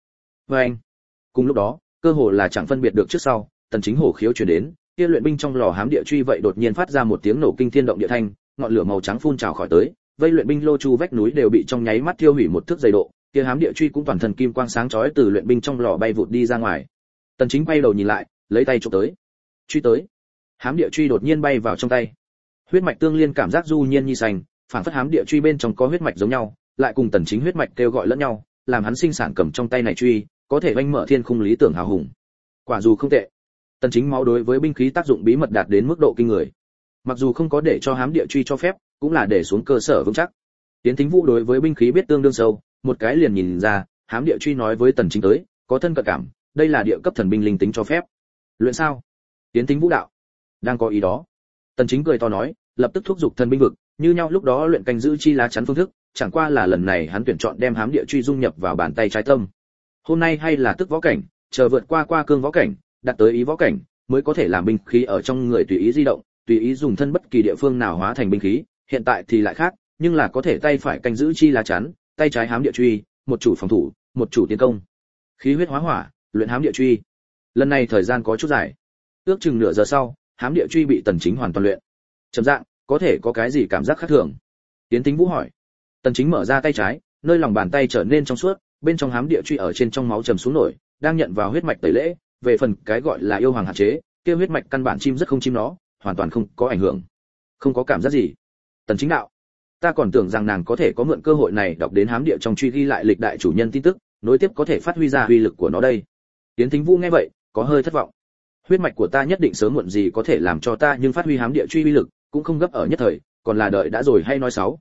Và anh, cùng lúc đó, cơ hồ là chẳng phân biệt được trước sau, Tần Chính hổ khiếu truyền đến, kia luyện binh trong lò hám địa truy vậy đột nhiên phát ra một tiếng nổ kinh thiên động địa thanh, ngọn lửa màu trắng phun trào khỏi tới, vây luyện binh lô chu vách núi đều bị trong nháy mắt tiêu hủy một thước dày độ, kia hám địa truy cũng toàn thân kim quang sáng chói từ luyện binh trong lò bay vụt đi ra ngoài. Tần Chính quay đầu nhìn lại, lấy tay chụp tới. Truy tới. Hám địa truy đột nhiên bay vào trong tay. Huyết mạch tương liên cảm giác du nhiên như xanh, phản phất hám địa truy bên trong có huyết mạch giống nhau, lại cùng Tần Chính huyết mạch kêu gọi lẫn nhau, làm hắn sinh sản cầm trong tay này truy, có thể vênh mở thiên khung lý tưởng hào hùng. Quả dù không tệ. Tần Chính máu đối với binh khí tác dụng bí mật đạt đến mức độ kinh người. Mặc dù không có để cho hám địa truy cho phép, cũng là để xuống cơ sở vững chắc. Tiến Thính Vũ đối với binh khí biết tương đương sâu, một cái liền nhìn ra, hám địa truy nói với Tần Chính tới, có thân cận cảm, đây là địa cấp thần binh linh tính cho phép. Luyện sao? Tiến Thính Vũ đạo. Đang có ý đó. Tần Chính cười to nói, lập tức thúc giục thần binh vực, như nhau lúc đó luyện canh giữ chi lá chắn phương thức, chẳng qua là lần này hắn tuyển chọn đem hám địa truy dung nhập vào bàn tay trái tâm. Hôm nay hay là tức võ cảnh, chờ vượt qua cương võ cảnh, đạt tới ý võ cảnh, mới có thể làm binh khí ở trong người tùy ý di động, tùy ý dùng thân bất kỳ địa phương nào hóa thành binh khí, hiện tại thì lại khác, nhưng là có thể tay phải canh giữ chi lá chắn, tay trái hám địa truy, một chủ phòng thủ, một chủ tiến công. Khí huyết hóa hỏa, luyện hám địa truy. Lần này thời gian có chút dài. Ước chừng nửa giờ sau, hám địa truy bị Tần Chính hoàn toàn luyện. Trầm dạng, có thể có cái gì cảm giác khác thường? Tiến Thính Vũ hỏi. Tần Chính mở ra tay trái, nơi lòng bàn tay trở nên trong suốt, bên trong hám địa truy ở trên trong máu trầm xuống nổi, đang nhận vào huyết mạch tẩy lễ, về phần cái gọi là yêu hoàng hạn chế, kia huyết mạch căn bản chim rất không chim nó, hoàn toàn không có ảnh hưởng. Không có cảm giác gì. Tần Chính đạo. Ta còn tưởng rằng nàng có thể có mượn cơ hội này đọc đến hám địa trong truy ghi lại lịch đại chủ nhân tin tức, nối tiếp có thể phát huy ra uy lực của nó đây. Tiến Thính Vũ nghe vậy, có hơi thất vọng. Huyết mạch của ta nhất định sớm muộn gì có thể làm cho ta nhưng phát huy hám địa truy uy lực, cũng không gấp ở nhất thời, còn là đợi đã rồi hay nói sáu.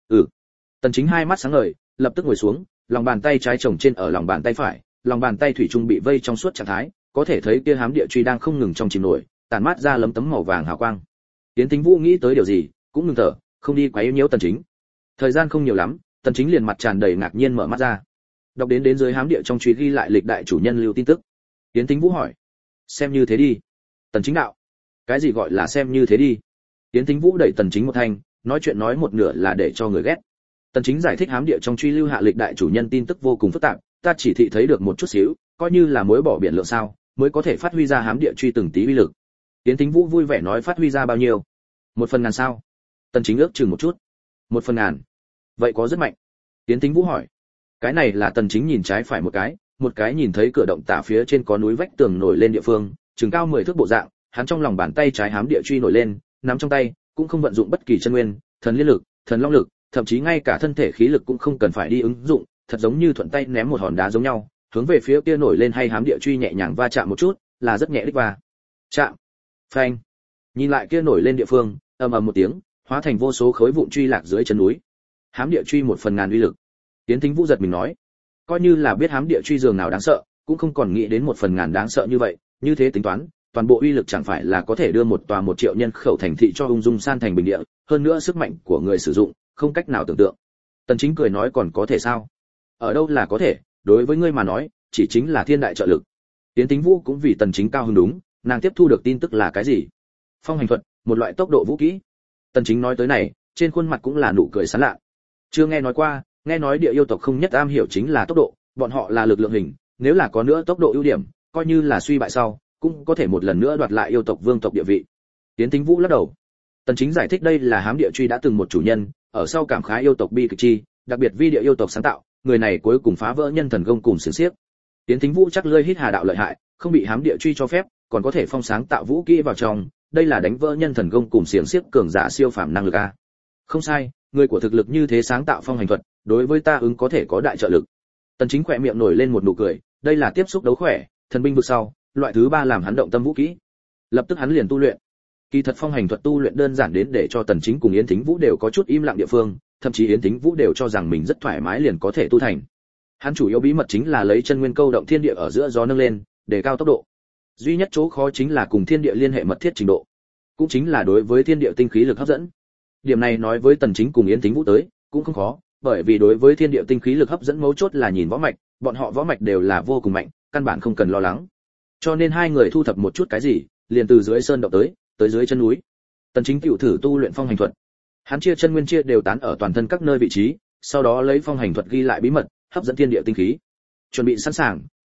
Tần Chính hai mắt sáng ngời, lập tức ngồi xuống, lòng bàn tay trái chồng trên ở lòng bàn tay phải, lòng bàn tay thủy chung bị vây trong suốt trạng thái, có thể thấy kia hám địa truy đang không ngừng trong chìm nổi, tản mát ra lấm tấm màu vàng hào quang. Tiến Thính Vũ nghĩ tới điều gì, cũng ngừng thở, không đi quấy nhiễu Tần Chính. Thời gian không nhiều lắm, Tần Chính liền mặt tràn đầy ngạc nhiên mở mắt ra. Đọc đến dưới hám địa trong truy ghi lại lịch đại chủ nhân lưu tin tức. Tiến Thính Vũ hỏi: "Xem như thế đi." Tần Chính đạo: "Cái gì gọi là xem như thế đi?" Tiến Thính Vũ đẩy Tần Chính một thanh, nói chuyện nói một nửa là để cho người ghét. Tần Chính giải thích hám địa trong truy lưu hạ lịch đại chủ nhân tin tức vô cùng phức tạp, ta chỉ thị thấy được một chút xíu, coi như là muối bỏ biển lượng sao, mới có thể phát huy ra hám địa truy từng tí uy lực. Tiến Thính Vũ vui vẻ nói phát huy ra bao nhiêu? 1/1000 sao? Tần Chính ước chừng một chút. 1/1000. Vậy có rất mạnh. Tiến Thính Vũ hỏi. Cái này là Tần Chính nhìn trái phải một cái nhìn thấy cửa động tả phía trên có núi vách tường nổi lên địa phương, chừng cao 10 thước bộ dạng, hắn trong lòng bàn tay trái hám địa truy nổi lên, nắm trong tay, cũng không vận dụng bất kỳ chân nguyên, thần liên lực, thần long lực, thậm chí ngay cả thân thể khí lực cũng không cần phải đi ứng dụng, thật giống như thuận tay ném một hòn đá giống nhau, hướng về phía kia nổi lên hay hám địa truy nhẹ nhàng va chạm một chút, là rất nhẹ đích va. Chạm. Phanh. Nhìn lại kia nổi lên địa phương, ầm ầm một tiếng, hóa thành vô số khối vụn truy lạc dưới chân núi. Hám địa truy 1/1000 uy lực. Tiến Thính Vũ giật mình nói, coi như là biết hám địa truy dường nào đáng sợ, cũng không còn nghĩ đến 1/1000 đáng sợ như vậy, như thế tính toán, toàn bộ uy lực chẳng phải là có thể đưa một tòa 1 triệu nhân khẩu thành thị cho ung dung san thành bình địa, hơn nữa sức mạnh của người sử dụng, không cách nào tưởng tượng. Tần Chính cười nói còn có thể sao? Ở đâu là có thể, đối với ngươi mà nói, chỉ chính là thiên đại trợ lực. Tiến Thính Vũ cũng vì Tần Chính cao hứng đúng, nàng tiếp thu được tin tức là cái gì? Phong hành thuật, một loại tốc độ vũ kỹ. Tần Chính nói tới này, trên khuôn mặt cũng là nụ cười sán lạ. Chưa nghe nói qua, nghe nói địa yêu tộc không nhất am hiểu chính là tốc độ, bọn họ là lực lượng hình, nếu là có nữa tốc độ ưu điểm, coi như là suy bại sau, cũng có thể một lần nữa đoạt lại yêu tộc vương tộc địa vị. Tiến Thính Vũ lắc đầu. Tần Chính giải thích đây là hám địa truy đã từng một chủ nhân, ở sau cảm khái yêu tộc bi kịch chi, đặc biệt vi địa yêu tộc sáng tạo, người này cuối cùng phá vỡ nhân thần công cùng xiển xiếc. Tiến Thính Vũ chắc lơi hít hà đạo lợi hại, không bị hám địa truy cho phép, còn có thể phong sáng tạo vũ kỹ vào trong, đây là đánh vỡ nhân thần công cùng xiển xiếc cường giả siêu phàm năng lực a. Không sai, người của thực lực như thế sáng tạo phong hành thuật, đối với ta ứng có thể có đại trợ lực. Tần Chính khỏe miệng nổi lên một nụ cười, đây là tiếp xúc đấu khỏe, thần binh vực sau, loại thứ 3 làm hắn động tâm vũ kỹ. Lập tức hắn liền tu luyện. Kỳ thật phong hành thuật tu luyện đơn giản đến để cho Tần Chính cùng Yến Thính Vũ đều có chút im lặng địa phương, thậm chí Yến Thính Vũ đều cho rằng mình rất thoải mái liền có thể tu thành. Hắn chủ yếu bí mật chính là lấy chân nguyên câu động thiên địa ở giữa gió nâng lên, để cao tốc độ. Duy nhất chỗ khó chính là cùng thiên địa liên hệ mật thiết trình độ, cũng chính là đối với thiên địa tinh khí lực hấp dẫn. Điểm này nói với Tần Chính cùng Yến Thính Vũ tới, cũng không khó, bởi vì đối với thiên địa tinh khí lực hấp dẫn mấu chốt là nhìn võ mạch, bọn họ võ mạch đều là vô cùng mạnh, căn bản không cần lo lắng. Cho nên hai người thu thập một chút cái gì, liền từ dưới sơn động tới dưới chân núi. Tần Chính tiểu thử tu luyện phong hành thuật. Hắn chia chân nguyên chia đều tán ở toàn thân các nơi vị trí, sau đó lấy phong hành thuật ghi lại bí mật, hấp dẫn thiên địa tinh khí. Chuẩn bị sẵn sàng,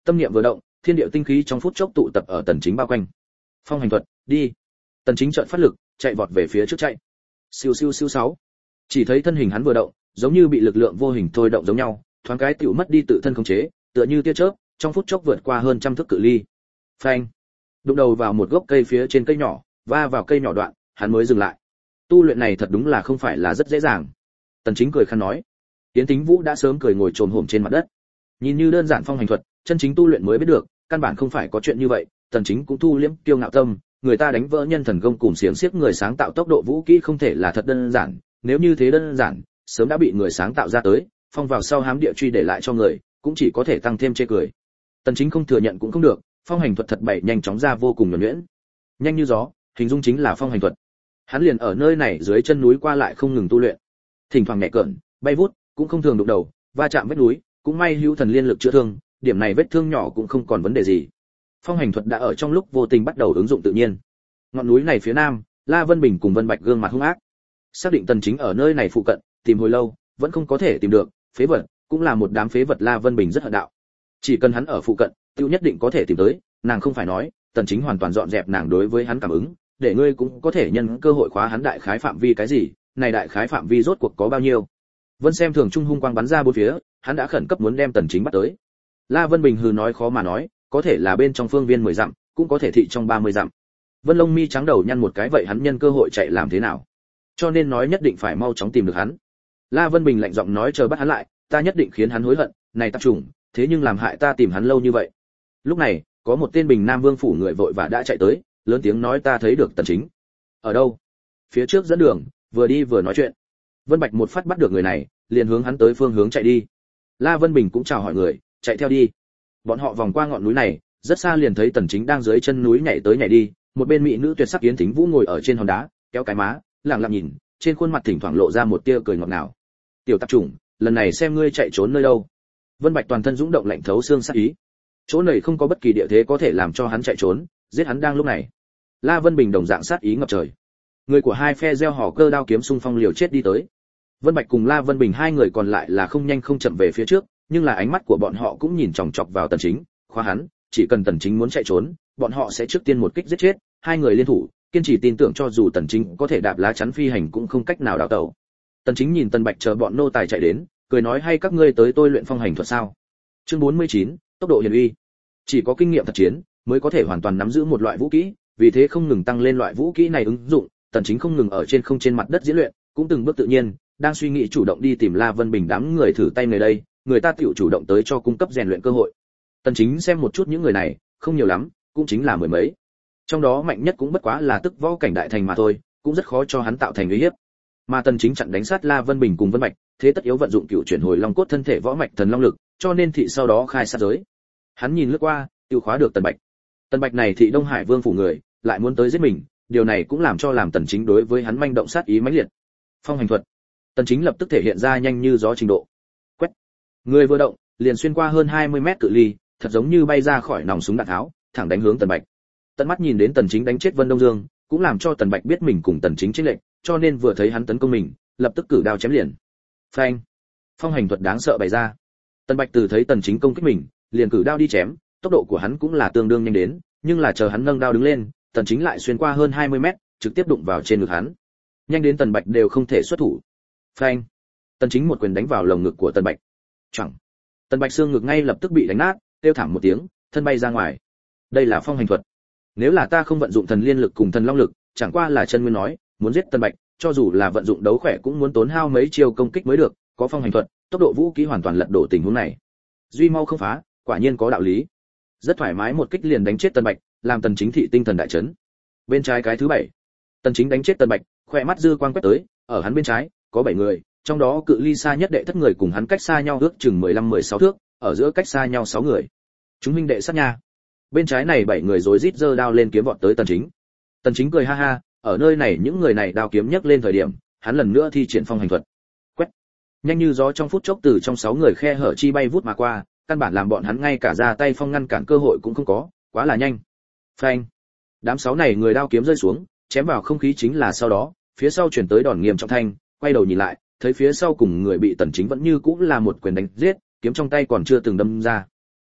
Tâm niệm vừa động, thiên địa tinh khí trong phút chốc tụ tập ở Tần Chính bao quanh. Phong hành thuật, đi. Tần Chính chợt phát lực, chạy vọt về phía trước chạy. Siêu siêu siêu 6. Chỉ thấy thân hình hắn vừa động, giống như bị lực lượng vô hình thôi động giống nhau, thoáng cái tiểu mất đi tự thân khống chế, tựa như tia chớp, trong phút chốc vượt qua hơn trăm thước cự ly. Phanh. Đụng đầu vào một gốc cây phía trên cây nhỏ, va vào cây nhỏ đoạn, hắn mới dừng lại. Tu luyện này thật đúng là không phải là rất dễ dàng. Tần Chính cười khăn nói. Yến Tính Vũ đã sớm cười ngồi chồm hổm trên mặt đất. Nhìn như đơn giản phong hành thuật, chân chính tu luyện mới biết được, căn bản không phải có chuyện như vậy. Tần Chính cũng thu liễm kiêu ngạo tâm, người ta đánh vỡ nhân thần công cùng xiềng xiếc người sáng tạo tốc độ vũ kỹ không thể là thật đơn giản, nếu như thế đơn giản, sớm đã bị người sáng tạo ra tới, phong vào sau hám địa truy để lại cho người, cũng chỉ có thể tăng thêm chê cười. Tần Chính không thừa nhận cũng không được, phong hành thuật thật bậy nhanh chóng ra vô cùng nhuần nhuyễn, nhanh như gió, hình dung chính là phong hành thuật. Hắn liền ở nơi này dưới chân núi qua lại không ngừng tu luyện, thỉnh thoảng nhẹ cỡn, bay vút, cũng không thường đụng đầu, va chạm vết núi, cũng may hữu thần liên lực chữa thương, điểm này vết thương nhỏ cũng không còn vấn đề gì. Phong hành thuật đã ở trong lúc vô tình bắt đầu ứng dụng tự nhiên. Ngọn núi này phía nam, La Vân Bình cùng Vân Bạch gương mặt hung ác. Xác định Tần Chính ở nơi này phụ cận, tìm hồi lâu, vẫn không có thể tìm được, phế vật, cũng là một đám phế vật. La Vân Bình rất hận đạo. Chỉ cần hắn ở phụ cận, tiêu nhất định có thể tìm tới, nàng không phải nói, Tần Chính hoàn toàn dọn dẹp nàng đối với hắn cảm ứng, để ngươi cũng có thể nhân cơ hội khóa hắn đại khái phạm vi cái gì, này đại khái phạm vi rốt cuộc có bao nhiêu. Vân xem thường trung hung quang bắn ra bốn phía, hắn đã khẩn cấp muốn đem Tần Chính bắt tới. La Vân Bình hừ nói khó mà nói, có thể là bên trong phương viên 10 dặm, cũng có thể thị trong 30 dặm. Vân Long mi trắng đầu nhăn một cái, vậy hắn nhân cơ hội chạy làm thế nào? Cho nên nói nhất định phải mau chóng tìm được hắn. La Vân Bình lạnh giọng nói chờ bắt hắn lại, ta nhất định khiến hắn hối hận, này tạp chủng, thế nhưng làm hại ta tìm hắn lâu như vậy. Lúc này, có một tên Bình Nam Vương phủ người vội vã đã chạy tới, lớn tiếng nói ta thấy được Tần Chính. Ở đâu? Phía trước dẫn đường, vừa đi vừa nói chuyện. Vân Bạch một phát bắt được người này, liền hướng hắn tới phương hướng chạy đi. La Vân Bình cũng chào hỏi người, chạy theo đi. Bọn họ vòng qua ngọn núi này, rất xa liền thấy Tần Chính đang dưới chân núi nhảy tới nhảy đi, một bên mỹ nữ tuyệt sắc Yến Thính Vũ ngồi ở trên hòn đá, kéo cái má, lặng lặng nhìn, trên khuôn mặt thỉnh thoảng lộ ra một tia cười ngọt ngào. Tiểu tạp chủng, lần này xem ngươi chạy trốn nơi đâu. Vân Bạch toàn thân dũng động lạnh thấu xương sát ý. Chỗ này không có bất kỳ địa thế có thể làm cho hắn chạy trốn, giết hắn đang lúc này. La Vân Bình đồng dạng sát ý ngập trời. Người của hai phe gieo hò cơ đao kiếm xung phong liều chết đi tới. Vân Bạch cùng La Vân Bình hai người còn lại là không nhanh không chậm về phía trước, nhưng là ánh mắt của bọn họ cũng nhìn chòng chọc vào Tần Chính, khóa hắn, chỉ cần Tần Chính muốn chạy trốn, bọn họ sẽ trước tiên một kích giết chết. Hai người liên thủ, kiên trì tin tưởng cho dù Tần Chính có thể đạp lá chắn phi hành cũng không cách nào đào tẩu. Tần Chính nhìn Tần Bạch chờ bọn nô tài chạy đến, cười nói hay các ngươi tới tôi luyện phong hành thuật sao? Chương 49, tốc độ hiển uy. Chỉ có kinh nghiệm thật chiến mới có thể hoàn toàn nắm giữ một loại vũ kỹ, vì thế không ngừng tăng lên loại vũ kỹ này ứng dụng, Tần Chính không ngừng ở trên mặt đất diễn luyện, cũng từng bước tự nhiên, đang suy nghĩ chủ động đi tìm La Vân Bình đám người thử tay người đây, người ta tiểu chủ động tới cho cung cấp rèn luyện cơ hội. Tần Chính xem một chút những người này, không nhiều lắm, cũng chính là mười mấy. Trong đó mạnh nhất cũng bất quá là tức võ cảnh đại thành mà thôi, cũng rất khó cho hắn tạo thành uy hiếp. Mà Tần Chính chặn đánh sát La Vân Bình cùng Vân Bạch, thế tất yếu vận dụng cựu chuyển hồi long cốt thân thể võ mạch thần long lực, cho nên thị sau đó khai sát giới. Hắn nhìn lướt qua, tiêu khóa được Tần Bạch. Tần Bạch này thị Đông Hải Vương phủ người, lại muốn tới giết mình, điều này cũng làm cho làm Tần Chính đối với hắn manh động sát ý mãnh liệt. Phong hành thuật. Tần Chính lập tức thể hiện ra nhanh như gió trình độ. Quét. Người vừa động, liền xuyên qua hơn 20 mét cự ly, thật giống như bay ra khỏi nòng súng đạn tháo, thẳng đánh hướng Tần Bạch. Tận mắt nhìn đến Tần Chính đánh chết Vân Đông Dương, cũng làm cho Tần Bạch biết mình cùng Tần Chính chênh lệch, cho nên vừa thấy hắn tấn công mình, lập tức cử đao chém liền. Phanh. Phong hành thuật đáng sợ bày ra. Tần Bạch từ thấy Tần Chính công kích mình, liền cử đao đi chém, tốc độ của hắn cũng là tương đương nhanh đến, nhưng là chờ hắn nâng đao đứng lên, Tần Chính lại xuyên qua hơn 20 mét, trực tiếp đụng vào trên ngực hắn. Nhanh đến Tần Bạch đều không thể xuất thủ. Phanh. Tần Chính một quyền đánh vào lồng ngực của Tần Bạch. Choảng. Tần Bạch xương ngực ngay lập tức bị đánh nát, kêu thảm một tiếng, thân bay ra ngoài. Đây là phong hành thuật. Nếu là ta không vận dụng thần liên lực cùng thần long lực, chẳng qua là chân nguyên nói, muốn giết Tần Bạch, cho dù là vận dụng đấu khỏe cũng muốn tốn hao mấy chiêu công kích mới được, có phong hành thuật, tốc độ vũ khí hoàn toàn lật đổ tình huống này. Duy mau không phá, quả nhiên có đạo lý. Rất thoải mái một kích liền đánh chết Tần Bạch, làm Tần Chính thị tinh thần đại chấn. Bên trái cái thứ 7. Tần Chính đánh chết Tần Bạch, khỏe mắt dư quang quét tới, ở hắn bên trái có 7 người, trong đó cự ly xa nhất đệ thất người cùng hắn cách xa nhau ước chừng 15-16 thước, ở giữa cách xa nhau 6 người. Chúng huynh đệ sát nha. Bên trái này 7 người rối rít giơ đao lên kiếm vọt tới Tần Chính. Tần Chính cười ha ha, ở nơi này những người này đao kiếm nhấc lên thời điểm, hắn lần nữa thi triển phong hành thuật. Quét. Nhanh như gió trong phút chốc từ trong 6 người khe hở chi bay vút mà qua, căn bản làm bọn hắn ngay cả ra tay phong ngăn cản cơ hội cũng không có, quá là nhanh. Phanh. Đám 6 này người đao kiếm rơi xuống, chém vào không khí chính là sau đó, phía sau chuyển tới đòn nghiêm trọng thanh, quay đầu nhìn lại, thấy phía sau cùng người bị Tần Chính vẫn như cũ là một quyền đánh giết, kiếm trong tay còn chưa từng đâm ra.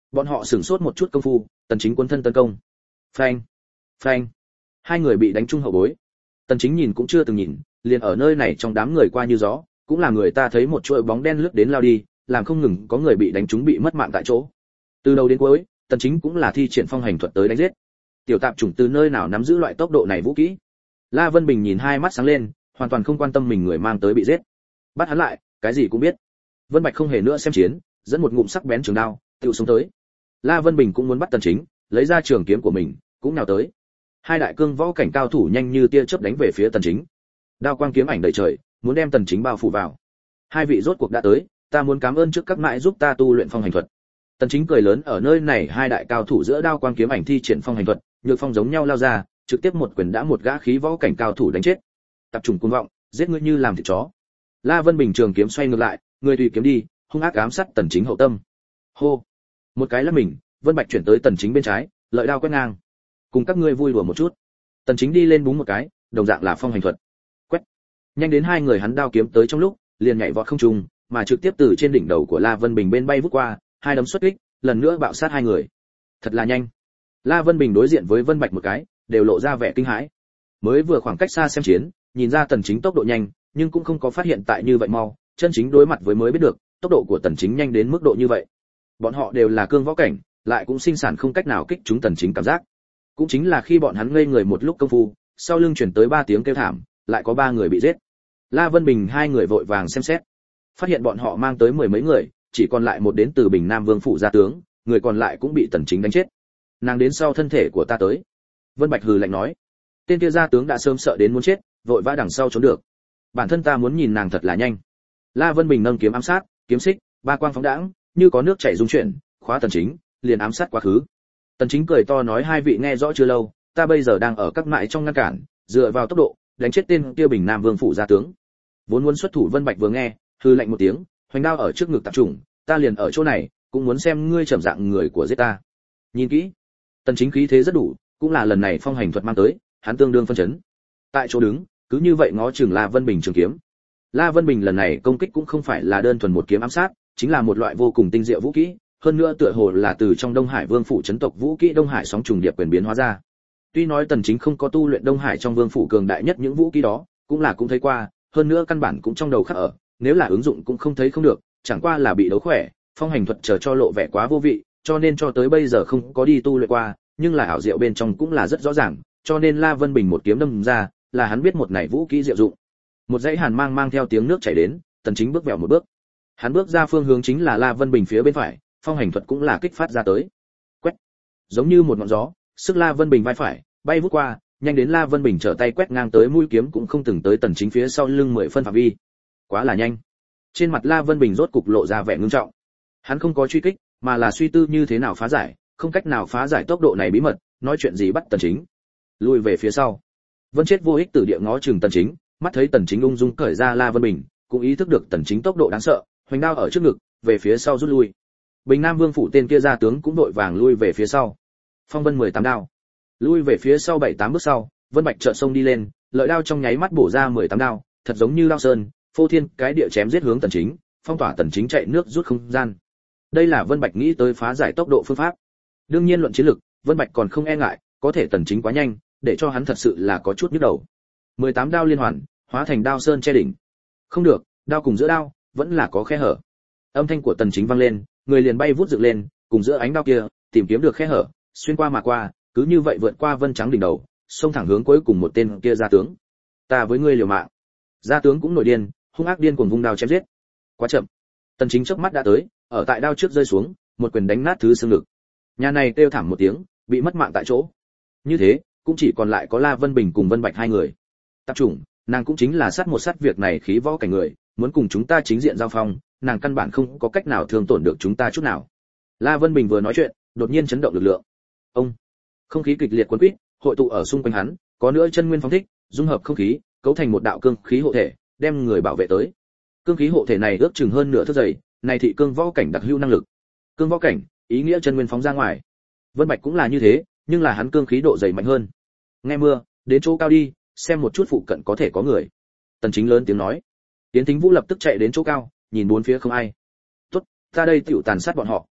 Bọn họ sửng sốt một chút công phu, Tần Chính cuốn thân tấn công. Phanh, phanh. Hai người bị đánh trúng hậu bối. Tần Chính nhìn cũng chưa từng nhìn, liền ở nơi này trong đám người qua như gió, cũng là người ta thấy một chuỗi bóng đen lướt đến lao đi, làm không ngừng có người bị đánh trúng bị mất mạng tại chỗ. Từ đầu đến cuối, Tần Chính cũng là thi triển phong hành thuật tới đánh giết. Tiểu tạp chủng từ nơi nào nắm giữ loại tốc độ này vũ kỹ? La Vân Bình nhìn hai mắt sáng lên, hoàn toàn không quan tâm mình người mang tới bị giết. Bắt hắn lại, cái gì cũng biết. Vân Bạch không hề nữa xem chiến, dẫn một ngụm sắc bén trường đao, tự xuống tới. La Vân Bình cũng muốn bắt Tần Chính, lấy ra trường kiếm của mình, cũng nhào tới. Hai đại cương võ cảnh cao thủ nhanh như tia chớp đánh về phía Tần Chính. Đao quang kiếm ảnh đầy trời, muốn đem Tần Chính bao phủ vào. Hai vị rốt cuộc đã tới, ta muốn cảm ơn trước các mãi giúp ta tu luyện phong hành thuật. Tần Chính cười lớn ở nơi này hai đại cao thủ giữa đao quang kiếm ảnh thi triển phong hành thuật, nhược phong giống nhau lao ra, trực tiếp một quyền đã một gã khí võ cảnh cao thủ đánh chết. Tập trung cuồng vọng, giết ngươi như làm thịt chó. La Vân Bình trường kiếm xoay ngược lại, người tùy kiếm đi, hung ác ám sát Tần Chính hậu tâm. Hô, một cái là mình, Vân Bạch chuyển tới Tần Chính bên trái, lợi đao quét ngang. Cùng các ngươi vui đùa một chút. Tần Chính đi lên búng một cái, đồng dạng là phong hành thuật. Quét. Nhanh đến hai người hắn đao kiếm tới trong lúc, liền nhảy vọt không trung, mà trực tiếp từ trên đỉnh đầu của La Vân Bình bên bay vút qua, hai đấm xuất kích, lần nữa bạo sát hai người. Thật là nhanh. La Vân Bình đối diện với Vân Bạch một cái, đều lộ ra vẻ kinh hãi. Mới vừa khoảng cách xa xem chiến, nhìn ra Tần Chính tốc độ nhanh, nhưng cũng không có phát hiện tại như vậy mau, chân chính đối mặt với mới biết được, tốc độ của Tần Chính nhanh đến mức độ như vậy. Bọn họ đều là cương võ cảnh, lại cũng sinh sản không cách nào kích chúng Tần Chính cảm giác. Cũng chính là khi bọn hắn ngây người một lúc công phu, sau lưng truyền tới 3 tiếng kêu thảm, lại có 3 người bị giết. La Vân Bình hai người vội vàng xem xét, phát hiện bọn họ mang tới 10 mấy người, chỉ còn lại một đến từ Bình Nam Vương phủ gia tướng, người còn lại cũng bị Tần Chính đánh chết. Nàng đến sau thân thể của ta tới. Vân Bạch hừ lạnh nói. Tên kia gia tướng đã sớm sợ đến muốn chết, vội vã đằng sau trốn được. Bản thân ta muốn nhìn nàng thật là nhanh. La Vân Bình nâng kiếm ám sát, kiếm xích, ba quang phóng đãng, như có nước chảy rung chuyển, khóa Tần Chính, liền ám sát quá khứ. Tần Chính cười to nói hai vị nghe rõ chưa lâu, ta bây giờ đang ở các mại trong ngăn cản, dựa vào tốc độ, đánh chết tên kia Bình Nam Vương phủ gia tướng. Vốn muốn xuất thủ Vân Bạch vừa nghe, hừ lạnh một tiếng, hoành đao ở trước ngực tập trung, ta liền ở chỗ này, cũng muốn xem ngươi trầm dạng người của giết ta. Nhìn kỹ. Tần Chính khí thế rất đủ, cũng là lần này phong hành thuật mang tới, hắn tương đương phân chấn. Tại chỗ đứng, cứ như vậy ngó chừng La Vân Bình trường kiếm. La Vân Bình lần này công kích cũng không phải là đơn thuần một kiếm ám sát, chính là một loại vô cùng tinh diệu vũ kỹ, hơn nữa tựa hồ là từ trong Đông Hải Vương phủ chấn tộc vũ kỹ Đông Hải sóng trùng điệp quyền biến hóa ra. Tuy nói Tần Chính không có tu luyện Đông Hải trong Vương phủ cường đại nhất những vũ kỹ đó, cũng thấy qua, hơn nữa căn bản cũng trong đầu khắc ở, nếu là ứng dụng cũng không thấy không được, chẳng qua là bị đấu khỏe, phong hành thuật chờ cho lộ vẻ quá vô vị, cho nên cho tới bây giờ không có đi tu luyện qua, nhưng là ảo diệu bên trong cũng là rất rõ ràng, cho nên La Vân Bình một kiếm đâm ra, là hắn biết một này vũ kỹ diệu dụng. Một dãy hàn mang mang theo tiếng nước chảy đến, Tần Chính bước vèo một bước. Hắn bước ra phương hướng chính là La Vân Bình phía bên phải, phong hành thuật cũng là kích phát ra tới. Quét. Giống như một ngọn gió, sức La Vân Bình vai phải, bay vút qua, nhanh đến La Vân Bình trở tay quét ngang tới mũi kiếm cũng không từng tới Tần Chính phía sau lưng 10 phân phạm vi. Quá là nhanh. Trên mặt La Vân Bình rốt cục lộ ra vẻ ngưng trọng. Hắn không có truy kích, mà là suy tư như thế nào phá giải, không cách nào phá giải tốc độ này bí mật, nói chuyện gì bắt Tần Chính. Lùi về phía sau. Vân Chết vô ích từ địa ngó chừng Tần Chính, mắt thấy Tần Chính ung dung cởi ra La Vân Bình, cũng ý thức được Tần Chính tốc độ đáng sợ, hoành đao ở trước ngực, về phía sau rút lui. Bình Nam Vương phủ tên kia gia tướng cũng đội vàng lui về phía sau. Phong Vân 18 đao. Lui về phía sau 7-8 bước sau, Vân Bạch chợt xông đi lên, lợi đao trong nháy mắt bổ ra 18 đao, thật giống như đao sơn, phô thiên cái địa chém giết hướng Tần Chính, phong tỏa Tần Chính chạy nước rút không gian. Đây là Vân Bạch nghĩ tới phá giải tốc độ phương pháp. Đương nhiên luận chiến lực, Vân Bạch còn không e ngại, có thể Tần Chính quá nhanh, để cho hắn thật sự là có chút nhức đầu. 18 đao liên hoàn, hóa thành đao sơn che đỉnh. Không được, đao cùng giữa đao vẫn là có khe hở. Âm thanh của Tần Chính vang lên, người liền bay vút dựng lên, cùng giữa ánh đao kia, tìm kiếm được khe hở, xuyên qua mà qua, cứ như vậy vượt qua Vân Trắng đỉnh đầu, xông thẳng hướng cuối cùng một tên kia gia tướng. Ta với ngươi liều mạng. Gia tướng cũng nổi điên, hung ác điên cuồng vung đao chém giết. Quá chậm. Tần Chính chớp mắt đã tới, ở tại đao trước rơi xuống, một quyền đánh nát thứ xương ngực. Nhà này kêu thảm một tiếng, bị mất mạng tại chỗ. Như thế, cũng chỉ còn lại có La Vân Bình cùng Vân Bạch hai người. Tập trung, nàng cũng chính là sát một sát việc này khí võ cảnh người, muốn cùng chúng ta chính diện giao phong, nàng căn bản không có cách nào thương tổn được chúng ta chút nào. La Vân Bình vừa nói chuyện, đột nhiên chấn động lực lượng. Ông, không khí kịch liệt cuốn quýt, hội tụ ở xung quanh hắn, có nữa chân nguyên phóng thích, dung hợp không khí, cấu thành một đạo cương khí hộ thể, đem người bảo vệ tới. Cương khí hộ thể này ước chừng hơn nửa thước dày, này thị cương võ cảnh đặc hữu năng lực. Cương võ cảnh, ý nghĩa chân nguyên phóng ra ngoài. Vân Bạch cũng là như thế, nhưng là hắn cương khí độ dày mạnh hơn. Nghe mưa, đến chỗ cao đi, xem một chút phụ cận có thể có người. Tần Chính lớn tiếng nói. Tiến Thính Vũ lập tức chạy đến chỗ cao, nhìn bốn phía không ai. Tốt, ta đây tiểu tàn sát bọn họ.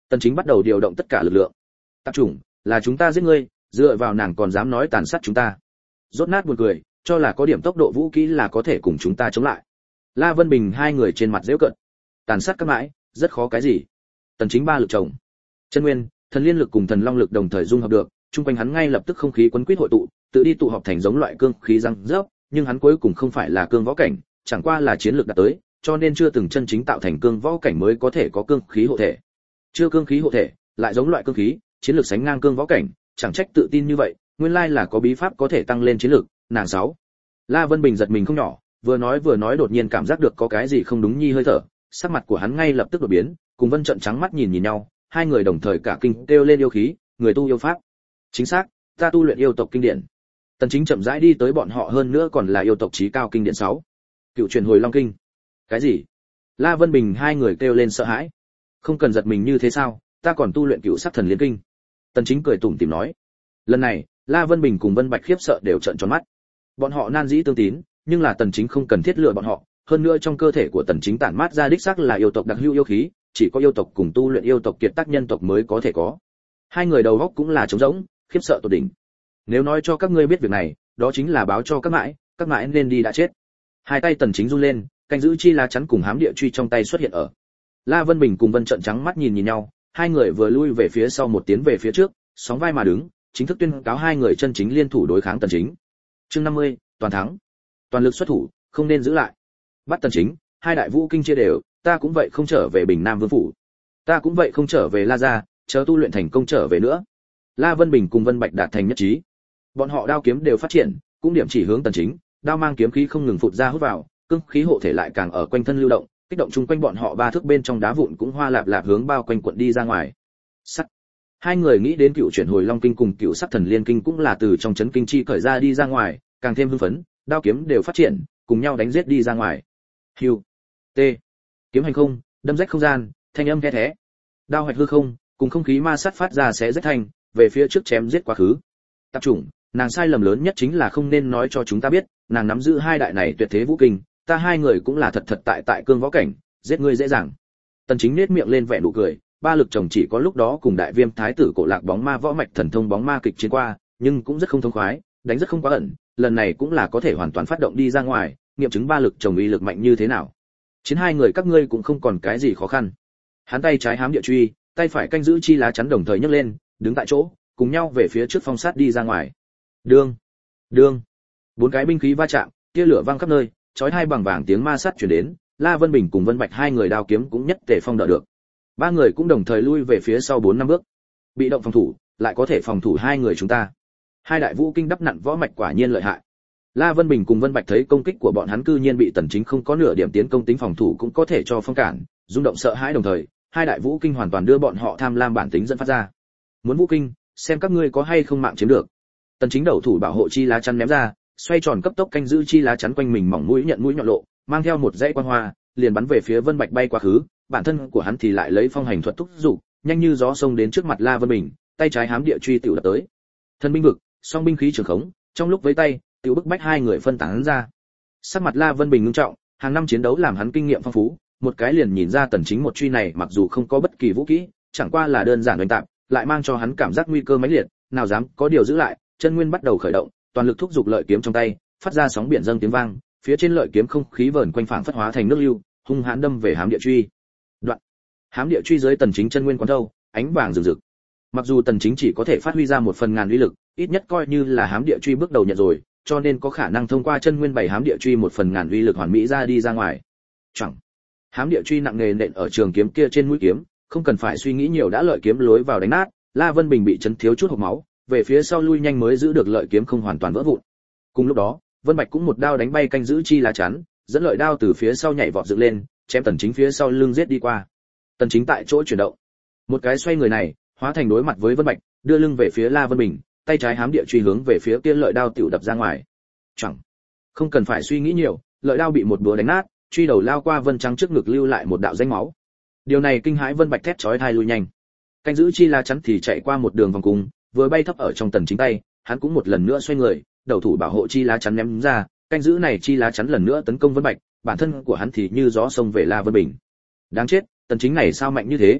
Tần Chính bắt đầu điều động tất cả lực lượng. Tạp chủng, là chúng ta giết ngươi, dựa vào nàng còn dám nói tàn sát chúng ta. Rốt nát buồn cười, cho là có điểm tốc độ vũ khí là có thể cùng chúng ta chống lại. La Vân Bình hai người trên mặt giễu cợt. Tàn sát các mãi, rất khó cái gì. Tần Chính ba lực chồng. Chân nguyên, thần liên lực cùng thần long lực đồng thời dung hợp được, chung quanh hắn ngay lập tức không khí quấn quýt hội tụ, tự đi tụ họp thành giống loại cương khí răng rớp, nhưng hắn cuối cùng không phải là cương võ cảnh, chẳng qua là chiến lược đạt tới, cho nên chưa từng chân chính tạo thành cương võ cảnh mới có thể có cương khí hộ thể. Chưa cương khí hộ thể, lại giống loại cương khí, chiến lược sánh ngang cương võ cảnh, chẳng trách tự tin như vậy, nguyên lai là có bí pháp có thể tăng lên chiến lược. Nàng 6. La Vân Bình giật mình không nhỏ, vừa nói đột nhiên cảm giác được có cái gì không đúng nhi hơi thở, sắc mặt của hắn ngay lập tức đổi biến, cùng Vân Trận trắng mắt nhìn nhau, hai người đồng thời cả kinh kêu lên yêu khí, người tu yêu pháp. Chính xác, ta tu luyện yêu tộc kinh điển. Tần Chính chậm rãi đi tới bọn họ, hơn nữa còn là yêu tộc chí cao kinh điển 6. Cựu truyền hồi long kinh. Cái gì? La Vân Bình hai người kêu lên sợ hãi. Không cần giật mình như thế sao, ta còn tu luyện cựu sắc thần liên kinh. Tần Chính cười tủm tỉm nói. Lần này, La Vân Bình cùng Vân Bạch khiếp sợ đều trợn tròn mắt. Bọn họ nan dĩ tương tín, nhưng là Tần Chính không cần thiết lừa bọn họ, hơn nữa trong cơ thể của Tần Chính tản mát ra đích xác là yêu tộc đặc hữu yêu khí, chỉ có yêu tộc cùng tu luyện yêu tộc kiệt tác nhân tộc mới có thể có. Hai người đầu óc cũng là trống rỗng, khiếp sợ tột đỉnh. Nếu nói cho các ngươi biết việc này, đó chính là báo cho các mãi nên đi đã chết. Hai tay Tần Chính run lên, canh giữ chi lá chắn cùng hám địa truy trong tay xuất hiện ở. La Vân Bình cùng Vân Trận trắng mắt nhìn nhau, hai người vừa lui về phía sau một tiến về phía trước, sóng vai mà đứng, chính thức tuyên cáo hai người chân chính liên thủ đối kháng Tần Chính. Chương 50, toàn thắng. Toàn lực xuất thủ, không nên giữ lại. Bắt Tần Chính, hai đại vũ kinh chia đều, ta cũng vậy không trở về Bình Nam Vương phủ. Ta cũng vậy không trở về La gia, chờ tu luyện thành công trở về nữa. La Vân Bình cùng Vân Bạch đạt thành nhất trí. Bọn họ đao kiếm đều phát triển, cũng điểm chỉ hướng Tần Chính, đao mang kiếm khí không ngừng phụt ra hút vào, cương khí hộ thể lại càng ở quanh thân lưu động, kích động chung quanh bọn họ ba thước bên trong đá vụn cũng hoa lạp lạp hướng bao quanh cuộn đi ra ngoài. Sắt. Hai người nghĩ đến cựu chuyển hồi long kinh cùng cựu sắc thần liên kinh cũng là từ trong chấn kinh chi cởi ra đi ra ngoài, càng thêm hưng phấn, đao kiếm đều phát triển, cùng nhau đánh giết đi ra ngoài. Hưu. T. Kiếm hành không, đâm rách không gian, thanh âm the thé. Đao hoạch hư không, cùng không khí ma sát phát ra xé rách thanh, về phía trước chém giết quá khứ. Tạp chủng, nàng sai lầm lớn nhất chính là không nên nói cho chúng ta biết, nàng nắm giữ hai đại này tuyệt thế vũ kinh, ta hai người cũng là thật tại cương võ cảnh, giết ngươi dễ dàng. Tần Chính nét miệng lên vẻ nụ cười, ba lực chồng chỉ có lúc đó cùng đại viêm thái tử Cổ Lạc bóng ma võ mạch thần thông bóng ma kịch chiến qua, nhưng cũng rất không thông khoái, đánh rất không quá ẩn, lần này cũng là có thể hoàn toàn phát động đi ra ngoài, nghiệm chứng ba lực chồng uy lực mạnh như thế nào. Chiến hai người các ngươi cũng không còn cái gì khó khăn. Hắn tay trái hám địa truy, tay phải canh giữ chi lá chắn đồng thời nhấc lên, đứng tại chỗ, cùng nhau về phía trước phong sát đi ra ngoài. Đương, đương, bốn cái binh khí va chạm, tia lửa vang khắp nơi, chói hai bằng vàng tiếng ma sát truyền đến, La Vân Bình cùng Vân Bạch hai người đao kiếm cũng nhất tề phong đỡ được. Ba người cũng đồng thời lui về phía sau 4-5 bước. Bị động phòng thủ, lại có thể phòng thủ hai người chúng ta. Hai đại vũ kinh đắp nặn võ mạch quả nhiên lợi hại. La Vân Bình cùng Vân Bạch thấy công kích của bọn hắn cư nhiên bị Tần Chính không có nửa điểm tiến công tính phòng thủ cũng có thể cho phong cản, rung động sợ hãi đồng thời, hai đại vũ kinh hoàn toàn đưa bọn họ tham lam bản tính dẫn phát ra. Muốn vũ kinh, xem các ngươi có hay không mạng chiếm được. Tần Chính đầu thủ bảo hộ chi lá chắn ném ra, xoay tròn cấp tốc canh giữ chi lá chắn quanh mình mỏng mũi nhận mũi nhọn lộ, mang theo một dãy quang hoa, liền bắn về phía Vân Bạch bay quá khứ, bản thân của hắn thì lại lấy phong hành thuật thúc dục, nhanh như gió xông đến trước mặt La Vân Bình, tay trái hám địa truy tiểu đập tới. Thân binh vực, song binh khí trường khống, trong lúc với tay, tiểu bức bách hai người phân tán ra. Sắc mặt La Vân Bình ngưng trọng, hàng năm chiến đấu làm hắn kinh nghiệm phong phú, một cái liền nhìn ra Tần Chính một truy này mặc dù không có bất kỳ vũ khí, chẳng qua là đơn giản đánh tạm, lại mang cho hắn cảm giác nguy cơ mãnh liệt, nào dám có điều giữ lại, chân nguyên bắt đầu khởi động, toàn lực thúc dục lợi kiếm trong tay, phát ra sóng biển dâng tiếng vang, phía trên lợi kiếm không khí vờn quanh phảng phất hóa thành nước lưu, hung hãn đâm về hám địa truy. Đoạn. Hám địa truy dưới Tần Chính chân nguyên quán thâu, ánh vàng rực rực. Mặc dù Tần Chính chỉ có thể phát huy ra 1/1000 uy lực, ít nhất coi như là hám địa truy bước đầu nhận rồi, cho nên có khả năng thông qua chân nguyên bảy hám địa truy 1/1000 uy lực hoàn mỹ ra đi ra ngoài. Chẳng. Hám địa truy nặng nề nện ở trường kiếm kia trên mũi kiếm, không cần phải suy nghĩ nhiều đã lợi kiếm lối vào đánh nát, La Vân Bình bị chấn thiếu chút hộc máu, về phía sau lui nhanh mới giữ được lợi kiếm không hoàn toàn vỡ vụn. Cùng lúc đó, Vân Bạch cũng một đao đánh bay canh giữ chi lá chắn, dẫn lợi đao từ phía sau nhảy vọt dựng lên, chém Tần Chính phía sau lưng giết đi qua. Tần Chính tại chỗ chuyển động, một cái xoay người này, hóa thành đối mặt với Vân Bạch, đưa lưng về phía La Vân Bình, tay trái hám địa truy hướng về phía kia lợi đao tiểu đập ra ngoài. Chẳng, không cần phải suy nghĩ nhiều, lợi đao bị một búa đánh nát, truy đầu lao qua Vân Trắng trước ngực lưu lại một đạo danh máu. Điều này kinh hãi Vân Bạch thét chói tai lui nhanh. Canh giữ chi lá chắn thì chạy qua một đường vòng cung, vừa bay thấp ở trong Tần Chính tay, hắn cũng một lần nữa xoay người, đầu thủ bảo hộ chi lá chắn ném ra, canh giữ này chi lá chắn lần nữa tấn công Vân Bạch, bản thân của hắn thì như gió xông về La Vân Bình. Đáng chết, Tần Chính này sao mạnh như thế?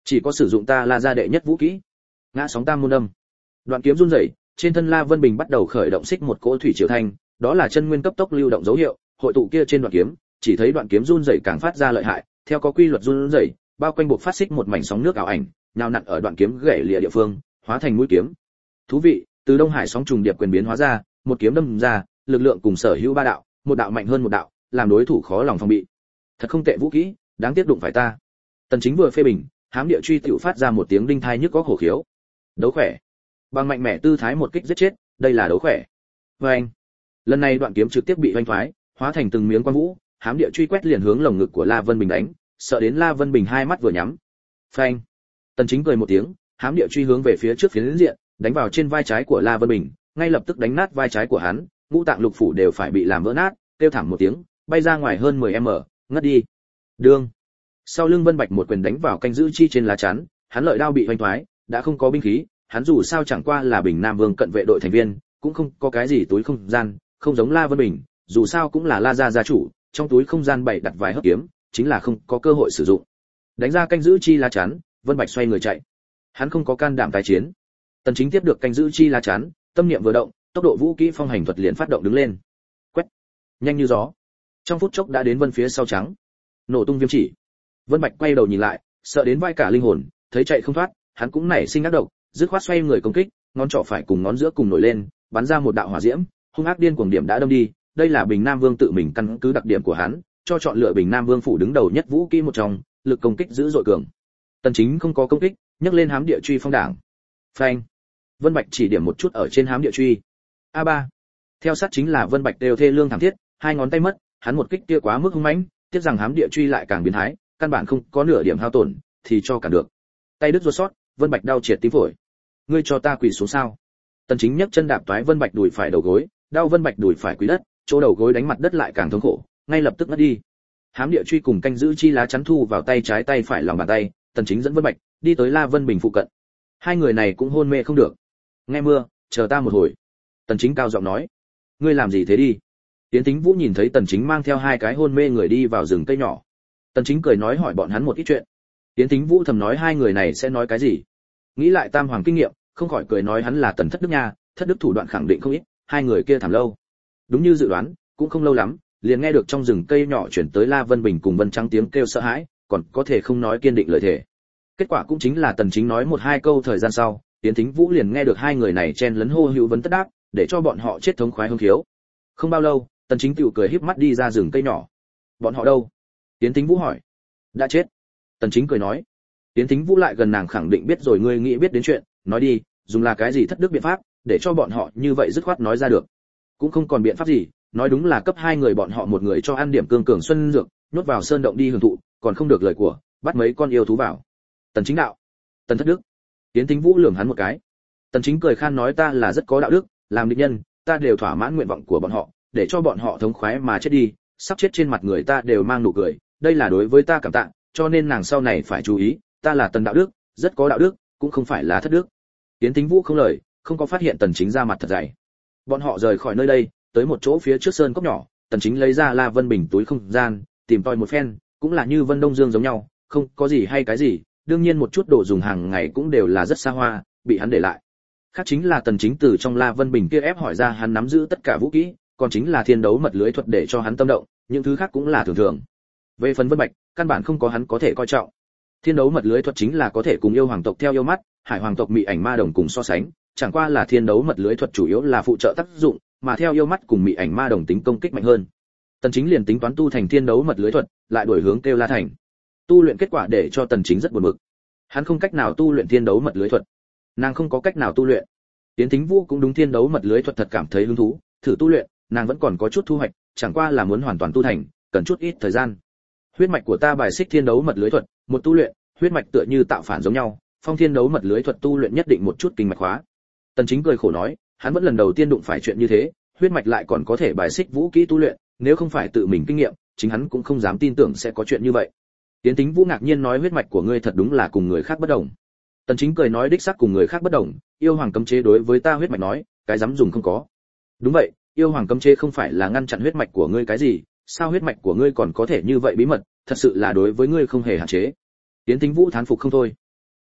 Chỉ có sử dụng ta La gia đệ nhất vũ kỹ, Ngã Sóng Tam Môn Đâm. Đoạn kiếm run rẩy, trên thân La Vân Bình bắt đầu khởi động xích một cỗ thủy triều thanh, đó là chân nguyên cấp tốc lưu động dấu hiệu, hội tụ kia trên đoạn kiếm, chỉ thấy đoạn kiếm run rẩy càng phát ra lợi hại, theo có quy luật run rẩy, bao quanh buộc phát xích một mảnh sóng nước ảo ảnh, nhào nặn ở đoạn kiếm gãy lìa địa phương, hóa thành mũi kiếm. Thú vị, từ Đông Hải sóng trùng điệp quyền biến hóa ra, một kiếm đâm ra, lực lượng cùng sở hữu ba đạo, một đạo mạnh hơn một đạo, làm đối thủ khó lòng phòng bị. Thật không tệ vũ kỹ, đáng tiếc đụng phải ta. Tần Chính vừa phê bình, hám địa truy tiểu phát ra một tiếng đinh thai nhức có hổ khiếu. Đấu khỏe. Bằng mạnh mẽ tư thái một kích giết chết, đây là đấu khỏe. Oeng. Lần này đoạn kiếm trực tiếp bị hoành thoái, hóa thành từng miếng quang vũ, hám địa truy quét liền hướng lồng ngực của La Vân Bình đánh, sợ đến La Vân Bình hai mắt vừa nhắm. Phanh. Tần Chính cười một tiếng, hám địa truy hướng về phía trước phiến diện, đánh vào trên vai trái của La Vân Bình, ngay lập tức đánh nát vai trái của hắn, ngũ tạng lục phủ đều phải bị làm vỡ nát, kêu thảm một tiếng, bay ra ngoài hơn 10m, ngất đi. Đương. Sau lưng Vân Bạch một quyền đánh vào canh giữ chi trên lá chắn, hắn lợi đao bị hoành thoái, đã không có binh khí, hắn dù sao chẳng qua là Bình Nam Vương cận vệ đội thành viên, cũng không có cái gì túi không gian, không giống La Vân Bình, dù sao cũng là La gia gia chủ, trong túi không gian bày đặt vài hấp kiếm, chính là không có cơ hội sử dụng. Đánh ra canh giữ chi lá chắn, Vân Bạch xoay người chạy. Hắn không có can đảm tái chiến. Tần Chính tiếp được canh giữ chi lá chắn, tâm niệm vừa động, tốc độ vũ kỹ phong hành thuật liền phát động đứng lên. Quét, nhanh như gió. Trong phút chốc đã đến Vân phía sau trắng. Nổ tung viêm chỉ. Vân Bạch quay đầu nhìn lại, sợ đến vai cả linh hồn, thấy chạy không thoát, hắn cũng nảy sinh ác độc, dứt khoát xoay người công kích, ngón trỏ phải cùng ngón giữa cùng nổi lên, bắn ra một đạo hỏa diễm, hung ác điên cuồng điểm đã đâm đi. Đây là Bình Nam Vương tự mình căn cứ đặc điểm của hắn, cho chọn lựa Bình Nam Vương phủ đứng đầu nhất vũ kỹ một trong, lực công kích dữ dội cường. Tần Chính không có công kích, nhấc lên hám địa truy phong đảng. Phanh. Vân Bạch chỉ điểm một chút ở trên hám địa truy. A3. Theo sát chính là Vân Bạch đều thê lương thảm thiết, hai ngón tay mất, hắn một kích kia quá mức hung mãnh, tiếc rằng hám địa truy lại càng biến thái, căn bản không có nửa điểm hao tổn, thì cho cả được. Tay đứt ruột sót, Vân Bạch đau triệt tím phổi. Ngươi cho ta quỳ xuống sao? Tần Chính nhấc chân đạp toái Vân Bạch đùi phải đầu gối, đau Vân Bạch đùi phải quỳ đất, chỗ đầu gối đánh mặt đất lại càng thống khổ, ngay lập tức ngất đi. Hám địa truy cùng canh giữ chi lá chắn thu vào tay trái tay phải lòng bàn tay, Tần Chính dẫn Vân Bạch đi tới La Vân Bình phụ cận. Hai người này cũng hôn mê không được. Nghe mưa, chờ ta một hồi. Tần Chính cao giọng nói. Ngươi làm gì thế đi? Tiến Tính Vũ nhìn thấy Tần Chính mang theo hai cái hôn mê người đi vào rừng cây nhỏ. Tần Chính cười nói hỏi bọn hắn một ít chuyện. Tiến Tính Vũ thầm nói hai người này sẽ nói cái gì? Nghĩ lại Tam Hoàng kinh nghiệm, không khỏi cười nói hắn là Tần Thất Đức nha, Thất Đức thủ đoạn khẳng định không ít, hai người kia thảm lâu. Đúng như dự đoán, cũng không lâu lắm, liền nghe được trong rừng cây nhỏ chuyển tới La Vân Bình cùng Vân Trắng tiếng kêu sợ hãi, còn có thể không nói kiên định lời thề. Kết quả cũng chính là Tần Chính nói một hai câu thời gian sau, Tiến Thính Vũ liền nghe được hai người này chen lấn hô hữu vấn tất đáp, để cho bọn họ chết thống khoái hưng khiếu. Không bao lâu, Tần Chính tiểu cười híp mắt đi ra rừng cây nhỏ. Bọn họ đâu? Tiến Thính Vũ hỏi. Đã chết. Tần Chính cười nói. Tiến Thính Vũ lại gần nàng khẳng định biết rồi ngươi nghĩ biết đến chuyện, nói đi, dùng là cái gì thất đức biện pháp, để cho bọn họ như vậy dứt khoát nói ra được. Cũng không còn biện pháp gì, nói đúng là cấp hai người bọn họ một người cho ăn điểm cương cường xuân dược, nhốt vào sơn động đi hưởng thụ, còn không được lời của, bắt mấy con yêu thú vào. Tần Chính đạo. Tần Thất Đức. Tiến Thính Vũ lườm hắn một cái. Tần Chính cười khan nói ta là rất có đạo đức, làm địch nhân, ta đều thỏa mãn nguyện vọng của bọn họ, để cho bọn họ thống khoái mà chết đi, sắp chết trên mặt người ta đều mang nụ cười, đây là đối với ta cảm tạ, cho nên nàng sau này phải chú ý, ta là Tần đạo đức, rất có đạo đức, cũng không phải là thất đức. Tiến Thính Vũ không lời, không có phát hiện Tần Chính ra mặt thật dày. Bọn họ rời khỏi nơi đây, tới một chỗ phía trước sơn cốc nhỏ, Tần Chính lấy ra La Vân Bình túi không gian, tìm tòi một phen, cũng là như Vân Đông Dương giống nhau, không có gì hay cái gì, đương nhiên một chút đồ dùng hàng ngày cũng đều là rất xa hoa, bị hắn để lại. Khác chính là Tần Chính từ trong La Vân Bình kia ép hỏi ra hắn nắm giữ tất cả vũ kỹ, còn chính là thiên đấu mật lưới thuật để cho hắn tâm động, những thứ khác cũng là thường thường. Về phần Vân Bạch, căn bản không có hắn có thể coi trọng. Thiên đấu mật lưới thuật chính là có thể cùng yêu hoàng tộc theo yêu mắt, hải hoàng tộc mị ảnh ma đồng cùng so sánh, chẳng qua là thiên đấu mật lưới thuật chủ yếu là phụ trợ tác dụng, mà theo yêu mắt cùng mị ảnh ma đồng tính công kích mạnh hơn. Tần Chính liền tính toán tu thành thiên đấu mật lưới thuật, lại đổi hướng Kêu La Thành. Tu luyện kết quả để cho Tần Chính rất buồn bực. Hắn không cách nào tu luyện thiên đấu mật lưới thuật. Nàng không có cách nào tu luyện. Tiến Thính Vũ cũng đúng thiên đấu mật lưới thuật thật cảm thấy hứng thú, thử tu luyện, nàng vẫn còn có chút thu hoạch, chẳng qua là muốn hoàn toàn tu thành, cần chút ít thời gian. Huyết mạch của ta bài xích thiên đấu mật lưới thuật, một tu luyện, huyết mạch tựa như tạo phản giống nhau, phong thiên đấu mật lưới thuật tu luyện nhất định một chút kinh mạch hóa. Tần Chính cười khổ nói, hắn vẫn lần đầu tiên đụng phải chuyện như thế, huyết mạch lại còn có thể bài xích vũ kỹ tu luyện, nếu không phải tự mình kinh nghiệm, chính hắn cũng không dám tin tưởng sẽ có chuyện như vậy. Tiến Thính Vũ ngạc nhiên nói huyết mạch của ngươi thật đúng là cùng người khác bất đồng. Tần Chính cười nói đích xác cùng người khác bất đồng, yêu hoàng cấm chế đối với ta huyết mạch nói, cái dám dùng không có. Đúng vậy, yêu hoàng cấm chế không phải là ngăn chặn huyết mạch của ngươi cái gì, sao huyết mạch của ngươi còn có thể như vậy bí mật, thật sự là đối với ngươi không hề hạn chế. Tiến Thính Vũ thán phục không thôi.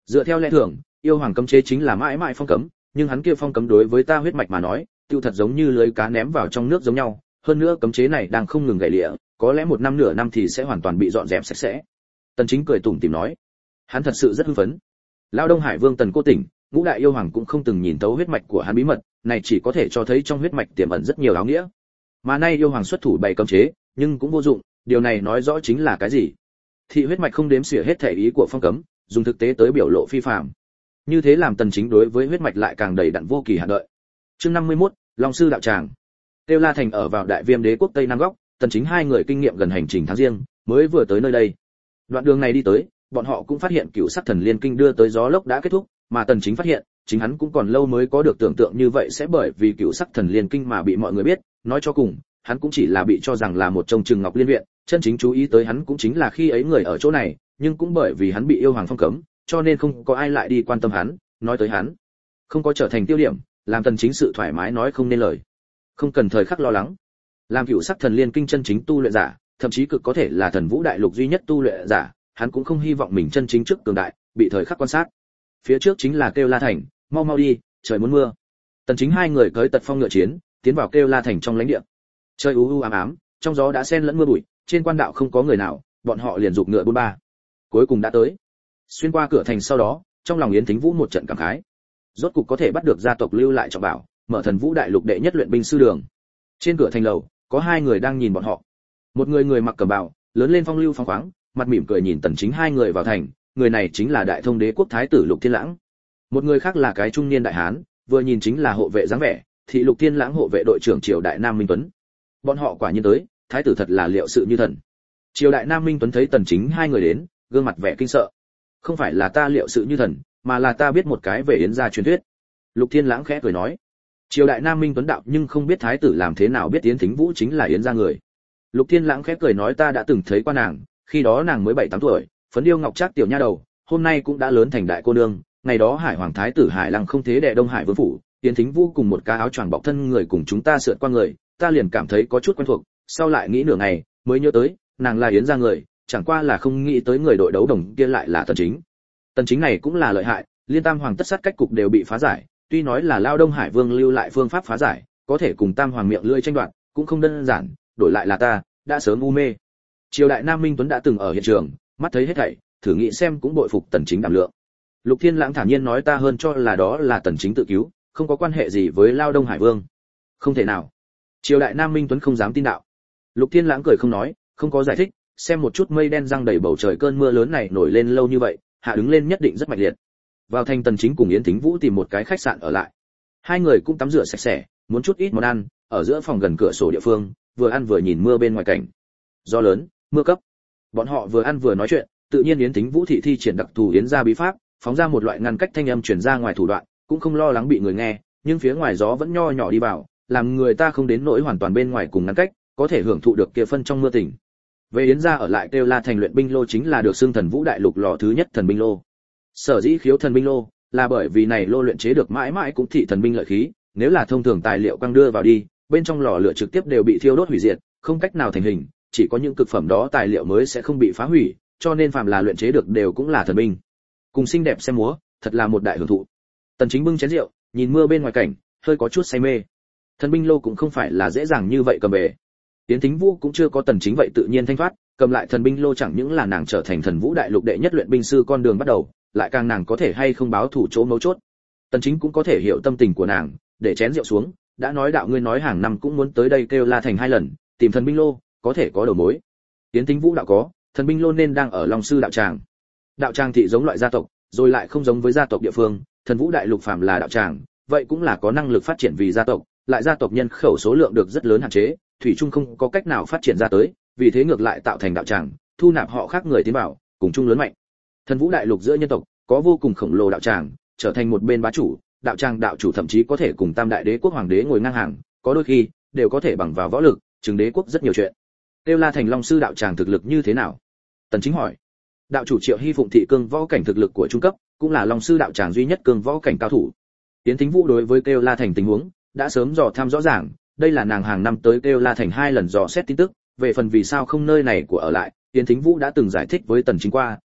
Dựa theo lẽ thường, yêu hoàng cấm chế chính là mãi mãi phong cấm, nhưng hắn kia phong cấm đối với ta huyết mạch mà nói, tiêu thật giống như lưới cá ném vào trong nước giống nhau, hơn nữa cấm chế này đang không ngừng gãy lịa, có lẽ một năm nửa năm thì sẽ hoàn toàn bị dọn dẹp sạch sẽ. Tần Chính cười tủm tỉm nói, hắn thật sự rất hưng phấn. Lão Đông Hải Vương Tần Cô Tỉnh, ngũ đại yêu hoàng cũng không từng nhìn thấu huyết mạch của hắn bí mật, này chỉ có thể cho thấy trong huyết mạch tiềm ẩn rất nhiều áo nghĩa. Mà nay yêu hoàng xuất thủ bày cấm chế, nhưng cũng vô dụng, điều này nói rõ chính là cái gì? Thị huyết mạch không đếm xỉa hết thể ý của phong cấm, dùng thực tế tới biểu lộ phi phàm. Như thế làm Tần Chính đối với huyết mạch lại càng đầy đặn vô kỳ hạn đợi. Chương 51, Long sư đạo tràng. Tiêu La Thành ở vào Đại Viêm Đế quốc Tây Nam góc, Tần Chính hai người kinh nghiệm gần hành trình tháng riêng, mới vừa tới nơi đây. Đoạn đường này đi tới, bọn họ cũng phát hiện Cửu Sắc Thần Liên Kinh đưa tới gió lốc đã kết thúc, mà Tần Chính phát hiện, chính hắn cũng còn lâu mới có được tưởng tượng như vậy sẽ bởi vì Cửu Sắc Thần Liên Kinh mà bị mọi người biết, nói cho cùng, hắn cũng chỉ là bị cho rằng là một trong Trừng Ngọc Liên viện, chân chính chú ý tới hắn cũng chính là khi ấy người ở chỗ này, nhưng cũng bởi vì hắn bị yêu hoàng phong cấm, cho nên không có ai lại đi quan tâm hắn, nói tới hắn, không có trở thành tiêu điểm, làm Tần Chính sự thoải mái nói không nên lời. Không cần thời khắc lo lắng. Làm Cửu Sắc Thần Liên Kinh chân chính tu luyện giả, thậm chí cực có thể là Thần Vũ Đại Lục duy nhất tu luyện giả, hắn cũng không hy vọng mình chân chính trước cường đại, bị thời khắc quan sát. Phía trước chính là Kêu La Thành, mau mau đi, trời muốn mưa. Tần Chính hai người cưỡi Tật Phong ngựa chiến, tiến vào Kêu La Thành trong lãnh địa. Trời u u ám ám, trong gió đã xen lẫn mưa bụi, trên quan đạo không có người nào, bọn họ liền giục ngựa buôn ba. Cuối cùng đã tới. Xuyên qua cửa thành sau đó, trong lòng Yến Thính Vũ một trận cảm khái. Rốt cục có thể bắt được gia tộc lưu lại trọng bảo, mở Thần Vũ Đại Lục đệ nhất luyện binh sư đường. Trên cửa thành lầu, có hai người đang nhìn bọn họ. Một người mặc cẩm bào, lớn lên phong lưu phóng khoáng, mặt mỉm cười nhìn Tần Chính hai người vào thành, người này chính là Đại Thông Đế quốc thái tử Lục Thiên Lãng. Một người khác là cái trung niên đại hán, vừa nhìn chính là hộ vệ dáng vẻ, thị Lục Thiên Lãng hộ vệ đội trưởng Triều Đại Nam Minh Tuấn. Bọn họ quả nhiên tới, thái tử thật là liệu sự như thần. Triều Đại Nam Minh Tuấn thấy Tần Chính hai người đến, gương mặt vẻ kinh sợ. Không phải là ta liệu sự như thần, mà là ta biết một cái về Yến gia truyền thuyết. Lục Thiên Lãng khẽ cười nói. Triều Đại Nam Minh Tuấn đạo nhưng không biết thái tử làm thế nào biết Yến Thính Vũ chính là Yến gia người. Lục Thiên Lãng khẽ cười nói ta đã từng thấy qua nàng, khi đó nàng mới 7-8 tuổi, phấn điêu ngọc trác tiểu nha đầu, hôm nay cũng đã lớn thành đại cô nương, ngày đó Hải Hoàng thái tử Hải Lăng không thế đệ Đông Hải vương phủ, Yến Thính Vũ cùng một cái áo choàng bọc thân người cùng chúng ta sượt qua người, ta liền cảm thấy có chút quen thuộc, sau lại nghĩ nửa ngày, mới nhớ tới, nàng là Yến gia người, chẳng qua là không nghĩ tới người đội đấu đồng kia lại là Tần Chính. Tần Chính này cũng là lợi hại, liên tam hoàng tất sát cách cục đều bị phá giải, tuy nói là Lao Đông Hải Vương lưu lại phương pháp phá giải, có thể cùng tam hoàng miệng lưỡi tranh đoạt, cũng không đơn giản, đổi lại là ta, đã sớm u mê. Triều Đại Nam Minh Tuấn đã từng ở hiện trường, mắt thấy hết thảy, thử nghĩ xem cũng bội phục Tần Chính đảm lượng. Lục Thiên Lãng thản nhiên nói ta hơn cho là đó là Tần Chính tự cứu, không có quan hệ gì với Lao Đông Hải Vương. Không thể nào. Triều Đại Nam Minh Tuấn không dám tin đạo. Lục Thiên Lãng cười không nói, không có giải thích, xem một chút mây đen răng đầy bầu trời cơn mưa lớn này nổi lên lâu như vậy, hạ đứng lên nhất định rất mạnh liệt. Vào thành Tần Chính cùng Yến Thính Vũ tìm một cái khách sạn ở lại. Hai người cũng tắm rửa sạch sẽ, muốn chút ít món ăn, ở giữa phòng gần cửa sổ địa phương, vừa ăn vừa nhìn mưa bên ngoài cảnh. Gió lớn, mưa cấp. Bọn họ vừa ăn vừa nói chuyện, tự nhiên Yến Thính Vũ thị thi triển đặc thù yến gia bí pháp, phóng ra một loại ngăn cách thanh âm truyền ra ngoài thủ đoạn, cũng không lo lắng bị người nghe, nhưng phía ngoài gió vẫn nho nhỏ đi vào, làm người ta không đến nỗi hoàn toàn bên ngoài cùng ngăn cách, có thể hưởng thụ được kia phân trong mưa tỉnh. Về yến gia ở lại Kêu La Thành luyện binh lô chính là được xưng Thần Vũ Đại Lục lò thứ nhất thần binh lô. Sở dĩ khiếu thần binh lô là bởi vì này lô luyện chế được mãi mãi cũng thị thần binh lợi khí, nếu là thông thường tài liệu quăng đưa vào đi, bên trong lò lửa trực tiếp đều bị thiêu đốt hủy diệt, không cách nào thành hình, chỉ có những cực phẩm đó tài liệu mới sẽ không bị phá hủy, cho nên phàm là luyện chế được đều cũng là thần binh. Cùng xinh đẹp xem múa, thật là một đại hưởng thụ. Tần Chính bưng chén rượu, nhìn mưa bên ngoài cảnh, hơi có chút say mê. Thần binh lô cũng không phải là dễ dàng như vậy cầm về. Yến Thính Vũ cũng chưa có Tần Chính vậy tự nhiên thanh thoát, cầm lại thần binh lô chẳng những là nàng trở thành Thần Vũ Đại Lục đệ nhất luyện binh sư con đường bắt đầu, lại càng nàng có thể hay không báo thủ chỗ mấu chốt. Tần Chính cũng có thể hiểu tâm tình của nàng, để chén rượu xuống, đã nói đạo ngươi nói hàng năm cũng muốn tới đây Kêu La Thành 2 lần, tìm thần binh lô, có thể có đầu mối. Yến Thính Vũ đạo có, thần binh lô nên đang ở Long sư đạo tràng. Đạo tràng thị giống loại gia tộc, rồi lại không giống với gia tộc địa phương, Thần Vũ Đại Lục phàm là đạo tràng, vậy cũng là có năng lực phát triển vì gia tộc, lại gia tộc nhân khẩu số lượng được rất lớn hạn chế, thủy chung không có cách nào phát triển ra tới, vì thế ngược lại tạo thành đạo tràng, thu nạp họ khác người tiến vào, cùng chung lớn mạnh. Thần Vũ Đại Lục giữa nhân tộc có vô cùng khổng lồ đạo tràng, trở thành một bên bá chủ, đạo tràng đạo chủ thậm chí có thể cùng Tam Đại Đế quốc hoàng đế ngồi ngang hàng, có đôi khi đều có thể bằng vào võ lực, chứng đế quốc rất nhiều chuyện. Kêu La Thành Long sư đạo tràng thực lực như thế nào? Tần Chính hỏi. Đạo chủ Triệu Hy Phụng thị cương võ cảnh thực lực của trung cấp, cũng là Long sư đạo tràng duy nhất cương võ cảnh cao thủ. Yến Thính Vũ đối với Kêu La Thành tình huống đã sớm dò thăm rõ ràng, đây là nàng hàng năm tới Kêu La Thành 2 lần dò xét tin tức, về phần vì sao không nơi này của ở lại, Yến Thính Vũ đã từng giải thích với Tần Chính qua,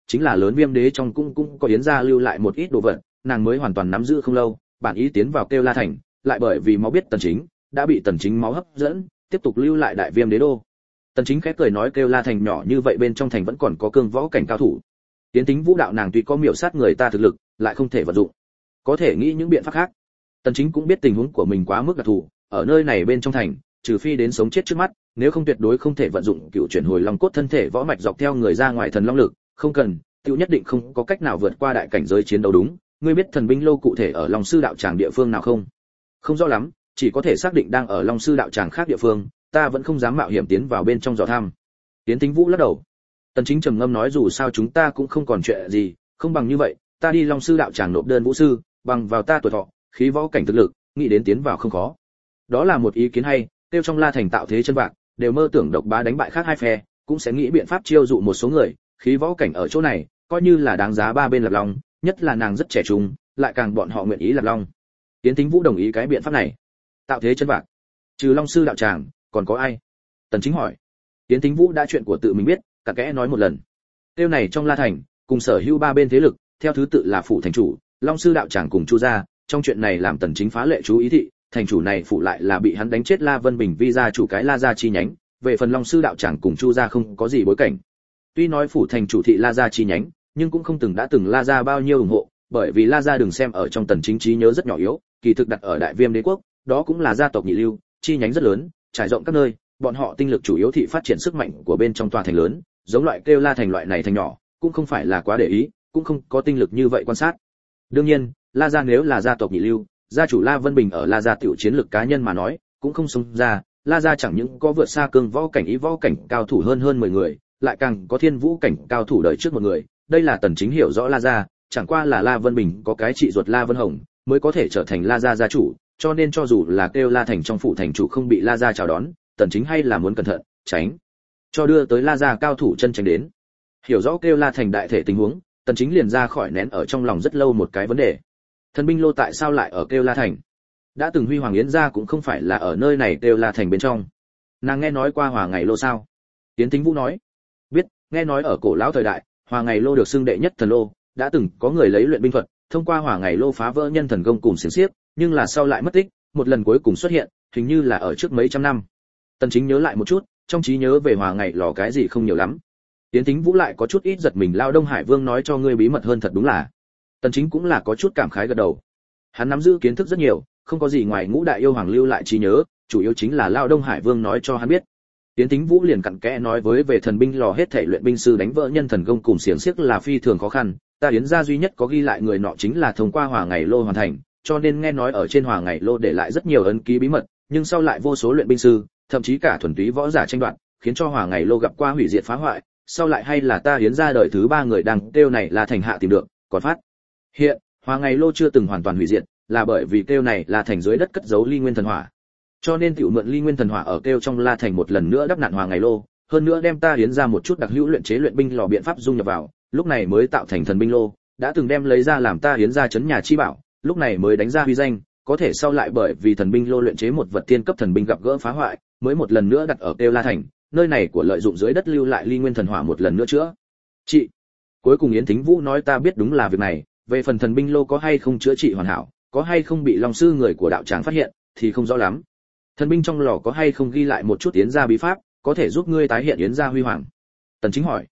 chính là lớn Viêm Đế trong cũng có Yến gia lưu lại một ít đồ vật, nàng mới hoàn toàn nắm giữ không lâu, bản ý tiến vào Kêu La thành, lại bởi vì máu biết Tần Chính, đã bị Tần Chính máu hấp dẫn, tiếp tục lưu lại Đại Viêm Đế đô. Tần Chính khép cười nói Kêu La thành nhỏ như vậy bên trong thành vẫn còn có cương võ cảnh cao thủ. Tiến tính vũ đạo nàng tuy có miểu sát người ta thực lực, lại không thể vận dụng. Có thể nghĩ những biện pháp khác. Tần Chính cũng biết tình huống của mình quá mức đặc thù, ở nơi này bên trong thành, trừ phi đến sống chết trước mắt, nếu không tuyệt đối không thể vận dụng cựu chuyển hồi long cốt thân thể võ mạch dọc theo người ra ngoài thần long lực, không cần, tiêu nhất định không có cách nào vượt qua đại cảnh giới chiến đấu đúng. Ngươi biết thần binh lô cụ thể ở Long sư đạo tràng địa phương nào không? Không rõ lắm, chỉ có thể xác định đang ở Long sư đạo tràng khác địa phương, ta vẫn không dám mạo hiểm tiến vào bên trong dò thăm. Tiến Tính Vũ lắc đầu. Tần Chính trầm ngâm nói dù sao chúng ta cũng không còn chuyện gì, không bằng như vậy, ta đi Long sư đạo tràng nộp đơn vũ sư, bằng vào ta tuổi thọ, khí võ cảnh thực lực, nghĩ đến tiến vào không khó. Đó là một ý kiến hay, tiêu trong La thành tạo thế chân bạc, đều mơ tưởng độc bá đánh bại khác hai phe, cũng sẽ nghĩ biện pháp chiêu dụ một số người, khí võ cảnh ở chỗ này, coi như là đáng giá ba bên lập long, nhất là nàng rất trẻ trung, lại càng bọn họ nguyện ý lập long. Tiến Tính Vũ đồng ý cái biện pháp này. Tạo thế chân bạc, trừ Long sư đạo tràng, còn có ai? Tần Chính hỏi. Tiến Tính Vũ đã chuyện của tự mình biết, cả kẽ nói một lần. Tiêu này trong La thành, cùng sở hữu ba bên thế lực, theo thứ tự là phủ thành chủ, Long sư đạo tràng cùng Chu gia, trong chuyện này làm Tần Chính phá lệ chú ý thị, thành chủ này phụ lại là bị hắn đánh chết La Vân Bình vi gia chủ cái La gia chi nhánh, về phần Long sư đạo tràng cùng Chu gia không có gì bối cảnh. Tuy nói phủ thành chủ thị La gia chi nhánh, nhưng cũng không từng đã từng La gia bao nhiêu ủng hộ, bởi vì La gia đừng xem ở trong Tần Chính trí nhớ rất nhỏ yếu, kỳ thực đặt ở Đại Viêm Đế quốc, đó cũng là gia tộc nhị lưu, chi nhánh rất lớn, trải rộng các nơi, bọn họ tinh lực chủ yếu thị phát triển sức mạnh của bên trong tòa thành lớn, giống loại Kêu La thành loại này thành nhỏ, cũng không phải là quá để ý, cũng không có tinh lực như vậy quan sát. Đương nhiên, La gia nếu là gia tộc nhị lưu, gia chủ La Vân Bình ở La gia tiểu chiến lực cá nhân mà nói, cũng không xông ra, La gia chẳng những có vượt xa cương võ cảnh ý võ cảnh cao thủ hơn 10 người, lại càng có thiên vũ cảnh cao thủ đợi trước một người, đây là Tần Chính hiểu rõ La gia, chẳng qua là La Vân Bình có cái chị ruột La Vân Hồng, mới có thể trở thành La gia gia chủ, cho nên cho dù là Kêu La thành trong phủ thành chủ không bị La gia chào đón, Tần Chính hay là muốn cẩn thận, tránh cho đưa tới La gia cao thủ chân tránh đến. Hiểu rõ Kêu La thành đại thể tình huống, Tần Chính liền ra khỏi nén ở trong lòng rất lâu một cái vấn đề. Thần binh lô tại sao lại ở Kêu La thành? Đã từng Huy Hoàng Yến gia cũng không phải là ở nơi này Kêu La thành bên trong. Nàng nghe nói qua Hòa Ngày lô sao? Tiến Tính Vũ nói. Biết, nghe nói ở cổ lão thời đại, Hòa Ngày lô được xưng đệ nhất thần lô, đã từng có người lấy luyện binh thuật, thông qua Hòa Ngày lô phá vỡ nhân thần công cùng xiển xiếc, nhưng là sau lại mất tích, một lần cuối cùng xuất hiện, hình như là ở trước mấy trăm năm. Tần Chính nhớ lại một chút, trong trí nhớ về Hòa Ngày lò cái gì không nhiều lắm. Tiến Tính Vũ lại có chút ít giật mình lao Đông Hải Vương nói cho ngươi bí mật hơn thật đúng là. Tần Chính cũng là có chút cảm khái gật đầu. Hắn nắm giữ kiến thức rất nhiều, không có gì ngoài ngũ đại yêu hoàng lưu lại trí nhớ, chủ yếu chính là lao Đông Hải Vương nói cho hắn biết. Tiến Tính Vũ liền cặn kẽ nói với về thần binh lò hết thảy luyện binh sư đánh vỡ nhân thần công cùng xiềng xiếc là phi thường khó khăn, ta Yến gia duy nhất có ghi lại người nọ chính là thông qua Hòa Ngày lô hoàn thành, cho nên nghe nói ở trên Hòa Ngày lô để lại rất nhiều ấn ký bí mật, nhưng sau lại vô số luyện binh sư, thậm chí cả thuần túy võ giả tranh đoạt, khiến cho Hòa Ngày lô gặp qua hủy diệt phá hoại, sau lại hay là ta Yến gia đời thứ 3 người đang kêu này là thành hạ tìm được, còn phát hiện Hòa Ngày lô chưa từng hoàn toàn hủy diệt, là bởi vì kêu này là thành dưới đất cất giấu ly nguyên thần hỏa, cho nên tiểu mượn ly nguyên thần hỏa ở kêu trong La thành một lần nữa đắp nạn Hòa Ngày lô, hơn nữa đem ta Yến ra một chút đặc hữu luyện chế luyện binh lò biện pháp dung nhập vào, lúc này mới tạo thành thần binh lô, đã từng đem lấy ra làm ta Yến ra chấn nhà chi bảo, lúc này mới đánh ra huy danh, có thể sau lại bởi vì thần binh lô luyện chế một vật tiên cấp thần binh gặp gỡ phá hoại, mới một lần nữa đặt ở kêu La thành, nơi này của lợi dụng dưới đất lưu lại ly nguyên thần hỏa một lần nữa chữa trị. Cuối cùng Yến Thính Vũ nói ta biết đúng là việc này, về phần thần binh lô có hay không chữa trị hoàn hảo, có hay không bị long sư người của đạo tràng phát hiện thì không rõ lắm. Thần binh trong lò có hay không ghi lại một chút Yến gia bí pháp, có thể giúp ngươi tái hiện Yến gia huy hoàng? Tần Chính hỏi.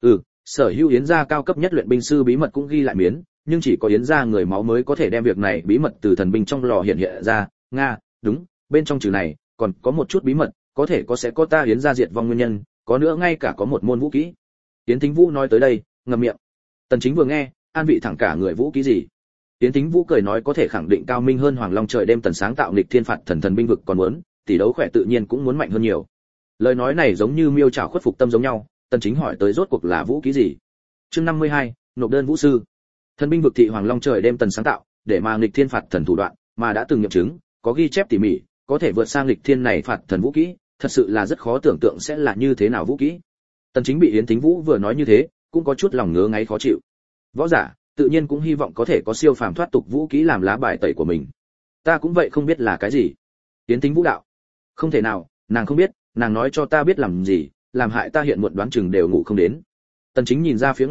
Sở hữu Yến gia cao cấp nhất luyện binh sư bí mật cũng ghi lại miến, nhưng chỉ có Yến gia người máu mới có thể đem việc này bí mật từ thần binh trong lò hiện ra. Nga, đúng, bên trong chữ này còn có một chút bí mật, có thể sẽ có ta Yến gia diệt vong nguyên nhân, có nữa ngay cả có một môn vũ kỹ. Yến Thính Vũ nói tới đây, ngậm miệng. Tần Chính vừa nghe, an vị thẳng cả người vũ kỹ gì? Yến Thính Vũ cười nói có thể khẳng định cao minh hơn Hoàng Long trời đêm tần sáng tạo nghịch thiên phạt thần binh vực còn muốn, tỷ đấu khỏe tự nhiên cũng muốn mạnh hơn nhiều. Lời nói này giống như miêu trảo khuất phục tâm giống nhau, Tần Chính hỏi tới rốt cuộc là vũ kỹ gì? Chương 52, nộp đơn vũ sư. Thần binh vực thị Hoàng Long trời đêm tần sáng tạo, để mà nghịch thiên phạt thần thủ đoạn, mà đã từng nghiệm chứng, có ghi chép tỉ mỉ, có thể vượt sang nghịch thiên này phạt thần vũ kỹ, thật sự là rất khó tưởng tượng sẽ là như thế nào vũ kỹ. Tần Chính bị Yến Thính Vũ vừa nói như thế, cũng có chút lòng ngứa ngáy khó chịu. Võ giả, tự nhiên cũng hy vọng có thể có siêu phàm thoát tục vũ kỹ làm lá bài tẩy của mình. Ta cũng vậy không biết là cái gì. Yến Thính Vũ đạo. Không thể nào, nàng không biết, nàng nói cho ta biết làm gì, làm hại ta hiện muộn đoán chừng đều ngủ không đến. Tần Chính nhìn ra phía ngoài,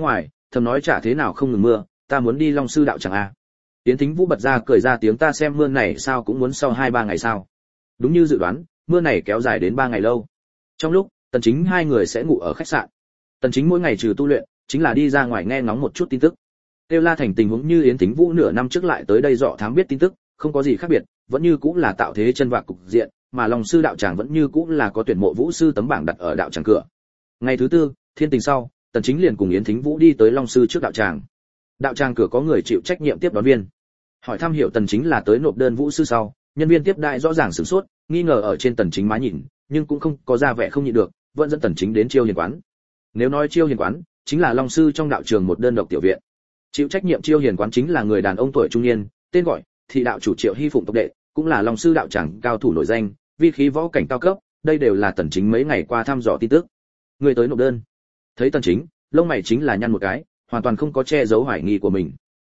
thầm nói chả thế nào không ngừng mưa, ta muốn đi Long sư đạo tràng a. Yến Thính Vũ bật ra cười ra tiếng, ta xem mưa này sao cũng muốn sau 2-3 ngày sao. Đúng như dự đoán, mưa này kéo dài đến 3 ngày lâu. Trong lúc Tần Chính hai người sẽ ngủ ở khách sạn. Tần Chính mỗi ngày trừ tu luyện, chính là đi ra ngoài nghe ngóng một chút tin tức. Tiêu La Thành tình huống như Yến Thính Vũ nửa năm trước lại tới đây dọ thám biết tin tức, không có gì khác biệt, vẫn như cũng là tạo thế chân vạc cục diện, mà Long sư đạo tràng vẫn như cũng là có tuyển mộ vũ sư tấm bảng đặt ở đạo tràng cửa. Ngày thứ tư, thiên tình sau, Tần Chính liền cùng Yến Thính Vũ đi tới Long sư trước đạo tràng. Đạo tràng cửa có người chịu trách nhiệm tiếp đón viên. Hỏi thăm hiểu Tần Chính là tới nộp đơn vũ sư sau, nhân viên tiếp đãi rõ ràng sửng sốt, nghi ngờ ở trên Tần Chính má nhìn, nhưng cũng không có ra vẻ không nhịn được, vẫn dẫn Tần Chính đến Chiêu Hiền quán. Nếu nói Chiêu Hiền quán, chính là Long sư trong đạo trường một đơn độc tiểu viện. Chịu trách nhiệm Chiêu Hiền quán chính là người đàn ông tuổi trung niên, tên gọi Thị đạo chủ Triệu Hy Phụng tộc đệ, cũng là Long sư đạo tràng cao thủ nổi danh, vi khí võ cảnh cao cấp, đây đều là Tần Chính mấy ngày qua thăm dò tin tức. Người tới nộp đơn. Thấy Tần Chính, lông mày chính là nhăn một cái, hoàn toàn không có che giấu hoài nghi của mình.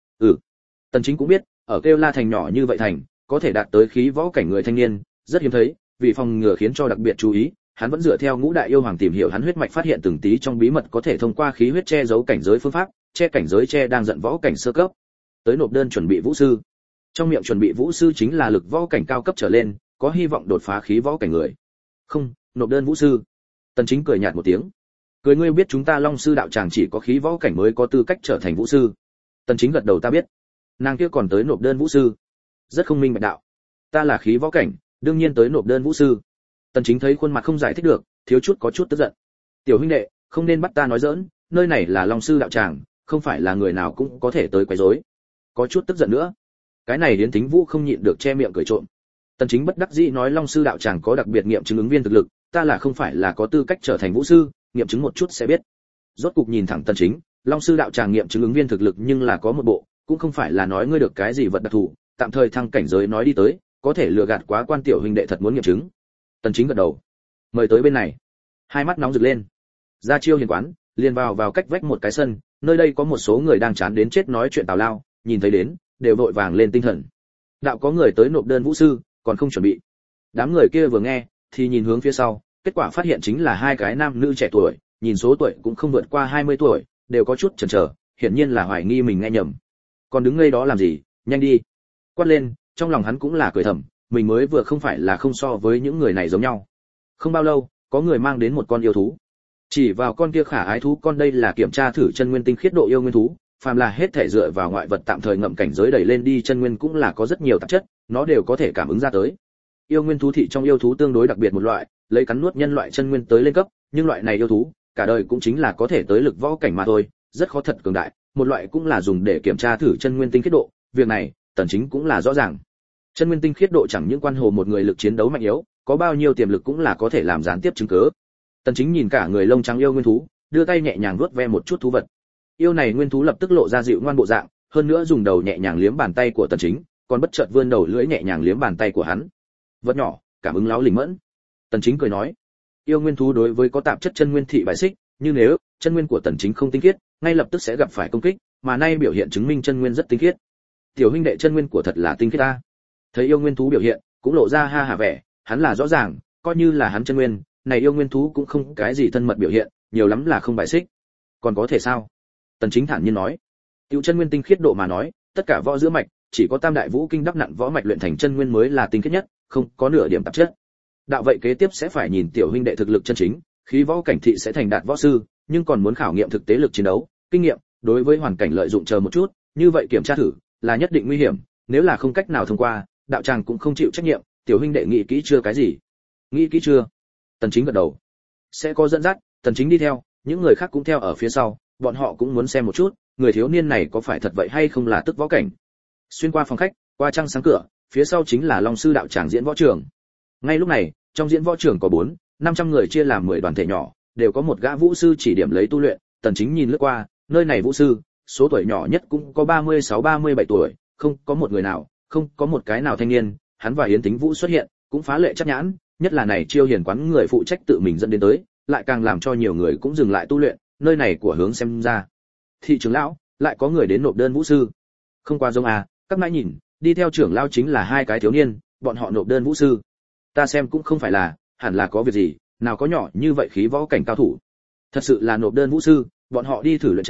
Tần Chính cũng biết, ở Kêu La thành nhỏ như vậy thành, có thể đạt tới khí võ cảnh người thanh niên, rất hiếm thấy, vì phòng ngừa khiến cho đặc biệt chú ý, hắn vẫn dựa theo Ngũ Đại yêu hoàng tìm hiểu hắn huyết mạch, phát hiện từng tí trong bí mật có thể thông qua khí huyết che giấu cảnh giới phương pháp, che cảnh giới che đang giận võ cảnh sơ cấp. Tới nộp đơn chuẩn bị vũ sư. Trong miệng chuẩn bị vũ sư chính là lực võ cảnh cao cấp trở lên, có hy vọng đột phá khí võ cảnh người. Không, nộp đơn vũ sư. Tần Chính cười nhạt một tiếng. Cười, ngươi biết chúng ta Long sư đạo tràng chỉ có khí võ cảnh mới có tư cách trở thành vũ sư. Tần Chính gật đầu, ta biết. Nàng kia còn tới nộp đơn vũ sư. Rất không minh bạch đạo. Ta là khí võ cảnh, đương nhiên tới nộp đơn vũ sư. Tần Chính thấy khuôn mặt không giải thích được, thiếu chút có chút tức giận. Tiểu huynh đệ, không nên bắt ta nói giỡn, nơi này là Long sư đạo tràng, không phải là người nào cũng có thể tới quấy rối. Có chút tức giận nữa. Cái này Yến Thính Vũ không nhịn được che miệng cười trộm. Tần Chính bất đắc dĩ nói, Long sư đạo tràng có đặc biệt nghiệm chứng ứng viên thực lực, ta là không phải là có tư cách trở thành vũ sư, nghiệm chứng một chút sẽ biết. Rốt cục nhìn thẳng Tần Chính, Long sư đạo tràng nghiệm chứng ứng viên thực lực nhưng là có một bộ, cũng không phải là nói ngươi được cái gì vật đặc thù, tạm thời thăng cảnh giới nói đi tới, có thể lừa gạt quá quan tiểu huynh đệ thật muốn nghiệm chứng. Tần Chính gật đầu. Mời tới bên này. Hai mắt nóng rực lên. Ra Chiêu Hiền quán, liền vào cách vách một cái sân, nơi đây có một số người đang chán đến chết nói chuyện tào lao, nhìn thấy đến, đều vội vàng lên tinh thần. Đạo có người tới nộp đơn vũ sư, còn không chuẩn bị. Đám người kia vừa nghe, thì nhìn hướng phía sau, kết quả phát hiện chính là hai cái nam nữ trẻ tuổi, nhìn số tuổi cũng không vượt qua 20 tuổi, đều có chút chần chờ, hiển nhiên là hoài nghi mình nghe nhầm. Còn đứng ngây đó làm gì, nhanh đi. Quát lên, trong lòng hắn cũng là cười thầm, mình mới vừa không phải là không so với những người này giống nhau. Không bao lâu, có người mang đến một con yêu thú. Chỉ vào con kia khả ái thú con, đây là kiểm tra thử chân nguyên tinh khiết độ yêu nguyên thú, phàm là hết thể dựa vào ngoại vật tạm thời ngậm cảnh giới đẩy lên đi chân nguyên cũng là có rất nhiều tạp chất, nó đều có thể cảm ứng ra tới. Yêu nguyên thú thị trong yêu thú tương đối đặc biệt một loại, lấy cắn nuốt nhân loại chân nguyên tới lên cấp, nhưng loại này yêu thú, cả đời cũng chính là có thể tới lực võ cảnh mà thôi, rất khó thật cường đại, một loại cũng là dùng để kiểm tra thử chân nguyên tinh khiết độ, việc này, Tần Chính cũng là rõ ràng. Chân nguyên tinh khiết độ chẳng những quan hồ một người lực chiến đấu mạnh yếu, có bao nhiêu tiềm lực cũng là có thể làm gián tiếp chứng cứ. Tần Chính nhìn cả người lông trắng yêu nguyên thú, đưa tay nhẹ nhàng vuốt ve một chút thú vật. Yêu này nguyên thú lập tức lộ ra dịu ngoan bộ dạng, hơn nữa dùng đầu nhẹ nhàng liếm bàn tay của Tần Chính, còn bất chợt vươn đầu lưỡi nhẹ nhàng liếm bàn tay của hắn. Vật nhỏ, cảm ứng láo lỉnh mẫn. Tần Chính cười nói, yêu nguyên thú đối với có tạp chất chân nguyên thị bài xích, nhưng nếu chân nguyên của Tần Chính không tinh khiết, ngay lập tức sẽ gặp phải công kích, mà nay biểu hiện chứng minh chân nguyên rất tinh khiết. Tiểu huynh đệ chân nguyên của thật là tinh khiết ta. Thấy yêu nguyên thú biểu hiện, cũng lộ ra ha hả vẻ, hắn là rõ ràng, coi như là hắn chân nguyên, này yêu nguyên thú cũng không cái gì thân mật biểu hiện, nhiều lắm là không bài xích. Còn có thể sao? Tần Chính thản nhiên nói, tiểu chân nguyên tinh khiết độ mà nói, tất cả võ giữa mạch, chỉ có Tam Đại Vũ Kinh đắp nặn võ mạch luyện thành chân nguyên mới là tinh khiết nhất, không có nửa điểm tạp chất. Đạo vậy kế tiếp sẽ phải nhìn tiểu huynh đệ thực lực chân chính, khí võ cảnh thị sẽ thành đạt võ sư, nhưng còn muốn khảo nghiệm thực tế lực chiến đấu, kinh nghiệm, đối với hoàn cảnh lợi dụng chờ một chút, như vậy kiểm tra thử là nhất định nguy hiểm, nếu là không cách nào thông qua, đạo tràng cũng không chịu trách nhiệm, tiểu huynh đệ nghĩ kỹ chưa cái gì? Nghĩ kỹ chưa? Tần Chính gật đầu. Sẽ có dẫn dắt, Tần Chính đi theo, những người khác cũng theo ở phía sau, bọn họ cũng muốn xem một chút, người thiếu niên này có phải thật vậy hay không là tức võ cảnh. Xuyên qua phòng khách, qua trăng sáng cửa, phía sau chính là Long sư đạo tràng diễn võ trường. Ngay lúc này, trong diễn võ trường có 400-500 người chia làm 10 đoàn thể nhỏ, đều có một gã vũ sư chỉ điểm lấy tu luyện. Tần Chính nhìn lướt qua, nơi này vũ sư, số tuổi nhỏ nhất cũng có 36-37 tuổi, không có một người nào, không có một cái nào thanh niên. Hắn và Yến Tính Vũ xuất hiện, cũng phá lệ chắc nhãn, nhất là này Chiêu Hiền quán người phụ trách tự mình dẫn đến tới, lại càng làm cho nhiều người cũng dừng lại tu luyện, nơi này của hướng xem ra. Thị trưởng lão, lại có người đến nộp đơn vũ sư. Không qua giống à, các nãy nhìn, đi theo trưởng lão chính là hai cái thiếu niên, bọn họ nộp đơn vũ sư. Ta xem cũng không phải là, hẳn là có việc gì, nào có nhỏ như vậy khí võ cảnh cao thủ. Thật sự là nộp đơn vũ sư, bọn họ đi thử luyện tràng,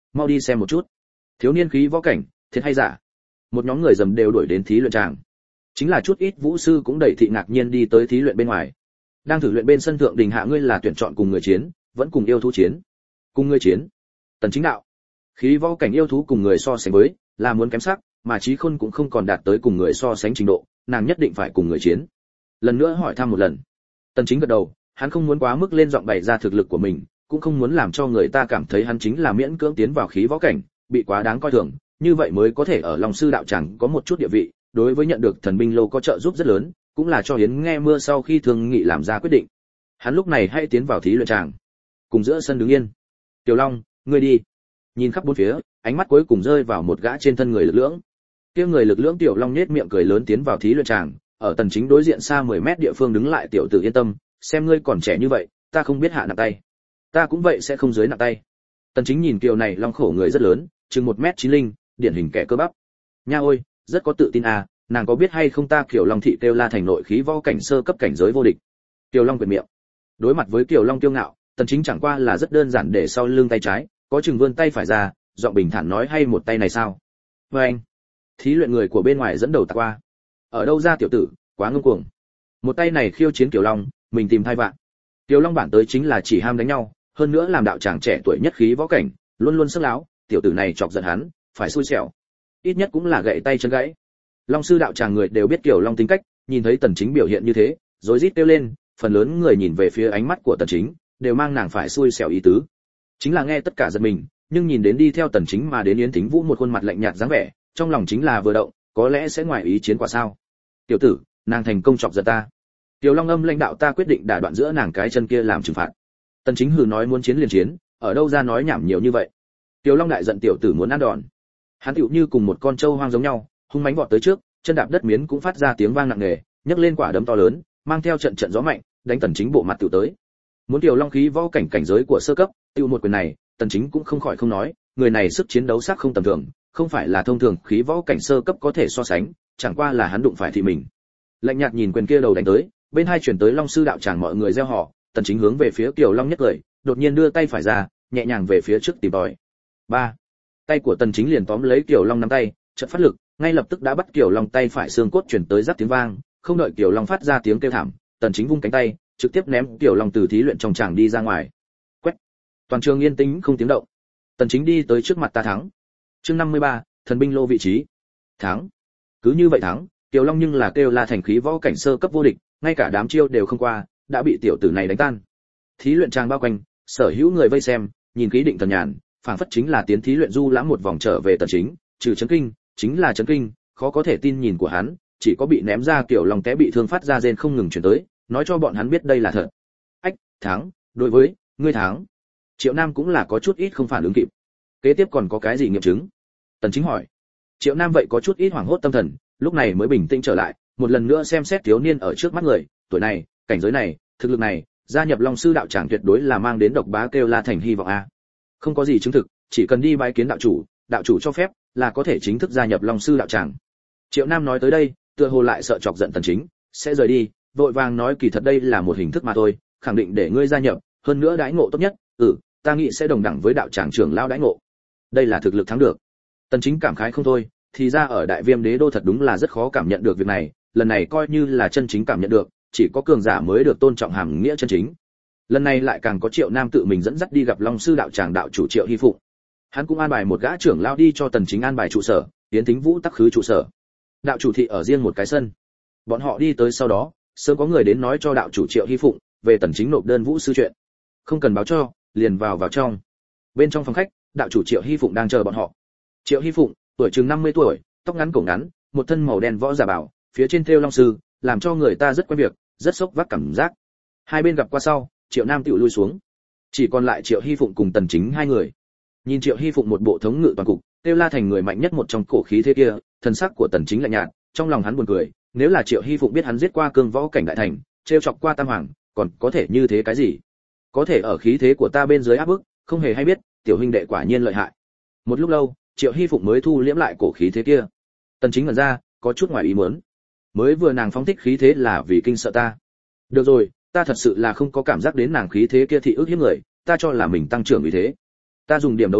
mau đi xem một chút. Thiếu niên khí võ cảnh, thiệt hay giả? Một nhóm người dầm đều đuổi đến thí luyện tràng. Chính là chút ít vũ sư cũng đẩy thị ngạc nhiên đi tới thí luyện bên ngoài. Đang thử luyện bên sân thượng đình hạ, ngươi là tuyển chọn cùng người chiến, vẫn cùng yêu thú chiến? Cùng người chiến. Tần Chính đạo. Khí võ cảnh yêu thú cùng người so sánh với, là muốn kém sắc, mà Chí Khôn cũng không còn đạt tới cùng người so sánh trình độ, nàng nhất định phải cùng người chiến. Lần nữa hỏi thăm một lần. Tần Chính gật đầu, hắn không muốn quá mức lên giọng bày ra thực lực của mình, cũng không muốn làm cho người ta cảm thấy hắn chính là miễn cưỡng tiến vào khí võ cảnh, bị quá đáng coi thường, như vậy mới có thể ở Long sư đạo tràng có một chút địa vị, đối với nhận được thần binh lô có trợ giúp rất lớn, cũng là cho Hiến nghe mưa sau khi thương nghị làm ra quyết định. Hắn lúc này hãy tiến vào thí luyện tràng. Cùng giữa sân đứng yên. Tiểu Long, ngươi đi. Nhìn khắp bốn phía, ánh mắt cuối cùng rơi vào một gã trên thân người lực lưỡng. Kia người lực lưỡng Tiểu Long nhếch miệng cười lớn tiến vào thí luyện tràng, ở Tần Chính đối diện xa 10 mét địa phương đứng lại. Tiểu tử yên tâm, xem ngươi còn trẻ như vậy, ta không biết hạ nặng tay. Ta cũng vậy sẽ không dưới nặng tay. Tần Chính nhìn Kiều này Long khổ người rất lớn, chừng 1m90, điển hình kẻ cơ bắp. Nha ôi, rất có tự tin à, nàng có biết hay không ta Kiều Long thị kêu la thành nội khí võ cảnh sơ cấp cảnh giới vô địch. Kiều Long quyệt miệng. Đối mặt với Kiều Long kiêu ngạo, Tần Chính chẳng qua là rất đơn giản để sau lưng tay trái, có chừng vươn tay phải ra, giọng bình thản nói hay một tay này sao? Với anh. Thí luyện người của bên ngoài dẫn đầu tạt qua. Ở đâu ra tiểu tử, quá ngông cuồng. Một tay này khiêu chiến Kiều Long, mình tìm thai vạn. Kiều Long bản tới chính là chỉ ham đánh nhau, hơn nữa làm đạo tràng trẻ tuổi nhất khí võ cảnh, luôn luôn sức láo, tiểu tử này chọc giận hắn, phải xui xẻo. Ít nhất cũng là gãy tay chân gãy. Long sư đạo tràng người đều biết Kiều Long tính cách, nhìn thấy Tần Chính biểu hiện như thế, rối rít kêu lên, phần lớn người nhìn về phía ánh mắt của Tần Chính, đều mang nàng phải xui xẻo ý tứ. Chính là nghe tất cả giật mình, nhưng nhìn đến đi theo Tần Chính mà đến Yến Thính Vũ một khuôn mặt lạnh nhạt dáng vẻ, trong lòng chính là vừa động, có lẽ sẽ ngoài ý chiến quả sao? Tiểu tử, nàng thành công chọc giận ta. Kiều Long âm lãnh đạo, ta quyết định đả đoạn giữa nàng cái chân kia làm trừng phạt. Tần Chính hừ nói muốn chiến liền chiến, ở đâu ra nói nhảm nhiều như vậy. Kiều Long đại giận, tiểu tử muốn ăn đòn. Hắn tựu như cùng một con trâu hoang giống nhau, hung mãnh vọt tới trước, chân đạp đất miến cũng phát ra tiếng vang nặng nề, nhấc lên quả đấm to lớn, mang theo trận trận gió mạnh, đánh Tần Chính bộ mặt tựu tới. Muốn Kiều Long khí võ cảnh cảnh giới của sơ cấp, tựu một quyền này, Tần Chính cũng không khỏi không nói, người này sức chiến đấu sắc không tầm thường, không phải là thông thường khí võ cảnh sơ cấp có thể so sánh, chẳng qua là hắn đụng phải thì mình. Lạnh nhạt nhìn quyền kia đầu đánh tới, bên hai chuyển tới Long sư đạo tràng mọi người reo hò, Tần Chính hướng về phía Kiều Long nhất cười, đột nhiên đưa tay phải ra, nhẹ nhàng về phía trước tìm tòi. Ba. Tay của Tần Chính liền tóm lấy Kiều Long nắm tay, chợt phát lực, ngay lập tức đã bắt Kiều Long tay phải xương cốt chuyển tới rắc tiếng vang, không đợi Kiều Long phát ra tiếng kêu thảm, Tần Chính vung cánh tay, trực tiếp ném Kiều Long từ thí luyện trong tràng đi ra ngoài. Quét. Toàn trường yên tĩnh không tiếng động. Tần Chính đi tới trước mặt, ta thắng. Chương 53, thần binh lô vị trí. Thắng. Cứ như vậy thắng, Kiều Long nhưng là kêu la thành khí võ cảnh sơ cấp vô địch, ngay cả đám chiêu đều không qua, đã bị tiểu tử này đánh tan. Thí luyện tràng bao quanh, sở hữu người vây xem, nhìn Khí Định Thần nhàn, phảng phất chính là tiến thí luyện du lãm một vòng trở về Tần Chính, trừ chấn kinh, chính là chấn kinh, khó có thể tin nhìn của hắn, chỉ có bị ném ra Kiều Long té bị thương phát ra rên không ngừng truyền tới, nói cho bọn hắn biết đây là thật. Ách, thắng, đối với ngươi thắng. Triệu Nam cũng là có chút ít không phản ứng kịp. Kế tiếp còn có cái gì nghiệm chứng? Tần Chính hỏi. Triệu Nam vậy có chút ít hoảng hốt tâm thần, lúc này mới bình tĩnh trở lại, một lần nữa xem xét thiếu niên ở trước mắt người, tuổi này, cảnh giới này, thực lực này, gia nhập Long sư đạo tràng tuyệt đối là mang đến độc bá kêu la thành hy vọng a. Không có gì chứng thực, chỉ cần đi bái kiến đạo chủ cho phép, là có thể chính thức gia nhập Long sư đạo tràng. Triệu Nam nói tới đây, tựa hồ lại sợ chọc giận Tần Chính, sẽ rời đi, vội vàng nói kỳ thật đây là một hình thức mà thôi, khẳng định để ngươi gia nhập, hơn nữa đãi ngộ tốt nhất, ta nghĩ sẽ đồng đẳng với đạo tràng trưởng lão đãi ngộ. Đây là thực lực thắng được. Tần Chính cảm khái không thôi, thì ra ở Đại Viêm Đế đô thật đúng là rất khó cảm nhận được việc này, lần này coi như là chân chính cảm nhận được, chỉ có cường giả mới được tôn trọng hàm nghĩa chân chính. Lần này lại càng có Triệu Nam tự mình dẫn dắt đi gặp Long sư đạo tràng đạo chủ Triệu Hy Phụng. Hắn cũng an bài một gã trưởng lão đi cho Tần Chính an bài trụ sở, Yến Thính Vũ tắc khứ trụ sở. Đạo chủ thị ở riêng một cái sân. Bọn họ đi tới sau đó, sớm có người đến nói cho đạo chủ Triệu Hy Phụng về Tần Chính nộp đơn vũ sư chuyện. Không cần báo cho, liền vào trong. Bên trong phòng khách, đạo chủ Triệu Hy Phụng đang chờ bọn họ. Triệu Hy Phụng, tuổi chừng 50 tuổi, tóc ngắn cổ ngắn, một thân màu đen võ giả bảo, phía trên thêu long sư, làm cho người ta rất quen việc, rất sốc vác cảm giác. Hai bên gặp qua sau, Triệu Nam tựu lui xuống. Chỉ còn lại Triệu Hy Phụng cùng Tần Chính hai người. Nhìn Triệu Hy Phụng một bộ thống ngự toàn cục, kêu la thành người mạnh nhất một trong cổ khí thế kia, thần sắc của Tần Chính lạnh nhạt, trong lòng hắn buồn cười, nếu là Triệu Hy Phụng biết hắn giết qua cương võ cảnh đại thành, trêu chọc qua tam hoàng, còn có thể như thế cái gì? Có thể ở khí thế của ta bên dưới áp bức, không hề hay biết, tiểu huynh đệ quả nhiên lợi hại. Một lúc lâu, Triệu Hy Phụng mới thu liễm lại cổ khí thế kia. Tần Chính ngẩn ra, có chút ngoài ý muốn. Mới vừa nàng phóng thích khí thế là vì kinh sợ ta. Được rồi, ta thật sự là không có cảm giác đến nàng khí thế kia thị ức hiếp người, ta cho là mình tăng trưởng vì thế. Ta dùng điểm đấu khỏe,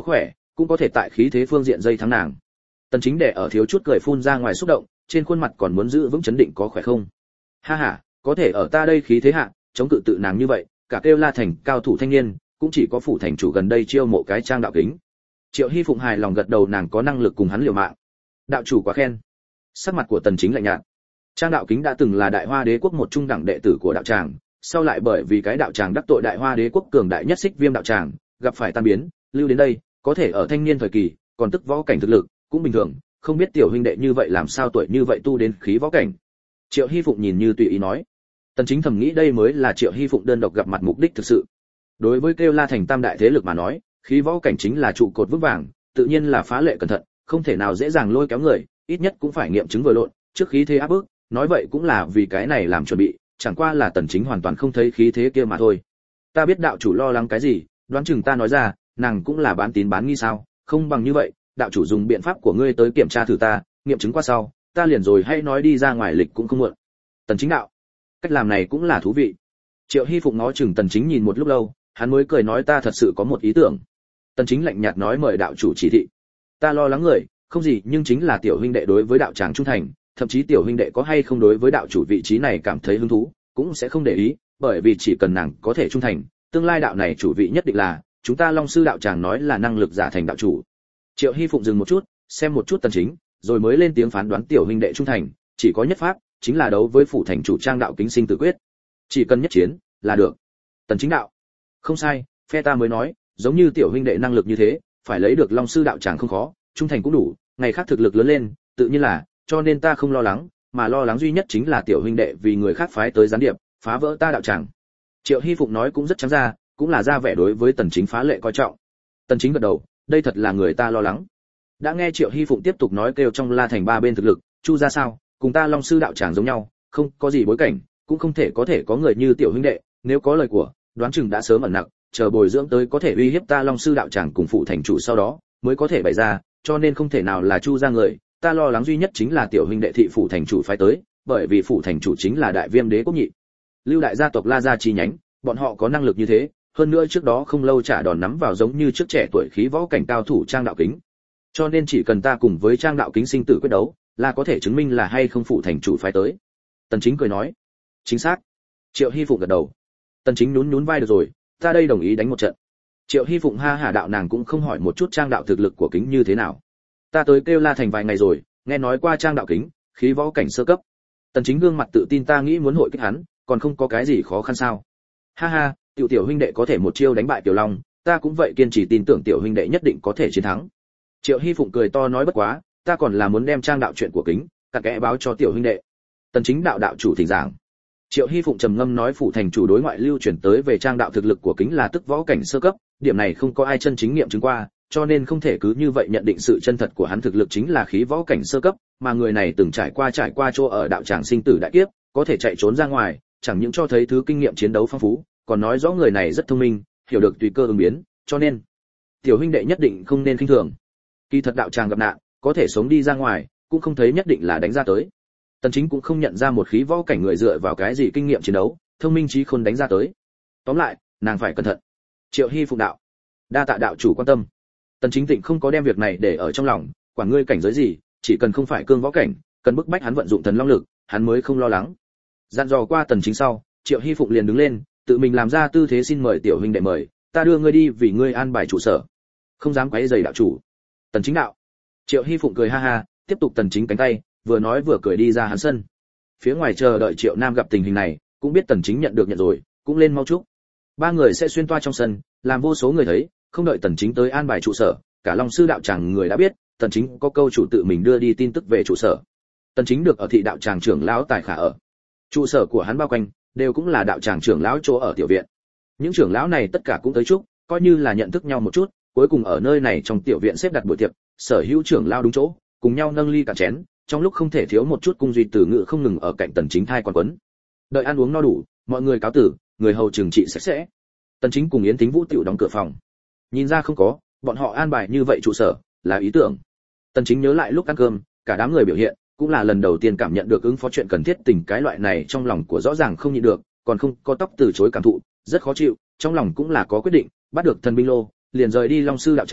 cũng có thể tại khí thế phương diện dây thắng nàng. Tần Chính đẻ ở thiếu chút cười phun ra ngoài xúc động, trên khuôn mặt còn muốn giữ vững chấn định có khỏe không? Ha ha, có thể ở ta đây khí thế hạ, chống cự tự nàng như vậy, cả kêu La Thành cao thủ thanh niên, cũng chỉ có phủ thành chủ gần đây chiêu mộ cái Trang Đạo Kính. Triệu Hy Phụng hài lòng gật đầu, nàng có năng lực cùng hắn liều mạng. Đạo chủ quá khen. Sắc mặt của Tần Chính lạnh nhạt. Trang Đạo Kính đã từng là Đại Hoa Đế quốc một trung đẳng đệ tử của đạo tràng, sau lại bởi vì cái đạo tràng đắc tội Đại Hoa Đế quốc cường đại nhất Xích Viêm đạo tràng, gặp phải tan biến, lưu đến đây, có thể ở thanh niên thời kỳ, còn tức võ cảnh thực lực, cũng bình thường, không biết tiểu huynh đệ như vậy làm sao tuổi như vậy tu đến khí võ cảnh. Triệu Hy Phụng nhìn như tùy ý nói. Tần Chính thầm nghĩ đây mới là Triệu Hy Phụng đơn độc gặp mặt mục đích thực sự. Đối với kêu La Thành tam đại thế lực mà nói, khí võ cảnh chính là trụ cột vững vàng, tự nhiên là phá lệ cẩn thận, không thể nào dễ dàng lôi kéo người, ít nhất cũng phải nghiệm chứng vừa lộn, trước khí thế áp bức, nói vậy cũng là vì cái này làm chuẩn bị, chẳng qua là Tần Chính hoàn toàn không thấy khí thế kia mà thôi. Ta biết đạo chủ lo lắng cái gì, đoán chừng ta nói ra, nàng cũng là bán tín bán nghi sao, không bằng như vậy, đạo chủ dùng biện pháp của ngươi tới kiểm tra thử ta, nghiệm chứng qua sau, ta liền rồi hay nói đi ra ngoài lịch cũng không muộn. Tần Chính đạo, cách làm này cũng là thú vị. Triệu Hy Phụng ngó chừng Tần Chính nhìn một lúc lâu, hắn mới cười nói ta thật sự có một ý tưởng. Tần Chính lạnh nhạt nói mời đạo chủ chỉ thị. Ta lo lắng người, không gì, nhưng chính là tiểu huynh đệ đối với đạo tràng trung thành, thậm chí tiểu huynh đệ có hay không đối với đạo chủ vị trí này cảm thấy hứng thú, cũng sẽ không để ý, bởi vì chỉ cần nàng có thể trung thành, tương lai đạo này chủ vị nhất định là chúng ta Long sư đạo tràng nói là năng lực giả thành đạo chủ. Triệu Hy Phụng dừng một chút, xem một chút Tần Chính, rồi mới lên tiếng phán đoán tiểu huynh đệ trung thành, chỉ có nhất pháp, chính là đấu với phủ thành chủ Trang Đạo Kính sinh tử quyết. Chỉ cần nhất chiến là được. Tần Chính đạo, không sai, phe ta mới nói, giống như tiểu huynh đệ năng lực như thế, phải lấy được Long sư đạo tràng không khó, trung thành cũng đủ, ngày khác thực lực lớn lên, tự nhiên là, cho nên ta không lo lắng, mà lo lắng duy nhất chính là tiểu huynh đệ vì người khác phái tới gián điệp, phá vỡ ta đạo tràng. Triệu Hy Phụng nói cũng rất trắng ra, cũng là ra vẻ đối với Tần Chính phá lệ coi trọng. Tần Chính gật đầu, đây thật là người ta lo lắng. Đã nghe Triệu Hy Phụng tiếp tục nói kêu trong La Thành ba bên thực lực, chu ra sao, cùng ta Long sư đạo tràng giống nhau, không có gì bối cảnh, cũng không thể có người như tiểu huynh đệ, nếu có lời của, đoán chừng đã sớm ẩn nặc, chờ bồi dưỡng tới có thể uy hiếp ta Long sư đạo tràng cùng phụ thành chủ sau đó, mới có thể bày ra, cho nên không thể nào là chu ra người, ta lo lắng duy nhất chính là tiểu huynh đệ thị phụ thành chủ phái tới, bởi vì phụ thành chủ chính là Đại Viêm Đế quốc nhị lưu đại gia tộc La gia chi nhánh, bọn họ có năng lực như thế, hơn nữa trước đó không lâu trả đòn nắm vào giống như trước trẻ tuổi khí võ cảnh cao thủ Trang Đạo Kính. Cho nên chỉ cần ta cùng với Trang Đạo Kính sinh tử quyết đấu, là có thể chứng minh là hay không phụ thành chủ phái tới. Tần Chính cười nói, chính xác. Triệu Hy Phụng gật đầu. Tần Chính nhún vai được rồi, ta đây đồng ý đánh một trận. Triệu Hy Phụng ha hả đạo nàng cũng không hỏi một chút Trang đạo thực lực của Kính như thế nào. Ta tới kêu La Thành vài ngày rồi, nghe nói qua Trang Đạo Kính, khí võ cảnh sơ cấp. Tần Chính gương mặt tự tin, ta nghĩ muốn hội kích hắn, còn không có cái gì khó khăn sao? Ha ha, tiểu huynh đệ có thể một chiêu đánh bại Tiểu Long, ta cũng vậy kiên trì tin tưởng tiểu huynh đệ nhất định có thể chiến thắng. Triệu Hy Phụng cười to nói bất quá, ta còn là muốn đem Trang đạo chuyện của Kính, cặn kẽ báo cho tiểu huynh đệ. Tần Chính đạo chủ thỉnh giảng. Triệu Hy Phụng trầm ngâm nói phủ thành chủ đối ngoại lưu truyền tới về Trang đạo thực lực của Kính là tức võ cảnh sơ cấp, điểm này không có ai chân chính nghiệm chứng qua, cho nên không thể cứ như vậy nhận định sự chân thật của hắn thực lực chính là khí võ cảnh sơ cấp, mà người này từng trải qua chỗ ở đạo tràng sinh tử đại kiếp, có thể chạy trốn ra ngoài, chẳng những cho thấy thứ kinh nghiệm chiến đấu phong phú, còn nói rõ người này rất thông minh, hiểu được tùy cơ ứng biến, cho nên tiểu huynh đệ nhất định không nên khinh thường. Kỳ thật đạo tràng gặp nạn, có thể sống đi ra ngoài, cũng không thấy nhất định là đánh ra tới. Tần Chính cũng không nhận ra một khí võ cảnh người dựa vào cái gì kinh nghiệm chiến đấu, thông minh trí khôn đánh ra tới. Tóm lại, nàng phải cẩn thận. Triệu Hy Phụng đạo, đa tạ đạo chủ quan tâm. Tần Chính Tịnh không có đem việc này để ở trong lòng, quản ngươi cảnh giới gì, chỉ cần không phải cương võ cảnh, cần bức bách hắn vận dụng thần long lực, hắn mới không lo lắng. Dặn dò qua Tần Chính sau, Triệu Hy Phụng liền đứng lên, tự mình làm ra tư thế xin mời tiểu huynh đệ mời, ta đưa ngươi đi vì ngươi an bài trụ sở. Không dám quấy rầy đạo chủ. Tần Chính đạo. Triệu Hy Phụng cười ha ha, tiếp tục Tần Chính cánh tay, vừa nói vừa cười đi ra hắn sân. Phía ngoài chờ đợi Triệu Nam gặp tình hình này, cũng biết Tần Chính nhận rồi, cũng lên mau chúc. Ba người sẽ xuyên toa trong sân, làm vô số người thấy, không đợi Tần Chính tới an bài trụ sở, cả Long sư đạo tràng người đã biết, Tần Chính có câu chủ tự mình đưa đi tin tức về trụ sở. Tần Chính được ở thị đạo tràng trưởng lão Tài Khả ở. Trụ sở của hắn bao quanh đều cũng là đạo tràng trưởng lão chỗ ở tiểu viện. Những trưởng lão này tất cả cũng tới chúc, coi như là nhận thức nhau một chút, cuối cùng ở nơi này trong tiểu viện xếp đặt buổi tiệc, sở hữu trưởng lão đúng chỗ, cùng nhau nâng ly cả chén, trong lúc không thể thiếu một chút cung duy từ ngữ không ngừng ở cạnh Tần Chính thai quan quấn. Đợi ăn uống no đủ, mọi người cáo tử, người hầu trừng trị sạch sẽ. Tần Chính cùng Yến Thính Vũ tiểu đóng cửa phòng. Nhìn ra không có, bọn họ an bài như vậy trụ sở là ý tưởng. Tần Chính nhớ lại lúc ăn cơm, cả đám người biểu hiện, cũng là lần đầu tiên cảm nhận được ứng phó chuyện cần thiết tình cái loại này trong lòng của rõ ràng không nhịn được, còn không có tóc từ chối cảm thụ, rất khó chịu, trong lòng cũng là có quyết định, bắt được thần binh lô, liền rời đi Long sư đạo tràng,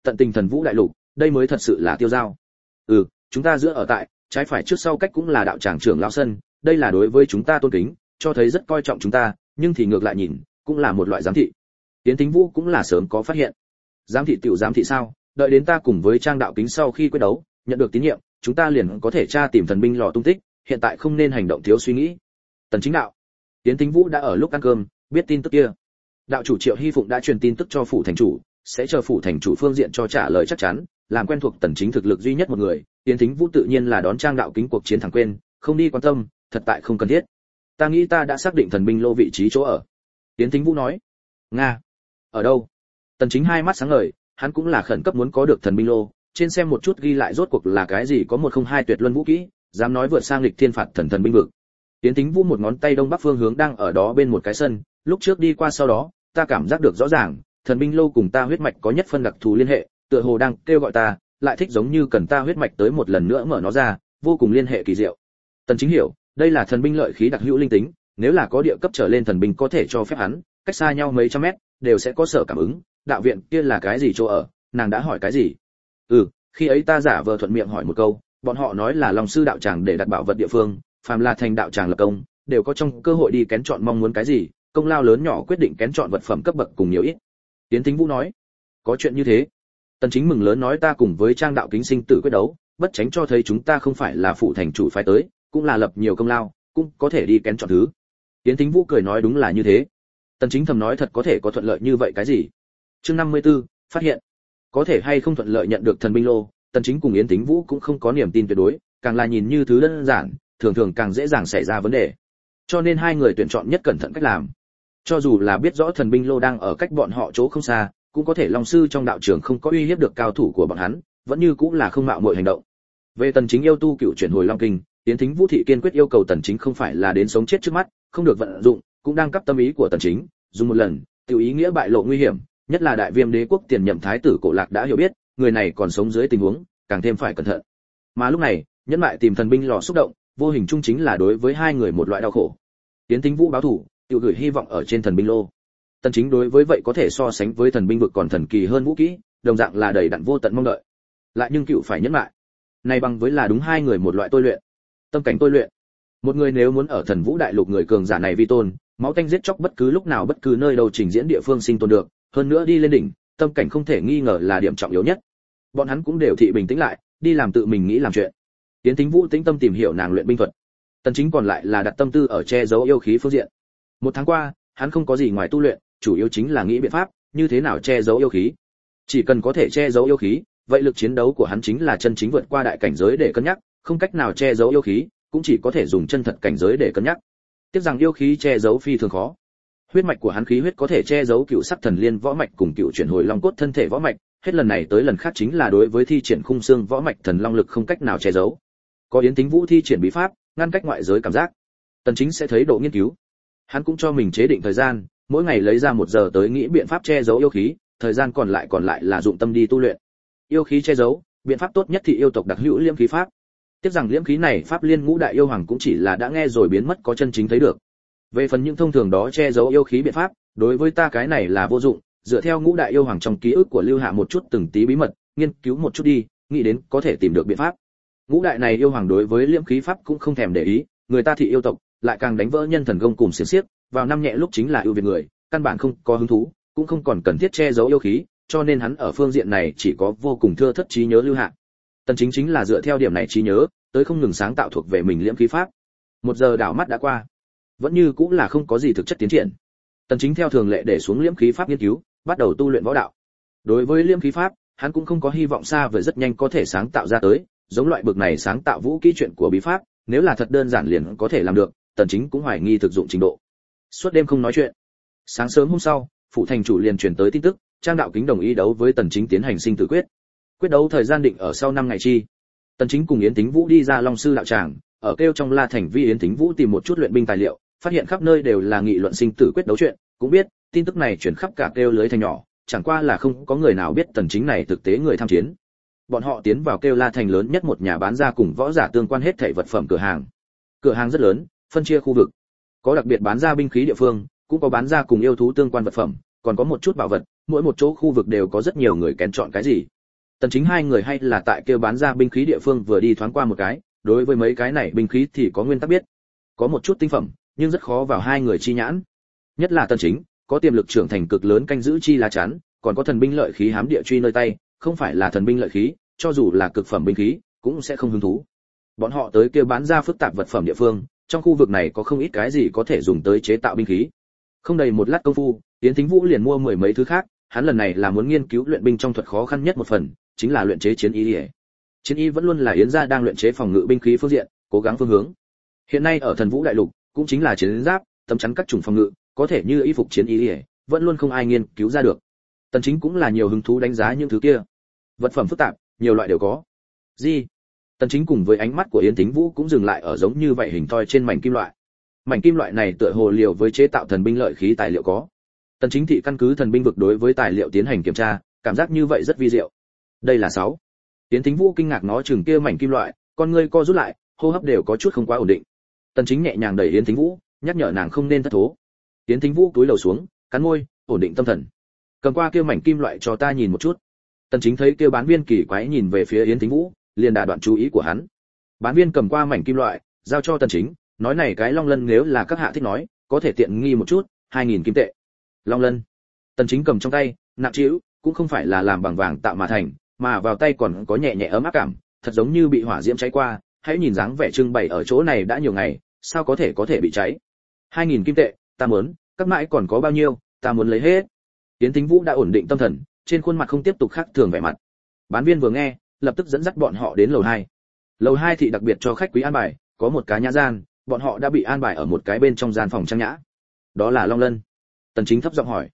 tận tình thần vũ đại lục, đây mới thật sự là tiêu giao. Chúng ta giữa ở tại, trái phải trước sau cách cũng là đạo tràng trưởng lão sân, đây là đối với chúng ta tôn kính, cho thấy rất coi trọng chúng ta, nhưng thì ngược lại nhìn, cũng là một loại giám thị. Tiến Thính Vũ cũng là sớm có phát hiện. Giám thị tiểu giám thị sao? Đợi đến ta cùng với Trang đạo kính sau khi quyết đấu, nhận được tín nhiệm, chúng ta liền có thể tra tìm thần binh lò tung tích, hiện tại không nên hành động thiếu suy nghĩ. Tần Chính đạo. Tiến Thính Vũ đã ở lúc ăn cơm, biết tin tức kia. Đạo chủ Triệu Hy Phụng đã truyền tin tức cho phủ thành chủ, sẽ chờ phủ thành chủ phương diện cho trả lời chắc chắn, làm quen thuộc Tần Chính thực lực duy nhất một người, Tiến Thính Vũ tự nhiên là đón Trang đạo kính cuộc chiến thẳng quên, không đi quan tâm, thật tại không cần thiết. Ta nghĩ ta đã xác định thần binh lô vị trí chỗ ở. Tiến Thính Vũ nói. Nga. Ở đâu? Tần Chính hai mắt sáng ngời, hắn cũng là khẩn cấp muốn có được thần binh lô, trên xem một chút ghi lại rốt cuộc là cái gì, có 102 tuyệt luân vũ kỹ, dám nói vượt sang lịch thiên phạt thần binh vực. Tiến Thính Vũ một ngón tay đông bắc phương hướng đang ở đó bên một cái sân, lúc trước đi qua sau đó, ta cảm giác được rõ ràng, thần binh lô cùng ta huyết mạch có nhất phân đặc thù liên hệ, tựa hồ đang kêu gọi ta, lại thích giống như cần ta huyết mạch tới một lần nữa mở nó ra, vô cùng liên hệ kỳ diệu. Tần Chính hiểu, đây là thần binh lợi khí đặc hữu linh tính, nếu là có địa cấp trở lên thần binh có thể cho phép hắn, cách xa nhau mấy trăm mét, đều sẽ có sở cảm ứng. Đạo viện kia là cái gì chỗ ở, nàng đã hỏi cái gì? Khi ấy ta giả vờ thuận miệng hỏi một câu, bọn họ nói là Long sư đạo tràng để đặt bảo vật địa phương, phàm là thành đạo tràng lập công, đều có trong cơ hội đi kén chọn mong muốn cái gì, công lao lớn nhỏ quyết định kén chọn vật phẩm cấp bậc cùng nhiều ít. Tiến Thính Vũ nói, có chuyện như thế. Tần Chính mừng lớn nói ta cùng với Trang đạo kính sinh tử quyết đấu, bất tránh cho thấy chúng ta không phải là phụ thành chủ phái tới, cũng là lập nhiều công lao, cũng có thể đi kén chọn thứ. Tiến Thính Vũ cười nói đúng là như thế. Tần Chính thầm nói thật có thể có thuận lợi như vậy cái gì? Chương 54, phát hiện. Có thể hay không thuận lợi nhận được thần binh lô, Tần Chính cùng Yến Thính Vũ cũng không có niềm tin tuyệt đối, càng là nhìn như thứ đơn giản, thường thường càng dễ dàng xảy ra vấn đề. Cho nên hai người tuyển chọn nhất cẩn thận cách làm. Cho dù là biết rõ thần binh lô đang ở cách bọn họ chỗ không xa, cũng có thể Long sư trong đạo trường không có uy hiếp được cao thủ của bọn hắn, vẫn như cũng là không mạo muội hành động. Về Tần Chính yêu tu cựu chuyển hồi Long kinh, Yến Thính Vũ thị kiên quyết yêu cầu Tần Chính không phải là đến sống chết trước mắt, không được vận dụng, cũng đang cấp tâm ý của Tần Chính, dùng một lần, tiểu ý nghĩa bại lộ nguy hiểm, nhất là Đại Viêm đế quốc tiền nhậm thái tử Cổ Lạc đã hiểu biết, người này còn sống dưới tình huống, càng thêm phải cẩn thận. Mà lúc này, nhân mại tìm thần binh lò xúc động, vô hình chung chính là đối với hai người một loại đau khổ. Yến Thính Vũ báo thủ, tiểu gửi hy vọng ở trên thần binh lô. Tần Chính đối với vậy có thể so sánh với thần binh vực còn thần kỳ hơn vũ kỹ, đồng dạng là đầy đặn vô tận mong đợi. Lại nhưng cựu phải nhẫn lại. Này bằng với là đúng hai người một loại tôi luyện. Tâm cảnh tôi luyện. Một người nếu muốn ở thần vũ đại lục người cường giả này vi tôn, máu tanh giết chóc bất cứ lúc nào bất cứ nơi đâu trình diễn địa phương sinh tồn được, hơn nữa đi lên đỉnh, tâm cảnh không thể nghi ngờ là điểm trọng yếu nhất. Bọn hắn cũng đều thị bình tĩnh lại, đi làm tự mình nghĩ làm chuyện. Tiến Thính Vũ tĩnh tâm tìm hiểu nàng luyện binh thuật. Tần Chính còn lại là đặt tâm tư ở che giấu yêu khí phương diện. Một tháng qua, hắn không có gì ngoài tu luyện, chủ yếu chính là nghĩ biện pháp như thế nào che giấu yêu khí. Chỉ cần có thể che giấu yêu khí, vậy lực chiến đấu của hắn chính là chân chính vượt qua đại cảnh giới để cân nhắc, không cách nào che giấu yêu khí, cũng chỉ có thể dùng chân thật cảnh giới để cân nhắc. Tiếc rằng yêu khí che giấu phi thường khó. Huyết mạch của hắn khí huyết có thể che giấu cựu sắc thần liên võ mạch cùng cựu chuyển hồi long cốt thân thể võ mạch, hết lần này tới lần khác chính là đối với thi triển khung xương võ mạch thần long lực không cách nào che giấu. Có Yến Thính Vũ thi triển bí pháp, ngăn cách ngoại giới cảm giác. Tần Chính sẽ thấy độ nghiên cứu. Hắn cũng cho mình chế định thời gian, mỗi ngày lấy ra 1 giờ tới nghĩ biện pháp che giấu yêu khí, thời gian còn lại là dụng tâm đi tu luyện. Yêu khí che giấu, biện pháp tốt nhất thì yêu tộc đặc hữu liễm khí pháp. Tiếc rằng liễm khí này pháp liên ngũ đại yêu hoàng cũng chỉ là đã nghe rồi biến mất, có chân chính thấy được. Về phần những thông thường đó che giấu yêu khí biện pháp, đối với ta cái này là vô dụng, dựa theo ngũ đại yêu hoàng trong ký ức của Lưu Hạ một chút từng tí bí mật, nghiên cứu một chút đi, nghĩ đến có thể tìm được biện pháp. Ngũ đại này yêu hoàng đối với liễm khí pháp cũng không thèm để ý, người ta thị yêu tộc, lại càng đánh vỡ nhân thần công cùng xiển xiếc, vào năm nhẹ lúc chính là ưu việt người, căn bản không có hứng thú, cũng không còn cần thiết che giấu yêu khí, cho nên hắn ở phương diện này chỉ có vô cùng thưa thất trí nhớ Lưu Hạ. Tần Chính chính là dựa theo điểm này trí nhớ, tới không ngừng sáng tạo thuộc về mình liễm khí pháp. 1 giờ đảo mắt đã qua, vẫn như cũng là không có gì thực chất tiến triển. Tần Chính theo thường lệ để xuống liễm khí pháp nghiên cứu, bắt đầu tu luyện võ đạo. Đối với liễm khí pháp, hắn cũng không có hy vọng xa vời rất nhanh có thể sáng tạo ra tới, giống loại bực này sáng tạo vũ kỹ chuyện của bí pháp, nếu là thật đơn giản liền có thể làm được, Tần Chính cũng hoài nghi thực dụng trình độ. Suốt đêm không nói chuyện. Sáng sớm hôm sau, phụ thành chủ liền truyền tới tin tức, Trang đạo kính đồng ý đấu với Tần Chính tiến hành sinh tử quyết. Quyết đấu thời gian định ở sau 5 ngày chi. Tần Chính cùng Yến Thính Vũ đi ra Long sư đạo tràng, ở kêu trong La Thành vi Yến Thính Vũ tìm một chút luyện binh tài liệu, phát hiện khắp nơi đều là nghị luận sinh tử quyết đấu chuyện, cũng biết, tin tức này truyền khắp cả kêu lưới thành nhỏ, chẳng qua là không có người nào biết Tần Chính này thực tế người tham chiến. Bọn họ tiến vào kêu La Thành lớn nhất một nhà bán ra cùng võ giả tương quan hết thảy vật phẩm cửa hàng. Cửa hàng rất lớn, phân chia khu vực. Có đặc biệt bán ra binh khí địa phương, cũng có bán ra cùng yêu thú tương quan vật phẩm, còn có một chút bảo vật, mỗi một chỗ khu vực đều có rất nhiều người kén chọn cái gì. Tần Chính hai người hay là tại kia bán ra binh khí địa phương vừa đi thoáng qua một cái, đối với mấy cái này binh khí thì có nguyên tắc biết. Có một chút tinh phẩm, nhưng rất khó vào hai người chi nhãn. Nhất là Tần Chính, có tiềm lực trưởng thành cực lớn canh giữ chi lá chắn, còn có thần binh lợi khí hám địa truy nơi tay, không phải là thần binh lợi khí, cho dù là cực phẩm binh khí, cũng sẽ không hứng thú. Bọn họ tới kia bán ra phức tạp vật phẩm địa phương, trong khu vực này có không ít cái gì có thể dùng tới chế tạo binh khí. Không đầy một lát công phu, Yến Thính Vũ liền mua mười mấy thứ khác, hắn lần này là muốn nghiên cứu luyện binh trong thuật khó khăn nhất một phần, chính là luyện chế chiến y. Chiến y vẫn luôn là Yến gia đang luyện chế phòng ngự binh khí phương diện, cố gắng phương hướng. Hiện nay ở Thần Vũ đại lục, cũng chính là chiến giáp, tấm chắn các chủng phòng ngự, có thể như y phục chiến y, vẫn luôn không ai nghiên cứu ra được. Tần Chính cũng là nhiều hứng thú đánh giá những thứ kia. Vật phẩm phức tạp, nhiều loại đều có. Gì? Tần Chính cùng với ánh mắt của Yến Thính Vũ cũng dừng lại ở giống như vậy hình thoi trên mảnh kim loại. Mảnh kim loại này tựa hồ liều với chế tạo thần binh lợi khí tài liệu có. Tần Chính thị căn cứ thần binh vực đối với tài liệu tiến hành kiểm tra, cảm giác như vậy rất vi diệu. Đây là 6. Yến Thính Vũ kinh ngạc nó chừng kia mảnh kim loại, con ngươi co rút lại, hô hấp đều có chút không quá ổn định. Tần Chính nhẹ nhàng đẩy Yến Thính Vũ, nhắc nhở nàng không nên thất thố. Yến Thính Vũ cúi đầu xuống, cắn môi, ổn định tâm thần. Cầm qua kia mảnh kim loại cho ta nhìn một chút. Tần Chính thấy kia bán viên kỳ quái nhìn về phía Yến Thính Vũ, liền đả đoạn chú ý của hắn. Bán viên cầm qua mảnh kim loại, giao cho Tần Chính, nói này cái long lân nếu là các hạ thích nói, có thể tiện nghi một chút, 2000 kim tệ. Long lân. Tần Chính cầm trong tay, nặng trĩu, cũng không phải là làm bằng vàng tạo mà thành, mà vào tay còn có nhẹ nhẹ ấm áp cảm, thật giống như bị hỏa diễm cháy qua, hãy nhìn dáng vẻ trưng bày ở chỗ này đã nhiều ngày, sao có thể bị cháy. 2000 kim tệ, ta muốn, các mãi còn có bao nhiêu, ta muốn lấy hết. Yến Thính Vũ đã ổn định tâm thần, trên khuôn mặt không tiếp tục khác thường vẻ mặt. Bán viên vừa nghe, lập tức dẫn dắt bọn họ đến lầu 2. Lầu 2 thì đặc biệt cho khách quý an bài, có một cái nhã gian, bọn họ đã bị an bài ở một cái bên trong gian phòng trang nhã. Đó là Long Lân. Tần Chính thấp giọng hỏi.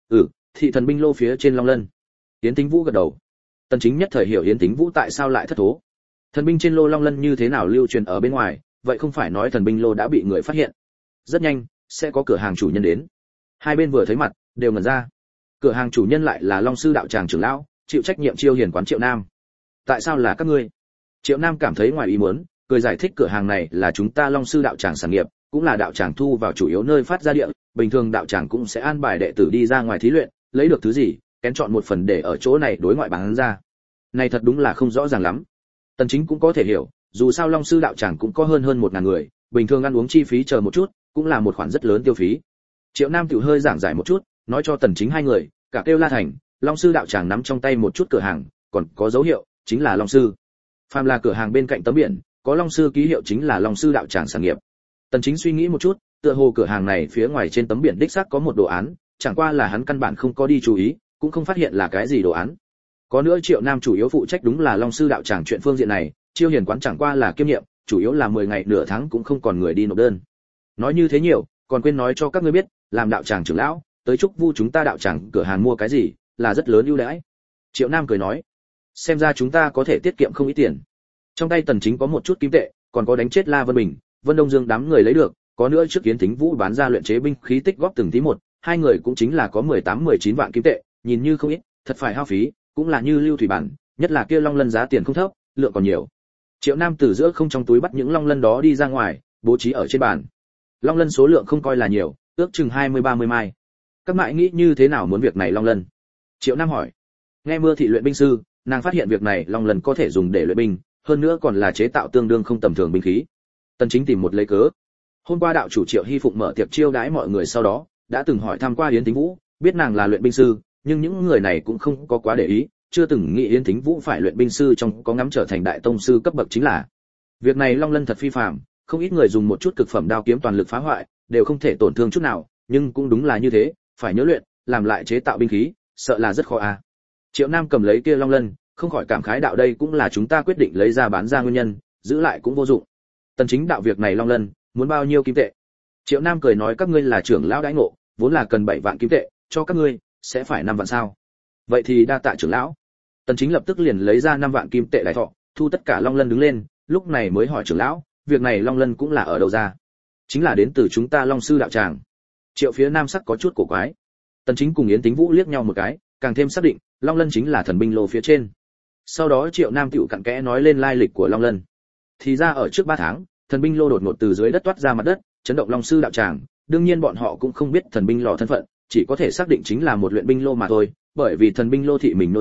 Thị thần binh lô phía trên Long Lân. Yến Thính Vũ gật đầu. Tần Chính nhất thời hiểu Yến Thính Vũ tại sao lại thất thố. Thần binh trên lô Long Lân như thế nào lưu truyền ở bên ngoài, vậy không phải nói thần binh lô đã bị người phát hiện. Rất nhanh, sẽ có cửa hàng chủ nhân đến. Hai bên vừa thấy mặt, đều ngẩn ra. Cửa hàng chủ nhân lại là Long sư đạo tràng trưởng lão, chịu trách nhiệm chiêu hiền quán Triệu Nam. Tại sao là các ngươi? Triệu Nam cảm thấy ngoài ý muốn, cười giải thích cửa hàng này là chúng ta Long sư đạo tràng sản nghiệp, cũng là đạo tràng thu vào chủ yếu nơi phát ra địa, bình thường đạo tràng cũng sẽ an bài đệ tử đi ra ngoài thí luyện, lấy được thứ gì, kén chọn một phần để ở chỗ này đối ngoại bán ra. Này thật đúng là không rõ ràng lắm. Tần Chính cũng có thể hiểu, dù sao Long sư đạo tràng cũng có hơn 1000 người, bình thường ăn uống chi phí chờ một chút, cũng là một khoản rất lớn tiêu phí. Triệu Nam tiểu hơi giảng giải một chút, nói cho Tần Chính hai người, cả kêu La Thành, Long sư đạo tràng nắm trong tay một chút cửa hàng, còn có dấu hiệu, chính là Long sư. Phàm là cửa hàng bên cạnh tấm biển, có Long sư ký hiệu chính là Long sư đạo tràng sản nghiệp. Tần Chính suy nghĩ một chút, tựa hồ cửa hàng này phía ngoài trên tấm biển đích xác có một đồ án, chẳng qua là hắn căn bản không có đi chú ý, cũng không phát hiện là cái gì đồ án. Có nữa Triệu Nam chủ yếu phụ trách đúng là Long sư đạo tràng chuyện phương diện này, chiêu hiền quán chẳng qua là kiêm nhiệm, chủ yếu là 10 ngày nửa tháng cũng không còn người đi nộp đơn. Nói như thế nhiều, còn quên nói cho các ngươi biết, làm đạo tràng trưởng lão, tới chúc vu chúng ta đạo tràng cửa hàng mua cái gì, là rất lớn ưu đãi. Triệu Nam cười nói, xem ra chúng ta có thể tiết kiệm không ít tiền. Trong tay Tần Chính có một chút kim tệ, còn có đánh chết La Vân Bình, Vân Đông Dương đám người lấy được, có nữa trước Yến Thính Vũ bán ra luyện chế binh khí tích góp từng tí một, hai người cũng chính là có 18-19 vạn kim tệ, nhìn như không ít, thật phải hao phí, cũng là như lưu thủy bản, nhất là kia long lân giá tiền không thấp, lượng còn nhiều. Triệu Nam từ giữa không trong túi bắt những long lân đó đi ra ngoài, bố trí ở trên bàn. Long lân số lượng không coi là nhiều, ước chừng 20-30 mai. Các mại nghĩ như thế nào muốn việc này long lân? Triệu Nam hỏi. Nghe Mưa thị luyện binh sư, nàng phát hiện việc này long lân có thể dùng để luyện binh, hơn nữa còn là chế tạo tương đương không tầm thường binh khí. Tần Chính tìm một lấy cớ. Hôm qua đạo chủ Triệu Hy Phụng mở tiệc chiêu đãi mọi người sau đó, đã từng hỏi thăm qua Yến Thính Vũ, biết nàng là luyện binh sư, nhưng những người này cũng không có quá để ý, chưa từng nghĩ Yến Thính Vũ phải luyện binh sư trong có ngắm trở thành đại tông sư cấp bậc chính là. Việc này long lân thật phi phàm, không ít người dùng một chút cực phẩm đao kiếm toàn lực phá hoại, đều không thể tổn thương chút nào, nhưng cũng đúng là như thế, phải nhớ luyện, làm lại chế tạo binh khí, sợ là rất khó à. Triệu Nam cầm lấy kia long lân, không khỏi cảm khái đạo đây cũng là chúng ta quyết định lấy ra bán ra nguyên nhân, giữ lại cũng vô dụng. Tần Chính đạo việc này long lân, muốn bao nhiêu kim tệ? Triệu Nam cười nói các ngươi là trưởng lão đãi ngộ, vốn là cần 7 vạn kim tệ, cho các ngươi, sẽ phải 5 vạn sao? Vậy thì đa tạ trưởng lão. Tần Chính lập tức liền lấy ra 5 vạn kim tệ đại thọ, thu tất cả long lân đứng lên, lúc này mới hỏi trưởng lão, việc này long lân cũng là ở đâu ra? Chính là đến từ chúng ta Long sư đạo tràng. Triệu phía Nam sắc có chút cổ quái. Tần Chính cùng Yến Thính Vũ liếc nhau một cái, càng thêm xác định, long lân chính là thần binh lô phía trên. Sau đó Triệu Nam tiểu cặn kẽ nói lên lai lịch của long lân. Thì ra ở trước 3 tháng, thần binh lô đột ngột từ dưới đất toát ra mặt đất, chấn động Long sư đạo tràng, đương nhiên bọn họ cũng không biết thần binh lò thân phận, chỉ có thể xác định chính là một luyện binh lô mà thôi, bởi vì thần binh lô thị mình nô ra,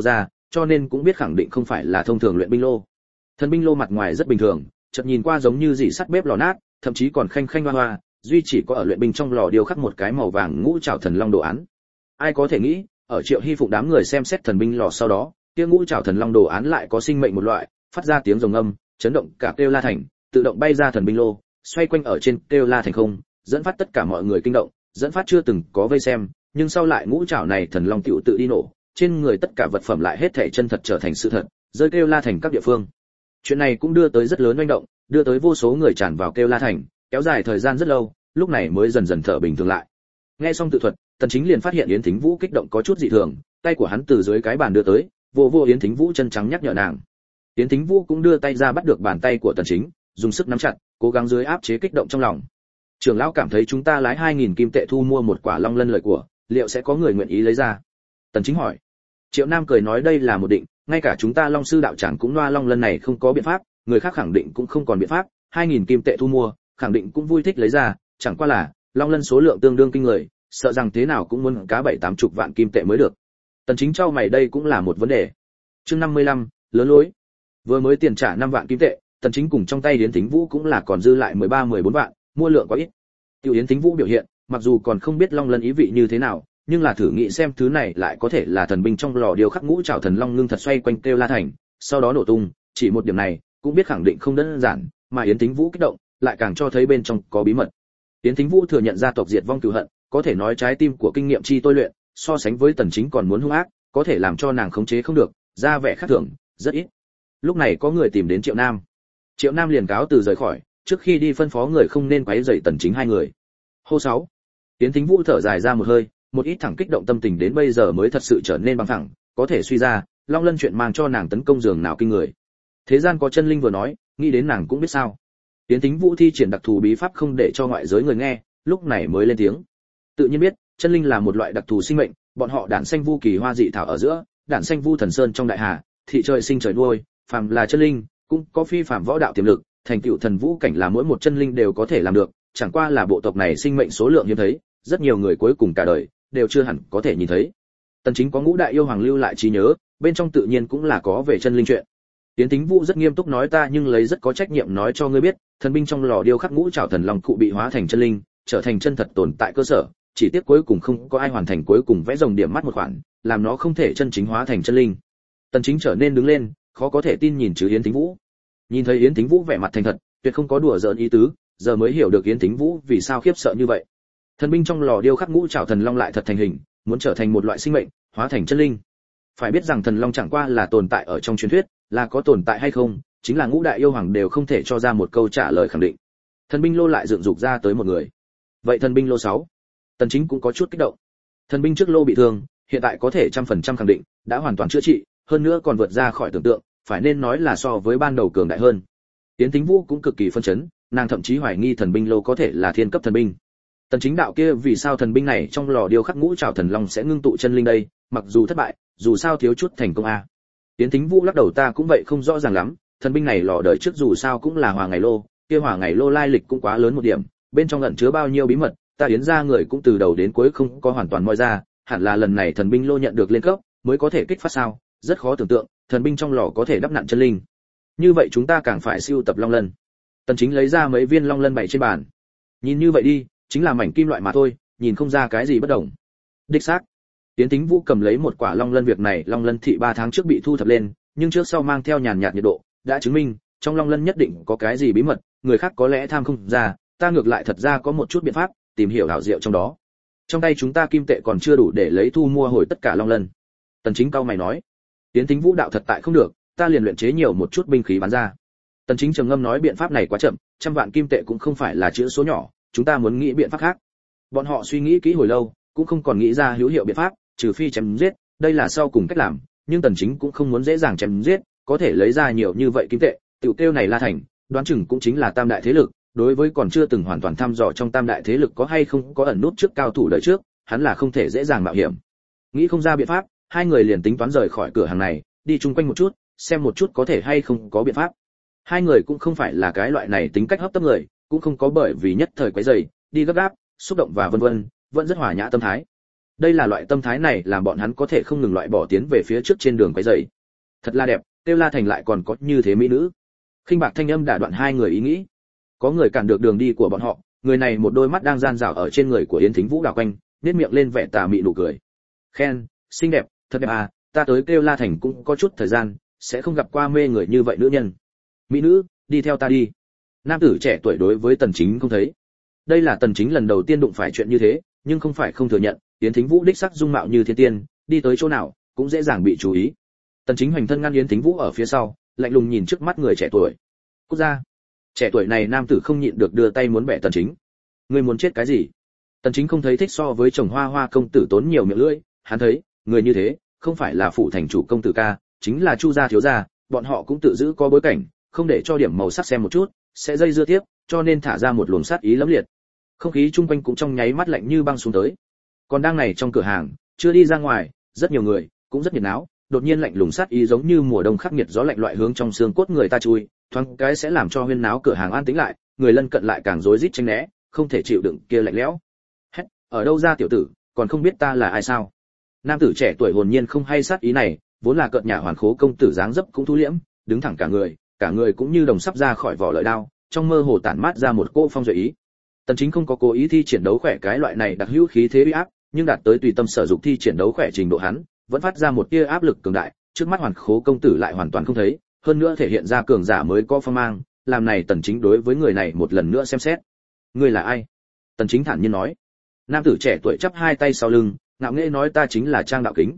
cho nên cũng biết khẳng định không phải là thông thường luyện binh lô. Thần binh lô mặt ngoài rất bình thường, chợt nhìn qua giống như rỉ sắt bếp lò nát, thậm chí còn khanh khanh hoa hoa, duy chỉ có ở luyện binh trong lò điêu khắc một cái màu vàng ngũ trảo thần long đồ án. Ai có thể nghĩ, ở Triệu Hy Phụng đám người xem xét thần binh lò sau đó, kia ngũ trảo thần long đồ án lại có sinh mệnh một loại, phát ra tiếng rồng âm, chấn động cả Kêu La thành, tự động bay ra thần binh lô, xoay quanh ở trên Kêu La thành không, dẫn phát tất cả mọi người kinh động, dẫn phát chưa từng có vây xem, nhưng sau lại ngũ trảo này thần long tiểu tự đi nổ, trên người tất cả vật phẩm lại hết thảy chân thật trở thành sự thật, rơi Kêu La thành các địa phương. Chuyện này cũng đưa tới rất lớn oanh động, đưa tới vô số người tràn vào Kêu La thành, kéo dài thời gian rất lâu, lúc này mới dần dần thở bình thường lại. Nghe xong tự thuật, Tần Chính liền phát hiện Yến Thính Vũ kích động có chút dị thường, tay của hắn từ dưới cái bàn đưa tới, vô Yến Thính Vũ chân trắng nhắc nhở nàng. Yến Thính Vũ cũng đưa tay ra bắt được bàn tay của Tần Chính, dùng sức nắm chặt, cố gắng dưới áp chế kích động trong lòng. Trưởng lão cảm thấy chúng ta lái 2000 kim tệ thu mua một quả long lân lợi của, liệu sẽ có người nguyện ý lấy ra? Tần Chính hỏi. Triệu Nam cười nói đây là một định, ngay cả chúng ta Long sư đạo tràng cũng loa long lân này không có biện pháp, người khác khẳng định cũng không còn biện pháp, 2000 kim tệ thu mua, khẳng định cũng vui thích lấy ra, chẳng qua là long lân số lượng tương đương kinh người, sợ rằng thế nào cũng muốn cá 7-80 vạn kim tệ mới được. Tần Chính trao mày đây cũng là một vấn đề. Chương 55, lớn lối. Vừa mới tiền trả 5 vạn kim tệ, Tần Chính cùng trong tay Yến Thính Vũ cũng là còn dư lại 13-14 vạn, mua lượng quá ít. Tiểu Yến Thính Vũ biểu hiện, mặc dù còn không biết long lân ý vị như thế nào, nhưng là thử nghĩ xem thứ này lại có thể là thần binh trong lò điêu khắc ngũ trảo thần long ngưng thật xoay quanh Kêu La thành, sau đó nổ tung, chỉ một điểm này, cũng biết khẳng định không đơn giản, mà Yến Thính Vũ kích động, lại càng cho thấy bên trong có bí mật. Yến Thính Vũ thừa nhận gia tộc diệt vong cừu hận, có thể nói trái tim của kinh nghiệm chi tôi luyện, so sánh với Tần Chính còn muốn hung ác, có thể làm cho nàng khống chế không được, ra vẻ khác thường, rất ít. Lúc này có người tìm đến Triệu Nam. Triệu Nam liền cáo từ rời khỏi, trước khi đi phân phó người không nên quấy rầy Tần Chính hai người. Hô 6. Yến Thính Vũ thở dài ra một hơi, một ít thẳng kích động tâm tình đến bây giờ mới thật sự trở nên bằng thẳng, có thể suy ra, long lân chuyện mang cho nàng tấn công giường nào kinh người. Thế gian có chân linh vừa nói, nghĩ đến nàng cũng biết sao. Yến Thính Vũ thi triển đặc thù bí pháp không để cho ngoại giới người nghe, lúc này mới lên tiếng. Tự nhiên biết, chân linh là một loại đặc thù sinh mệnh, bọn họ đản sanh vu kỳ hoa dị thảo ở giữa, đản sanh vu thần sơn trong đại hà, thị trời sinh trời nuôi, phàm là chân linh, cũng có phi phàm võ đạo tiềm lực, thành tựu thần vũ cảnh là mỗi một chân linh đều có thể làm được, chẳng qua là bộ tộc này sinh mệnh số lượng hiếm thấy, rất nhiều người cuối cùng cả đời đều chưa hẳn có thể nhìn thấy. Tần Chính có ngũ đại yêu hoàng lưu lại trí nhớ, bên trong tự nhiên cũng là có về chân linh chuyện. Tiến Tính Vũ rất nghiêm túc nói ta nhưng lấy rất có trách nhiệm nói cho ngươi biết, thần binh trong lò điêu khắc ngũ trảo thần long cụ bị hóa thành chân linh, trở thành chân thật tồn tại cơ sở, chỉ tiếc cuối cùng không có ai hoàn thành cuối cùng vẽ rồng điểm mắt một khoản, làm nó không thể chân chính hóa thành chân linh. Tần Chính trở nên đứng lên, khó có thể tin nhìn chứ Yến Tính Vũ. Nhìn thấy Yến Tính Vũ vẻ mặt thành thật, tuyệt không có đùa giỡn ý tứ, giờ mới hiểu được Yến Tính Vũ vì sao khiếp sợ như vậy. Thần binh trong lò điêu khắc ngũ trảo thần long lại thật thành hình, muốn trở thành một loại sinh mệnh, hóa thành chân linh. Phải biết rằng thần long chẳng qua là tồn tại ở trong truyền thuyết, là có tồn tại hay không, chính là ngũ đại yêu hoàng đều không thể cho ra một câu trả lời khẳng định. Thần binh lô lại dựng dục ra tới một người. Vậy thần binh lô 6, Tần Chính cũng có chút kích động. Thần binh trước lô bị thương, hiện tại có thể 100% khẳng định, đã hoàn toàn chữa trị, hơn nữa còn vượt ra khỏi tưởng tượng, phải nên nói là so với ban đầu cường đại hơn. Yến Tính Vũ cũng cực kỳ phân chấn, nàng thậm chí hoài nghi thần binh lô có thể là thiên cấp thần binh. Tần Chính đạo kia vì sao thần binh này trong lò điêu khắc ngũ trảo thần long sẽ ngưng tụ chân linh đây, mặc dù thất bại, dù sao thiếu chút thành công a. Yến Tính Vũ lắc đầu ta cũng vậy không rõ ràng lắm, thần binh này lò đời trước dù sao cũng là Hỏa Ngày Lô, kia Hỏa Ngày Lô lai lịch cũng quá lớn một điểm, bên trong ẩn chứa bao nhiêu bí mật, ta Yến gia người cũng từ đầu đến cuối không có hoàn toàn moi ra, hẳn là lần này thần binh lô nhận được lên cấp, mới có thể kích phát sao, rất khó tưởng tượng, thần binh trong lò có thể đắp nặn chân linh. Như vậy chúng ta càng phải sưu tập long lân. Tần Chính lấy ra mấy viên long lân bày trên bàn. Nhìn như vậy đi, chính là mảnh kim loại mà thôi, nhìn không ra cái gì bất đồng. Đích xác. Tiến Tính Vũ cầm lấy một quả long lân, việc này long lân thị 3 tháng trước bị thu thập lên, nhưng trước sau mang theo nhàn nhạt nhiệt độ, đã chứng minh trong long lân nhất định có cái gì bí mật, người khác có lẽ tham không ra, ta ngược lại thật ra có một chút biện pháp, tìm hiểu hảo diệu trong đó. Trong tay chúng ta kim tệ còn chưa đủ để lấy thu mua hồi tất cả long lân. Tần Chính cau mày nói. Tiến Tính Vũ đạo thật tại không được, ta liền luyện chế nhiều một chút binh khí bán ra. Tần Chính trầm ngâm nói biện pháp này quá chậm, 100 vạn kim tệ cũng không phải là chữ số nhỏ, chúng ta muốn nghĩ biện pháp khác. Bọn họ suy nghĩ kỹ hồi lâu, cũng không còn nghĩ ra hữu hiệu biện pháp, trừ phi chém giết, đây là sau cùng cách làm, nhưng Tần Chính cũng không muốn dễ dàng chém giết, có thể lấy ra nhiều như vậy kim tệ, tiểu tiêu này La Thành, đoán chừng cũng chính là tam đại thế lực, đối với còn chưa từng hoàn toàn thăm dò trong tam đại thế lực có hay không có ẩn nút trước cao thủ đời trước, hắn là không thể dễ dàng mạo hiểm. Nghĩ không ra biện pháp, hai người liền tính toán rời khỏi cửa hàng này, đi chung quanh một chút, xem một chút có thể hay không có biện pháp. Hai người cũng không phải là cái loại này tính cách hấp tấp người, cũng không có bởi vì nhất thời quấy rầy, đi gấp gáp, xúc động và vân vân, vẫn rất hòa nhã tâm thái. Đây là loại tâm thái này làm bọn hắn có thể không ngừng loại bỏ tiến về phía trước trên đường quấy rầy, Thật là đẹp, Tiêu La Thành lại còn có như thế mỹ nữ. Khinh bạc thanh âm đả đoạn hai người ý nghĩ. Có người cản được đường đi của bọn họ, người này một đôi mắt đang gian rảo ở trên người của Yến Thính Vũ đảo quanh, nhếch miệng lên vẻ tà mị nụ cười. Khen, xinh đẹp, thật đẹp à, ta tới Tiêu La Thành cũng có chút thời gian, sẽ không gặp qua mê người như vậy nữ nhân. Mỹ nữ, đi theo ta đi. Nam tử trẻ tuổi đối với Tần Chính không thấy. Đây là Tần Chính lần đầu tiên đụng phải chuyện như thế, nhưng không phải không thừa nhận, Yến Thính Vũ đích sắc dung mạo như thiên tiên, đi tới chỗ nào cũng dễ dàng bị chú ý. Tần Chính hoành thân ngăn Yến Thính Vũ ở phía sau, lạnh lùng nhìn trước mắt người trẻ tuổi. Cút ra. Trẻ tuổi này nam tử không nhịn được đưa tay muốn bẻ Tần Chính. Ngươi muốn chết cái gì? Tần Chính không thấy thích so với chồng Hoa Hoa công tử tốn nhiều miệng lưỡi, hắn thấy, người như thế, không phải là phụ thành chủ công tử ca, chính là Chu gia thiếu gia, bọn họ cũng tự giữ có bối cảnh, không để cho điểm màu sắc xem một chút, sẽ dây dưa tiếp, cho nên thả ra một luồng sát ý lẫm liệt. Không khí chung quanh cũng trong nháy mắt lạnh như băng xuống tới. Còn đang này trong cửa hàng, chưa đi ra ngoài, rất nhiều người, cũng rất nhiệt náo, đột nhiên lạnh lùng sát ý giống như mùa đông khắc nghiệt gió lạnh loại hướng trong xương cốt người ta chui, thoáng cái sẽ làm cho huyên náo cửa hàng an tĩnh lại, người lân cận lại càng rối rít tránh né, không thể chịu đựng kia lạnh lẽo. Hét, ở đâu ra tiểu tử, còn không biết ta là ai sao? Nam tử trẻ tuổi hồn nhiên không hay sát ý này, vốn là cợt nhả hoàn khố công tử dáng dấp cũng thu liễm, đứng thẳng cả người cũng như đồng sắp ra khỏi vỏ lợi đao, trong mơ hồ tản mát ra một cỗ phong duệ ý. Tần Chính không có cố ý thi triển đấu khỏe cái loại này đặc hữu khí thế uy áp, nhưng đạt tới tùy tâm sở dục thi triển đấu khỏe trình độ hắn, vẫn phát ra một tia áp lực cường đại, trước mắt hoàn khố công tử lại hoàn toàn không thấy, hơn nữa thể hiện ra cường giả mới có phong mang, làm này Tần Chính đối với người này một lần nữa xem xét. Ngươi là ai? Tần Chính thản nhiên nói. Nam tử trẻ tuổi chắp hai tay sau lưng, ngạo nghễ nói ta chính là Trang Đạo Kính.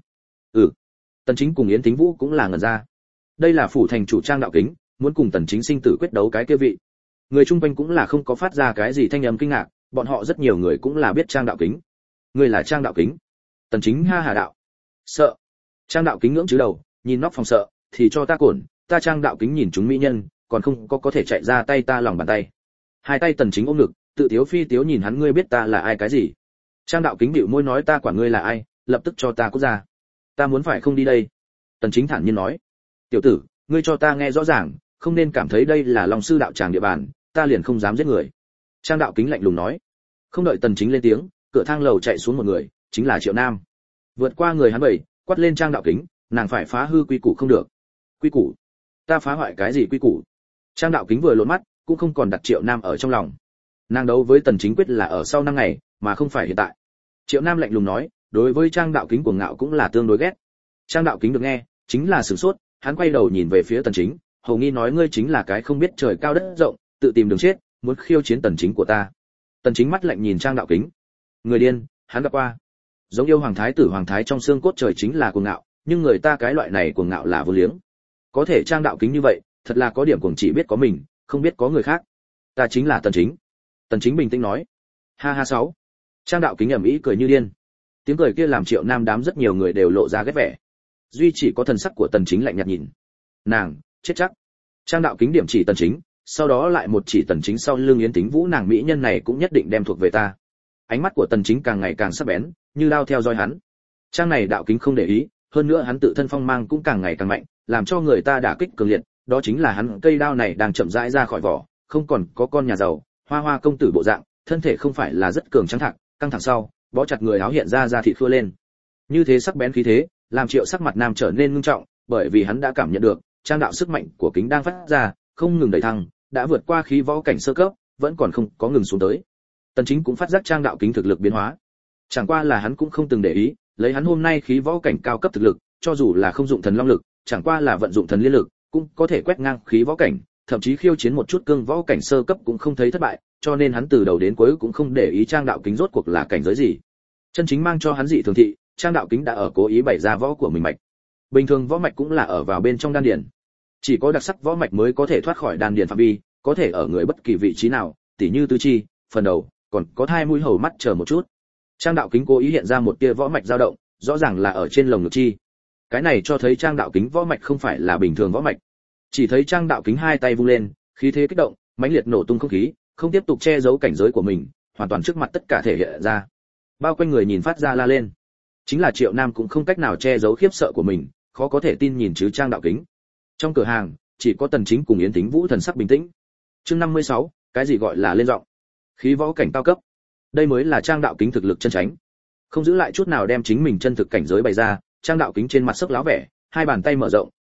Tần Chính cùng Yến Thính Vũ cũng là ngẩn ra. Đây là phủ thành chủ Trang Đạo Kính, muốn cùng Tần Chính sinh tử quyết đấu cái kia vị. Người chung quanh cũng là không có phát ra cái gì thanh âm kinh ngạc, bọn họ rất nhiều người cũng là biết Trang Đạo Kính. Ngươi là Trang Đạo Kính? Tần Chính ha hà đạo. Sợ? Trang Đạo Kính ngưỡng chứ đầu, nhìn nóc phòng sợ, thì cho ta cổn, ta Trang Đạo Kính nhìn chúng mỹ nhân, còn không có thể chạy ra tay ta lòng bàn tay. Hai tay Tần Chính ôm ngực, tự tiếu phi tiếu nhìn hắn, ngươi biết ta là ai cái gì? Trang Đạo Kính bĩu môi nói ta quản ngươi là ai, lập tức cho ta cút ra. Ta muốn phải không đi đây. Tần Chính thản nhiên nói. Tiểu tử, ngươi cho ta nghe rõ ràng, không nên cảm thấy đây là Long sư đạo tràng địa bàn, ta liền không dám giết người. Trang Đạo Kính lạnh lùng nói. Không đợi Tần Chính lên tiếng, cửa thang lầu chạy xuống một người, chính là Triệu Nam. Vượt qua người hắn bảy, quát lên Trang Đạo Kính, nàng phải phá hư quy củ không được. Quy củ? Ta phá hoại cái gì quy củ? Trang Đạo Kính vừa lộn mắt, cũng không còn đặt Triệu Nam ở trong lòng. Nàng đấu với Tần Chính quyết là ở sau 5 ngày, mà không phải hiện tại. Triệu Nam lạnh lùng nói, đối với Trang Đạo Kính cuồng ngạo cũng là tương đối ghét. Trang Đạo Kính được nghe, chính là sửng sốt, hắn quay đầu nhìn về phía Tần Chính, hầu nghi nói ngươi chính là cái không biết trời cao đất rộng, tự tìm đường chết, muốn khiêu chiến Tần Chính của ta. Tần Chính mắt lạnh nhìn Trang Đạo Kính. Người điên, hắn gặp qua. Giống yêu hoàng thái tử hoàng thái trong xương cốt trời chính là cuồng ngạo, nhưng người ta cái loại này cuồng ngạo là vô liếng. Có thể Trang Đạo Kính như vậy, thật là có điểm cuồng chỉ biết có mình, không biết có người khác. Ta chính là Tần Chính. Tần Chính bình tĩnh nói. Ha ha sáu. Trang Đạo Kính ầm ĩ cười như điên. Tiếng cười kia làm Triệu Nam đám rất nhiều người đều lộ ra ghét vẻ. Duy chỉ có thần sắc của Tần Chính lạnh nhạt nhìn. Nàng, chết chắc. Trang Đạo Kính điểm chỉ Tần Chính, sau đó lại một chỉ Tần Chính sau lưng Yến Thính Vũ, nàng mỹ nhân này cũng nhất định đem thuộc về ta. Ánh mắt của Tần Chính càng ngày càng sắc bén, như đao theo dõi hắn. Trang này Đạo Kính không để ý, hơn nữa hắn tự thân phong mang cũng càng ngày càng mạnh, làm cho người ta đả kích cường liệt, đó chính là hắn cây đao này đang chậm rãi ra khỏi vỏ, không còn có con nhà giàu, Hoa Hoa công tử bộ dạng, thân thể không phải là rất cường tráng thẳng, căng thẳng sau, bó chặt người áo hiện ra thịt khua lên. Như thế sắc bén khí thế, làm Triệu sắc mặt nam trở nên ngưng trọng, bởi vì hắn đã cảm nhận được, Trang đạo sức mạnh của kính đang phát ra, không ngừng đẩy thăng, đã vượt qua khí võ cảnh sơ cấp, vẫn còn không có ngừng xuống tới. Tần Chính cũng phát giác Trang đạo kính thực lực biến hóa. Chẳng qua là hắn cũng không từng để ý, lấy hắn hôm nay khí võ cảnh cao cấp thực lực, cho dù là không dụng thần long lực, chẳng qua là vận dụng thần liên lực, cũng có thể quét ngang khí võ cảnh, thậm chí khiêu chiến một chút cương võ cảnh sơ cấp cũng không thấy thất bại, cho nên hắn từ đầu đến cuối cũng không để ý Trang đạo kính rốt cuộc là cảnh giới gì. Chân chính mang cho hắn dị thường thị, Trang đạo kính đã ở cố ý bày ra võ của mình mạch. Bình thường võ mạch cũng là ở vào bên trong đan điền. Chỉ có đặc sắc võ mạch mới có thể thoát khỏi đan điền phạm vi, có thể ở người bất kỳ vị trí nào, tỉ như tứ chi, phần đầu, còn có hai mũi hầu mắt chờ một chút. Trang đạo kính cố ý hiện ra một tia võ mạch dao động, rõ ràng là ở trên lồng ngực chi. Cái này cho thấy Trang đạo kính võ mạch không phải là bình thường võ mạch. Chỉ thấy Trang đạo kính hai tay vung lên, khí thế kích động, mãnh liệt nổ tung không khí, không tiếp tục che giấu cảnh giới của mình, hoàn toàn trước mặt tất cả thể hiện ra. Bao quanh người nhìn phát ra la lên. Chính là Triệu Nam cũng không cách nào che giấu khiếp sợ của mình, khó có thể tin nhìn chứ Trang đạo kính. Trong cửa hàng, chỉ có Tần Chính cùng Yến Thính Vũ thần sắc bình tĩnh. Chương 56, cái gì gọi là lên giọng? Khí võ cảnh cao cấp. Đây mới là Trang đạo kính thực lực chân chính. Không giữ lại chút nào đem chính mình chân thực cảnh giới bày ra, Trang đạo kính trên mặt sắc láo vẻ, hai bàn tay mở rộng,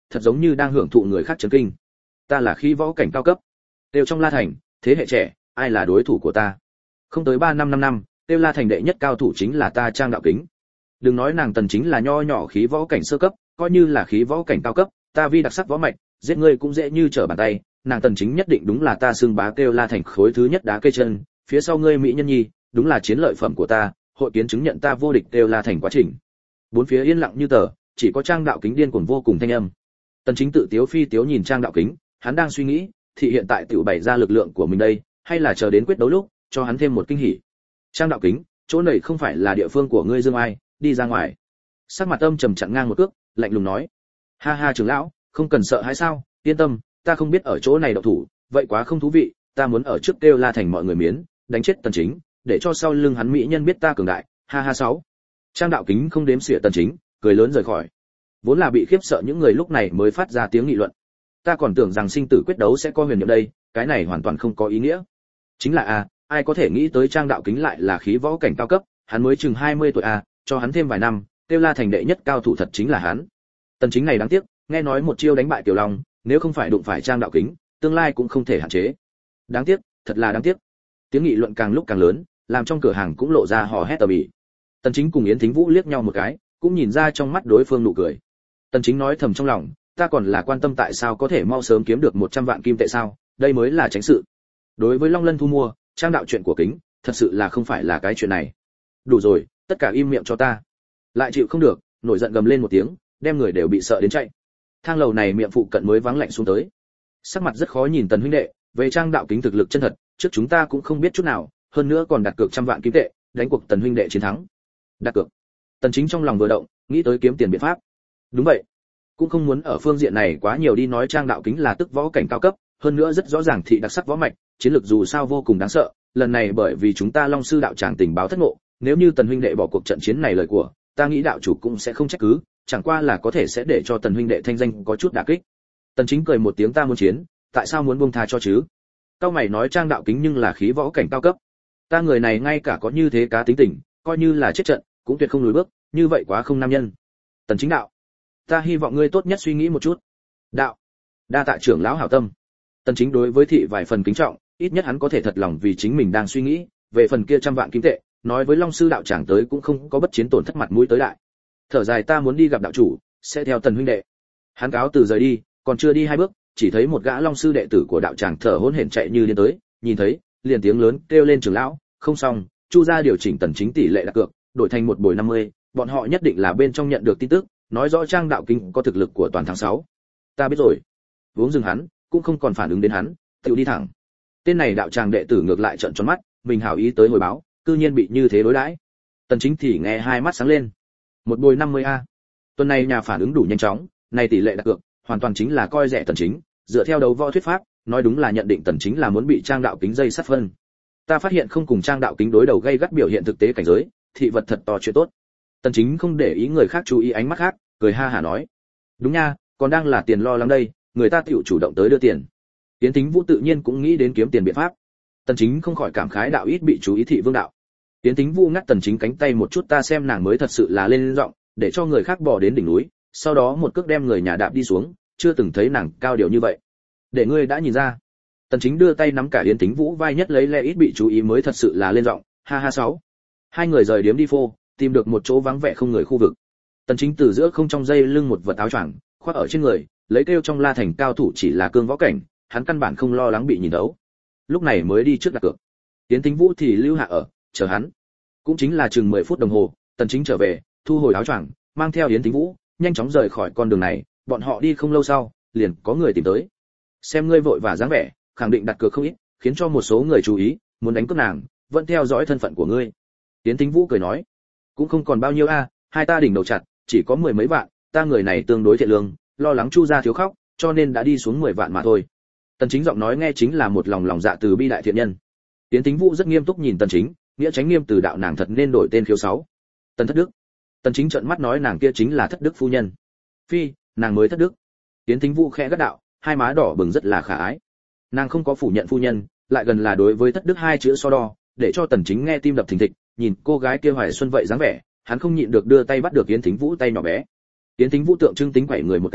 thật giống như đang hưởng thụ người khác chấn kinh. Ta là khí võ cảnh cao cấp, đều trong La Thành, thế hệ trẻ, ai là đối thủ của ta? Không tới 3 năm, tiêu La Thành đệ nhất cao thủ chính là ta Trang Đạo Kính. Đừng nói nàng Tần Chính là nho nhỏ khí võ cảnh sơ cấp, coi như là khí võ cảnh cao cấp, ta vi đặc sắc võ mạch, giết ngươi cũng dễ như trở bàn tay, nàng Tần Chính nhất định đúng là ta xương bá kêu La Thành khối thứ nhất đá cây chân, phía sau ngươi mỹ nhân nhi, đúng là chiến lợi phẩm của ta, hội kiến chứng nhận ta vô địch kêu La Thành quá trình. Bốn phía yên lặng như tờ, chỉ có Trang Đạo Kính điên cuồng vô cùng thanh âm. Tần Chính tự tiếu phi tiếu nhìn Trang Đạo Kính, hắn đang suy nghĩ, thị hiện tại tiểu bày ra lực lượng của mình đây, hay là chờ đến quyết đấu lúc, cho hắn thêm một kinh hỉ. Trang Đạo Kính, chỗ này không phải là địa phương của ngươi Dương Ai, đi ra ngoài. Sắc mặt âm trầm chặn ngang một cước, lạnh lùng nói: ha ha trưởng lão, không cần sợ hãi sao, yên tâm, ta không biết ở chỗ này động thủ, vậy quá không thú vị, ta muốn ở trước kêu La Thành mọi người miến, đánh chết Tần Chính, để cho sau lưng hắn mỹ nhân biết ta cường đại, ha ha sáu. Trang Đạo Kính không đếm xỉa Tần Chính, cười lớn rời khỏi. Vốn là bị khiếp sợ những người lúc này mới phát ra tiếng nghị luận. Ta còn tưởng rằng sinh tử quyết đấu sẽ có huyền nhiệm đây, cái này hoàn toàn không có ý nghĩa. Chính là ai có thể nghĩ tới Trang Đạo Kính lại là khí võ cảnh cao cấp, hắn mới chừng 20 tuổi cho hắn thêm vài năm, kêu La Thành đệ nhất cao thủ thật chính là hắn. Tần Chính này đáng tiếc, nghe nói một chiêu đánh bại Tiểu Long, nếu không phải đụng phải Trang Đạo Kính, tương lai cũng không thể hạn chế. Đáng tiếc, thật là đáng tiếc. Tiếng nghị luận càng lúc càng lớn, làm trong cửa hàng cũng lộ ra hò hét tầm ĩ. Tần Chính cùng Yến Thính Vũ liếc nhau một cái, cũng nhìn ra trong mắt đối phương nụ cười. Tần Chính nói thầm trong lòng, ta còn là quan tâm tại sao có thể mau sớm kiếm được 100 vạn kim tệ sao, đây mới là tránh sự. Đối với Long Lân thu mua, Trang đạo chuyện của Kính, thật sự là không phải là cái chuyện này. Đủ rồi, tất cả im miệng cho ta. Lại chịu không được, nổi giận gầm lên một tiếng, đem người đều bị sợ đến chạy. Thang lầu này miệng phụ cận mới vắng lạnh xuống tới. Sắc mặt rất khó nhìn Tần huynh đệ, về Trang đạo Kính thực lực chân thật, trước chúng ta cũng không biết chút nào, hơn nữa còn đặt cược 100 vạn kim tệ, đánh cuộc Tần huynh đệ chiến thắng. Đặt cược. Tần Chính trong lòng vừa động, nghĩ tới kiếm tiền biện pháp. Đúng vậy, cũng không muốn ở phương diện này quá nhiều đi nói Trang đạo Kính là tức võ cảnh cao cấp, hơn nữa rất rõ ràng thị đặc sắc võ mạch, chiến lược dù sao vô cùng đáng sợ, lần này bởi vì chúng ta Long sư đạo tràng tình báo thất ngộ, nếu như Tần huynh đệ bỏ cuộc trận chiến này lời của, ta nghĩ đạo chủ cũng sẽ không trách cứ, chẳng qua là có thể sẽ để cho Tần huynh đệ thanh danh có chút đả kích. Tần Chính cười một tiếng, ta muốn chiến, tại sao muốn buông tha cho chứ? Cao mày nói Trang đạo Kính nhưng là khí võ cảnh cao cấp, ta người này ngay cả có như thế cá tính tình, coi như là chết trận, cũng tuyệt không lùi bước, như vậy quá không nam nhân. Tần Chính đạo, ta hy vọng ngươi tốt nhất suy nghĩ một chút. Đạo, đa tạ trưởng lão hảo tâm. Tần Chính đối với thị vài phần kính trọng, ít nhất hắn có thể thật lòng vì chính mình đang suy nghĩ, về phần kia 100 vạn kim tệ, nói với Long sư đạo tràng tới cũng không có bất chiến tổn thất mặt mũi tới đại. Thở dài, ta muốn đi gặp đạo chủ, sẽ theo Tần huynh đệ. Hắn cáo từ rời đi, còn chưa đi 2 bước, chỉ thấy một gã Long sư đệ tử của đạo tràng thở hổn hển chạy như điên tới, nhìn thấy, liền tiếng lớn kêu lên trưởng lão, không xong, Chu gia điều chỉnh Tần Chính tỷ lệ đặt cược, đổi thành một buổi 50, bọn họ nhất định là bên trong nhận được tin tức, nói rõ Trang đạo Kính có thực lực của toàn tháng 6. Ta biết rồi. Uống dừng hắn, cũng không còn phản ứng đến hắn, tự đi thẳng. Tên này đạo tràng đệ tử ngược lại trợn tròn mắt, mình hảo ý tới hồi báo, cư nhiên bị như thế đối đãi. Tần Chính thì nghe hai mắt sáng lên. Một buổi 50 Tuần này nhà phản ứng đủ nhanh chóng, này tỷ lệ đặt cược, hoàn toàn chính là coi rẻ Tần Chính, dựa theo đấu võ thuyết pháp, nói đúng là nhận định Tần Chính là muốn bị Trang đạo Kính dây sát phân. Ta phát hiện không cùng Trang đạo Kính đối đầu gây gắt biểu hiện thực tế cảnh giới, thị vật thật to chuyện tốt. Tần Chính không để ý người khác chú ý ánh mắt khác, cười ha hả nói: đúng nha, còn đang là tiền lo lắng đây, người ta tiểu chủ động tới đưa tiền. Tiến Thính Vũ tự nhiên cũng nghĩ đến kiếm tiền biện pháp. Tần Chính không khỏi cảm khái đạo ít bị chú ý thị vương đạo. Tiến Thính Vũ ngắt Tần Chính cánh tay một chút, ta xem nàng mới thật sự là lên giọng, để cho người khác bò đến đỉnh núi, sau đó một cước đem người nhà đạp đi xuống, chưa từng thấy nàng cao điều như vậy. Để ngươi đã nhìn ra. Tần Chính đưa tay nắm cả Yến Thính Vũ vai nhất lấy lẽ ít bị chú ý mới thật sự là lên giọng, ha ha sáu. Hai người rời điếm đi phô, tìm được một chỗ vắng vẻ không người khu vực. Tần Chính từ giữa không trong dây lưng một vật áo choàng, khoác ở trên người, lấy kêu trong La Thành cao thủ chỉ là cương võ cảnh, hắn căn bản không lo lắng bị nhìn thấu. Lúc này mới đi trước đặt cược. Tiến Thính Vũ thì lưu hạ ở, chờ hắn. Cũng chính là chừng 10 phút đồng hồ, Tần Chính trở về, thu hồi áo choàng, mang theo Yến Thính Vũ, nhanh chóng rời khỏi con đường này, bọn họ đi không lâu sau, liền có người tìm tới. Xem ngươi vội và dáng vẻ, khẳng định đặt cược không ít, khiến cho một số người chú ý, muốn đánh cướp nàng, vẫn theo dõi thân phận của ngươi. Yến Thính Vũ cười nói, cũng không còn bao nhiêu hai ta đỉnh đầu chặt, chỉ có 10 mấy vạn, ta người này tương đối thiện lương, lo lắng Chu gia thiếu khóc, cho nên đã đi xuống 10 vạn mà thôi. Tần Chính giọng nói nghe chính là một lòng dạ từ bi đại thiện nhân. Yến Thính Vũ rất nghiêm túc nhìn Tần Chính, nghĩa tránh nghiêm từ đạo nàng thật nên đổi tên khiếu 6. Tần Thất Đức. Tần Chính trợn mắt nói nàng kia chính là Thất Đức phu nhân. Phi, nàng mới thất đức. Yến Thính Vũ khẽ gắt đạo, hai má đỏ bừng rất là khả ái. Nàng không có phủ nhận phu nhân, lại gần là đối với Thất Đức hai chữ so đo, để cho Tần Chính nghe tim đập thình thịch, nhìn cô gái kia hoài xuân vậy dáng vẻ, hắn không nhịn được đưa tay bắt được Yến Thính Vũ tay nhỏ bé. Yến Thính Vũ tượng trưng tính quẩy người một cái,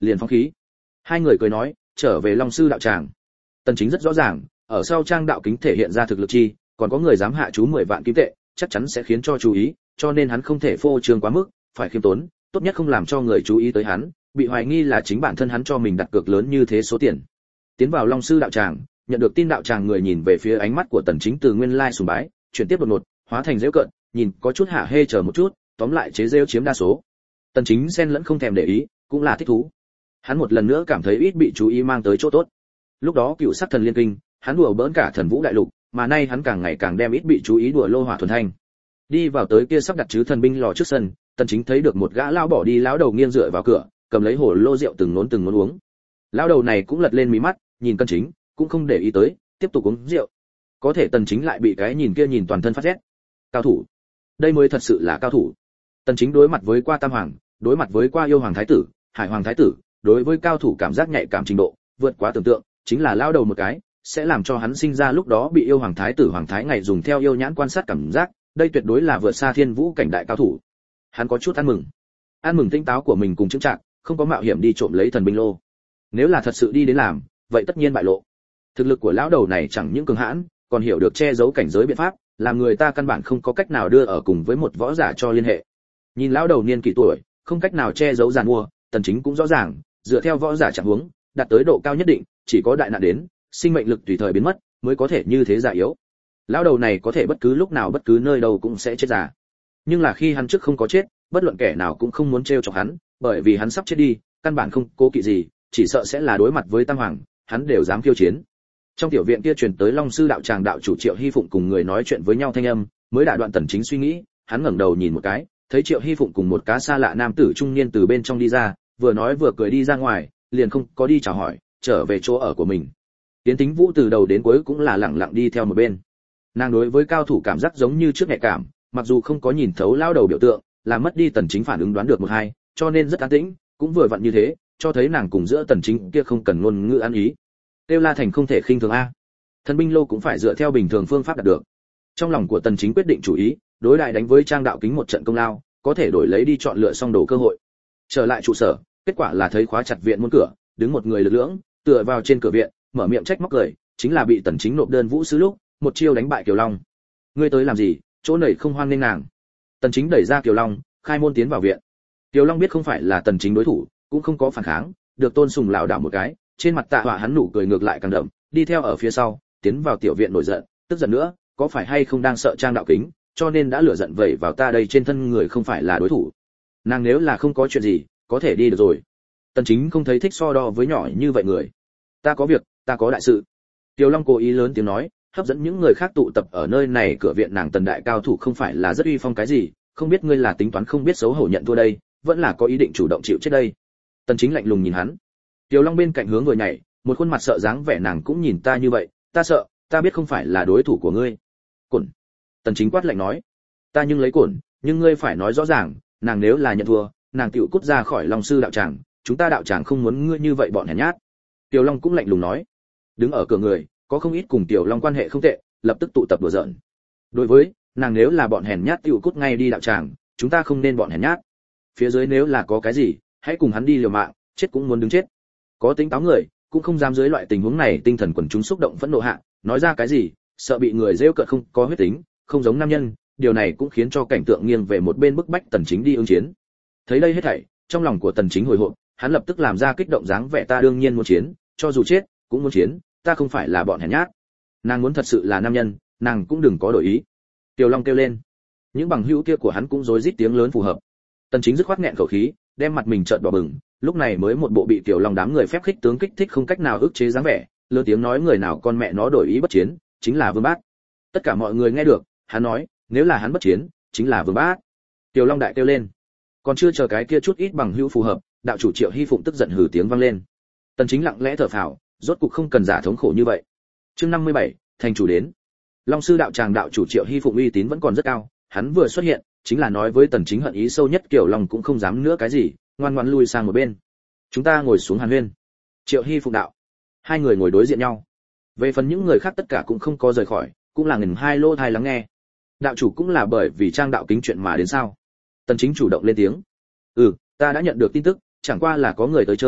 liền phóng khí. Hai người cười nói, trở về Long sư đạo tràng. Tần Chính rất rõ ràng, ở sau trang đạo kính thể hiện ra thực lực chi, còn có người dám hạ chú 10 vạn kim tệ, chắc chắn sẽ khiến cho chú ý, cho nên hắn không thể phô trương quá mức, phải khiêm tốn, tốt nhất không làm cho người chú ý tới hắn, bị hoài nghi là chính bản thân hắn cho mình đặt cược lớn như thế số tiền. Tiến vào Long sư đạo tràng, nhận được tin đạo tràng người nhìn về phía ánh mắt của Tần Chính từ nguyên lai sùng bái, chuyển tiếp đột ngột, hóa thành giễu cợt, nhìn có chút hạ hê chờ một chút, tóm lại chế giễu chiếm đa số. Tần Chính xen lẫn không thèm để ý, cũng là thích thú. Hắn một lần nữa cảm thấy ít bị chú ý mang tới chỗ tốt. Lúc đó cựu sắc thần liên kinh, hắn đùa bỡn cả thần vũ đại lục, mà nay hắn càng ngày càng đem ít bị chú ý đùa lô hỏa thuần thanh. Đi vào tới kia sắp đặt chứ thần binh lò trước sân, Tần Chính thấy được một gã lão bỏ đi lão đầu nghiêng dựa vào cửa, cầm lấy hồ lô rượu từng nốn uống. Lão đầu này cũng lật lên mí mắt, nhìn Tần Chính, cũng không để ý tới, tiếp tục uống rượu. Có thể Tần Chính lại bị cái nhìn kia nhìn toàn thân phát rét. Cao thủ, đây mới thật sự là cao thủ. Tần Chính đối mặt với qua Tam Hoàng, đối mặt với qua Yêu Hoàng Thái tử, Hải Hoàng Thái tử, đối với cao thủ cảm giác nhạy cảm trình độ vượt quá tưởng tượng, chính là lão đầu một cái, sẽ làm cho hắn sinh ra lúc đó bị Yêu Hoàng Thái tử Hoàng Thái ngày dùng theo yêu nhãn quan sát cảm giác, đây tuyệt đối là vượt xa thiên vũ cảnh đại cao thủ. Hắn có chút ăn mừng tinh táo của mình cùng chứng trạng, không có mạo hiểm đi trộm lấy thần binh lô. Nếu là thật sự đi đến làm, vậy tất nhiên bại lộ. Thực lực của lão đầu này chẳng những cường hãn, còn hiểu được che giấu cảnh giới biện pháp, làm người ta căn bản không có cách nào đưa ở cùng với một võ giả cho liên hệ. Nhìn lão đầu niên kỷ tuổi, không cách nào che giấu giàn mua, Tần Chính cũng rõ ràng, dựa theo võ giả trạng huống, đạt tới độ cao nhất định, chỉ có đại nạn đến, sinh mệnh lực tùy thời biến mất, mới có thể như thế già yếu. Lão đầu này có thể bất cứ lúc nào bất cứ nơi đâu cũng sẽ chết già. Nhưng là khi hắn trước không có chết, bất luận kẻ nào cũng không muốn trêu chọc hắn, bởi vì hắn sắp chết đi, căn bản không cố kỵ gì, chỉ sợ sẽ là đối mặt với Tam Hoàng, hắn đều dám khiêu chiến. Trong tiểu viện kia truyền tới Long sư đạo tràng đạo chủ Triệu Hy Phụng cùng người nói chuyện với nhau thanh âm, mới đả đoạn Tần Chính suy nghĩ, hắn ngẩng đầu nhìn một cái, thấy Triệu Hy Phụng cùng một cá xa lạ nam tử trung niên từ bên trong đi ra, vừa nói vừa cười đi ra ngoài, liền không có đi chào hỏi, trở về chỗ ở của mình. Tiến Tính Vũ từ đầu đến cuối cũng là lặng lặng đi theo một bên. Nàng đối với cao thủ cảm giác giống như trước nhạy cảm, mặc dù không có nhìn thấu lao đầu biểu tượng, làm mất đi Tần Chính phản ứng đoán được một hai, cho nên rất an tĩnh, cũng vừa vặn như thế, cho thấy nàng cùng giữa Tần Chính kia không cần ngôn ngữ ăn ý. Tiêu La Thành không thể khinh thường a. Thần binh lô cũng phải dựa theo bình thường phương pháp đạt được. Trong lòng của Tần Chính quyết định chủ ý, đối đại đánh với Trang đạo kính một trận công lao, có thể đổi lấy đi chọn lựa xong đồ cơ hội. Trở lại trụ sở, kết quả là thấy khóa chặt viện môn cửa, đứng một người lực lưỡng, tựa vào trên cửa viện, mở miệng trách móc cười, chính là bị Tần Chính nộp đơn vũ sứ lúc, một chiêu đánh bại Kiều Long. Ngươi tới làm gì, chỗ này không hoan nghênh nàng. Tần Chính đẩy ra Kiều Long, khai môn tiến vào viện. Kiều Long biết không phải là Tần Chính đối thủ, cũng không có phản kháng, được Tôn Sùng lảo đảo một cái, trên mặt Tạ Họa hắn nụ cười ngược lại càng đậm, đi theo ở phía sau, tiến vào tiểu viện nổi giận, tức giận nữa, có phải hay không đang sợ Trang đạo kính, cho nên đã lửa giận vẩy vào ta đây trên thân người không phải là đối thủ. Nàng nếu là không có chuyện gì, có thể đi được rồi. Tần Chính không thấy thích so đo với nhỏ như vậy người. Ta có việc, ta có đại sự. Kiều Long cố ý lớn tiếng nói, hấp dẫn những người khác tụ tập ở nơi này, cửa viện nàng Tần đại cao thủ không phải là rất uy phong cái gì, không biết ngươi là tính toán không biết xấu hổ nhận thua đây, vẫn là có ý định chủ động chịu chết đây. Tần Chính lạnh lùng nhìn hắn. Kiều Long bên cạnh hướng vừa nhảy, một khuôn mặt sợ dáng vẻ nàng cũng nhìn ta như vậy, ta sợ, ta biết không phải là đối thủ của ngươi. Cổn. Tần Chính quát lạnh nói, ta nhưng lấy cổn, nhưng ngươi phải nói rõ ràng, nàng nếu là nhận thua, nàng tựu cút ra khỏi Long sư đạo tràng, chúng ta đạo tràng không muốn ngươi như vậy bọn hèn nhát. Kiều Long cũng lạnh lùng nói. Đứng ở cửa người, có không ít cùng Kiều Long quan hệ không tệ, lập tức tụ tập đùa giỡn. Đối với, nàng nếu là bọn hèn nhát tựu cút ngay đi đạo tràng, chúng ta không nên bọn hèn nhát. Phía dưới nếu là có cái gì, hãy cùng hắn đi liều mạng, chết cũng muốn đứng chết. Có tính táo người, cũng không dám dưới loại tình huống này tinh thần quần chúng xúc động phẫn nộ hạ, nói ra cái gì, sợ bị người rêu cợt không có huyết tính, không giống nam nhân, điều này cũng khiến cho cảnh tượng nghiêng về một bên bức bách Tần Chính đi ứng chiến. Thấy đây hết thảy, trong lòng của Tần Chính hồi hộp, hắn lập tức làm ra kích động dáng vẻ ta đương nhiên muốn chiến, cho dù chết, cũng muốn chiến, ta không phải là bọn hèn nhát. Nàng muốn thật sự là nam nhân, nàng cũng đừng có đổi ý. Tiểu Long kêu lên. Những bằng hữu kia của hắn cũng rối rít tiếng lớn phù hợp. Tần Chính dứt khoát nghẹn khẩu khí, đem mặt mình trợn đỏ bừng, lúc này mới một bộ bị Tiểu Long đám người phép khích tướng kích thích không cách nào ức chế dáng vẻ, lớn tiếng nói người nào con mẹ nó đổi ý bất chiến, chính là Vương Bát. Tất cả mọi người nghe được, hắn nói, nếu là hắn bất chiến, chính là Vương Bát. Tiểu Long đại kêu lên. Còn chưa chờ cái kia chút ít bằng hữu phù hợp, đạo chủ Triệu Hy Phụng tức giận hừ tiếng vang lên. Tần Chính lặng lẽ thở phào, rốt cục không cần giả thống khổ như vậy. Chương 57, thành chủ đến. Long sư đạo tràng đạo chủ Triệu Hy Phụng uy tín vẫn còn rất cao, hắn vừa xuất hiện, chính là nói với Tần Chính hận ý sâu nhất, Kiều Long cũng không dám nữa cái gì, ngoan ngoãn lui sang một bên. Chúng ta ngồi xuống hàn huyên. Triệu Hy Phụng đạo. Hai người ngồi đối diện nhau. Về phần những người khác tất cả cũng không có rời khỏi, cũng là ngừng hai lô tai lắng nghe. Đạo chủ cũng là bởi vì Trang đạo kính chuyện mà đến sao? Tần Chính chủ động lên tiếng. Ta đã nhận được tin tức, chẳng qua là có người tới chơi,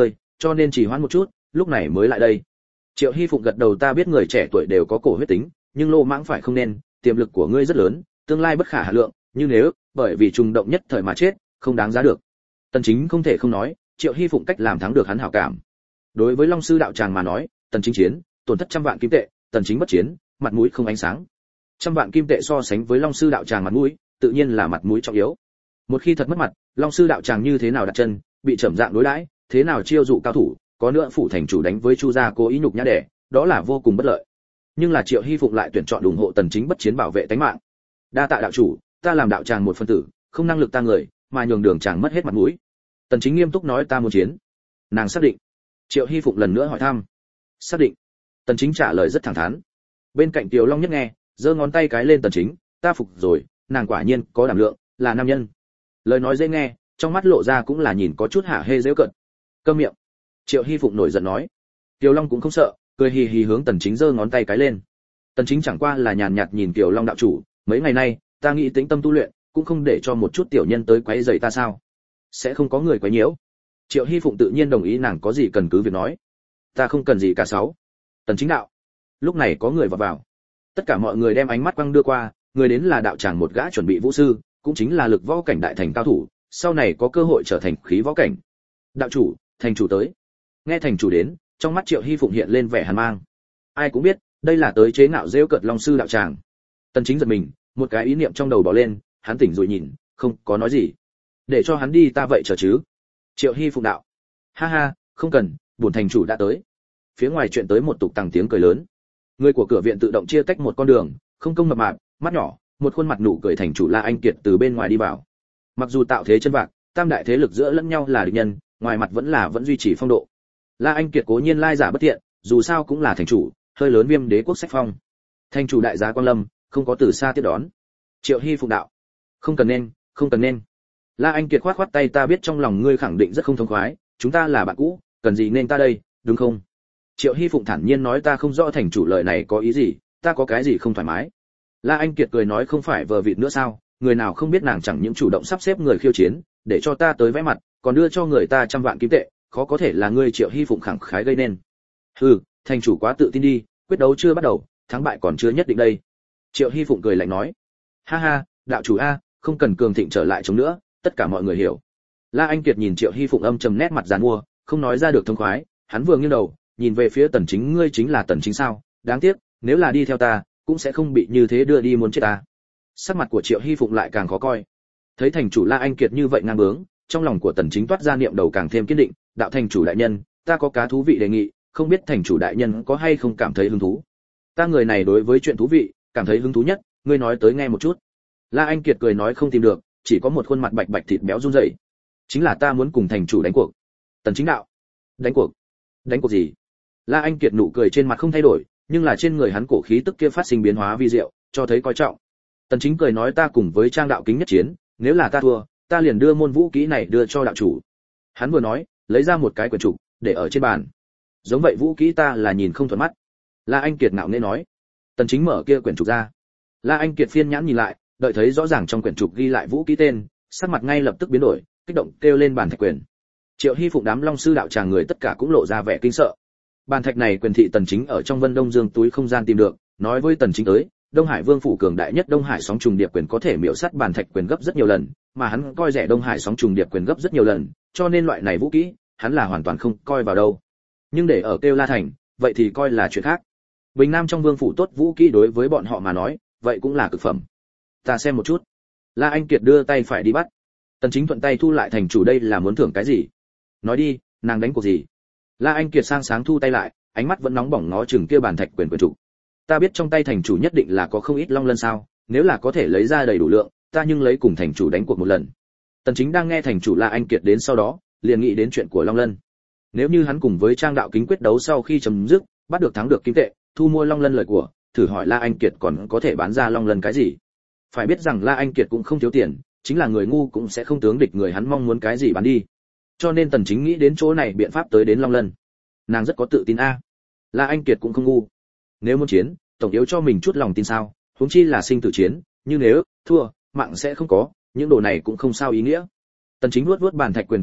cho nên chỉ hoãn một chút, lúc này mới lại đây. Triệu Hy Phụng gật đầu, ta biết người trẻ tuổi đều có cổ huyết tính, nhưng lô mãng phải không nên, tiềm lực của ngươi rất lớn, tương lai bất khả hà lượng, nhưng nếu bởi vì trùng động nhất thời mà chết, không đáng giá được. Tần Chính không thể không nói, Triệu Hy Phụng cách làm thắng được hắn hảo cảm. Đối với Long sư đạo tràng mà nói, Tần Chính chiến, tổn thất trăm vạn kim tệ, Tần Chính bất chiến, mặt mũi không ánh sáng. Trăm vạn kim tệ so sánh với Long sư đạo tràng mặt mũi, tự nhiên là mặt mũi trọng yếu. Một khi thật mất mặt, Long sư đạo tràng như thế nào đặt chân, bị trầm dạng đối đãi, thế nào chiêu dụ cao thủ, có nữa phủ thành chủ đánh với Chu gia cố ý nhục nhã đẻ, đó là vô cùng bất lợi. Nhưng là Triệu Hy Phụng lại tuyển chọn ủng hộ Tần Chính bất chiến bảo vệ tính mạng. Đa tạ đạo chủ, ta làm đạo tràng một phân tử, không năng lực ta người, mà nhường đường chàng mất hết mặt mũi. Tần Chính nghiêm túc nói, ta muốn chiến. Nàng xác định. Triệu Hy Phụng lần nữa hỏi thăm. Xác định. Tần Chính trả lời rất thẳng thắn. Bên cạnh Tiểu Long Nhất nghe, giơ ngón tay cái lên Tần Chính, ta phục rồi, nàng quả nhiên có đảm lượng, là nam nhân. Lời nói dễ nghe, trong mắt lộ ra cũng là nhìn có chút hả hê giễu cợt. Câm miệng. Triệu Hy Phụng nổi giận nói. Tiểu Long cũng không sợ, cười hì hì hướng Tần Chính giơ ngón tay cái lên. Tần Chính chẳng qua là nhàn nhạt nhìn Tiểu Long đạo chủ, mấy ngày nay, ta nghĩ tĩnh tâm tu luyện, cũng không để cho một chút tiểu nhân tới quấy rầy ta sao? Sẽ không có người quấy nhiễu. Triệu Hy Phụng tự nhiên đồng ý, nàng có gì cần cứ việc nói. Ta không cần gì cả sáu. Tần Chính đạo. Lúc này có người vào. Tất cả mọi người đem ánh mắt quăng đưa qua, người đến là đạo tràng một gã chuẩn bị vũ sư, cũng chính là lực võ cảnh đại thành cao thủ, sau này có cơ hội trở thành khí võ cảnh. Đạo chủ, thành chủ tới. Nghe thành chủ đến, trong mắt Triệu Hy Phụng hiện lên vẻ hàn mang. Ai cũng biết, đây là tới chế ngạo giễu cợt Long sư đạo tràng. Tần Chính giật mình, một cái ý niệm trong đầu bỏ lên, hắn tỉnh rồi nhìn, không có nói gì. Để cho hắn đi ta vậy chờ chứ. Triệu Hy Phụng đạo. Ha ha, không cần, bổn thành chủ đã tới. Phía ngoài chuyện tới một tục tằng tiếng cười lớn. Người của cửa viện tự động chia tách một con đường, không công mập mạp, mắt nhỏ, một khuôn mặt nụ cười thành chủ La Anh Kiệt từ bên ngoài đi vào. Mặc dù tạo thế chân vạc, tam đại thế lực giữa lẫn nhau là địch nhân, ngoài mặt vẫn duy trì phong độ. La Anh Kiệt cố nhiên lai giả bất thiện, dù sao cũng là thành chủ, hơi lớn Viêm Đế quốc sách phong. Thành chủ đại giá Quang Lâm, không có từ xa tiếp đón. Triệu Hy Phụng đạo. Không cần nên. La Anh Kiệt khoát tay, ta biết trong lòng ngươi khẳng định rất không thông khoái, chúng ta là bạn cũ, cần gì nên ta đây, đúng không? Triệu Hy Phụng thản nhiên nói, ta không rõ thành chủ lời này có ý gì, ta có cái gì không thoải mái. La Anh Kiệt cười nói, không phải vờ vịt nữa sao, người nào không biết nàng chẳng những chủ động sắp xếp người khiêu chiến, để cho ta tới vẽ mặt, còn đưa cho người ta trăm vạn kim tệ, khó có thể là ngươi. Triệu Hy Phụng khẳng khái gây nên. Hừ, thành chủ quá tự tin đi, quyết đấu chưa bắt đầu, thắng bại còn chưa nhất định đây. Triệu Hy Phụng cười lạnh nói. Ha ha, đạo chủ a, không cần cường thịnh trở lại chống nữa, tất cả mọi người hiểu. La Anh Kiệt nhìn Triệu Hy Phụng âm trầm nét mặt giàn mua, không nói ra được thông khoái, hắn vừa nghiêng đầu, nhìn về phía Tần Chính, ngươi chính là Tần Chính sao? Đáng tiếc, nếu là đi theo ta, cũng sẽ không bị như thế đưa đi muốn chết ta. Sắc mặt của Triệu Hy Phụng lại càng khó coi. Thấy thành chủ La Anh Kiệt như vậy ngang bướng, trong lòng của Tần Chính toát ra niệm đầu càng thêm kiên định, đạo thành chủ đại nhân, ta có cá thú vị đề nghị, không biết thành chủ đại nhân có hay không cảm thấy hứng thú. Ta người này đối với chuyện thú vị, cảm thấy hứng thú nhất, ngươi nói tới nghe một chút. La Anh Kiệt cười nói, không tìm được, chỉ có một khuôn mặt bạch bạch thịt béo run rẩy. Chính là ta muốn cùng thành chủ đánh cuộc. Tần Chính đạo. Đánh cuộc? Đánh cuộc gì? La Anh Kiệt nụ cười trên mặt không thay đổi, nhưng là trên người hắn cổ khí tức kia phát sinh biến hóa vi diệu, cho thấy coi trọng. Tần Chính cười nói, ta cùng với Trang đạo kính nhất chiến, nếu là ta thua, ta liền đưa môn vũ kỹ này đưa cho đạo chủ. Hắn vừa nói, lấy ra một cái quyển trục, để ở trên bàn. Giống vậy vũ kỹ ta là nhìn không thuận mắt. La Anh Kiệt ngạo nghễ nói. Tần Chính mở kia quyển trục ra. La Anh Kiệt phiên nhãn nhìn lại, đợi thấy rõ ràng trong quyển trục ghi lại vũ kỹ tên, sắc mặt ngay lập tức biến đổi, kích động kêu lên bàn thạch quyền. Triệu Hy Phụng đám Long sư đạo tràng người tất cả cũng lộ ra vẻ kinh sợ. Bàn thạch này quyền thị Tần Chính ở trong Vân Đông Dương túi không gian tìm được, nói với Tần Chính tới, Đông Hải Vương phủ cường đại nhất Đông Hải sóng trùng điệp quyền có thể miểu sát bàn thạch quyền gấp rất nhiều lần, mà hắn coi rẻ Đông Hải sóng trùng điệp quyền gấp rất nhiều lần, cho nên loại này vũ kỹ, hắn là hoàn toàn không coi vào đâu. Nhưng để ở Kêu La thành, vậy thì coi là chuyện khác. Bình Nam trong vương phủ tốt vũ kỹ đối với bọn họ mà nói, vậy cũng là cực phẩm. Ta xem một chút. La Anh Kiệt đưa tay phải đi bắt. Tần Chính thuận tay thu lại, thành chủ đây là muốn thưởng cái gì? Nói đi, nàng đánh cuộc gì? La Anh Kiệt sang sáng thu tay lại, ánh mắt vẫn nóng bỏng ngó chừng kia bàn thạch quyền chủ. Ta biết trong tay thành chủ nhất định là có không ít long lân sao, nếu là có thể lấy ra đầy đủ lượng, ta nhưng lấy cùng thành chủ đánh cuộc một lần. Tần Chính đang nghe thành chủ La Anh Kiệt đến sau đó, liền nghĩ đến chuyện của long lân. Nếu như hắn cùng với Trang đạo kính quyết đấu sau khi chấm dứt, bắt được thắng được kim tệ, thu mua long lân lời của, thử hỏi La Anh Kiệt còn có thể bán ra long lân cái gì? Phải biết rằng La Anh Kiệt cũng không thiếu tiền, chính là người ngu cũng sẽ không tướng địch người hắn mong muốn cái gì bán đi. Cho nên Tần Chính nghĩ đến chỗ này biện pháp tới đến long lân. Nàng rất có tự tin a. La Anh Kiệt cũng không ngu. Nếu muốn chiến, tổng yếu cho mình chút lòng tin sao, huống chi là sinh tử chiến, nhưng nếu thua, mạng sẽ không có, những đồ này cũng không sao ý nghĩa. Tần Chính vuốt vuốt bàn thạch quyền trục,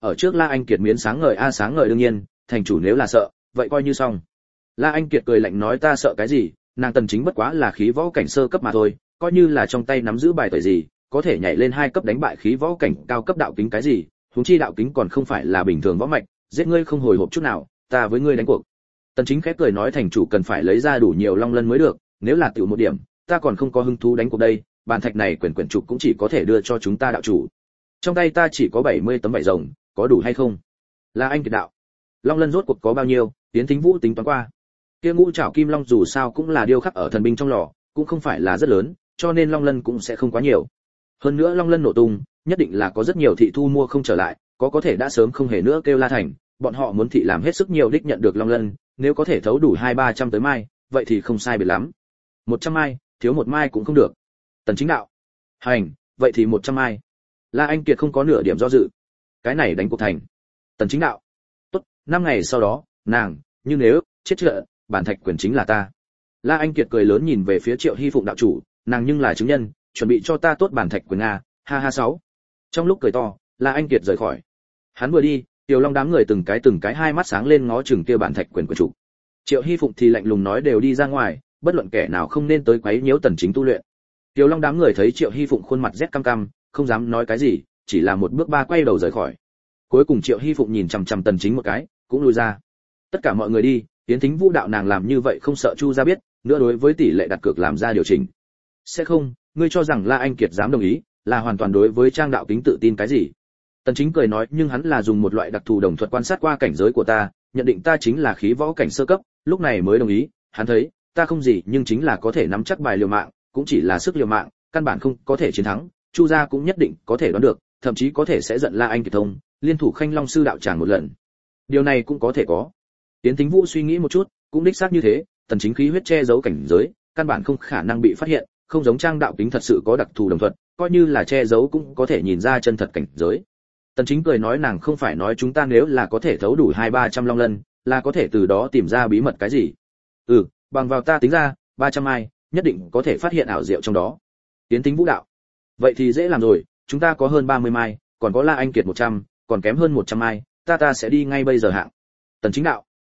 ở trước La Anh Kiệt miến sáng ngời a sáng ngời đương nhiên, thành chủ nếu là sợ, vậy coi như xong. La Anh Kiệt cười lạnh nói ta sợ cái gì, nàng Tần Chính bất quá là khí võ cảnh sơ cấp mà thôi, coi như là trong tay nắm giữ bài tẩy gì, có thể nhảy lên 2 cấp đánh bại khí võ cảnh cao cấp đạo kính cái gì, huống chi đạo kính còn không phải là bình thường võ mạch, giết ngươi không hồi hộp chút nào, ta với ngươi đánh cuộc. Tần Chính khẽ cười nói thành chủ cần phải lấy ra đủ nhiều long lân mới được, nếu là tiểu một điểm, ta còn không có hứng thú đánh cuộc đây, bàn thạch này quyển trục cũng chỉ có thể đưa cho chúng ta đạo chủ. Trong tay ta chỉ có 70 tấm vải rồng, có đủ hay không? La Anh Kiệt đạo. Long lân rốt cuộc có bao nhiêu? Tiến Thính Vũ tính toán qua. Kia ngũ trảo kim long dù sao cũng là điêu khắc ở thần binh trong lò, cũng không phải là rất lớn, cho nên long lân cũng sẽ không quá nhiều. Hơn nữa long lân nổ tung, nhất định là có rất nhiều thị thu mua không trở lại, có thể đã sớm không hề nữa kêu La Thành, bọn họ muốn thị làm hết sức nhiều đích nhận được long lân, nếu có thể thấu đủ 200-300 tới mai, vậy thì không sai biệt lắm. 100 mai, thiếu một mai cũng không được. Tần Chính đạo. Hành, vậy thì 100 mai. La Anh Kiệt không có nửa điểm do dự. Cái này đánh cuộc thành. Tần Chính đạo. Tốt, 5 ngày sau đó, nàng, nhưng nếu chết trận, bản thạch quyền chính là ta. La Anh Kiệt cười lớn nhìn về phía Triệu Hy Phụng đạo chủ, nàng nhưng là chứng nhân, chuẩn bị cho ta tốt bản thạch quyền a, ha ha 6. Trong lúc cười to, La Anh Kiệt rời khỏi. Hắn vừa đi, Tiểu Long đám người từng cái hai mắt sáng lên ngó chừng kia bản thạch quyền chủ. Triệu Hy Phụng thì lạnh lùng nói đều đi ra ngoài, bất luận kẻ nào không nên tới quấy nhiễu Tần Chính tu luyện. Tiểu Long đám người thấy Triệu Hy Phụng khuôn mặt rét căm căm, không dám nói cái gì, chỉ là một bước ba quay đầu rời khỏi. Cuối cùng Triệu Hy Phụng nhìn chằm chằm Tần Chính một cái, cũng lui ra. Tất cả mọi người đi, Tiến Thính Vũ đạo nàng làm như vậy không sợ Chu gia biết, nữa đối với tỷ lệ đặt cược làm ra điều chỉnh. Sẽ không, ngươi cho rằng La Anh Kiệt dám đồng ý, là hoàn toàn đối với Trang đạo kính tự tin cái gì? Tần Chính cười nói, nhưng hắn là dùng một loại đặc thù đồng thuật quan sát qua cảnh giới của ta, nhận định ta chính là khí võ cảnh sơ cấp, lúc này mới đồng ý, hắn thấy, ta không gì nhưng chính là có thể nắm chắc bài liều mạng, cũng chỉ là sức liều mạng, căn bản không có thể chiến thắng, Chu gia cũng nhất định có thể đoán được, thậm chí có thể sẽ giận La Anh Kiệt thông, liên thủ Khanh Long sư đạo tràng một lần. Điều này cũng có thể có. Tiến Thính Vũ suy nghĩ một chút, cũng đích xác như thế, Tần Chính khí huyết che giấu cảnh giới, căn bản không khả năng bị phát hiện, không giống Trang đạo kính thật sự có đặc thù đồng thuật, coi như là che giấu cũng có thể nhìn ra chân thật cảnh giới. Tần Chính cười nói nàng không phải nói chúng ta nếu là có thể thấu đủ 200-300 long lân, là có thể từ đó tìm ra bí mật cái gì. Bằng vào ta tính ra, 300 mai, nhất định có thể phát hiện ảo diệu trong đó. Tiến Thính Vũ đạo. Vậy thì dễ làm rồi, chúng ta có hơn 30 mai, còn có La Anh Kiệt 100, còn kém hơn 100 mai, ta sẽ đi ngay bây giờ hạng. Tần Chính đạo.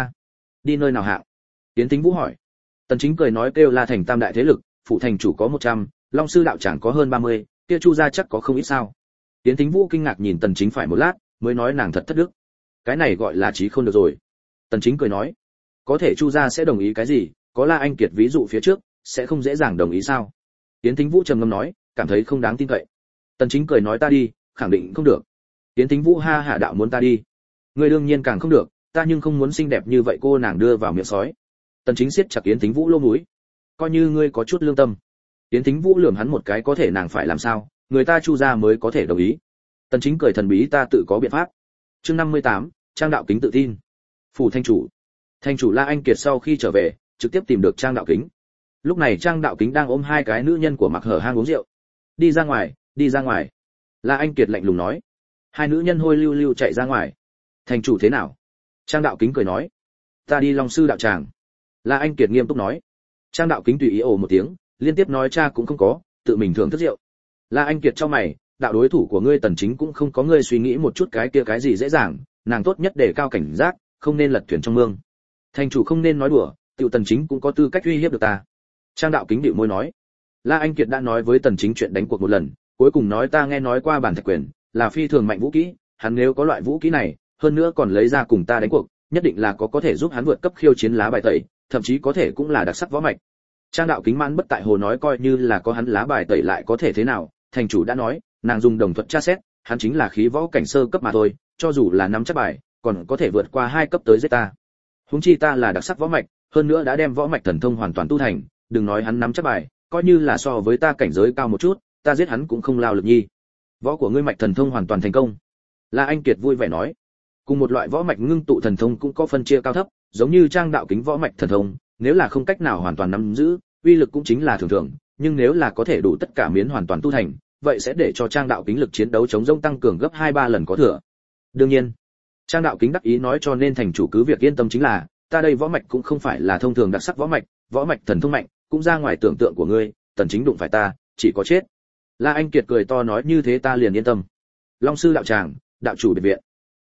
Đi nơi nào hạng? Tiến Thính Vũ hỏi. Tần Chính cười nói kêu La Thành tam đại thế lực, phụ thành chủ có 100, Long sư đạo tràng có hơn 30, kia Chu gia chắc có không ít sao? Tiến Thính Vũ kinh ngạc nhìn Tần Chính phải một lát, mới nói nàng thật thất đức. Cái này gọi là trí không được rồi. Tần Chính cười nói, có thể Chu gia sẽ đồng ý cái gì, có La Anh Kiệt ví dụ phía trước, sẽ không dễ dàng đồng ý sao? Tiến Thính Vũ trầm ngâm nói, cảm thấy không đáng tin cậy. Tần Chính cười nói ta đi, khẳng định không được. Tiến Thính Vũ ha hả đạo muốn ta đi. Ngươi đương nhiên càng không được, ta nhưng không muốn xinh đẹp như vậy cô nàng đưa vào miệng sói. Tần Chính siết chặt Tiến Thính Vũ lỗ mũi. Coi như ngươi có chút lương tâm. Tiến Thính Vũ lườm hắn một cái có thể nàng phải làm sao, người ta Chu gia mới có thể đồng ý. Tần Chính cười thần bí ta tự có biện pháp. Chương 58, Trang đạo kính tự tin. Phủ thanh chủ. Thanh chủ La Anh Kiệt sau khi trở về, trực tiếp tìm được Trang đạo kính. Lúc này Trang đạo kính đang ôm hai cái nữ nhân của Mặc Hở hang uống rượu. Đi ra ngoài, đi ra ngoài. La Anh Kiệt lạnh lùng nói. Hai nữ nhân hôi lưu lưu chạy ra ngoài. Thành chủ thế nào? Trang đạo kính cười nói. Ta đi Long sư đạo tràng. La Anh Kiệt nghiêm túc nói. Trang đạo kính tùy ý ồ một tiếng, liên tiếp nói cha cũng không có, tự mình thưởng thức rượu. La Anh Kiệt cho mày, đạo đối thủ của ngươi Tần Chính cũng không có ngươi suy nghĩ một chút cái kia cái gì dễ dàng, nàng tốt nhất để cao cảnh giác, không nên lật thuyền trong mương. Thành chủ không nên nói đùa, tiểu Tần Chính cũng có tư cách uy hiếp được ta. Trang đạo kính bĩu môi nói. La Anh Kiệt đã nói với Tần Chính chuyện đánh cuộc một lần, cuối cùng nói ta nghe nói qua bản thạch quyền, là phi thường mạnh vũ kỹ, hắn nếu có loại vũ kỹ này, hơn nữa còn lấy ra cùng ta đánh cuộc, nhất định là có thể giúp hắn vượt cấp khiêu chiến lá bài tẩy, thậm chí có thể cũng là đặc sắc võ mạch. Trang đạo kính mãn bất tại hồ nói coi như là có hắn lá bài tẩy lại có thể thế nào, thành chủ đã nói, nàng dùng đồng thuật tra xét, hắn chính là khí võ cảnh sơ cấp mà thôi, cho dù là nắm chắc bài, còn có thể vượt qua 2 cấp tới giết ta. Huống chi ta là đặc sắc võ mạch, hơn nữa đã đem võ mạch thần thông hoàn toàn tu thành, đừng nói hắn nắm chắc bài, coi như là so với ta cảnh giới cao một chút, ta giết hắn cũng không lao lực nhi. Võ của ngươi mạch thần thông hoàn toàn thành công. La Anh Kiệt vui vẻ nói, cùng một loại võ mạch ngưng tụ thần thông cũng có phân chia cao thấp, giống như Trang đạo kính võ mạch thần thông, nếu là không cách nào hoàn toàn nắm giữ, uy lực cũng chính là thường thường, nhưng nếu là có thể đủ tất cả miến hoàn toàn tu thành, vậy sẽ để cho Trang đạo kính lực chiến đấu chống rông tăng cường gấp 2-3 lần có thừa. Đương nhiên, Trang đạo kính đắc ý nói cho nên thành chủ cứ việc yên tâm chính là, ta đây võ mạch cũng không phải là thông thường đặc sắc võ mạch thần thông mạnh, cũng ra ngoài tưởng tượng của ngươi, Tần Chính đụng phải ta, chỉ có chết. La Anh Kiệt cười to nói như thế ta liền yên tâm. Long sư đạo tràng, đạo chủ biệt viện.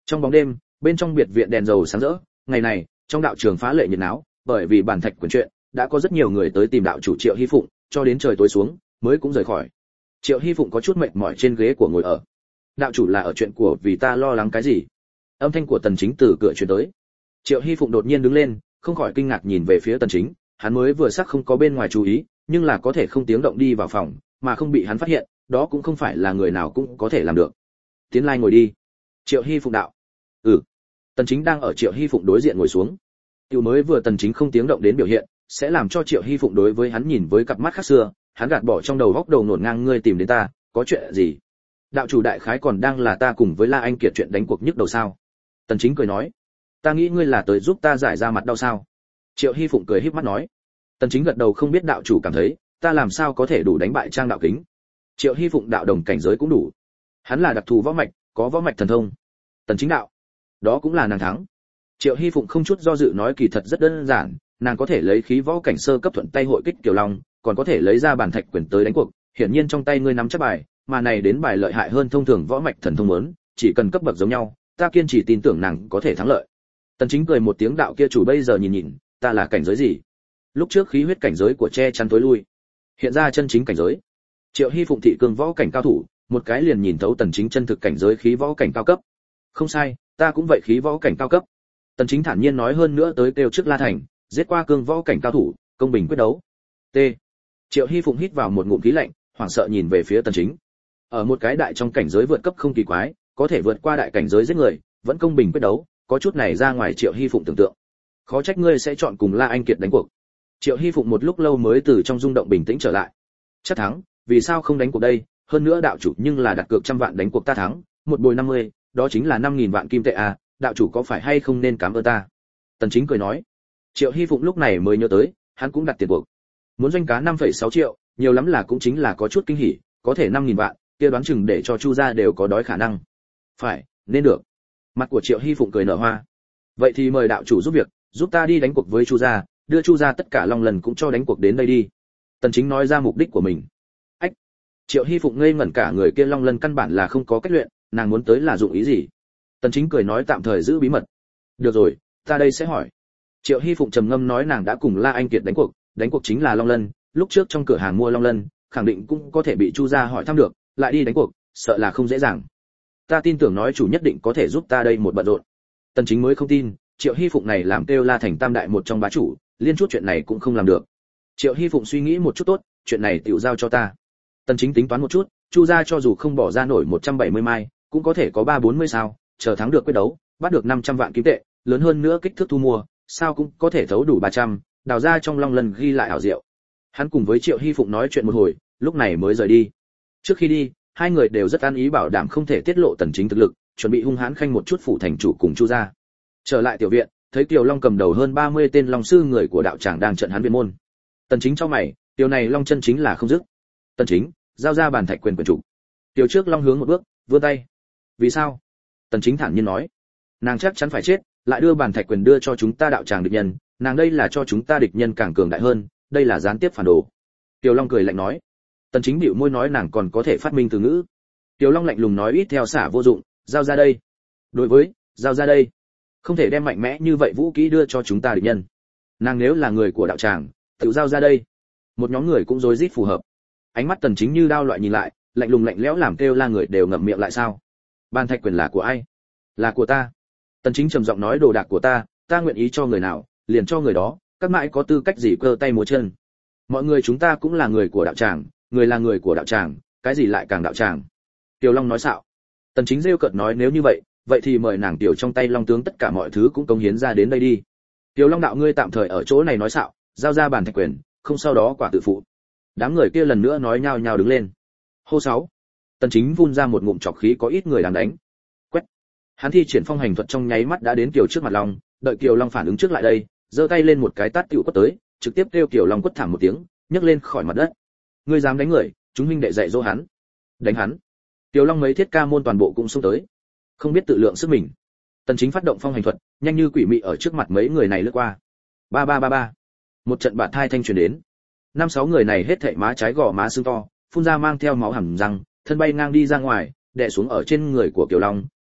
Trong bóng đêm, bên trong biệt viện đèn dầu sáng rỡ, ngày này, trong đạo trường phá lệ nhiệt náo, bởi vì bản thạch quyển chuyện, đã có rất nhiều người tới tìm đạo chủ Triệu Hy Phụng, cho đến trời tối xuống, mới cũng rời khỏi. Triệu Hy Phụng có chút mệt mỏi trên ghế của ngồi ở. Đạo chủ là ở chuyện của vì ta lo lắng cái gì? Âm thanh của Tần Chính từ cửa truyền tới. Triệu Hy Phụng đột nhiên đứng lên, không khỏi kinh ngạc nhìn về phía Tần Chính, hắn mới vừa sắc không có bên ngoài chú ý, nhưng là có thể không tiếng động đi vào phòng, mà không bị hắn phát hiện, đó cũng không phải là người nào cũng có thể làm được. Tiến lai ngồi đi. Triệu Hy Phụng đạo. Ừ. Tần Chính đang ở Triệu Hy Phụng đối diện ngồi xuống. Tiểu mới vừa Tần Chính không tiếng động đến biểu hiện, sẽ làm cho Triệu Hy Phụng đối với hắn nhìn với cặp mắt khác xưa, hắn gạt bỏ trong đầu góc đầu nổn ngang ngươi tìm đến ta, có chuyện gì? Đạo chủ đại khái còn đang là ta cùng với La Anh Kiệt chuyện đánh cuộc nhức đầu sao? Tần Chính cười nói, ta nghĩ ngươi là tới giúp ta giải ra mặt đau sao? Triệu Hy Phụng cười híp mắt nói. Tần Chính gật đầu không biết đạo chủ cảm thấy, ta làm sao có thể đủ đánh bại Trang đạo kính? Triệu Hy Phụng đạo đồng cảnh giới cũng đủ. Hắn là đặc thù võ mạch, có võ mạch thần thông. Tần Chính đạo, đó cũng là nàng thắng. Triệu Hy Phụng không chút do dự nói kỳ thật rất đơn giản, nàng có thể lấy khí võ cảnh sơ cấp thuận tay hội kích Kiều Long, còn có thể lấy ra bản thạch quyển tới đánh cuộc, hiển nhiên trong tay ngươi nắm chắc bài, mà này đến bài lợi hại hơn thông thường võ mạch thần thông lớn, chỉ cần cấp bậc giống nhau, ta kiên trì tin tưởng nàng có thể thắng lợi. Tần Chính cười một tiếng đạo kia chủ bây giờ nhìn nhìn, ta là cảnh giới gì? Lúc trước khí huyết cảnh giới của che chắn tối lui, hiện ra chân chính cảnh giới. Triệu Hy Phụng thị cường võ cảnh cao thủ, một cái liền nhìn thấu Tần Chính chân thực cảnh giới khí võ cảnh cao cấp. Không sai, ta cũng vậy khí võ cảnh cao cấp. Tần Chính thản nhiên nói hơn nữa tới kêu trước La Thành, giết qua cường võ cảnh cao thủ, công bình quyết đấu. T. Triệu Hy Phụng hít vào một ngụm khí lạnh, hoảng sợ nhìn về phía Tần Chính. Ở một cái đại trong cảnh giới vượt cấp không kỳ quái, có thể vượt qua đại cảnh giới giết người, vẫn công bình quyết đấu, có chút này ra ngoài Triệu Hy Phụng tưởng tượng. Khó trách ngươi sẽ chọn cùng La Anh Kiệt đánh cuộc. Triệu Hy Phụng một lúc lâu mới từ trong rung động bình tĩnh trở lại. Chắc thắng, vì sao không đánh cuộc đây? Hơn nữa đạo chủ nhưng là đặt cược 100 vạn đánh cuộc ta thắng, một bồi 50, đó chính là 5000 vạn kim tệ à, đạo chủ có phải hay không nên cảm ơn ta? Tần Chính cười nói. Triệu Hy Phụng lúc này mới nhớ tới, hắn cũng đặt tiền cuộc. Muốn doanh cá 5,6 triệu, nhiều lắm là cũng chính là có chút kinh hỉ, có thể 5000 vạn, kia đoán chừng để cho Chu gia đều có đói khả năng. Phải, nên được. Mặt của Triệu Hy Phụng cười nở hoa. Vậy thì mời đạo chủ giúp việc, giúp ta đi đánh cuộc với Chu gia, đưa Chu gia tất cả long lần cũng cho đánh cuộc đến đây đi. Tần Chính nói ra mục đích của mình. Ách. Triệu Hy Phụng ngây ngẩn cả người kia long lần căn bản là không có cách luyện, nàng muốn tới là dụng ý gì? Tần Chính cười nói tạm thời giữ bí mật. Được rồi, ta đây sẽ hỏi. Triệu Hy Phụng trầm ngâm nói nàng đã cùng La Anh Kiệt đánh cuộc chính là long lân, lúc trước trong cửa hàng mua long lân, khẳng định cũng có thể bị Chu gia hỏi thăm được, lại đi đánh cuộc, sợ là không dễ dàng. Ta tin tưởng nói chủ nhất định có thể giúp ta đây một bận rộn. Tần Chính mới không tin, Triệu Hy Phụng này làm kêu La thành tam đại một trong bá chủ, liên chút chuyện này cũng không làm được. Triệu Hy Phụng suy nghĩ một chút tốt, chuyện này tiểu giao cho ta. Tần Chính tính toán một chút, Chu gia cho dù không bỏ ra nổi 170 mai, cũng có thể có 340 sao, chờ thắng được quyết đấu, bắt được 500 vạn kim tệ, lớn hơn nữa kích thước thu mua, sao cũng có thể thấu đủ 300, đào ra trong long lần ghi lại ảo diệu. Hắn cùng với Triệu Hy Phụng nói chuyện một hồi, lúc này mới rời đi. Trước khi đi, hai người đều rất an ý bảo đảm không thể tiết lộ Tần Chính thực lực, chuẩn bị hung hãn khanh một chút phủ thành chủ cùng Chu gia. Trở lại tiểu viện, thấy Kiều Long cầm đầu hơn 30 tên long sư người của đạo tràng đang trận hắn viện môn. Tần Chính cho mày, điều này long chân chính là không dứt. Tần Chính, giao ra bàn thạch quyền chủ. Tiểu trước long hướng một bước, vươn tay. Vì sao? Tần Chính thản nhiên nói, nàng chắc chắn phải chết, lại đưa bàn thạch quyền đưa cho chúng ta đạo tràng địch nhân, nàng đây là cho chúng ta địch nhân càng cường đại hơn, đây là gián tiếp phản đồ. Tiểu Long cười lạnh nói. Tần Chính bĩu môi nói nàng còn có thể phát minh từ ngữ. Tiểu Long lạnh lùng nói ít theo xả vô dụng, giao ra đây. Đối với, giao ra đây. Không thể đem mạnh mẽ như vậy vũ khí đưa cho chúng ta địch nhân. Nàng nếu là người của đạo tràng, tự giao ra đây. Một nhóm người cũng rối rít phù hợp. Ánh mắt Tần Chính như đao loại nhìn lại, lạnh lùng lạnh lẽo làm kêu la người đều ngậm miệng lại sao? Ban thạch quyền là của ai? Là của ta. Tần Chính trầm giọng nói đồ đạc của ta, ta nguyện ý cho người nào, liền cho người đó, các mãi có tư cách gì cơ tay múa chân. Mọi người chúng ta cũng là người của đạo tràng, người là người của đạo tràng, cái gì lại càng đạo tràng. Tiểu Long nói xạo. Tần Chính rêu cợt nói nếu như vậy thì mời nàng tiểu trong tay long tướng tất cả mọi thứ cũng cống hiến ra đến đây đi. Tiểu Long đạo ngươi tạm thời ở chỗ này nói xạo, giao ra bàn thạch quyền, không sau đó quả tự phụ. Đám người kia lần nữa nói nhao nhao đứng lên. Hô 6. Tần Chính vun ra một ngụm trọc khí có ít người đang đánh. Quét. Hắn thi triển phong hành thuật trong nháy mắt đã đến Kiều trước mặt Long, đợi Kiều Long phản ứng trước lại đây, giơ tay lên một cái tát tiểu quất tới, trực tiếp kêu Kiều Long quất thảm một tiếng, nhấc lên khỏi mặt đất. Ngươi dám đánh người, chúng huynh đệ dạy dỗ hắn. Đánh hắn. Kiều Long mấy thiết ca môn toàn bộ cũng xông tới. Không biết tự lượng sức mình. Tần Chính phát động phong hành thuật, nhanh như quỷ mị ở trước mặt mấy người này lướt qua. Ba ba ba ba. Một trận bạt thai thanh truyền đến. 5-6 người này hết thảy má trái gò má sưng to, phun ra mang theo máu hầm răng, thân bay ngang đi ra ngoài, đè xuống ở trên người của Kiều Long,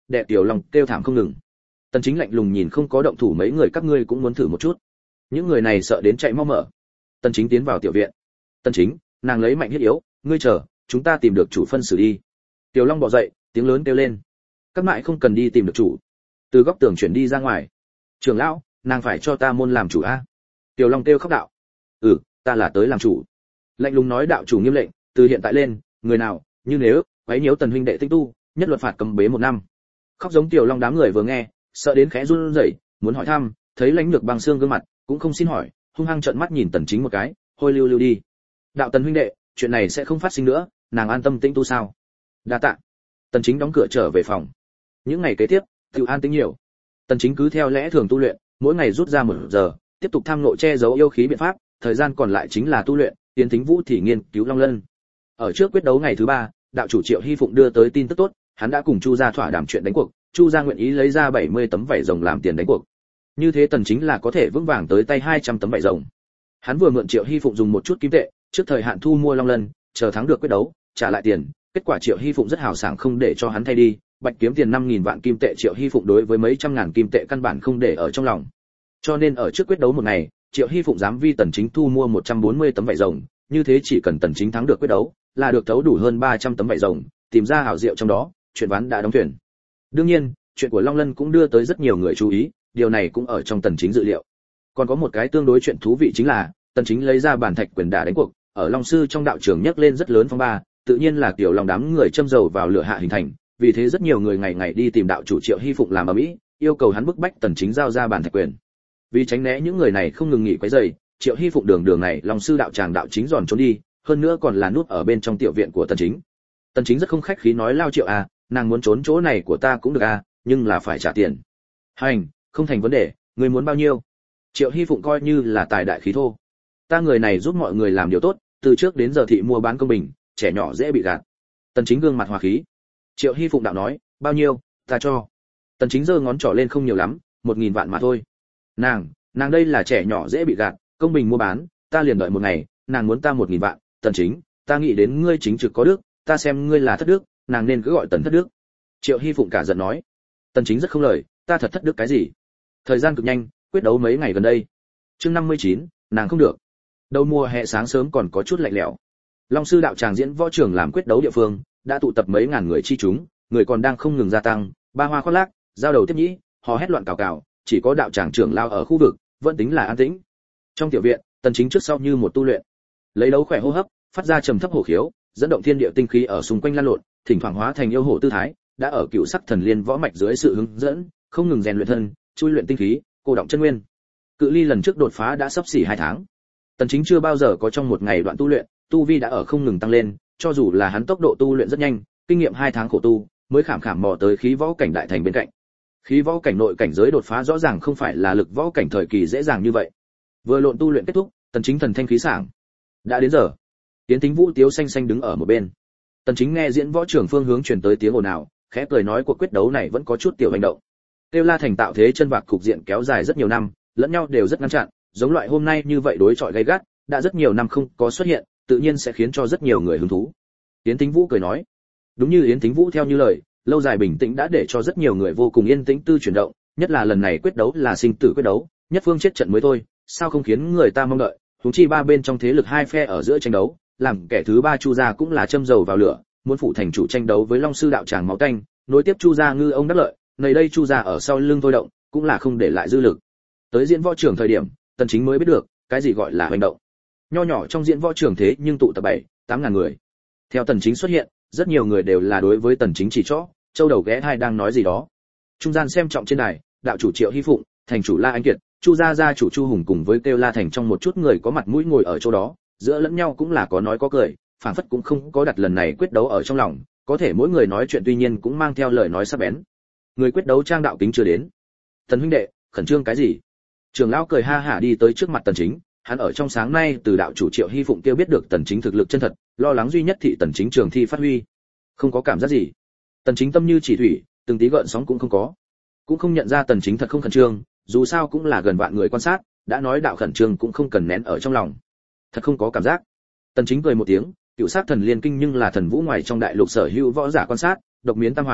đệ Tiểu Long kêu thảm không ngừng. Tần Chính lạnh lùng nhìn không có động thủ mấy người, các ngươi cũng muốn thử một chút. Những người này sợ đến chạy mau mở. Tần Chính tiến vào tiểu viện. Tần Chính, nàng lấy mạnh thiết yếu, ngươi chờ, chúng ta tìm được chủ phân xử đi. Tiểu Long bò dậy, tiếng lớn kêu lên. Các mại không cần đi tìm được chủ. Từ góc tường chuyển đi ra ngoài. Trưởng lão, nàng phải cho ta môn làm chủ a. Tiểu Long kêu khóc đạo. Ta là tới làm chủ. Lạnh lùng nói đạo chủ nghiêm lệnh, từ hiện tại lên, người nào, như nếu quấy nhiễu Tần huynh đệ tinh tu, nhất luật phạt cấm bế 1 năm. Khóc giống Tiểu Long đám người vừa nghe, sợ đến khẽ run rẩy, muốn hỏi thăm, thấy lãnh lược băng xương gương mặt, cũng không xin hỏi, hung hăng trợn mắt nhìn Tần Chính một cái, hôi lưu lưu đi. Đạo Tần huynh đệ, chuyện này sẽ không phát sinh nữa, nàng an tâm tĩnh tu sao? Đa tạ. Tần Chính đóng cửa trở về phòng. Những ngày kế tiếp, tự an tĩnh nhiều. Tần Chính cứ theo lẽ thường tu luyện, mỗi ngày rút ra 1 giờ, tiếp tục tham ngộ che giấu yêu khí biện pháp, thời gian còn lại chính là tu luyện, Tiến Thính Vũ thì nghiên cứu Long Lân. Ở trước quyết đấu ngày thứ 3, đạo chủ Triệu Hy Phụng đưa tới tin tức tốt, hắn đã cùng Chu gia thỏa đàm chuyện đánh cuộc, Chu gia nguyện ý lấy ra 70 tấm vảy rồng làm tiền đánh cuộc. Như thế Tần Chính là có thể vững vàng tới tay 200 tấm vảy rồng. Hắn vừa mượn Triệu Hy Phụng dùng một chút kim tệ, trước thời hạn thu mua Long Lân, chờ thắng được quyết đấu, trả lại tiền. Kết quả Triệu Hy Phụng rất hào sảng không để cho hắn thay đi, bạch kiếm tiền 5000 vạn kim tệ, Triệu Hy Phụng đối với mấy trăm ngàn kim tệ căn bản không để ở trong lòng. Cho nên ở trước quyết đấu một ngày, Triệu Hy Phụng dám vi Tần Chính thu mua 140 tấm vảy rồng, như thế chỉ cần Tần Chính thắng được quyết đấu, là được thấu đủ hơn 300 tấm vảy rồng, tìm ra hảo diệu trong đó, chuyện ván đã đóng thuyền. Đương nhiên, chuyện của Long Lân cũng đưa tới rất nhiều người chú ý, điều này cũng ở trong Tần Chính dự liệu. Còn có một cái tương đối chuyện thú vị chính là, Tần Chính lấy ra bản thạch quyền đả đánh cuộc, ở Long sư trong đạo trường nhấc lên rất lớn phong ba, tự nhiên là Tiểu Long đám người châm dầu vào lửa hạ hình thành, vì thế rất nhiều người ngày ngày đi tìm đạo chủ Triệu Hy Phụng làm ầm ĩ, yêu cầu hắn bức bách Tần Chính giao ra bản thạch quyền. Vì tránh né những người này không ngừng nghỉ quấy rầy, Triệu Hy Phụng đường này Long sư đạo tràng đạo chính giòn trốn đi, hơn nữa còn là núp ở bên trong tiểu viện của Tần Chính. Tần Chính rất không khách khí nói lao Triệu à, nàng muốn trốn chỗ này của ta cũng được à, nhưng là phải trả tiền. Hành, không thành vấn đề, ngươi muốn bao nhiêu? Triệu Hy Phụng coi như là tài đại khí thô. Ta người này giúp mọi người làm điều tốt, từ trước đến giờ thị mua bán công bình, trẻ nhỏ dễ bị gạt. Tần Chính gương mặt hòa khí. Triệu Hy Phụng đạo nói, bao nhiêu, ta cho. Tần Chính giơ ngón trỏ lên, không nhiều lắm, 1000 vạn mà thôi. Nàng đây là trẻ nhỏ dễ bị gạt, công bình mua bán, ta liền đợi 1 ngày, nàng muốn ta 1000 vạn, Tần Chính, ta nghĩ đến ngươi chính trực có đức, ta xem ngươi là thất đức, nàng nên cứ gọi Tần thất đức. Triệu Hy Phụng cả giận nói. Tần Chính rất không lời, ta thật thất đức cái gì? Thời gian cực nhanh, quyết đấu mấy ngày gần đây. Chương 59, nàng không được. Đầu mùa hè sáng sớm còn có chút lạnh lẽo. Long sư đạo tràng diễn võ trường làm quyết đấu địa phương, đã tụ tập mấy ngàn người chi chúng, người còn đang không ngừng gia tăng, ba hoa khoác lác, giao đầu tiếp nhĩ, hò hét loạn cào cào, chỉ có đạo tràng trưởng lao ở khu vực, vẫn tính là an tĩnh. Trong tiểu viện, Tần Chính trước sau như một tu luyện, lấy đấu khỏe hô hấp, phát ra trầm thấp hổ khiếu, dẫn động thiên địa tinh khí ở xung quanh lan lộn, thỉnh thoảng hóa thành yêu hổ tư thái, đã ở cựu sắc thần liên võ mạch dưới sự hướng dẫn, không ngừng rèn luyện thân, chui luyện tinh khí, cô động chân nguyên. Cự ly lần trước đột phá đã sắp xỉ 2 tháng. Tần Chính chưa bao giờ có trong một ngày đoạn tu luyện, tu vi đã ở không ngừng tăng lên, cho dù là hắn tốc độ tu luyện rất nhanh, kinh nghiệm 2 tháng khổ tu, mới khảm khảm mò tới khí võ cảnh đại thành bên cạnh. Khí võ cảnh nội cảnh giới đột phá rõ ràng không phải là lực võ cảnh thời kỳ dễ dàng như vậy. Vừa lộn tu luyện kết thúc, Tần Chính thần thanh khí sảng. Đã đến giờ. Tiến Thính Vũ tiếu xanh xanh đứng ở một bên. Tần Chính nghe diễn võ trưởng phương hướng truyền tới tiếng ồn ào, khẽ cười nói cuộc quyết đấu này vẫn có chút tiểu hành động. Tiêu La thành tạo thế chân vạc cục diện kéo dài rất nhiều năm, lẫn nhau đều rất ngăn chặn, giống loại hôm nay như vậy đối chọi gay gắt, đã rất nhiều năm không có xuất hiện, tự nhiên sẽ khiến cho rất nhiều người hứng thú. Yến Thính Vũ cười nói, đúng như Yến Thính Vũ theo như lời, lâu dài bình tĩnh đã để cho rất nhiều người vô cùng yên tĩnh tư chuyển động, nhất là lần này quyết đấu là sinh tử quyết đấu, nhất phương chết trận mới thôi, sao không khiến người ta mong đợi, huống chi ba bên trong thế lực hai phe ở giữa tranh đấu, làm kẻ thứ ba Chu gia cũng là châm dầu vào lửa, muốn phụ thành chủ tranh đấu với Long sư đạo tràng máu tanh, nối tiếp Chu gia ngư ông đắc lợi, nơi đây Chu gia ở sau lưng thôi động, cũng là không để lại dư lực. Tới diễn võ trường thời điểm, Tần Chính mới biết được, cái gì gọi là hành động. Nho nhỏ trong diễn võ trường thế nhưng tụ tập 7-8 ngàn người. Theo Tần Chính xuất hiện, rất nhiều người đều là đối với Tần Chính chỉ trỏ, châu đầu ghé hai đang nói gì đó. Trung gian xem trọng trên đài, đạo chủ Triệu Hy Phụng, thành chủ La Anh Kiệt, Chu gia gia chủ Chu Hùng cùng với Kêu La thành trong một chút người có mặt mũi ngồi ở chỗ đó, giữa lẫn nhau cũng là có nói có cười, phảng phất cũng không có đặt lần này quyết đấu ở trong lòng, có thể mỗi người nói chuyện tuy nhiên cũng mang theo lời nói sắc bén. Người quyết đấu trang đạo kính chưa đến. Tần huynh đệ, khẩn trương cái gì? Trường lão cười ha hả đi tới trước mặt Tần Chính, hắn ở trong sáng nay từ đạo chủ Triệu Hy Phụng kêu biết được Tần Chính thực lực chân thật, lo lắng duy nhất thị Tần Chính trường thi phát huy. Không có cảm giác gì. Tần Chính tâm như chỉ thủy, từng tí gợn sóng cũng không có. Cũng không nhận ra Tần Chính thật không khẩn trương, dù sao cũng là gần vạn người quan sát, đã nói đạo khẩn trương cũng không cần nén ở trong lòng. Thật không có cảm giác. Tần Chính cười một tiếng, cựu sát thần liên kinh nhưng là thần vũ ngoài trong đại lục sở hữu võ giả quan sát, độc miến tam hoàng,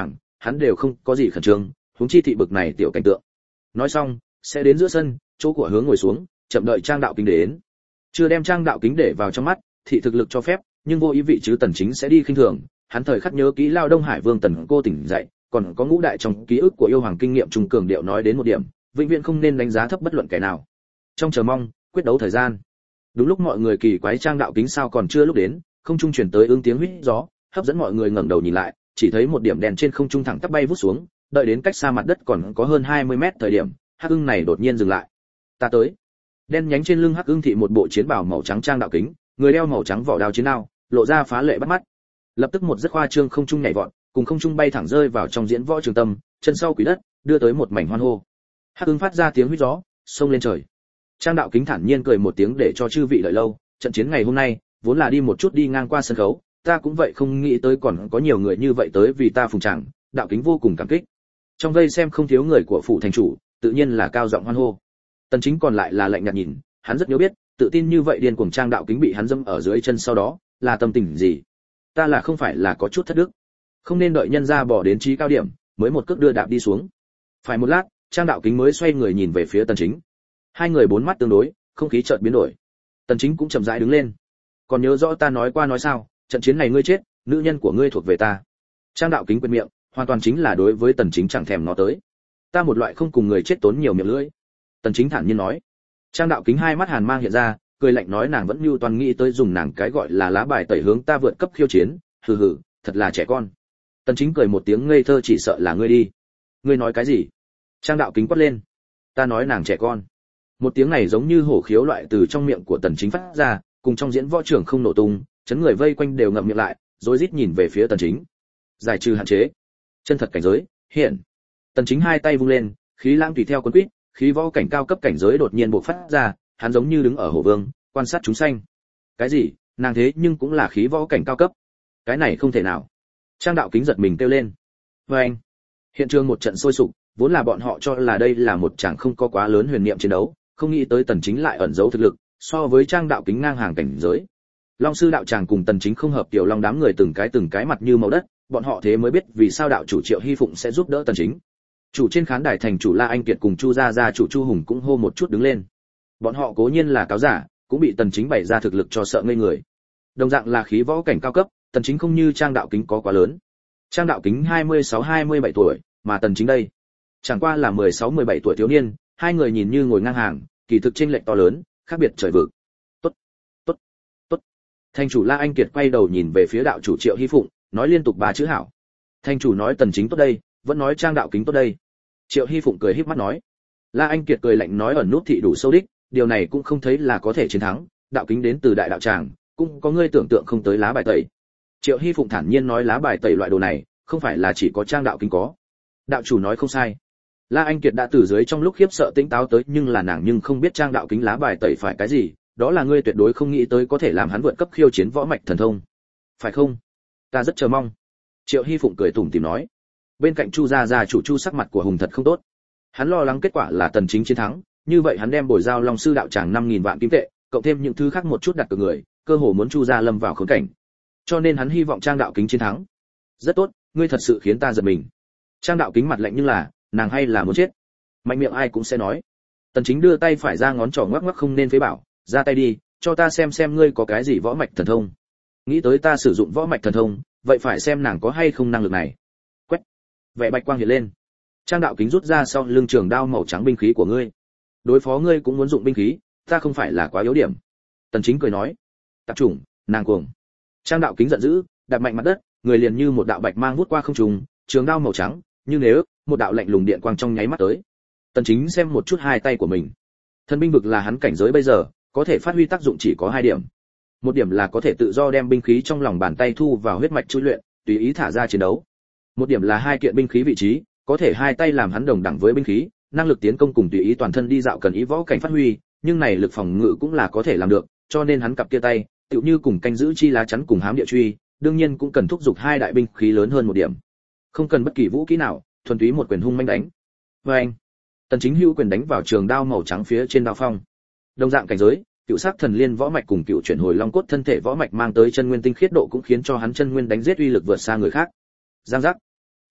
hắn đều không có gì khẩn trương, huống chi thị bực này tiểu cảnh tượng. Nói xong, sẽ đến giữa sân, chỗ của hướng ngồi xuống, chậm đợi Trang Đạo Kính đến. Chưa đem Trang Đạo Kính để vào trong mắt, thị thực lực cho phép, nhưng vô ý vị chứ Tần Chính sẽ đi khinh thường, hắn thời khắc nhớ kỹ Lao Đông Hải Vương Tần cô tỉnh dậy, còn có ngũ đại trong ký ức của yêu hoàng kinh nghiệm trùng cường điệu nói đến một điểm, vĩnh viễn không nên đánh giá thấp bất luận kẻ nào. Trong chờ mong, quyết đấu thời gian. Đúng lúc mọi người kỳ quái Trang Đạo Kính sao còn chưa lúc đến, không trung truyền tới tiếng huýt gió, hấp dẫn mọi người ngẩng đầu nhìn lại, chỉ thấy một điểm đèn trên không trung thẳng tắp bay vút xuống, đợi đến cách xa mặt đất còn có hơn 20 mét thời điểm, hắc ưng này đột nhiên dừng lại. Ta tới. Đen nhánh trên lưng hắc ưng thị một bộ chiến bào màu trắng Trang Đạo Kính, người đeo màu trắng vỏ đao chiến đao, lộ ra phá lệ bắt mắt. Lập tức một rất khoa trương không trung nhảy vọt, cùng không trung bay thẳng rơi vào trong diễn võ trường tâm, chân sau quỷ đất, đưa tới một mảnh hoan hô. Hắc ưng phát ra tiếng huýt gió, xông lên trời. Trang Đạo Kính thản nhiên cười một tiếng để cho chư vị đợi lâu, trận chiến ngày hôm nay, vốn là đi một chút đi ngang qua sân khấu, ta cũng vậy không nghĩ tới còn có nhiều người như vậy tới vì ta phùng tràng, Đạo Kính vô cùng cảm kích. Trong vây xem không thiếu người của phủ thành chủ, tự nhiên là cao giọng hoan hô. Tần Chính còn lại là lạnh nhạt nhìn, hắn rất nhớ biết, tự tin như vậy điên cuồng Trang Đạo Kính bị hắn dẫm ở dưới chân sau đó, là tâm tình gì? Ta là không phải là có chút thất đức, không nên đợi nhân gia bỏ đến chí cao điểm, mới một cước đưa đạp đi xuống. Phải một lát, Trang Đạo Kính mới xoay người nhìn về phía Tần Chính. Hai người bốn mắt tương đối, không khí chợt biến đổi. Tần Chính cũng chậm rãi đứng lên. Còn nhớ rõ ta nói qua nói sao, trận chiến này ngươi chết, nữ nhân của ngươi thuộc về ta. Trang Đạo Kính quệt miệng, hoàn toàn chính là đối với Tần Chính chẳng thèm nó tới. Ta một loại không cùng người chết tốn nhiều miệng lưỡi. Tần Chính thản nhiên nói. Trang Đạo Kính hai mắt hàn mang hiện ra, cười lạnh nói nàng vẫn như toàn nghĩ tới dùng nàng cái gọi là lá bài tẩy hướng ta vượt cấp khiêu chiến, hừ hừ, thật là trẻ con. Tần Chính cười một tiếng ngây thơ chỉ sợ là ngươi đi. Ngươi nói cái gì? Trang Đạo Kính quát lên. Ta nói nàng trẻ con. Một tiếng này giống như hổ khiếu loại từ trong miệng của Tần Chính phát ra, cùng trong diễn võ trưởng không nổ tung, chấn người vây quanh đều ngậm miệng lại, rối rít nhìn về phía Tần Chính. Giải trừ hạn chế, chân thật cảnh giới, hiện. Tần Chính hai tay vung lên, khí lãng tùy theo cuốn quýt, khí võ cảnh cao cấp cảnh giới đột nhiên bộc phát ra, hắn giống như đứng ở hổ vương, quan sát chúng sanh. Cái gì? Nàng thế nhưng cũng là khí võ cảnh cao cấp? Cái này không thể nào. Trang Đạo Kính giật mình kêu lên. Anh. Hiện trường một trận sôi sục, vốn là bọn họ cho là đây là một chẳng không có quá lớn huyền niệm chiến đấu, không nghĩ tới Tần Chính lại ẩn giấu thực lực, so với Trang Đạo Kính ngang hàng cảnh giới. Long sư đạo tràng cùng Tần Chính không hợp, tiểu long đám người từng cái mặt như màu đất, bọn họ thế mới biết vì sao đạo chủ Triệu Hy Phụng sẽ giúp đỡ Tần Chính. Chủ trên khán đài thành chủ La Anh Kiệt cùng Chu gia gia chủ Chu Hùng cũng hô một chút đứng lên. Bọn họ cố nhiên là cáo giả, cũng bị Tần Chính bày ra thực lực cho sợ ngây người. Đồng dạng là khí võ cảnh cao cấp, Tần Chính không như Trang Đạo Kính có quá lớn. Trang Đạo Kính 26-27 tuổi, mà Tần Chính đây chẳng qua là 16-17 tuổi thiếu niên, hai người nhìn như ngồi ngang hàng, kỳ thực chênh lệch to lớn, khác biệt trời vực. Tốt, tốt, tốt. Thành chủ La Anh Kiệt quay đầu nhìn về phía đạo chủ Triệu Hy Phụng, nói liên tục ba chữ hảo. Thành chủ nói Tần Chính tốt đây, vẫn nói Trang Đạo Kính tốt đây. Triệu Hy Phụng cười híp mắt nói. La Anh Kiệt cười lạnh nói ẩn nút thị đủ sâu đích, điều này cũng không thấy là có thể chiến thắng, Đạo Kính đến từ đại đạo tràng, cũng có ngươi tưởng tượng không tới lá bài tẩy. Triệu Hy Phụng thản nhiên nói lá bài tẩy loại đồ này, không phải là chỉ có Trang Đạo Kính có. Đạo chủ nói không sai. La Anh Kiệt đã từ dưới trong lúc khiếp sợ tỉnh táo tới, nhưng là nàng nhưng không biết Trang Đạo Kính lá bài tẩy phải cái gì, đó là ngươi tuyệt đối không nghĩ tới có thể làm hắn vượt cấp khiêu chiến võ mạch thần thông. Phải không? Ta rất chờ mong. Triệu Hy Phụng cười tủm tỉm nói. Bên cạnh Chu gia gia chủ Chu sắc mặt của Hùng thật không tốt. Hắn lo lắng kết quả là Tần Chính chiến thắng, như vậy hắn đem bồi giao Long sư đạo tràng 5000 vạn kim tệ, cộng thêm những thứ khác một chút đặt cược người, cơ hồ muốn Chu gia lâm vào khốn cảnh. Cho nên hắn hy vọng Trang Đạo Kính chiến thắng. Rất tốt, ngươi thật sự khiến ta giật mình. Trang Đạo Kính mặt lạnh nhưng là, nàng hay là muốn chết. Mạnh miệng ai cũng sẽ nói. Tần Chính đưa tay phải ra ngón trỏ ngoắc ngoắc không nên phế bảo, ra tay đi, cho ta xem ngươi có cái gì võ mạch thần thông. Nghĩ tới ta sử dụng võ mạch thần thông, vậy phải xem nàng có hay không năng lực này. Quét. Vẻ bạch quang hiện lên. Trang Đạo Kính rút ra sau lưng trường đao màu trắng binh khí của ngươi. Đối phó ngươi cũng muốn dụng binh khí, ta không phải là quá yếu điểm. Tần Chính cười nói. Tạp chủng, nàng cuồng. Trang Đạo Kính giận dữ, đạp mạnh mặt đất, người liền như một đạo bạch mang vút qua không trung, trường đao màu trắng, như nếu một đạo lạnh lùng điện quang trong nháy mắt tới. Tần Chính xem một chút hai tay của mình. Thần binh vực là hắn cảnh giới bây giờ, có thể phát huy tác dụng chỉ có hai điểm. Một điểm là có thể tự do đem binh khí trong lòng bàn tay thu vào huyết mạch chui luyện, tùy ý thả ra chiến đấu. Một điểm là hai kiện binh khí vị trí, có thể hai tay làm hắn đồng đẳng với binh khí, năng lực tiến công cùng tùy ý toàn thân đi dạo cần ý võ cảnh phát huy, nhưng này lực phòng ngự cũng là có thể làm được, cho nên hắn cặp kia tay, tựu như cùng canh giữ chi lá chắn cùng hám địa truy, đương nhiên cũng cần thúc giục hai đại binh khí lớn hơn một điểm. Không cần bất kỳ vũ khí nào, thuần túy một quyền hung manh đánh. Anh, Tần Chính hữu quyền đánh vào trường đao màu trắng phía trên đao phong. Đồng dạng cảnh giới, cựu sắc thần liên võ mạch cùng cựu chuyển hồi long cốt thân thể võ mạch mang tới chân nguyên tinh khiết độ cũng khiến cho hắn chân nguyên đánh giết uy lực vượt xa người khác. Giang giác.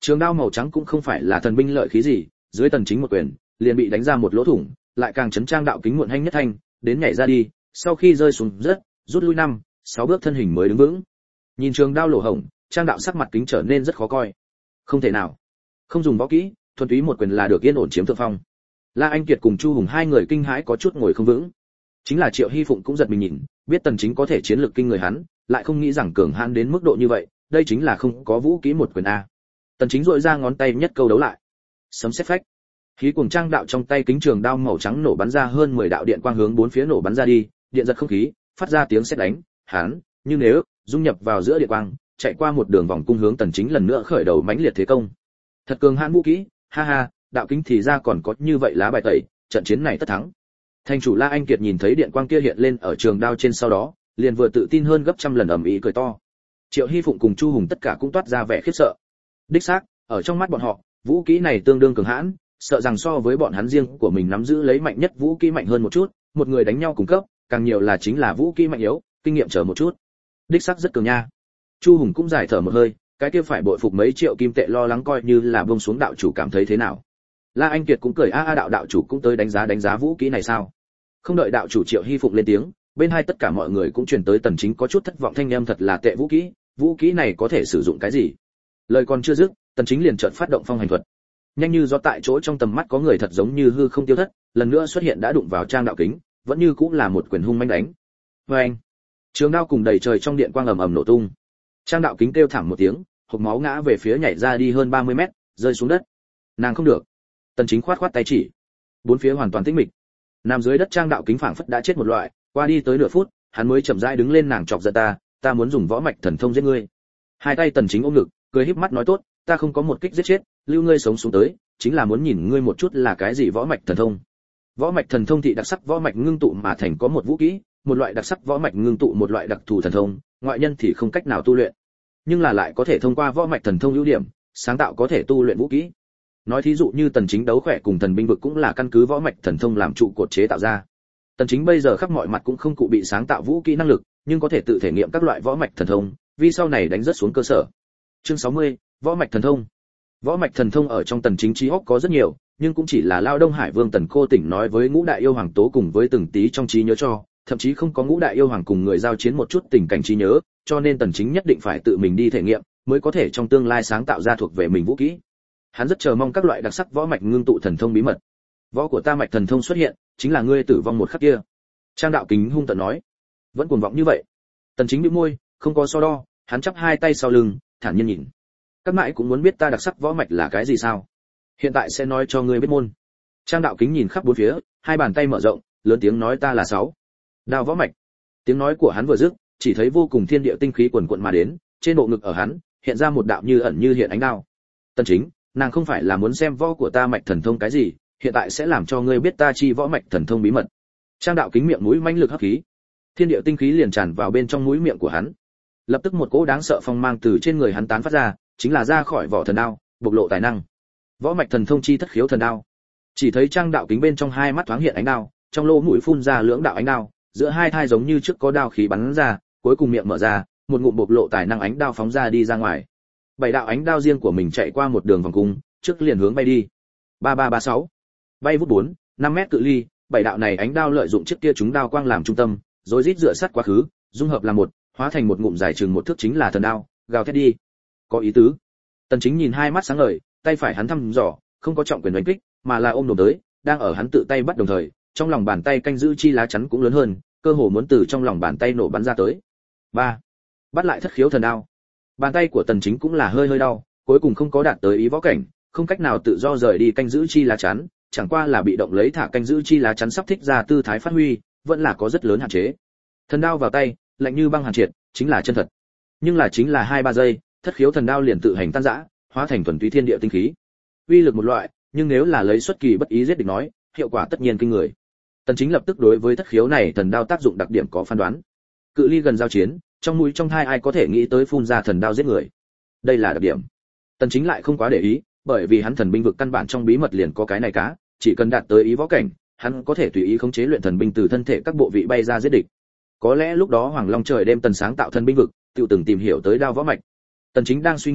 Trường đao màu trắng cũng không phải là thần binh lợi khí gì, dưới Tần Chính một quyền, liền bị đánh ra một lỗ thủng, lại càng chấn Trang Đạo Kính muộn hanh nhất thanh, đến nhảy ra đi, sau khi rơi xuống rất, rút lui 5-6 bước thân hình mới đứng vững. Nhìn trường đao lỗ hổng, Trang Đạo sắc mặt kính trở nên rất khó coi. Không thể nào, không dùng võ kỹ, thuần túy một quyền là được yên ổn chiếm thượng phong. La Anh Kiệt cùng Chu Hùng hai người kinh hãi có chút ngồi không vững. Chính là Triệu Hy Phụng cũng giật mình nhìn, biết Tần Chính có thể chiến lược kinh người hắn, lại không nghĩ rằng cường hãn đến mức độ như vậy, đây chính là không có vũ kỹ một quyền a. Tần Chính rũa ra ngón tay nhất câu đấu lại. Sấm sét phách. Khí cuồng Trang Đạo trong tay kính trường đao màu trắng nổ bắn ra hơn 10 đạo điện quang hướng bốn phía nổ bắn ra đi, điện giật không khí, phát ra tiếng sét đánh, hắn, nhưng nếu dung nhập vào giữa điện quang, chạy qua một đường vòng cung hướng Tần Chính lần nữa khởi đầu mãnh liệt thế công. Thật cường hãn vũ kỹ, ha ha, đạo kính thì ra còn có như vậy lá bài tẩy, trận chiến này tất thắng. Thành chủ La Anh Kiệt nhìn thấy điện quang kia hiện lên ở trường đao trên sau đó, liền vừa tự tin hơn gấp trăm lần ầm ĩ cười to. Triệu Hy Phụng cùng Chu Hùng tất cả cũng toát ra vẻ khiếp sợ. Đích xác, ở trong mắt bọn họ, vũ kỹ này tương đương cường hãn, sợ rằng so với bọn hắn riêng của mình nắm giữ lấy mạnh nhất vũ kỹ mạnh hơn một chút, một người đánh nhau cùng cấp, càng nhiều là chính là vũ kỹ mạnh yếu, kinh nghiệm chờ một chút. Đích xác rất cường nha. Chu Hùng cũng giải thở một hơi, cái kia phải bội phục mấy triệu kim tệ lo lắng coi như là buông xuống đạo chủ cảm thấy thế nào. La Anh Kiệt cũng cười đạo chủ cũng tới đánh giá vũ kỹ này sao? Không đợi đạo chủ Triệu Hy Phụng lên tiếng, bên hai tất cả mọi người cũng truyền tới Tần Chính có chút thất vọng thanh âm thật là tệ vũ kỹ này có thể sử dụng cái gì? Lời còn chưa dứt, Tần Chính liền chợt phát động phong hành thuật. Nhanh như gió tại chỗ trong tầm mắt có người thật giống như hư không tiêu thất, lần nữa xuất hiện đã đụng vào Trang Đạo Kính, vẫn như cũng là một quyền hung mãnh đánh. Oeng! Trường đao cùng đầy trời trong điện quang ầm ầm nổ tung. Trang Đạo Kính kêu thảm một tiếng, hộc máu ngã về phía nhảy ra đi hơn 30 mét, rơi xuống đất. Nàng không được. Tần Chính khoát tay chỉ. Bốn phía hoàn toàn tĩnh mịch. Nằm dưới đất Trang Đạo Kính phảng phất đã chết một loại, qua đi tới nửa phút, hắn mới chậm rãi đứng lên nàng chọc giận ta muốn dùng võ mạch thần thông giết ngươi. Hai tay Tần Chính ôm ngực, cười híp mắt nói tốt, ta không có một kích giết chết, lưu ngươi sống xuống tới, chính là muốn nhìn ngươi một chút là cái gì võ mạch thần thông. Võ mạch thần thông thị đặc sắc võ mạch ngưng tụ mà thành có một vũ kỹ, một loại đặc sắc võ mạch ngưng tụ một loại đặc thù thần thông, ngoại nhân thì không cách nào tu luyện, nhưng là lại có thể thông qua võ mạch thần thông ưu điểm, sáng tạo có thể tu luyện vũ kỹ. Nói thí dụ như Tần Chính đấu khỏe cùng thần binh vực cũng là căn cứ võ mạch thần thông làm trụ cột chế tạo ra. Tần Chính bây giờ khắp mọi mặt cũng không cụ bị sáng tạo vũ kỹ năng lực, nhưng có thể tự thể nghiệm các loại võ mạch thần thông, vì sau này đánh rất xuống cơ sở. Chương 60, võ mạch thần thông. Võ mạch thần thông ở trong Tần Chính trí óc có rất nhiều, nhưng cũng chỉ là Lao Đông Hải Vương Tần Cô Tỉnh nói với Ngũ Đại Yêu Hoàng Tố cùng với từng tí trong trí nhớ cho, thậm chí không có Ngũ Đại Yêu Hoàng cùng người giao chiến một chút tình cảnh trí nhớ, cho nên Tần Chính nhất định phải tự mình đi thể nghiệm, mới có thể trong tương lai sáng tạo ra thuộc về mình vũ kỹ. Hắn rất chờ mong các loại đặc sắc võ mạch ngưng tụ thần thông bí mật. Võ của ta mạch thần thông xuất hiện, chính là ngươi tử vong một khắc kia. Trang Đạo Kính hung tợn nói. Vẫn cuồng vọng như vậy. Tần Chính bĩu môi, không có so đo, hắn chắp hai tay sau lưng, thản nhiên nhìn. Các mãi cũng muốn biết ta đặc sắc võ mạch là cái gì sao? Hiện tại sẽ nói cho ngươi biết môn. Trang Đạo Kính nhìn khắp bốn phía, hai bàn tay mở rộng, lớn tiếng nói ta là 6. Đao võ mạch. Tiếng nói của hắn vừa dứt, chỉ thấy vô cùng thiên địa tinh khí quần quật mà đến, trên bộ ngực ở hắn, hiện ra một đạo như ẩn như hiện ánh đao. Tần Chính, nàng không phải là muốn xem võ của ta mạch thần thông cái gì, hiện tại sẽ làm cho ngươi biết ta chi võ mạch thần thông bí mật. Trang Đạo Kính miệng mũi mãnh lực hấp khí, thiên địa tinh khí liền tràn vào bên trong mũi miệng của hắn. Lập tức một cỗ đáng sợ phong mang từ trên người hắn tán phát ra, chính là ra khỏi vỏ thần đao, bộc lộ tài năng. Võ mạch thần thông chi thất khiếu thần đao. Chỉ thấy Trang Đạo Kính bên trong hai mắt thoáng hiện ánh đao, trong lỗ mũi phun ra lưỡng đạo ánh đao, giữa hai thai giống như trước có đao khí bắn ra, cuối cùng miệng mở ra, một ngụm bộc lộ tài năng ánh đao phóng ra đi ra ngoài. 7 đạo ánh đao riêng của mình chạy qua một đường vòng cung, trước liền hướng bay đi. 3336. Bay vút 4-5 mét cự ly, 7 đạo này ánh đao lợi dụng chiếc kia chúng đao quang làm trung tâm, rồi rít dựa sát quá khứ, dung hợp làm một, hóa thành một ngụm dài chừng một thước chính là thần đao, gào thét đi. Có ý tứ. Tần Chính nhìn hai mắt sáng ngời, tay phải hắn thăm dò, không có trọng quyền đánh kích, mà là ôm đồm tới, đang ở hắn tự tay bắt đồng thời, trong lòng bàn tay canh giữ chi lá chắn cũng lớn hơn, cơ hồ muốn từ trong lòng bàn tay nổ bắn ra tới. 3. Bắt lại thất khiếu thần đao. Bàn tay của Tần Chính cũng là hơi đau, cuối cùng không có đạt tới ý võ cảnh, không cách nào tự do rời đi canh giữ chi lá chắn, chẳng qua là bị động lấy thả canh giữ chi lá chắn sắp thích ra tư thái phát huy, vẫn là có rất lớn hạn chế. Thần đao vào tay, lạnh như băng hàn triệt, chính là chân thật. Nhưng là chính là 2-3 giây, thất khiếu thần đao liền tự hành tan rã, hóa thành thuần túy thiên địa tinh khí. Uy lực một loại, nhưng nếu là lấy xuất kỳ bất ý giết địch nói, hiệu quả tất nhiên kinh người. Tần Chính lập tức đối với thất khiếu này thần đao tác dụng đặc điểm có phán đoán. Cự ly gần giao chiến, trong mũi trong thai ai có thể nghĩ tới phun ra thần đao giết người. Đây là đặc điểm. Tần Chính lại không quá để ý, bởi vì hắn thần binh vực căn bản trong bí mật liền có cái này cá, chỉ cần đạt tới ý võ cảnh, hắn có thể tùy ý khống chế luyện thần binh từ thân thể các bộ vị bay ra giết địch. Có lẽ lúc đó Hoàng Long trời đêm Tần sáng tạo thần binh vực, tự từng tìm hiểu tới đao võ mạch. Tần Chính đang suy nghĩ,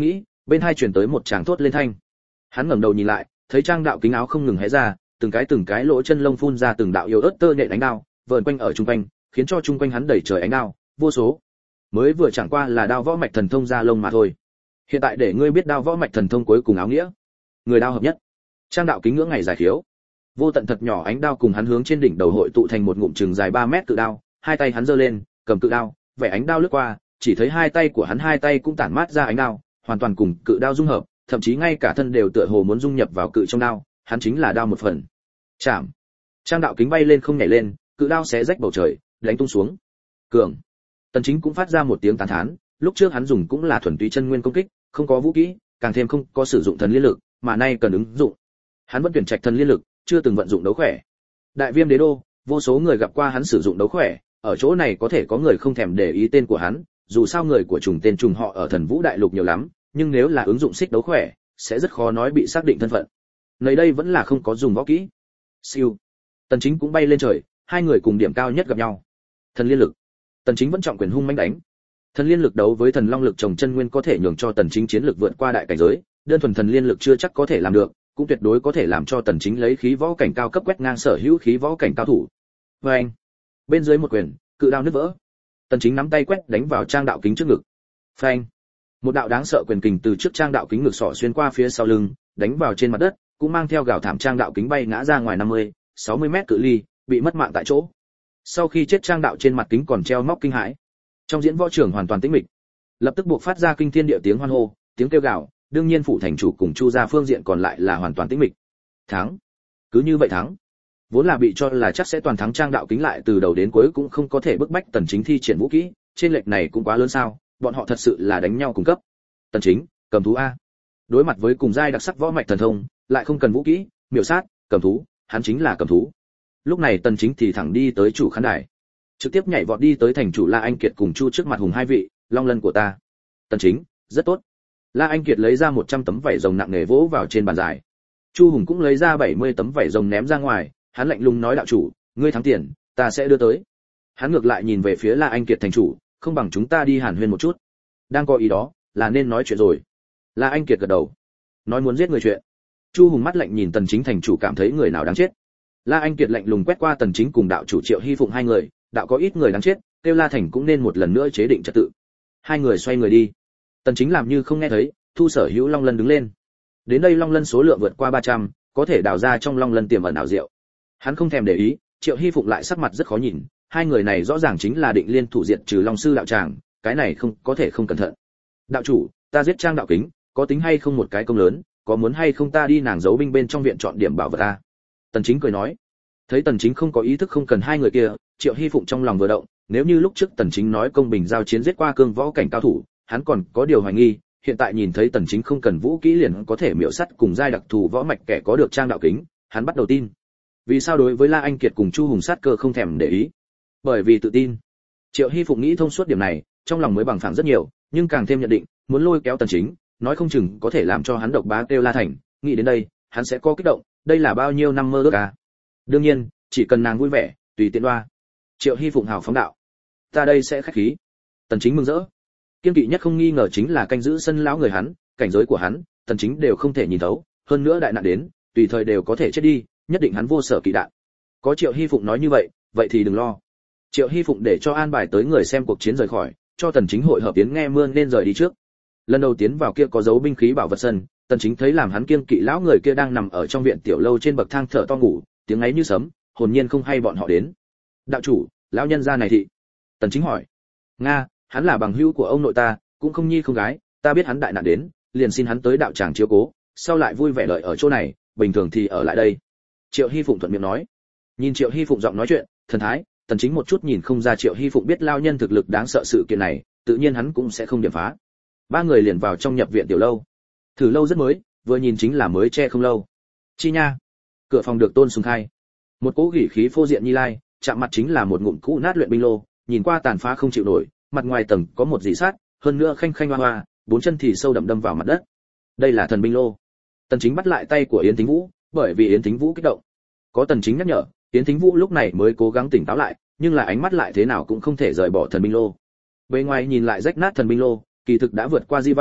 Bên hai truyền tới một tràng thốt lên thanh. Hắn ngẩng đầu nhìn lại, thấy trang đạo kính áo không ngừng hé ra, từng cái lỗ chân lông phun ra từng đạo yếu ớt tơ nhện ánh đao, vờn quanh ở trung quanh, khiến cho trung quanh hắn đầy trời ánh đao, vô số. Mới vừa chẳng qua là đao võ mạch thần thông ra lông mà thôi. Hiện tại để ngươi biết đao võ mạch thần thông cuối cùng áo nghĩa. Người đao hợp nhất. Trang đạo kính ngưỡng ngày giải khiếu. Vô tận thật nhỏ ánh đao cùng hắn hướng trên đỉnh đầu hội tụ thành một ngụm chừng dài 3 mét cự đao, hai tay hắn giơ lên, cầm cự đao, vẻ ánh đao lướt qua, chỉ thấy hai tay của hắn hai tay cũng tản mát ra ánh đao, hoàn toàn cùng cự đao dung hợp, thậm chí ngay cả thân đều tựa hồ muốn dung nhập vào cự trong đao, hắn chính là đao một phần. Chạm. Trang đạo kính bay lên không nhảy lên, cự đao xé rách bầu trời, đánh tung xuống. Cường. Tần Chính cũng phát ra một tiếng tán thán, lúc trước hắn dùng cũng là thuần túy chân nguyên công kích, không có vũ kỹ, càng thêm không có sử dụng thần liên lực, mà nay cần ứng dụng. Hắn vẫn tuyển trạch thần liên lực, chưa từng vận dụng đấu khỏe. Đại Viêm Đế đô, vô số người gặp qua hắn sử dụng đấu khỏe, ở chỗ này có thể có người không thèm để ý tên của hắn, dù sao người của trùng tên trùng họ ở Thần Vũ Đại Lục nhiều lắm, nhưng nếu là ứng dụng xích đấu khỏe, sẽ rất khó nói bị xác định thân phận. Nơi đây vẫn là không có dùng võ kỹ. Siêu. Tần Chính cũng bay lên trời, hai người cùng điểm cao nhất gặp nhau. Thần liên lực. Tần Chính vẫn trọng quyền hung mãnh đánh. Thần liên lực đấu với thần long lực trồng chân nguyên có thể nhường cho Tần Chính chiến lực vượt qua đại cảnh giới, đơn thuần thần liên lực chưa chắc có thể làm được, cũng tuyệt đối có thể làm cho Tần Chính lấy khí võ cảnh cao cấp quét ngang sở hữu khí võ cảnh cao thủ. Và anh, bên dưới một quyền, cự đao nứt vỡ. Tần Chính nắm tay quét đánh vào trang đạo kính trước ngực. Phanh. Một đạo đáng sợ quyền kình từ trước trang đạo kính ngực sọ xuyên qua phía sau lưng, đánh vào trên mặt đất, cũng mang theo gào thảm trang đạo kính bay ngã ra ngoài 50-60 mét cự ly, bị mất mạng tại chỗ. Sau khi chết trang đạo trên mặt kính còn treo móc kinh hãi. Trong diễn võ trường hoàn toàn tĩnh mịch, lập tức buộc phát ra kinh thiên địa tiếng hoan hô, tiếng kêu gào, đương nhiên phủ thành chủ cùng Chu gia phương diện còn lại là hoàn toàn tĩnh mịch. Thắng. Cứ như vậy thắng. Vốn là bị cho là chắc sẽ toàn thắng trang đạo kính lại từ đầu đến cuối cũng không có thể bức bách Tần Chính thi triển vũ kỹ, trên lệch này cũng quá lớn sao, bọn họ thật sự là đánh nhau cùng cấp. Tần Chính, cầm thú a. Đối mặt với cùng giai đặc sắc võ mạch thần thông, lại không cần vũ kỹ, miểu sát, cầm thú, hắn chính là cầm thú. Lúc này Tần Chính thì thẳng đi tới chủ khán đài, trực tiếp nhảy vọt đi tới thành chủ La Anh Kiệt cùng Chu trước mặt hùng hai vị, long lân của ta. Tần Chính, rất tốt. La Anh Kiệt lấy ra 100 tấm vảy rồng nặng nề vỗ vào trên bàn dài. Chu Hùng cũng lấy ra 70 tấm vảy rồng ném ra ngoài, hắn lạnh lùng nói đạo chủ, ngươi thắng tiền, ta sẽ đưa tới. Hắn ngược lại nhìn về phía La Anh Kiệt thành chủ, không bằng chúng ta đi hàn huyên một chút. Đang có ý đó, là nên nói chuyện rồi. La Anh Kiệt gật đầu. Nói muốn giết người chuyện. Chu Hùng mắt lạnh nhìn Tần Chính thành chủ cảm thấy người nào đáng chết. La Anh Kiệt lạnh lùng quét qua Tần Chính cùng đạo chủ Triệu Hy Phụng hai người, đạo có ít người đáng chết, Tiêu La Thành cũng nên một lần nữa chế định trật tự. Hai người xoay người đi. Tần Chính làm như không nghe thấy, thu sở hữu long lân đứng lên. Đến đây long lân số lượng vượt qua 300, có thể đào ra trong long lân tiềm ẩn ảo diệu. Hắn không thèm để ý, Triệu Hy Phụng lại sắc mặt rất khó nhìn, hai người này rõ ràng chính là định liên thủ diệt trừ Long sư đạo tràng, cái này không có thể không cẩn thận. Đạo chủ, ta giết Trang đạo kính, có tính hay không một cái công lớn, có muốn hay không ta đi nàng giấu binh bên trong viện chọn điểm bảo vật ta. Tần Chính cười nói. Thấy Tần Chính không có ý thức không cần hai người kia, Triệu Hy Phụng trong lòng vừa động, nếu như lúc trước Tần Chính nói công bình giao chiến giết qua cương võ cảnh cao thủ, hắn còn có điều hoài nghi, hiện tại nhìn thấy Tần Chính không cần vũ kỹ liền có thể miểu sát cùng giai đặc thù võ mạch kẻ có được Trang đạo kính, hắn bắt đầu tin. Vì sao đối với La Anh Kiệt cùng Chu Hùng sát cơ không thèm để ý? Bởi vì tự tin. Triệu Hy Phụng nghĩ thông suốt điểm này, trong lòng mới bằng phẳng rất nhiều, nhưng càng thêm nhận định, muốn lôi kéo Tần Chính, nói không chừng có thể làm cho hắn độc bá Tiêu La Thành, nghĩ đến đây, hắn sẽ có kích động, đây là bao nhiêu năm mơ ước à? Đương nhiên, chỉ cần nàng vui vẻ, tùy tiện đoa. Triệu Hy Phụng hào phóng đạo. Ta đây sẽ khách khí. Tần Chính mừng rỡ. Kiên kỵ nhất không nghi ngờ chính là canh giữ sân lão người hắn, cảnh giới của hắn, Tần Chính đều không thể nhìn thấu, hơn nữa đại nạn đến, tùy thời đều có thể chết đi, nhất định hắn vô sở kỵ đạn. Có Triệu Hy Phụng nói như vậy thì đừng lo. Triệu Hy Phụng để cho an bài tới người xem cuộc chiến rời khỏi, cho Tần Chính hội hợp tiến nghe mưa nên rời đi trước. Lần đầu tiến vào kia có dấu binh khí bảo vật sân, Tần Chính thấy làm hắn kiêng kỵ lão người kia đang nằm ở trong viện tiểu lâu trên bậc thang thở to ngủ, tiếng ấy như sấm, hồn nhiên không hay bọn họ đến. Đạo chủ, lão nhân gia này thị. Tần Chính hỏi. Nga, hắn là bằng hữu của ông nội ta, cũng không nhi không gái, ta biết hắn đại nạn đến, liền xin hắn tới đạo tràng chiếu cố, sau lại vui vẻ lợi ở chỗ này, bình thường thì ở lại đây. Triệu Hy Phụng thuận miệng nói. Nhìn Triệu Hy Phụng giọng nói chuyện, thần thái, Tần Chính một chút nhìn không ra Triệu Hy Phụng biết lao nhân thực lực đáng sợ sự kiện này, tự nhiên hắn cũng sẽ không điểm phá. Ba người liền vào trong nhập viện tiểu lâu. Thử lâu rất mới, vừa nhìn chính là mới che không lâu. Chi nha. Cửa phòng được Tôn Sùng khai. Một cỗ gỉ khí phô diện như lai, chạm mặt chính là một ngụm cũ nát luyện binh lô, nhìn qua tàn phá không chịu nổi, mặt ngoài tầng có một dị sát, hơn nữa khanh khanh hoa hoa, bốn chân thì sâu đậm đâm vào mặt đất. Đây là thần binh lô. Tần Chính bắt lại tay của Yến Thính Vũ, bởi vì Yến Thính Vũ kích động. Có Tần Chính nhắc nhở, Yến Thính Vũ lúc này mới cố gắng tỉnh táo lại, nhưng là ánh mắt lại thế nào cũng không thể rời bỏ thần binh lô. Bề ngoài nhìn lại rách nát thần binh lô, kỳ thực đã vượt qua di vãng,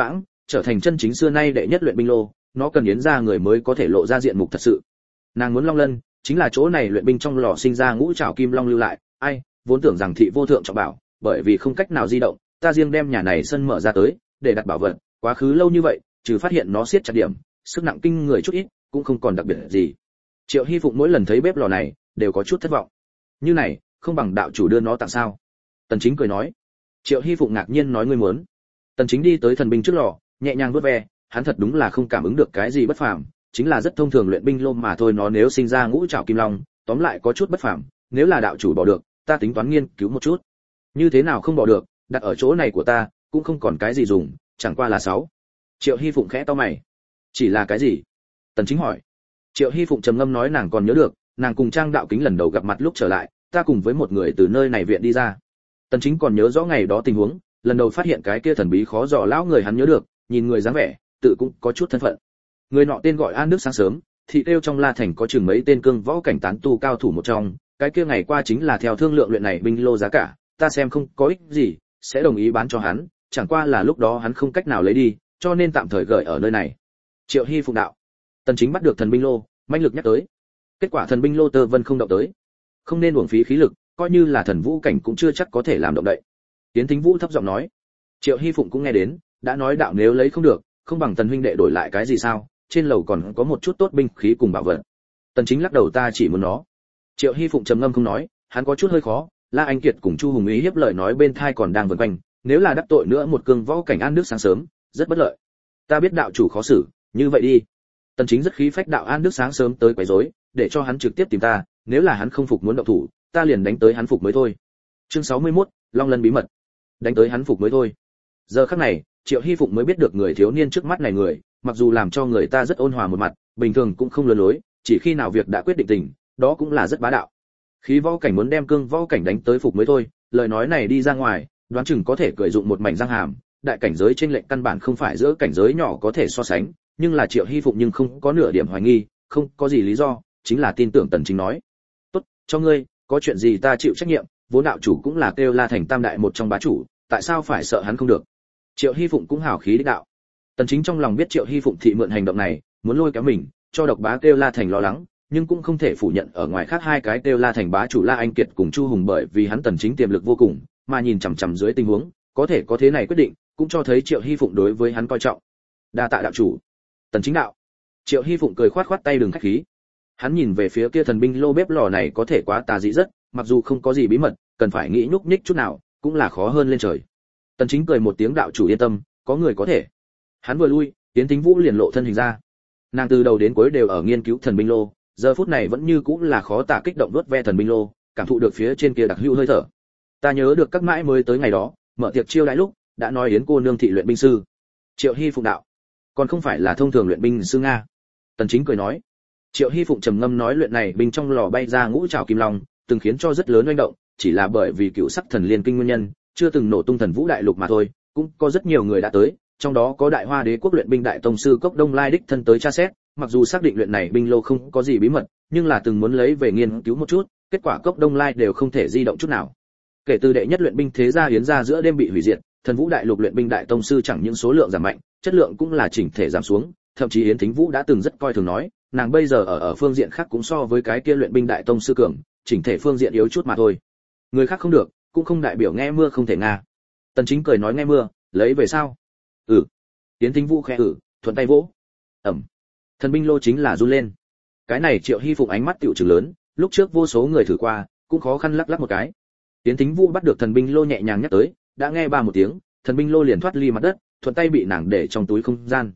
trở thành chân chính xưa nay đệ nhất luyện binh lô, nó cần yến ra người mới có thể lộ ra diện mục thật sự. Nàng muốn long lân, chính là chỗ này luyện binh trong lò sinh ra ngũ trảo kim long lưu lại, ai, vốn tưởng rằng thị vô thượng trọng bảo, bởi vì không cách nào di động, ta riêng đem nhà này sân mở ra tới, để đặt bảo vật, quá khứ lâu như vậy, trừ phát hiện nó siết chặt điểm, sức nặng kinh người chút ít, cũng không còn đặc biệt gì. Triệu Hy Phụng mỗi lần thấy bếp lò này, đều có chút thất vọng. Như này, không bằng đạo chủ đưa nó tặng sao? Tần Chính cười nói. Triệu Hy Phụng ngạc nhiên nói ngươi muốn. Tần Chính đi tới thần binh trước lò, nhẹ nhàng vuốt ve, hắn thật đúng là không cảm ứng được cái gì bất phàm, chính là rất thông thường luyện binh lô mà thôi, nó nếu sinh ra ngũ trảo kim long, tóm lại có chút bất phàm, nếu là đạo chủ bỏ được, ta tính toán nghiên cứu một chút. Như thế nào không bỏ được, đặt ở chỗ này của ta, cũng không còn cái gì dùng, chẳng qua là sáu. Triệu Hy Phụng khẽ to mày. Chỉ là cái gì? Tần Chính hỏi. Triệu Hy Phụng trầm ngâm nói nàng còn nhớ được, nàng cùng Trang Đạo Kính lần đầu gặp mặt lúc trở lại, ta cùng với một người từ nơi này viện đi ra. Tần Chính còn nhớ rõ ngày đó tình huống, lần đầu phát hiện cái kia thần bí khó dò lão người hắn nhớ được, nhìn người dáng vẻ, tự cũng có chút thân phận. Người nọ tên gọi An Đức Sáng Sớm, thị tiêu trong La Thành có chừng mấy tên cương võ cảnh tán tu cao thủ một trong, cái kia ngày qua chính là theo thương lượng luyện này binh lô giá cả, ta xem không có ích gì, sẽ đồng ý bán cho hắn, chẳng qua là lúc đó hắn không cách nào lấy đi, cho nên tạm thời gửi ở nơi này. Triệu Hy Phụng đạo. Tần Chính bắt được thần binh lô, mãnh lực nhắc tới. Kết quả thần binh lô Tơ Vân không động tới. Không nên uổng phí khí lực, coi như là thần vũ cảnh cũng chưa chắc có thể làm động đậy. Tiến Thính Vũ thấp giọng nói. Triệu Hy Phụng cũng nghe đến, đã nói đạo nếu lấy không được, không bằng Tần huynh đệ đổi lại cái gì sao? Trên lầu còn có một chút tốt binh khí cùng bảo vật. Tần Chính lắc đầu ta chỉ muốn nó. Triệu Hy Phụng trầm ngâm không nói, hắn có chút hơi khó, La Anh Kiệt cùng Chu Hùng ý hiếp lời nói bên tai còn đang vần quanh, nếu là đắc tội nữa một cương võ cảnh An Đức Sáng Sớm, rất bất lợi. Ta biết đạo chủ khó xử, như vậy đi. Tần Chính rất khí phách đạo An Đức Sáng Sớm tới quấy rối, để cho hắn trực tiếp tìm ta, nếu là hắn không phục muốn động thủ, ta liền đánh tới hắn phục mới thôi. Chương 61, Long Lân bí mật. Đánh tới hắn phục mới thôi. Giờ khắc này, Triệu Hy Phụng mới biết được người thiếu niên trước mắt này người, mặc dù làm cho người ta rất ôn hòa một mặt, bình thường cũng không lừa lối, chỉ khi nào việc đã quyết định tình, đó cũng là rất bá đạo. Khí võ cảnh muốn đem cương võ cảnh đánh tới phục mới thôi, lời nói này đi ra ngoài, đoán chừng có thể cười dụng một mảnh răng hàm, đại cảnh giới trên lệnh căn bản không phải giữa cảnh giới nhỏ có thể so sánh, nhưng là Triệu Hy Phụng nhưng không có nửa điểm hoài nghi, không có gì lý do, chính là tin tưởng Tần Chính nói. Tốt, cho ngươi, có chuyện gì ta chịu trách nhiệm, vốn đạo chủ cũng là kêu La Thành tam đại một trong bá chủ, tại sao phải sợ hắn không được? Triệu Hy Phụng cũng hào khí đích đạo. Tần Chính trong lòng biết Triệu Hy Phụng thị mượn hành động này, muốn lôi kéo mình, cho độc bá kêu La Thành lo lắng, nhưng cũng không thể phủ nhận ở ngoài khác hai cái kêu La Thành bá chủ La Anh Kiệt cùng Chu Hùng bởi vì hắn Tần Chính tiềm lực vô cùng, mà nhìn chằm chằm dưới tình huống, có thể có thế này quyết định, cũng cho thấy Triệu Hy Phụng đối với hắn coi trọng. Đa tạ đạo chủ. Tần Chính đạo. Triệu Hy Phụng cười khoát khoát tay đừng khách khí. Hắn nhìn về phía kia thần binh lô bếp lò này có thể quá tà dị rất, mặc dù không có gì bí mật, cần phải nghĩ nhúc nhích chút nào, cũng là khó hơn lên trời. Tần Chính cười một tiếng đạo chủ yên tâm, có người có thể. Hắn vừa lui, Tiến Thính Vũ liền lộ thân hình ra. Nàng từ đầu đến cuối đều ở nghiên cứu thần binh lô, giờ phút này vẫn như cũng là khó tả kích động đốt ve thần binh lô, cảm thụ được phía trên kia đặc hữu hơi thở. Ta nhớ được các mãi mới tới ngày đó, mở tiệc chiêu đãi lúc, đã nói Yến cô nương thị luyện binh sư. Triệu Hy Phụng đạo, còn không phải là thông thường luyện binh sư nga. Tần Chính cười nói. Triệu Hy Phụng trầm ngâm nói luyện này binh trong lò bay ra ngũ trảo kim long, từng khiến cho rất lớn oanh động, chỉ là bởi vì cựu sắc thần liên kinh nguyên nhân, chưa từng nổ tung thần vũ đại lục mà thôi, cũng có rất nhiều người đã tới, trong đó có Đại Hoa Đế quốc luyện binh đại tông sư Cốc Đông Lai đích thân tới tra xét, mặc dù xác định luyện này binh lô không có gì bí mật, nhưng là từng muốn lấy về nghiên cứu một chút, kết quả Cốc Đông Lai đều không thể di động chút nào. Kể từ đệ nhất luyện binh thế gia Yến gia giữa đêm bị hủy diệt, thần vũ đại lục luyện binh đại tông sư chẳng những số lượng giảm mạnh, chất lượng cũng là chỉnh thể giảm xuống, thậm chí Yến Thính Vũ đã từng rất coi thường nói, nàng bây giờ ở phương diện khác cũng so với cái kia luyện binh đại tông sư cường, chỉnh thể phương diện yếu chút mà thôi. Người khác không được, cũng không đại biểu nghe mưa không thể nga. Tần Chính cười nói nghe mưa, lấy về sao? Ừ. Yến Thính Vũ khẽ thuận tay vỗ. Ầm. Thần binh lô chính là run lên. Cái này Triệu Hy Phụng ánh mắt tiểu trừng lớn, lúc trước vô số người thử qua, cũng khó khăn lắc lắc một cái. Yến Thính Vũ bắt được thần binh lô nhẹ nhàng nhắc tới, đã nghe ba một tiếng, thần binh lô liền thoát ly mặt đất, thuận tay bị nàng để trong túi không gian.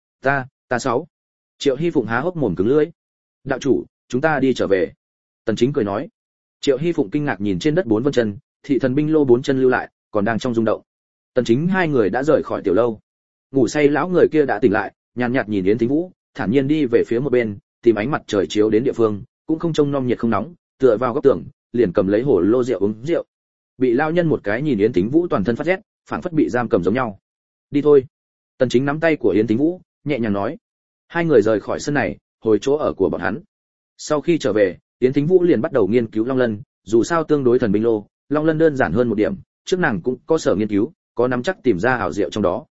Ta sáu. Triệu Hy Phụng há hốc mồm cứng lưỡi. Đạo chủ, chúng ta đi trở về. Tần Chính cười nói. Triệu Hy Phụng kinh ngạc nhìn trên đất bốn vân chân, thị thần binh lô bốn chân lưu lại, còn đang trong rung động. Tần Chính hai người đã rời khỏi tiểu lâu. Ngủ say lão người kia đã tỉnh lại, nhàn nhạt nhìn Yến Thính Vũ, thản nhiên đi về phía một bên, tìm ánh mặt trời chiếu đến địa phương, cũng không trông nom nhiệt không nóng, tựa vào góc tường, liền cầm lấy hồ lô rượu uống rượu. Bị lão nhân một cái nhìn Yến Thính Vũ toàn thân phát rét, phảng phất bị giam cầm giống nhau. Đi thôi. Tần Chính nắm tay của Yến Thính Vũ, nhẹ nhàng nói. Hai người rời khỏi sân này, hồi chỗ ở của bọn hắn. Sau khi trở về, Yến Thính Vũ liền bắt đầu nghiên cứu Long Lân, dù sao tương đối thần binh lô, Long Lân đơn giản hơn một điểm, trước nàng cũng có sở nghiên cứu, có nắm chắc tìm ra ảo diệu trong đó.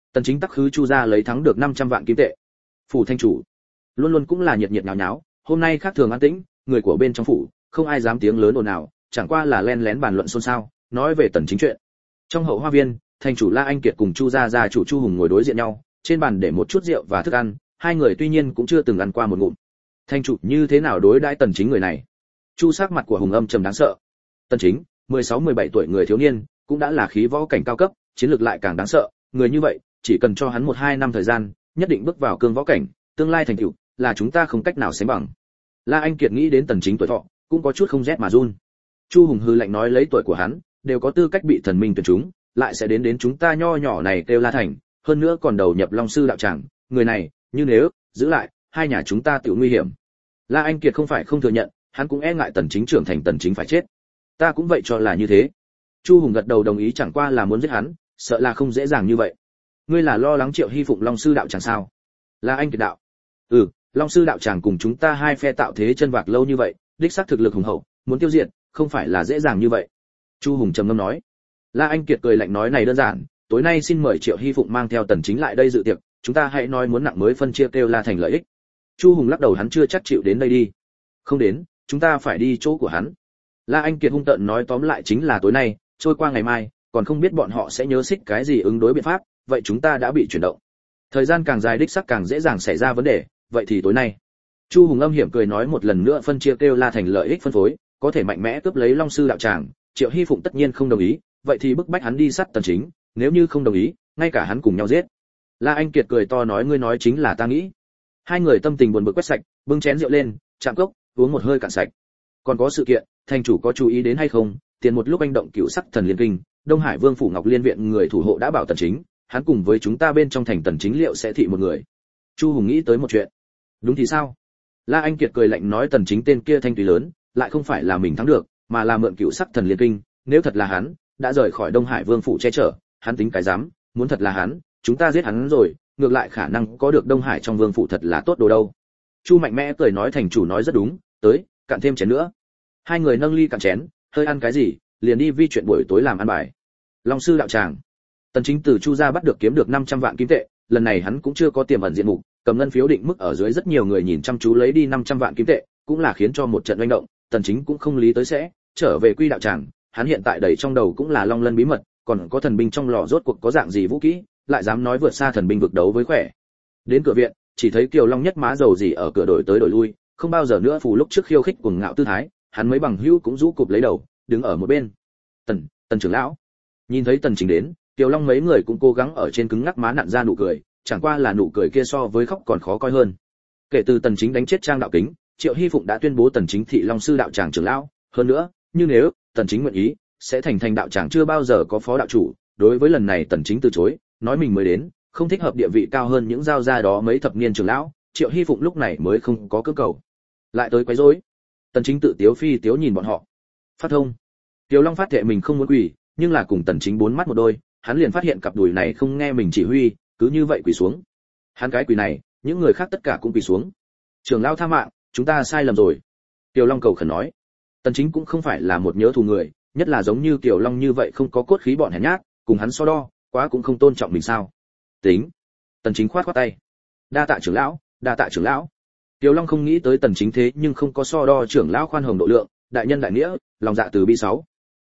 Tần Chính tắc khứ Chu gia lấy thắng được 500 vạn kim tệ. Phủ thanh chủ luôn luôn cũng là nhiệt nhiệt nháo nháo, hôm nay khác thường an tĩnh, người của bên trong phủ không ai dám tiếng lớn ồn ào, chẳng qua là len lén bàn luận xôn xao, nói về Tần Chính chuyện. Trong hậu hoa viên, thành chủ La Anh Kiệt cùng Chu gia gia chủ Chu Hùng ngồi đối diện nhau, trên bàn để một chút rượu và thức ăn, hai người tuy nhiên cũng chưa từng ăn qua một ngụm. Thành chủ như thế nào đối đãi Tần Chính người này? Chu sắc mặt của Hùng âm trầm đáng sợ. Tần Chính, 16-17 tuổi người thiếu niên, cũng đã là khí võ cảnh cao cấp, chiến lược lại càng đáng sợ, người như vậy, chỉ cần cho hắn 1-2 năm thời gian, nhất định bước vào cương võ cảnh, tương lai thành tựu là chúng ta không cách nào sánh bằng. La Anh Kiệt nghĩ đến Tần Chính tuổi thọ, cũng có chút không rét mà run. Chu Hùng hư lạnh nói lấy tuổi của hắn, đều có tư cách bị thần minh tuyển chúng, lại sẽ đến chúng ta nho nhỏ này kêu La thành, hơn nữa còn đầu nhập Long sư đạo tràng, người này, như nếu giữ lại, hai nhà chúng ta tiểu nguy hiểm. La Anh Kiệt không phải không thừa nhận, hắn cũng e ngại Tần Chính trưởng thành Tần Chính phải chết. Ta cũng vậy cho là như thế. Chu Hùng gật đầu đồng ý, chẳng qua là muốn giết hắn, sợ là không dễ dàng như vậy. Ngươi là lo lắng Triệu Hy Phụng Long sư đạo tràng sao? La Anh Kiệt đạo. Long sư đạo tràng cùng chúng ta hai phe tạo thế chân vạc lâu như vậy, đích xác thực lực hùng hậu, muốn tiêu diệt, không phải là dễ dàng như vậy. Chu Hùng trầm ngâm nói. La Anh Kiệt cười lạnh nói này đơn giản, tối nay xin mời Triệu Hy Phụng mang theo Tần Chính lại đây dự tiệc, chúng ta hãy nói muốn nặng mới phân chia kêu La thành lợi ích. Chu Hùng lắc đầu, hắn chưa chắc chịu đến đây đi. Không đến, chúng ta phải đi chỗ của hắn. La Anh Kiệt hung tợn nói, tóm lại chính là tối nay, trôi qua ngày mai, còn không biết bọn họ sẽ nhớ xích cái gì ứng đối biện pháp, vậy chúng ta đã bị chuyển động. Thời gian càng dài đích xác càng dễ dàng xảy ra vấn đề, vậy thì tối nay. Chu Hùng âm hiểm cười nói, một lần nữa phân chia kêu La thành lợi ích phân phối, có thể mạnh mẽ cướp lấy Long sư đạo tràng, Triệu Hy Phụng tất nhiên không đồng ý, vậy thì bức bách hắn đi sát Tần Chính, nếu như không đồng ý, ngay cả hắn cùng nhau giết. La Anh Kiệt cười to nói, ngươi nói chính là ta nghĩ. Hai người tâm tình buồn bực quét sạch, bưng chén rượu lên, chạm cốc, uống một hơi cạn sạch. Còn có sự kiện, thành chủ có chú ý đến hay không? Tiền một lúc anh động Cửu Sắc Thần Liên Kinh, Đông Hải Vương phủ Ngọc Liên viện người thủ hộ đã bảo Tần Chính, hắn cùng với chúng ta bên trong thành Tần Chính liệu sẽ thị một người. Chu Hùng nghĩ tới một chuyện. Đúng thì sao? La Anh Kiệt cười lạnh nói, Tần Chính tên kia thanh túy lớn, lại không phải là mình thắng được, mà là mượn Cửu Sắc Thần Liên Kinh, nếu thật là hắn, đã rời khỏi Đông Hải Vương phủ che chở, hắn tính cái dám, muốn thật là hắn, chúng ta giết hắn rồi, ngược lại khả năng có được Đông Hải trong vương phủ thật là tốt đồ đâu. Chu mạnh mẽ cười nói, thành chủ nói rất đúng, tới, cạn thêm chén nữa. Hai người nâng ly cạn chén, hơi ăn cái gì, liền đi vi chuyện buổi tối làm ăn bài. Long sư đạo tràng. Tần Chính từ Chu gia bắt được kiếm được 500 vạn kim tệ, lần này hắn cũng chưa có tiềm ẩn diện mục, cầm ngân phiếu định mức ở dưới, rất nhiều người nhìn chăm chú lấy đi 500 vạn kim tệ, cũng là khiến cho một trận oanh động. Tần Chính cũng không lý tới sẽ trở về quy đạo tràng, hắn hiện tại đầy trong đầu cũng là Long Lân bí mật, còn có thần binh trong lò rốt cuộc có dạng gì vũ kỹ, lại dám nói vượt xa thần binh vực đấu với khỏe. Đến cửa viện, chỉ thấy Kiều Long nhất má dầu gì ở cửa đổi tới đổi lui, không bao giờ nữa phù lúc trước khiêu khích cuồng ngạo tư thái, hắn mấy bằng hữu cũng rũ cụp lấy đầu, đứng ở một bên. Tần trưởng lão. Nhìn thấy Tần Chính đến, Kiều Long mấy người cũng cố gắng ở trên cứng ngắc má nặn ra nụ cười, chẳng qua là nụ cười kia so với khóc còn khó coi hơn. Kể từ Tần Chính đánh chết Trang Đạo Kính, Triệu Hy Phụng đã tuyên bố Tần Chính thị Long sư đạo tràng trưởng lão, hơn nữa, như nếu Tần Chính nguyện ý, sẽ thành đạo tràng chưa bao giờ có phó đạo chủ. Đối với lần này Tần Chính từ chối, nói mình mới đến, không thích hợp địa vị cao hơn những giao gia đó mấy thập niên trưởng lão, Triệu Hy Phụng lúc này mới không có cưỡng cầu. Lại tới quấy rối. Tần Chính tự tiếu phi tiếu nhìn bọn họ. Phát thông. Kiều Long phát thệ mình không muốn quỳ, nhưng là cùng Tần Chính bốn mắt một đôi, hắn liền phát hiện cặp đùi này không nghe mình chỉ huy, cứ như vậy quỳ xuống. Hắn cái quỳ này, những người khác tất cả cũng quỳ xuống. Trưởng lão tha mạng, chúng ta sai lầm rồi. Kiều Long cầu khẩn nói. Tần Chính cũng không phải là một nhớ thù người, nhất là giống như Kiều Long như vậy không có cốt khí bọn hèn nhát, cùng hắn so đo, quá cũng không tôn trọng mình sao? Tính. Tần Chính khoát tay. Đa tạ trưởng lão, đa tạ trưởng lão. Kiều Long không nghĩ tới Tần Chính thế nhưng không có so đo trưởng lão khoan hồng độ lượng, đại nhân đại nghĩa, lòng dạ từ bi 6.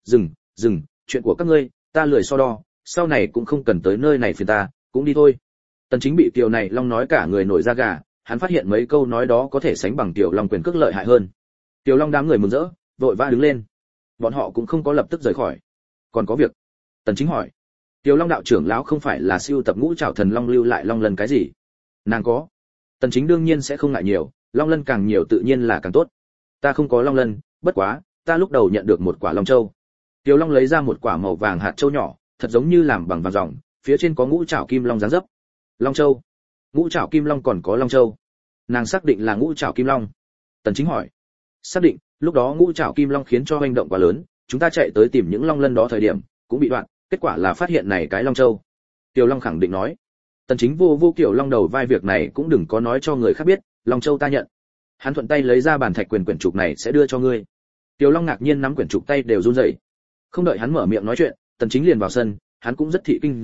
Dừng, chuyện của các ngươi, ta lười so đo, sau này cũng không cần tới nơi này phiền ta, cũng đi thôi. Tần Chính bị Kiều này Long nói cả người nổi da gà, hắn phát hiện mấy câu nói đó có thể sánh bằng Kiều Long quyền cước lợi hại hơn. Kiều Long đám người mừng rỡ, vội vã đứng lên. Bọn họ cũng không có lập tức rời khỏi. Còn có việc. Tần Chính hỏi. Kiều Long đạo trưởng lão không phải là siêu tập ngũ trảo thần long lưu lại long lân cái gì? Nàng có. Tần Chính đương nhiên sẽ không ngại nhiều, long lân càng nhiều tự nhiên là càng tốt. Ta không có long lân, bất quá, ta lúc đầu nhận được một quả long châu. Kiều Long lấy ra một quả màu vàng hạt châu nhỏ, thật giống như làm bằng vàng ròng, phía trên có ngũ trảo kim long dáng dấp. Long châu? Ngũ trảo kim long còn có long châu? Nàng xác định là ngũ trảo kim long. Tần Chính hỏi. Xác định, lúc đó ngũ trảo kim long khiến cho hành động quá lớn, chúng ta chạy tới tìm những long lân đó thời điểm, cũng bị đoạn, kết quả là phát hiện này cái long châu. Kiều Long khẳng định nói. Tần Chính vô Kiều Long đầu vai, việc này cũng đừng có nói cho người khác biết, long châu ta nhận. Hắn thuận tay lấy ra bàn thạch quyển trục này sẽ đưa cho ngươi. Kiều Long ngạc nhiên nắm quyển trục tay đều run rẩy. Không đợi hắn mở miệng nói chuyện, Tần Chính liền vào sân, hắn cũng rất thị kinh dị,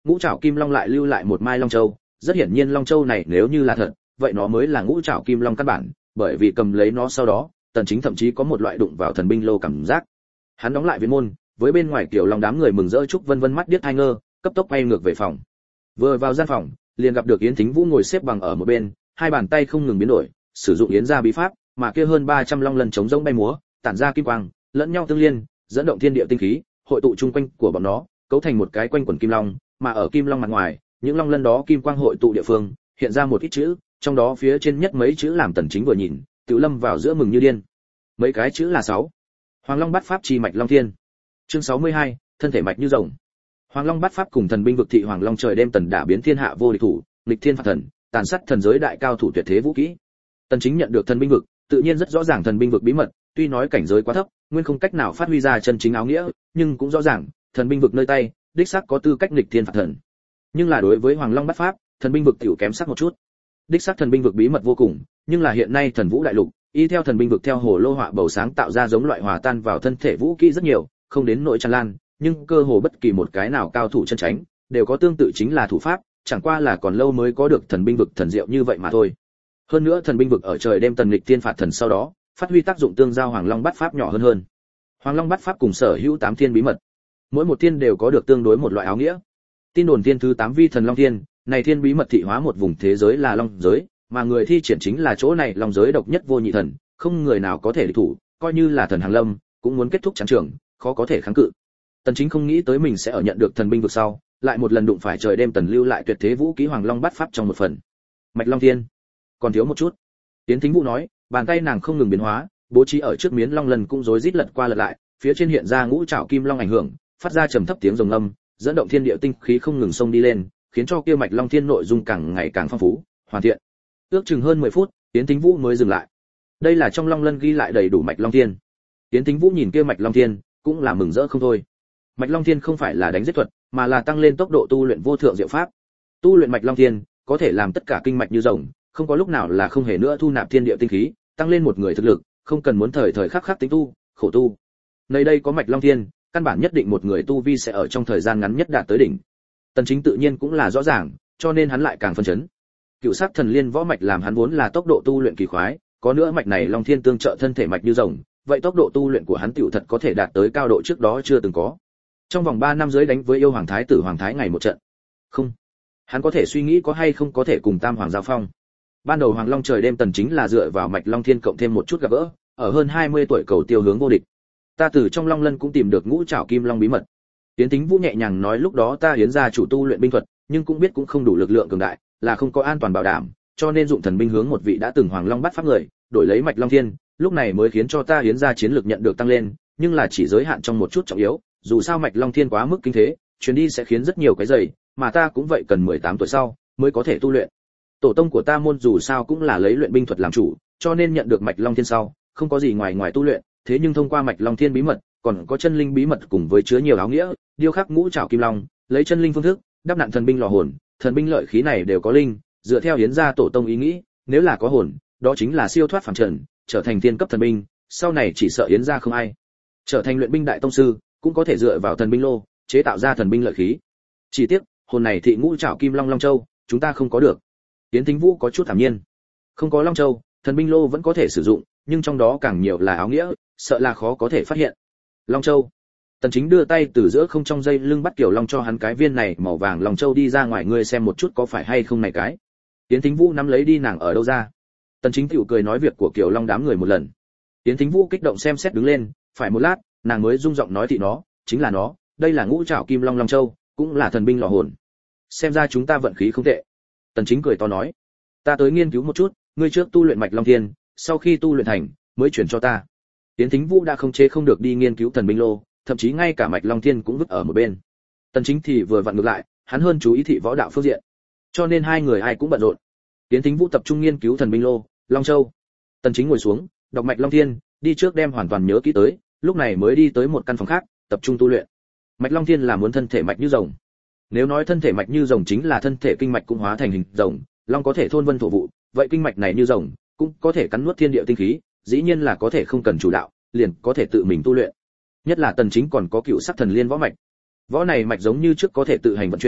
ngũ trảo kim long lại lưu lại một mai long châu, rất hiển nhiên long châu này nếu như là thật, vậy nó mới là ngũ trảo kim long căn bản, bởi vì cầm lấy nó sau đó, Tần Chính thậm chí có một loại đụng vào thần binh lô cảm giác. Hắn đóng lại viện môn, với bên ngoài Kiều Long đám người mừng rỡ chúc vân vân mắt điếc hai ngơ, cấp tốc quay ngược về phòng. Vừa vào gian phòng, liền gặp được Yến Thính Vũ ngồi xếp bằng ở một bên, hai bàn tay không ngừng biến đổi, sử dụng yến gia bí pháp, mà kia hơn 300 long lần chống rỗng bay múa, tản ra kim quang, lẫn nhau tương liên, dẫn động thiên địa tinh khí, hội tụ chung quanh của bọn nó, cấu thành một cái quanh quần kim long, mà ở kim long mặt ngoài, những long lân đó kim quang hội tụ địa phương, hiện ra một ít chữ, trong đó phía trên nhất mấy chữ làm Tần Chính vừa nhìn, Tiểu Lâm vào giữa mừng như điên. Mấy cái chữ là 6. Hoàng Long Bát Pháp chi mạch Long Thiên. Chương 62, thân thể mạch như rồng. Hoàng Long Bát Pháp cùng thần binh vực thị Hoàng Long trời đêm tần đả biến thiên hạ vô địch thủ, nghịch thiên phạt thần, tàn sát thần giới đại cao thủ tuyệt thế vũ kỹ. Tần Chính nhận được thần binh vực, tự nhiên rất rõ ràng thần binh vực bí mật, tuy nói cảnh giới quá thấp, nguyên không cách nào phát huy ra chân chính áo nghĩa, nhưng cũng rõ ràng, thần binh vực nơi tay, đích xác có tư cách nghịch thiên phạt thần. Nhưng là đối với Hoàng Long Bát Pháp, thần binh vực tiểu kém sắc một chút. Đích xác thần binh vực bí mật vô cùng, nhưng là hiện nay thần vũ đại lục, y theo thần binh vực theo hồ lô họa bầu sáng tạo ra giống loại hòa tan vào thân thể vũ kỹ rất nhiều, không đến nỗi tràn lan, nhưng cơ hồ bất kỳ một cái nào cao thủ chân tránh đều có tương tự chính là thủ pháp, chẳng qua là còn lâu mới có được thần binh vực thần diệu như vậy mà thôi. Hơn nữa thần binh vực ở trời đêm tần nghịch thiên phạt thần sau đó, phát huy tác dụng tương giao Hoàng Long Bát Pháp nhỏ hơn. Hoàng Long Bát Pháp cùng sở hữu 8 thiên bí mật, mỗi một thiên đều có được tương đối một loại áo nghĩa. Tin đồn thiên thứ 8 vi thần Long Thiên, này thiên bí mật thị hóa một vùng thế giới là Long giới, mà người thi triển chính là chỗ này Long giới độc nhất vô nhị thần, không người nào có thể địch thủ, coi như là thần hàng lâm, cũng muốn kết thúc chán trường, khó có thể kháng cự. Tần Chính không nghĩ tới mình sẽ ở nhận được thần binh vực sau, lại một lần đụng phải trời đêm tần lưu lại tuyệt thế vũ kỹ Hoàng Long Bát Pháp trong một phần. Mạch Long Thiên, còn thiếu một chút. Tiến Thính Vũ nói, bàn tay nàng không ngừng biến hóa, bố trí ở trước miến long lần cũng rối rít lật qua lật lại, phía trên hiện ra ngũ trảo kim long ảnh hưởng, phát ra trầm thấp tiếng rồng âm, dẫn động thiên địa tinh khí không ngừng xông đi lên, khiến cho kia Mạch Long Thiên nội dung càng ngày càng phong phú, hoàn thiện. Ước chừng hơn 10 phút, Tiến Thính Vũ mới dừng lại. Đây là trong long lân ghi lại đầy đủ Mạch Long Thiên. Tiến Thính Vũ nhìn kia Mạch Long Thiên, cũng là mừng rỡ không thôi. Mạch Long Thiên không phải là đánh giết thuật, mà là tăng lên tốc độ tu luyện vô thượng diệu pháp. Tu luyện Mạch Long Thiên, có thể làm tất cả kinh mạch như rồng, không có lúc nào là không hề nữa thu nạp thiên địa tinh khí, tăng lên một người thực lực, không cần muốn thời thời khắc khắc tính tu, khổ tu. Nơi đây có Mạch Long Thiên, căn bản nhất định một người tu vi sẽ ở trong thời gian ngắn nhất đạt tới đỉnh. Tần Chính tự nhiên cũng là rõ ràng, cho nên hắn lại càng phân chấn. Cựu sắc thần liên võ mạch làm hắn vốn là tốc độ tu luyện kỳ khoái, có nữa mạch này Long Thiên tương trợ thân thể mạch như rồng, vậy tốc độ tu luyện của hắn tiểu thật có thể đạt tới cao độ trước đó chưa từng có. Trong vòng 3 năm dưới đánh với yêu hoàng thái tử hoàng thái ngày một trận. Không, hắn có thể suy nghĩ có hay không có thể cùng Tam Hoàng giao phong. Ban đầu Hoàng Long trời đêm Tần Chính là dựa vào mạch Long Thiên cộng thêm một chút gặp gỡ, ở hơn 20 tuổi cầu tiêu hướng vô địch. Ta từ trong Long Lân cũng tìm được ngũ trảo kim long bí mật. Tiến Tính Vũ nhẹ nhàng nói lúc đó ta hiến ra chủ tu luyện binh thuật, nhưng cũng biết cũng không đủ lực lượng cường đại, là không có an toàn bảo đảm, cho nên dụng thần binh hướng một vị đã từng Hoàng Long bắt pháp người, đổi lấy mạch Long Thiên, lúc này mới khiến cho ta hiến ra chiến lược nhận được tăng lên, nhưng là chỉ giới hạn trong một chút trọng yếu, dù sao mạch Long Thiên quá mức kinh thế, chuyến đi sẽ khiến rất nhiều cái dày, mà ta cũng vậy cần 18 tuổi sau mới có thể tu luyện. Tổ tông của ta môn dù sao cũng là lấy luyện binh thuật làm chủ, cho nên nhận được mạch Long Thiên sau, không có gì ngoài tu luyện, thế nhưng thông qua mạch Long Thiên bí mật, còn có chân linh bí mật cùng với chứa nhiều áo nghĩa, điêu khắc ngũ trảo kim long, lấy chân linh phương thức, đắp nặn thần binh lò hồn, thần binh lợi khí này đều có linh, dựa theo hiến gia tổ tông ý nghĩ, nếu là có hồn, đó chính là siêu thoát phàm trần, trở thành thiên cấp thần binh, sau này chỉ sợ hiến gia không ai. Trở thành luyện binh đại tông sư, cũng có thể dựa vào thần binh lô, chế tạo ra thần binh lợi khí. Chỉ tiếc, hồn này thị ngũ trảo kim long long châu, chúng ta không có được. Tiến Thính Vũ có chút thản nhiên. Không có long châu, thần binh lô vẫn có thể sử dụng, nhưng trong đó càng nhiều là áo nghĩa, sợ là khó có thể phát hiện. Long châu. Tần Chính đưa tay từ giữa không trong dây lưng bắt Kiều Long cho hắn cái viên này màu vàng long châu đi ra ngoài, ngươi xem một chút có phải hay không này cái. Tiến Thính Vũ nắm lấy đi nàng ở đâu ra. Tần Chính tiểu cười nói việc của Kiều Long đám người một lần. Tiến Thính Vũ kích động xem xét đứng lên, phải một lát, nàng mới rung giọng nói thị nó, chính là nó, đây là ngũ trảo kim long long châu, cũng là thần binh lò hồn. Xem ra chúng ta vận khí không tệ. Tần Chính cười to nói, ta tới nghiên cứu một chút, ngươi trước tu luyện mạch Long Thiên, sau khi tu luyện thành, mới chuyển cho ta. Tiến Thính Vũ đã không chế không được đi nghiên cứu thần binh lô, thậm chí ngay cả mạch Long Thiên cũng vứt ở một bên. Tần Chính thì vừa vặn ngược lại, hắn hơn chú ý thị võ đạo phương diện, cho nên hai người ai cũng bận rộn. Tiến Thính Vũ tập trung nghiên cứu thần binh lô, Long Châu. Tần Chính ngồi xuống, đọc mạch Long Thiên, đi trước đem hoàn toàn nhớ kỹ tới, lúc này mới đi tới một căn phòng khác, tập trung tu luyện. Mạch Long Thiên là muốn thân thể mạch như rồng. Nếu nói thân thể mạch như rồng chính là thân thể kinh mạch cũng hóa thành hình rồng, long có thể thôn vân thổ vụ, vậy kinh mạch này như rồng, cũng có thể cắn nuốt thiên địa tinh khí, dĩ nhiên là có thể không cần chủ đạo, liền có thể tự mình tu luyện. Nhất là Tần Chính còn có cựu sắc thần liên võ mạch. Võ này mạch giống như trước có thể tự hành vận chuyển,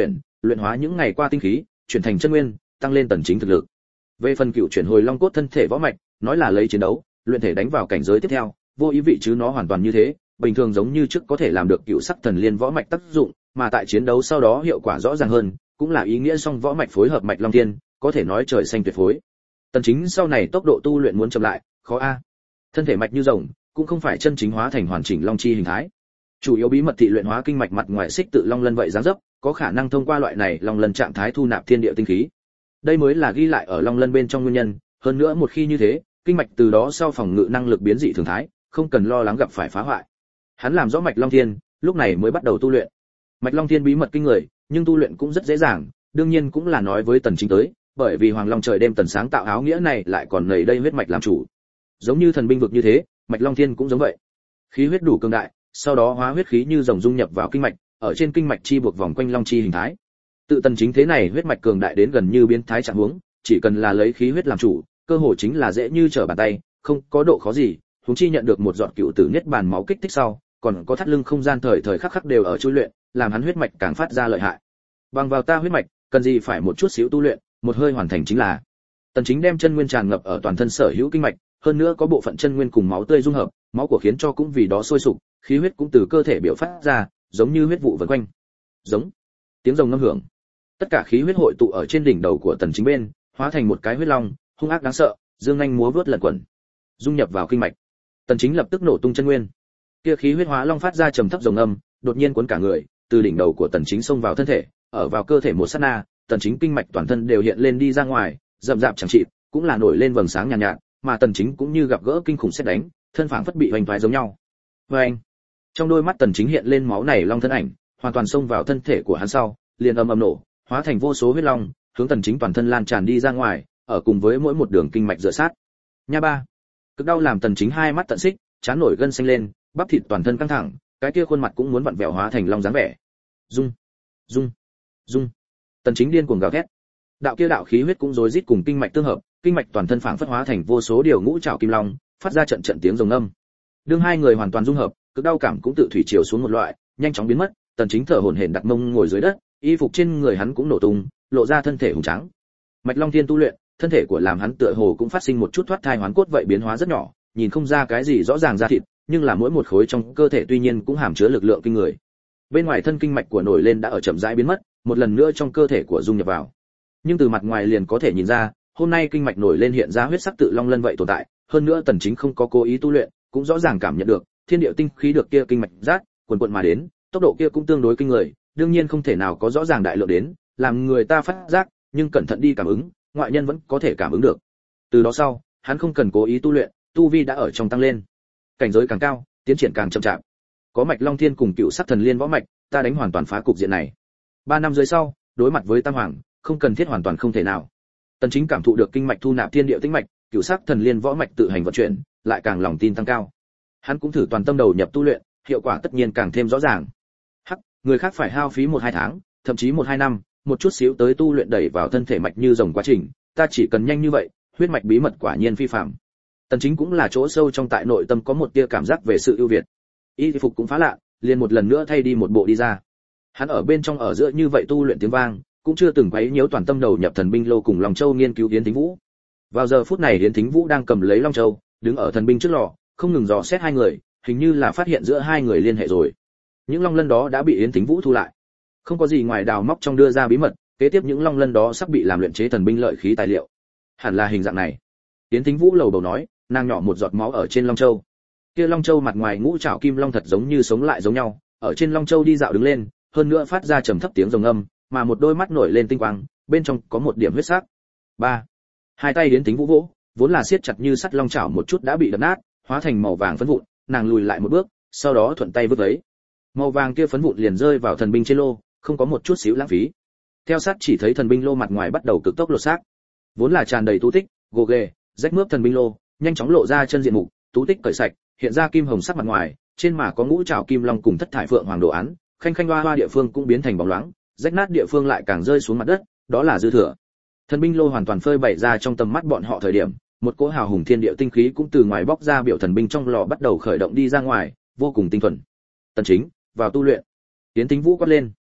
luyện hóa những ngày qua tinh khí, chuyển thành chân nguyên, tăng lên Tần Chính thực lực. Về phần cựu chuyển hồi long cốt thân thể võ mạch, nói là lấy chiến đấu, luyện thể đánh vào cảnh giới tiếp theo, vô ý vị chứ nó hoàn toàn như thế, bình thường giống như trước có thể làm được cựu sắc thần liên võ mạch tác dụng, mà tại chiến đấu sau đó hiệu quả rõ ràng hơn, cũng là ý nghĩa song võ mạch phối hợp mạch long thiên, có thể nói trời xanh tuyệt phối. Tần Chính sau này tốc độ tu luyện muốn chậm lại, khó a. Thân thể mạch như rồng, cũng không phải chân chính hóa thành hoàn chỉnh long chi hình thái. Chủ yếu bí mật thị luyện hóa kinh mạch mặt ngoài xích tự long lân vậy dáng dấp, có khả năng thông qua loại này long lân trạng thái thu nạp thiên địa tinh khí. Đây mới là ghi lại ở long lân bên trong nguyên nhân, hơn nữa một khi như thế, kinh mạch từ đó sau phòng ngự năng lực biến dị thường thái, không cần lo lắng gặp phải phá hoại. Hắn làm rõ mạch long thiên, lúc này mới bắt đầu tu luyện. Mạch long thiên bí mật kinh người, nhưng tu luyện cũng rất dễ dàng, đương nhiên cũng là nói với Tần Chính tới, bởi vì Hoàng Long trời đêm tần sáng tạo áo nghĩa này lại còn nảy đây huyết mạch làm chủ. Giống như thần binh vực như thế, mạch long thiên cũng giống vậy. Khí huyết đủ cường đại, sau đó hóa huyết khí như rồng dung nhập vào kinh mạch, ở trên kinh mạch chi buộc vòng quanh long chi hình thái. Tự Tần Chính thế này huyết mạch cường đại đến gần như biến thái trạng huống, chỉ cần là lấy khí huyết làm chủ, cơ hội chính là dễ như trở bàn tay, không có độ khó gì, huống chi nhận được một giọt cựu tử niết bàn máu kích thích sau, còn có thắt lưng không gian thời thời khắc khắc đều ở chui luyện, làm hắn huyết mạch càng phát ra lợi hại. Bằng vào ta huyết mạch, cần gì phải một chút xíu tu luyện, một hơi hoàn thành chính là. Tần Chính đem chân nguyên tràn ngập ở toàn thân sở hữu kinh mạch, hơn nữa có bộ phận chân nguyên cùng máu tươi dung hợp, máu của khiến cho cũng vì đó sôi sục, khí huyết cũng từ cơ thể biểu phát ra, giống như huyết vụ vần quanh. Giống. Tiếng rồng ngâm hưởng. Tất cả khí huyết hội tụ ở trên đỉnh đầu của Tần Chính bên, hóa thành một cái huyết long, hung ác đáng sợ, dương nhanh múa vớt lẩn quẩn, dung nhập vào kinh mạch. Tần Chính lập tức nổ tung chân nguyên. Kia khí huyết hóa long phát ra trầm thấp rồng âm, đột nhiên cuốn cả người, từ đỉnh đầu của Tần Chính xông vào thân thể, ở vào cơ thể một sát na, Tần Chính kinh mạch toàn thân đều hiện lên đi ra ngoài, rậm rạp chẳng chịt, cũng là nổi lên vầng sáng nhàn nhạt, mà Tần Chính cũng như gặp gỡ kinh khủng sét đánh, thân phảng phất bị hoành thoái giống nhau. Oeng! Trong đôi mắt Tần Chính hiện lên máu này long thân ảnh, hoàn toàn xông vào thân thể của hắn sau, liền ầm ầm nổ, hóa thành vô số huyết long, hướng Tần Chính toàn thân lan tràn đi ra ngoài, ở cùng với mỗi một đường kinh mạch dựa sát. Nha ba! Cực đau làm Tần Chính hai mắt tận xích, trán nổi gân xanh lên, bắp thịt toàn thân căng thẳng, cái kia khuôn mặt cũng muốn vặn vẹo hóa thành long dáng vẻ. Dung, dung, dung. Tần Chính điên cuồng gào thét. Đạo kia đạo khí huyết cũng rối rít cùng kinh mạch tương hợp, kinh mạch toàn thân phảng phất hóa thành vô số điều ngũ trảo kim long, phát ra trận trận tiếng rồng ngâm. Đương hai người hoàn toàn dung hợp, cực đau cảm cũng tự thủy chiều xuống một loại, nhanh chóng biến mất. Tần Chính thở hổn hển đặt mông ngồi dưới đất, y phục trên người hắn cũng nổ tung, lộ ra thân thể hùng tráng. Mạch Long Thiên tu luyện, thân thể của làm hắn tựa hồ cũng phát sinh một chút thoát thai hoán cốt vậy biến hóa rất nhỏ, nhìn không ra cái gì rõ ràng da thịt, nhưng là mỗi một khối trong cơ thể tuy nhiên cũng hàm chứa lực lượng kinh người. Bên ngoài thân kinh mạch của nổi lên đã ở chậm rãi biến mất, một lần nữa trong cơ thể của dung nhập vào. Nhưng từ mặt ngoài liền có thể nhìn ra, hôm nay kinh mạch nổi lên hiện ra huyết sắc tự long lân vậy tồn tại, hơn nữa Tần Chính không có cố ý tu luyện, cũng rõ ràng cảm nhận được, thiên địa tinh khí được kia kinh mạch rát, quần quần mà đến, tốc độ kia cũng tương đối kinh người, đương nhiên không thể nào có rõ ràng đại lượng đến, làm người ta phát giác, nhưng cẩn thận đi cảm ứng, ngoại nhân vẫn có thể cảm ứng được. Từ đó sau, hắn không cần cố ý tu luyện, tu vi đã ở trong tăng lên. Cảnh giới càng cao, tiến triển càng chậm chạp. Có mạch Long Thiên cùng cựu sắc thần liên võ mạch, ta đánh hoàn toàn phá cục diện này. 3 năm dưới sau, đối mặt với Tam Hoàng, không cần thiết hoàn toàn không thể nào. Tần Chính cảm thụ được kinh mạch thu nạp thiên địa tĩnh mạch, cựu sắc thần liên võ mạch tự hành vận chuyển, lại càng lòng tin tăng cao. Hắn cũng thử toàn tâm đầu nhập tu luyện, hiệu quả tất nhiên càng thêm rõ ràng. Hắc, người khác phải hao phí 1-2 tháng, thậm chí 1-2 năm, một chút xíu tới tu luyện đẩy vào thân thể mạch như rồng quá trình, ta chỉ cần nhanh như vậy, huyết mạch bí mật quả nhiên phi phàm. Tần Chính cũng là chỗ sâu trong tại nội tâm có một tia cảm giác về sự ưu việt. Y phục cũng phá lạ, liền một lần nữa thay đi một bộ đi ra. Hắn ở bên trong ở giữa như vậy tu luyện tiếng vang, cũng chưa từng quấy nhiễu toàn tâm đầu nhập thần binh lô cùng Long Châu nghiên cứu Yến Thính Vũ. Vào giờ phút này Yến Thính Vũ đang cầm lấy Long Châu, đứng ở thần binh trước lò, không ngừng dò xét hai người, hình như là phát hiện giữa hai người liên hệ rồi. Những long lân đó đã bị Yến Thính Vũ thu lại. Không có gì ngoài đào móc trong đưa ra bí mật, kế tiếp những long lân đó sắp bị làm luyện chế thần binh lợi khí tài liệu. Hẳn là hình dạng này. Yến Thính Vũ lầu bầu nói, nàng nhỏ một giọt máu ở trên Long Châu. Kia Long Châu mặt ngoài ngũ trảo kim long thật giống như sống lại giống nhau, ở trên Long Châu đi dạo đứng lên, hơn nữa phát ra trầm thấp tiếng rồng âm, mà một đôi mắt nổi lên tinh quang, bên trong có một điểm huyết sắc. 3. Hai tay Yến Thính Vũ vỗ, vốn là siết chặt như sắt long chảo một chút đã bị đập nát, hóa thành màu vàng phấn vụn, nàng lùi lại một bước, sau đó thuận tay vứt lấy. Màu vàng kia phấn vụn liền rơi vào thần binh trên lô, không có một chút xíu lãng phí. Theo sát chỉ thấy thần binh lô mặt ngoài bắt đầu cực tốc lột xác. Vốn là tràn đầy tú tích, gồ ghề, rách mướp thần binh lô, nhanh chóng lộ ra chân diện mục, tú tích cởi sạch, hiện ra kim hồng sắc mặt ngoài, trên mà có ngũ trảo kim long cùng thất thải phượng hoàng đồ án, khanh khanh hoa hoa địa phương cũng biến thành bóng loáng, rách nát địa phương lại càng rơi xuống mặt đất, đó là dư thừa. Thần binh lô hoàn toàn phơi bày ra trong tầm mắt bọn họ thời điểm, một cỗ hào hùng thiên địa tinh khí cũng từ ngoài bóc ra, biểu thần binh trong lò bắt đầu khởi động đi ra ngoài, vô cùng tinh thuần. Tần Chính vào tu luyện. Yến Thính Vũ quát lên.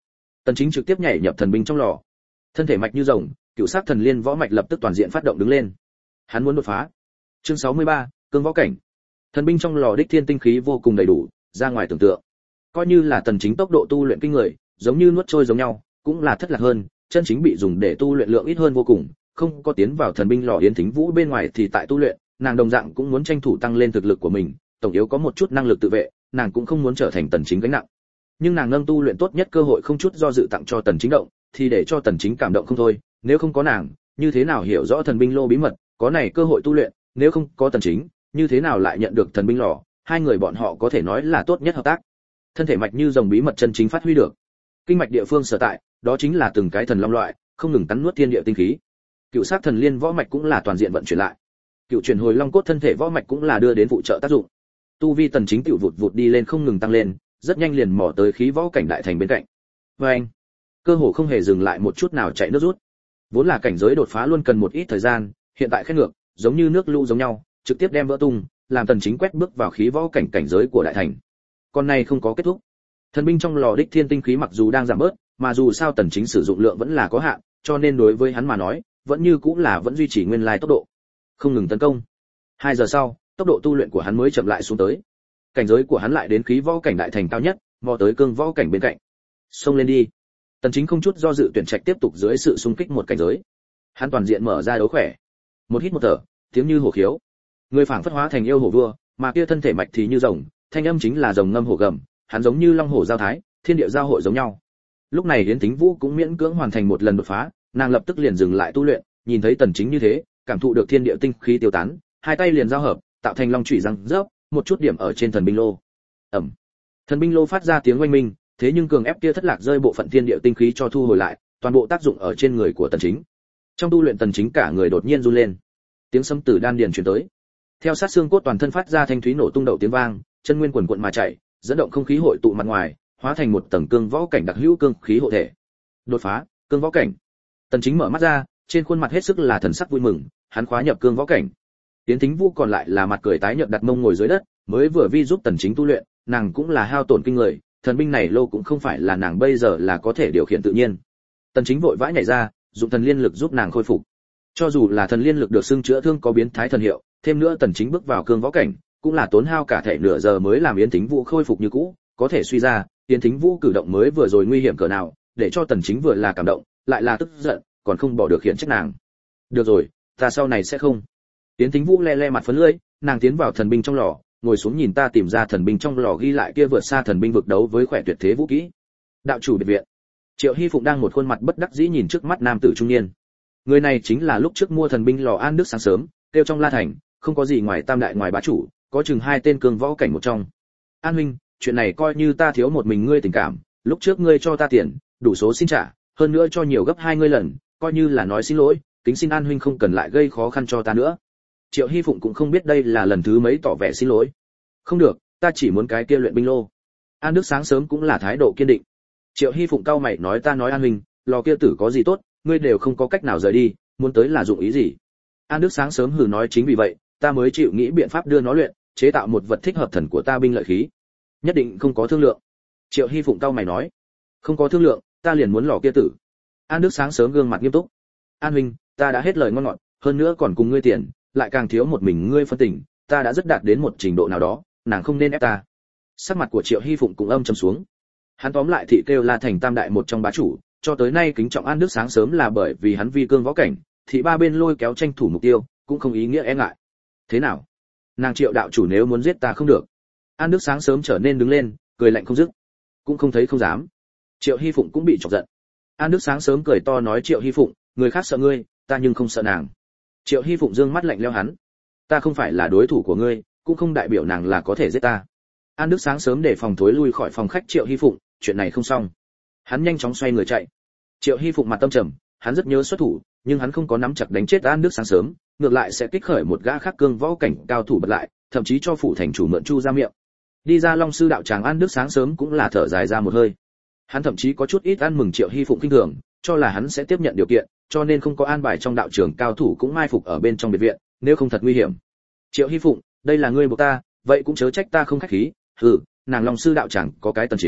Tần Chính trực tiếp nhảy nhập thần binh trong lò. Thân thể mạch như rồng, cựu sát thần liên võ mạch lập tức toàn diện phát động đứng lên. Hắn muốn đột phá. Chương 63, cương võ cảnh. Thần binh trong lò đích thiên tinh khí vô cùng đầy đủ, ra ngoài tưởng tượng. Coi như là Tần Chính tốc độ tu luyện kinh người, giống như nuốt trôi giống nhau, cũng là thất lạc hơn, chân chính bị dùng để tu luyện lượng ít hơn vô cùng, không có tiến vào thần binh lò Yến Thính Vũ bên ngoài thì tại tu luyện, nàng đồng dạng cũng muốn tranh thủ tăng lên thực lực của mình, tổng yếu có một chút năng lực tự vệ, nàng cũng không muốn trở thành Tần Chính gánh nặng. Nhưng nàng nâng tu luyện tốt nhất cơ hội không chút do dự tặng cho Tần Chính động, thì để cho Tần Chính cảm động không thôi, nếu không có nàng, như thế nào hiểu rõ thần binh lô bí mật, có này cơ hội tu luyện, nếu không có Tần Chính, như thế nào lại nhận được thần binh lò, hai người bọn họ có thể nói là tốt nhất hợp tác. Thân thể mạch như rồng bí mật chân chính phát huy được. Kinh mạch địa phương sở tại, đó chính là từng cái thần long loại, không ngừng cắn nuốt thiên địa tinh khí. Cựu sát thần liên võ mạch cũng là toàn diện vận chuyển lại. Cựu chuyển hồi long cốt thân thể võ mạch cũng là đưa đến phụ trợ tác dụng. Tu vi Tần Chính tiểu vụt vụt đi lên không ngừng tăng lên, rất nhanh liền mò tới khí võ cảnh đại thành bên cạnh. Và anh, cơ hồ không hề dừng lại một chút nào chạy nước rút. Vốn là cảnh giới đột phá luôn cần một ít thời gian, hiện tại khét ngược, giống như nước lũ giống nhau, trực tiếp đem vỡ tung, làm Tần Chính quét bước vào khí võ cảnh cảnh giới của đại thành. Con này không có kết thúc. Thần binh trong lò đích thiên tinh khí mặc dù đang giảm bớt, mà dù sao Tần Chính sử dụng lượng vẫn là có hạn, cho nên đối với hắn mà nói, vẫn như cũng là vẫn duy trì nguyên lai tốc độ, không ngừng tấn công. 2 giờ sau, tốc độ tu luyện của hắn mới chậm lại xuống tới. Cảnh giới của hắn lại đến khí võ cảnh đại thành cao nhất, mò tới cương võ cảnh bên cạnh. Xông lên đi. Tần Chính không chút do dự tuyển trạch tiếp tục dưới sự xung kích một cảnh giới. Hắn toàn diện mở ra đấu khỏe. Một hít một thở, tiếng như hổ khiếu. Người phảng phất hóa thành yêu hổ vua, mà kia thân thể mạch thì như rồng, thanh âm chính là rồng ngâm hổ gầm, hắn giống như long hổ giao thái, thiên địa giao hội giống nhau. Lúc này Yến Thính Vũ cũng miễn cưỡng hoàn thành một lần đột phá, nàng lập tức liền dừng lại tu luyện, nhìn thấy Tần Chính như thế, cảm thụ được thiên địa tinh khí tiêu tán, hai tay liền giao hợp, tạo thành long chủy răng rớp, một chút điểm ở trên thần binh lô. Ầm. Thần binh lô phát ra tiếng oanh minh, thế nhưng cường ép kia thất lạc rơi bộ phận thiên địa tinh khí cho thu hồi lại, toàn bộ tác dụng ở trên người của Tần Chính. Trong tu luyện Tần Chính cả người đột nhiên run lên. Tiếng sấm từ đan điền truyền tới. Theo sát xương cốt toàn thân phát ra thanh thúy nổ tung đầu tiếng vang, chân nguyên quần quật mà chạy, dẫn động không khí hội tụ mặt ngoài, hóa thành một tầng cương võ cảnh đặc hữu cương khí hộ thể. Đột phá, cương võ cảnh. Tần Chính mở mắt ra, trên khuôn mặt hết sức là thần sắc vui mừng, hắn khóa nhập cương võ cảnh. Tiến Thính Vũ còn lại là mặt cười tái nhợt đặt mông ngồi dưới đất, mới vừa vi giúp Tần Chính tu luyện, nàng cũng là hao tổn kinh người, thần binh này lô cũng không phải là nàng bây giờ là có thể điều khiển tự nhiên. Tần Chính vội vã nhảy ra, dùng thần liên lực giúp nàng khôi phục. Cho dù là thần liên lực được xưng chữa thương có biến thái thần hiệu, thêm nữa Tần Chính bước vào cương võ cảnh, cũng là tốn hao cả thể nửa giờ mới làm Yến Thính Vũ khôi phục như cũ, có thể suy ra, Yến Thính Vũ cử động mới vừa rồi nguy hiểm cỡ nào, để cho Tần Chính vừa là cảm động, lại là tức giận, còn không bỏ được khiển trách nàng. Được rồi, ta sau này sẽ không. Yến Thính Vũ le le mặt phấn lưỡi, nàng tiến vào thần binh trong lò, ngồi xuống nhìn ta tìm ra thần binh trong lò ghi lại kia vượt xa thần binh vực đấu với khỏe tuyệt thế vũ kỹ. Đạo chủ biệt viện. Triệu Hy Phụng đang một khuôn mặt bất đắc dĩ nhìn trước mắt nam tử trung niên. Người này chính là lúc trước mua thần binh lò An Đức sáng sớm, tiêu trong La Thành, không có gì ngoài tam đại ngoài bá chủ, có chừng 2 tên cường võ cảnh một trong. An huynh, chuyện này coi như ta thiếu một mình ngươi tình cảm, lúc trước ngươi cho ta tiền, đủ số xin trả, hơn nữa cho nhiều gấp 2 ngươi lần, coi như là nói xin lỗi, kính xin An huynh không cần lại gây khó khăn cho ta nữa. Triệu Hy Phụng cũng không biết đây là lần thứ mấy tỏ vẻ xin lỗi. Không được, ta chỉ muốn cái kia luyện binh lô. An Đức sáng sớm cũng là thái độ kiên định. Triệu Hy Phụng cau mày nói ta nói An huynh, lò kia tử có gì tốt, ngươi đều không có cách nào rời đi, muốn tới là dụng ý gì? An Đức sáng sớm hừ nói chính vì vậy, ta mới chịu nghĩ biện pháp đưa nó luyện, chế tạo một vật thích hợp thần của ta binh lợi khí. Nhất định không có thương lượng. Triệu Hy Phụng cau mày nói, không có thương lượng, ta liền muốn lò kia tử. An Đức sáng sớm gương mặt nghiêm túc. An huynh, ta đã hết lời ngon ngọt, hơn nữa còn cùng ngươi tiền, lại càng thiếu một mình ngươi phân tình, ta đã rất đạt đến một trình độ nào đó, nàng không nên ép ta. Sắc mặt của Triệu Hy Phụng cũng âm trầm xuống. Hắn tóm lại thị kêu La Thành tam đại một trong bá chủ, cho tới nay kính trọng An Đức sáng sớm là bởi vì hắn vi cương võ cảnh, thị ba bên lôi kéo tranh thủ mục tiêu, cũng không ý nghĩa e ngại. Thế nào? Nàng Triệu đạo chủ nếu muốn giết ta không được. An Đức sáng sớm trở nên đứng lên, cười lạnh không dứt. Cũng không thấy không dám. Triệu Hy Phụng cũng bị chọc giận. An Đức sáng sớm cười to nói Triệu Hy Phụng, người khác sợ ngươi, ta nhưng không sợ nàng. Triệu Hy Phụng dương mắt lạnh lẽo hắn. Ta không phải là đối thủ của ngươi, cũng không đại biểu nàng là có thể giết ta. An Đức sáng sớm để phòng thối lui khỏi phòng khách Triệu Hy Phụng, chuyện này không xong. Hắn nhanh chóng xoay người chạy. Triệu Hy Phụng mặt tâm trầm, hắn rất nhớ xuất thủ, nhưng hắn không có nắm chặt đánh chết An Đức sáng sớm, ngược lại sẽ kích khởi một gã khác cương võ cảnh cao thủ bật lại, thậm chí cho phủ thành chủ mượn chu ra miệng. Đi ra Long sư đạo tràng An Đức sáng sớm cũng là thở dài ra một hơi. Hắn thậm chí có chút ít ăn mừng Triệu Hy Phụng kinh thường, cho là hắn sẽ tiếp nhận điều kiện, cho nên không có an bài trong đạo trường cao thủ cũng mai phục ở bên trong biệt viện, nếu không thật nguy hiểm. Triệu Hy Phụng, đây là ngươi buộc ta, vậy cũng chớ trách ta không khách khí. Nàng Long sư đạo tràng có cái Tần Chính,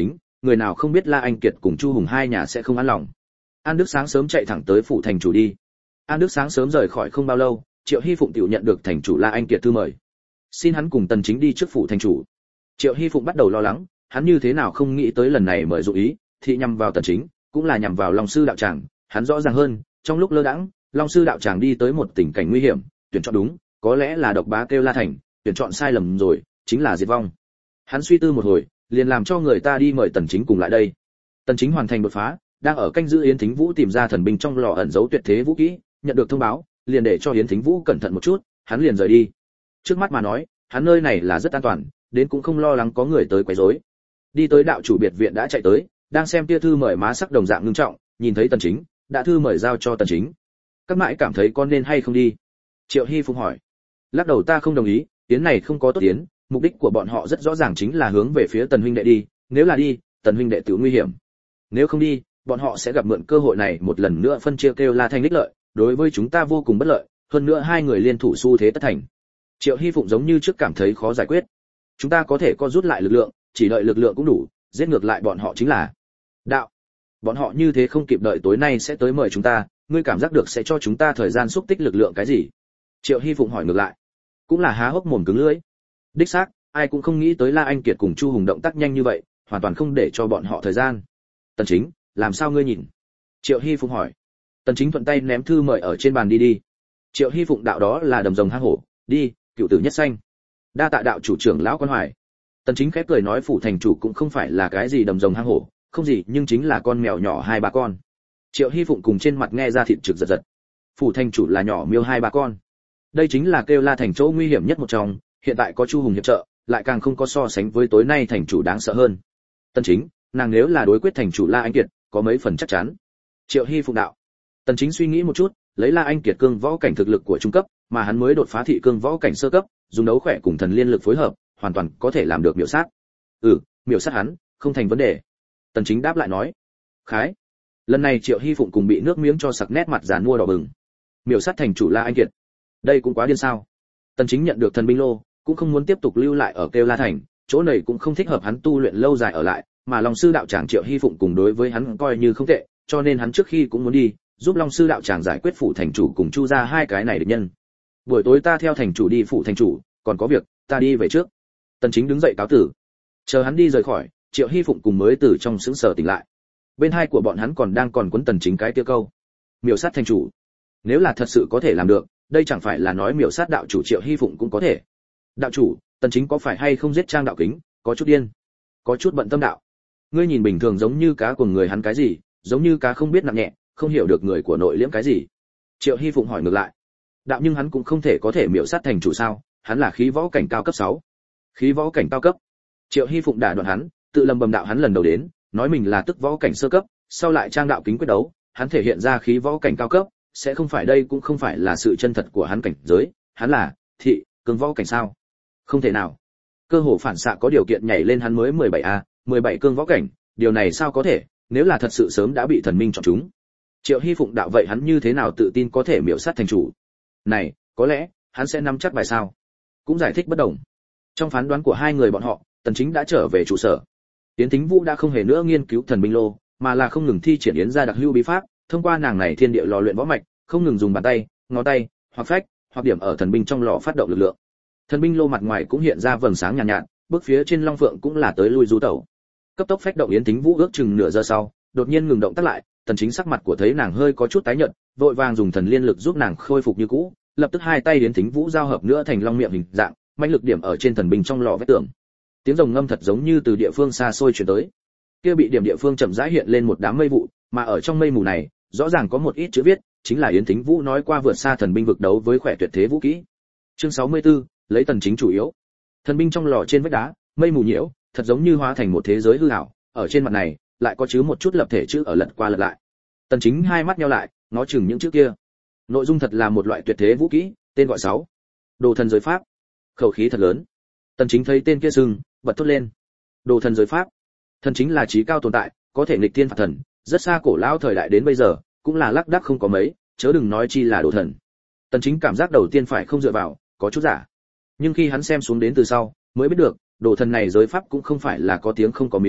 người nào không biết La Anh Kiệt cùng Chu Hùng hai nhà sẽ không an lòng. An Đức sáng sớm chạy thẳng tới phủ thành chủ đi. An Đức sáng sớm rời khỏi không bao lâu, Triệu Hy Phụng tiểu nhận được thành chủ La Anh Kiệt thư mời. Xin hắn cùng Tần Chính đi trước phủ thành chủ. Triệu Hy Phụng bắt đầu lo lắng, hắn như thế nào không nghĩ tới lần này mời dụ ý, thì nhằm vào Tần Chính, cũng là nhằm vào Long sư đạo tràng, hắn rõ ràng hơn, trong lúc lơ đãng, Long sư đạo tràng đi tới một tình cảnh nguy hiểm, tuyển chọn đúng, có lẽ là độc bá kêu La thành, tuyển chọn sai lầm rồi, chính là diệt vong. Hắn suy tư một hồi, liền làm cho người ta đi mời Tần Chính cùng lại đây. Tần Chính hoàn thành đột phá, đang ở canh giữ Yến Thính Vũ tìm ra thần binh trong lò ẩn giấu tuyệt thế vũ kỹ, nhận được thông báo, liền để cho Yến Thính Vũ cẩn thận một chút, hắn liền rời đi. Trước mắt mà nói, hắn nơi này là rất an toàn, đến cũng không lo lắng có người tới quấy rối. Đi tới đạo chủ biệt viện đã chạy tới, đang xem tia thư mời má sắc đồng dạng ngưng trọng, nhìn thấy Tần Chính, đã thư mời giao cho Tần Chính. Các mãi cảm thấy con nên hay không đi? Triệu Hy Phụng hỏi. Lắc đầu, ta không đồng ý, tiến này không có tốt tiến, mục đích của bọn họ rất rõ ràng chính là hướng về phía Tần huynh đệ đi, nếu là đi, Tần huynh đệ tự nguy hiểm. Nếu không đi, bọn họ sẽ gặp mượn cơ hội này một lần nữa phân chia kêu La thành đích lợi, đối với chúng ta vô cùng bất lợi, hơn nữa hai người liên thủ xu thế tất thành. Triệu Hy Phụng giống như trước cảm thấy khó giải quyết. Chúng ta có thể co rút lại lực lượng, chỉ đợi lực lượng cũng đủ, giết ngược lại bọn họ chính là. Đạo, bọn họ như thế không kịp đợi tối nay sẽ tới mời chúng ta, ngươi cảm giác được sẽ cho chúng ta thời gian xúc tích lực lượng cái gì? Triệu Hy Phụng hỏi ngược lại. Cũng là há hốc mồm cứng lưỡi. Đích xác, ai cũng không nghĩ tới La Anh Kiệt cùng Chu Hùng động tác nhanh như vậy, hoàn toàn không để cho bọn họ thời gian. Tần Chính, làm sao ngươi nhìn? Triệu Hy Phụng hỏi. Tần Chính thuận tay ném thư mời ở trên bàn đi đi. Triệu Hy Phụng đạo đó là đầm rồng hang hổ, đi, cựu tử nhất sanh. Đa tạ đạo chủ trưởng lão Quan Hoài. Tần Chính khép cười nói phủ thành chủ cũng không phải là cái gì đầm rồng hang hổ, không gì, nhưng chính là con mèo nhỏ hai ba con. Triệu Hy Phụng cùng trên mặt nghe ra thịt trực giật giật. Phủ thành chủ là nhỏ miêu hai ba con. Đây chính là kêu La thành chỗ nguy hiểm nhất một trong, hiện tại có Chu Hùng hiệp trợ, lại càng không có so sánh với tối nay thành chủ đáng sợ hơn. Tần Chính, nàng nếu là đối quyết thành chủ La Anh Kiệt, có mấy phần chắc chắn. Triệu Hy Phụng đạo. Tần Chính suy nghĩ một chút, lấy La Anh Kiệt cương võ cảnh thực lực của trung cấp, mà hắn mới đột phá thị cương võ cảnh sơ cấp, dùng đấu khỏe cùng thần liên lực phối hợp, hoàn toàn có thể làm được miểu sát. Miểu sát hắn, không thành vấn đề. Tần Chính đáp lại nói. Khái. Lần này Triệu Hy Phụng cùng bị nước miếng cho sặc nét mặt giàn mua đỏ bừng. Miểu sát thành chủ La Anh Kiệt. Đây cũng quá điên sao? Tần Chính nhận được thần binh lô, cũng không muốn tiếp tục lưu lại ở kêu La thành, chỗ này cũng không thích hợp hắn tu luyện lâu dài ở lại, mà Long sư đạo tràng Triệu Hy Phụng cùng đối với hắn coi như không tệ, cho nên hắn trước khi cũng muốn đi, giúp Long sư đạo tràng giải quyết phủ thành chủ cùng Chu gia hai cái này địch nhân. Buổi tối ta theo thành chủ đi phủ thành chủ, còn có việc, ta đi về trước. Tần Chính đứng dậy cáo tử. Chờ hắn đi rời khỏi, Triệu Hy Phụng cùng mới từ trong sững sờ tỉnh lại. Bên hai của bọn hắn còn quấn Tần Chính cái kia câu. Miểu sát thành chủ. Nếu là thật sự có thể làm được, đây chẳng phải là nói miểu sát đạo chủ Triệu Hy Phụng cũng có thể. Đạo chủ, Tần Chính có phải hay không giết Trang đạo kính, có chút điên, có chút bận tâm đạo. Ngươi nhìn bình thường giống như cá của người hắn cái gì, giống như cá không biết nặng nhẹ, không hiểu được người của nội liễm cái gì. Triệu Hy Phụng hỏi ngược lại. Đạo, nhưng hắn cũng không thể có thể miểu sát thành chủ sao? Hắn là khí võ cảnh cao cấp 6. Khí võ cảnh cao cấp. Triệu Hy Phụng đả đoạn hắn, tự lầm bầm đạo hắn lần đầu đến, nói mình là tức võ cảnh sơ cấp, sau lại Trang đạo kính quyết đấu, hắn thể hiện ra khí võ cảnh cao cấp, sẽ không phải đây cũng không phải là sự chân thật của hắn cảnh giới, hắn là thị cường võ cảnh sao? Không thể nào. Cơ hồ phản xạ có điều kiện nhảy lên hắn mới 17A, 17 cương võ cảnh, điều này sao có thể, nếu là thật sự sớm đã bị thần minh chọn chúng. Triệu Hy Phụng đạo, vậy hắn như thế nào tự tin có thể miểu sát thành chủ? Này, có lẽ hắn sẽ nắm chắc bài sao? Cũng giải thích bất đồng. Trong phán đoán của hai người bọn họ, Tần Chính đã trở về trụ sở. Yến Thính Vũ đã không hề nữa nghiên cứu thần binh lô, mà là không ngừng thi triển yến gia đặc hữu bí pháp, thông qua nàng này thiên địa lò luyện võ mạch, không ngừng dùng bàn tay, ngón tay, hoặc phách, hoặc điểm ở thần binh trong lò phát động lực lượng. Thần binh lô mặt ngoài cũng hiện ra vầng sáng nhàn nhạt, bước phía trên long phượng cũng là tới lui du tẩu. Cấp tốc phách động Yến Thính Vũ ước chừng nửa giờ sau, đột nhiên ngừng động tác lại, Tần Chính sắc mặt của thấy nàng hơi có chút tái nhợt, vội vàng dùng thần liên lực giúp nàng khôi phục như cũ, lập tức hai tay Yến Thính Vũ giao hợp nữa thành long miệng hình dạng, mãnh lực điểm ở trên thần binh trong lò vách tường. Tiếng rồng ngâm thật giống như từ địa phương xa xôi truyền tới. Kia bị điểm địa phương chậm rãi hiện lên một đám mây vụ, mà ở trong mây mù này, rõ ràng có một ít chữ viết, chính là Yến Thính Vũ nói qua vượt xa thần binh vực đấu với khỏe tuyệt thế vũ kỹ. Chương 64, lấy Tần Chính chủ yếu. Thần binh trong lò trên vách đá, mây mù nhiễu, thật giống như hóa thành một thế giới hư ảo, ở trên mặt này lại có chứa một chút lập thể chữ ở lật qua lật lại. Tần Chính hai mắt nheo lại, ngó chừng những chữ kia. Nội dung thật là một loại tuyệt thế vũ kỹ, tên gọi 6. Đồ thần giới pháp. Khẩu khí thật lớn. Tần Chính thấy tên kia sưng, bật thốt lên. Đồ thần giới pháp. Thần chính là trí cao tồn tại, có thể nghịch thiên phạt thần, rất xa cổ lão thời đại đến bây giờ, cũng là lác đác không có mấy, chớ đừng nói chi là đồ thần. Tần Chính cảm giác đầu tiên phải không dựa vào, có chút giả. Nhưng khi hắn xem xuống đến từ sau, mới biết được, đồ thần này giới pháp cũng không phải là có tiếng không có miếng,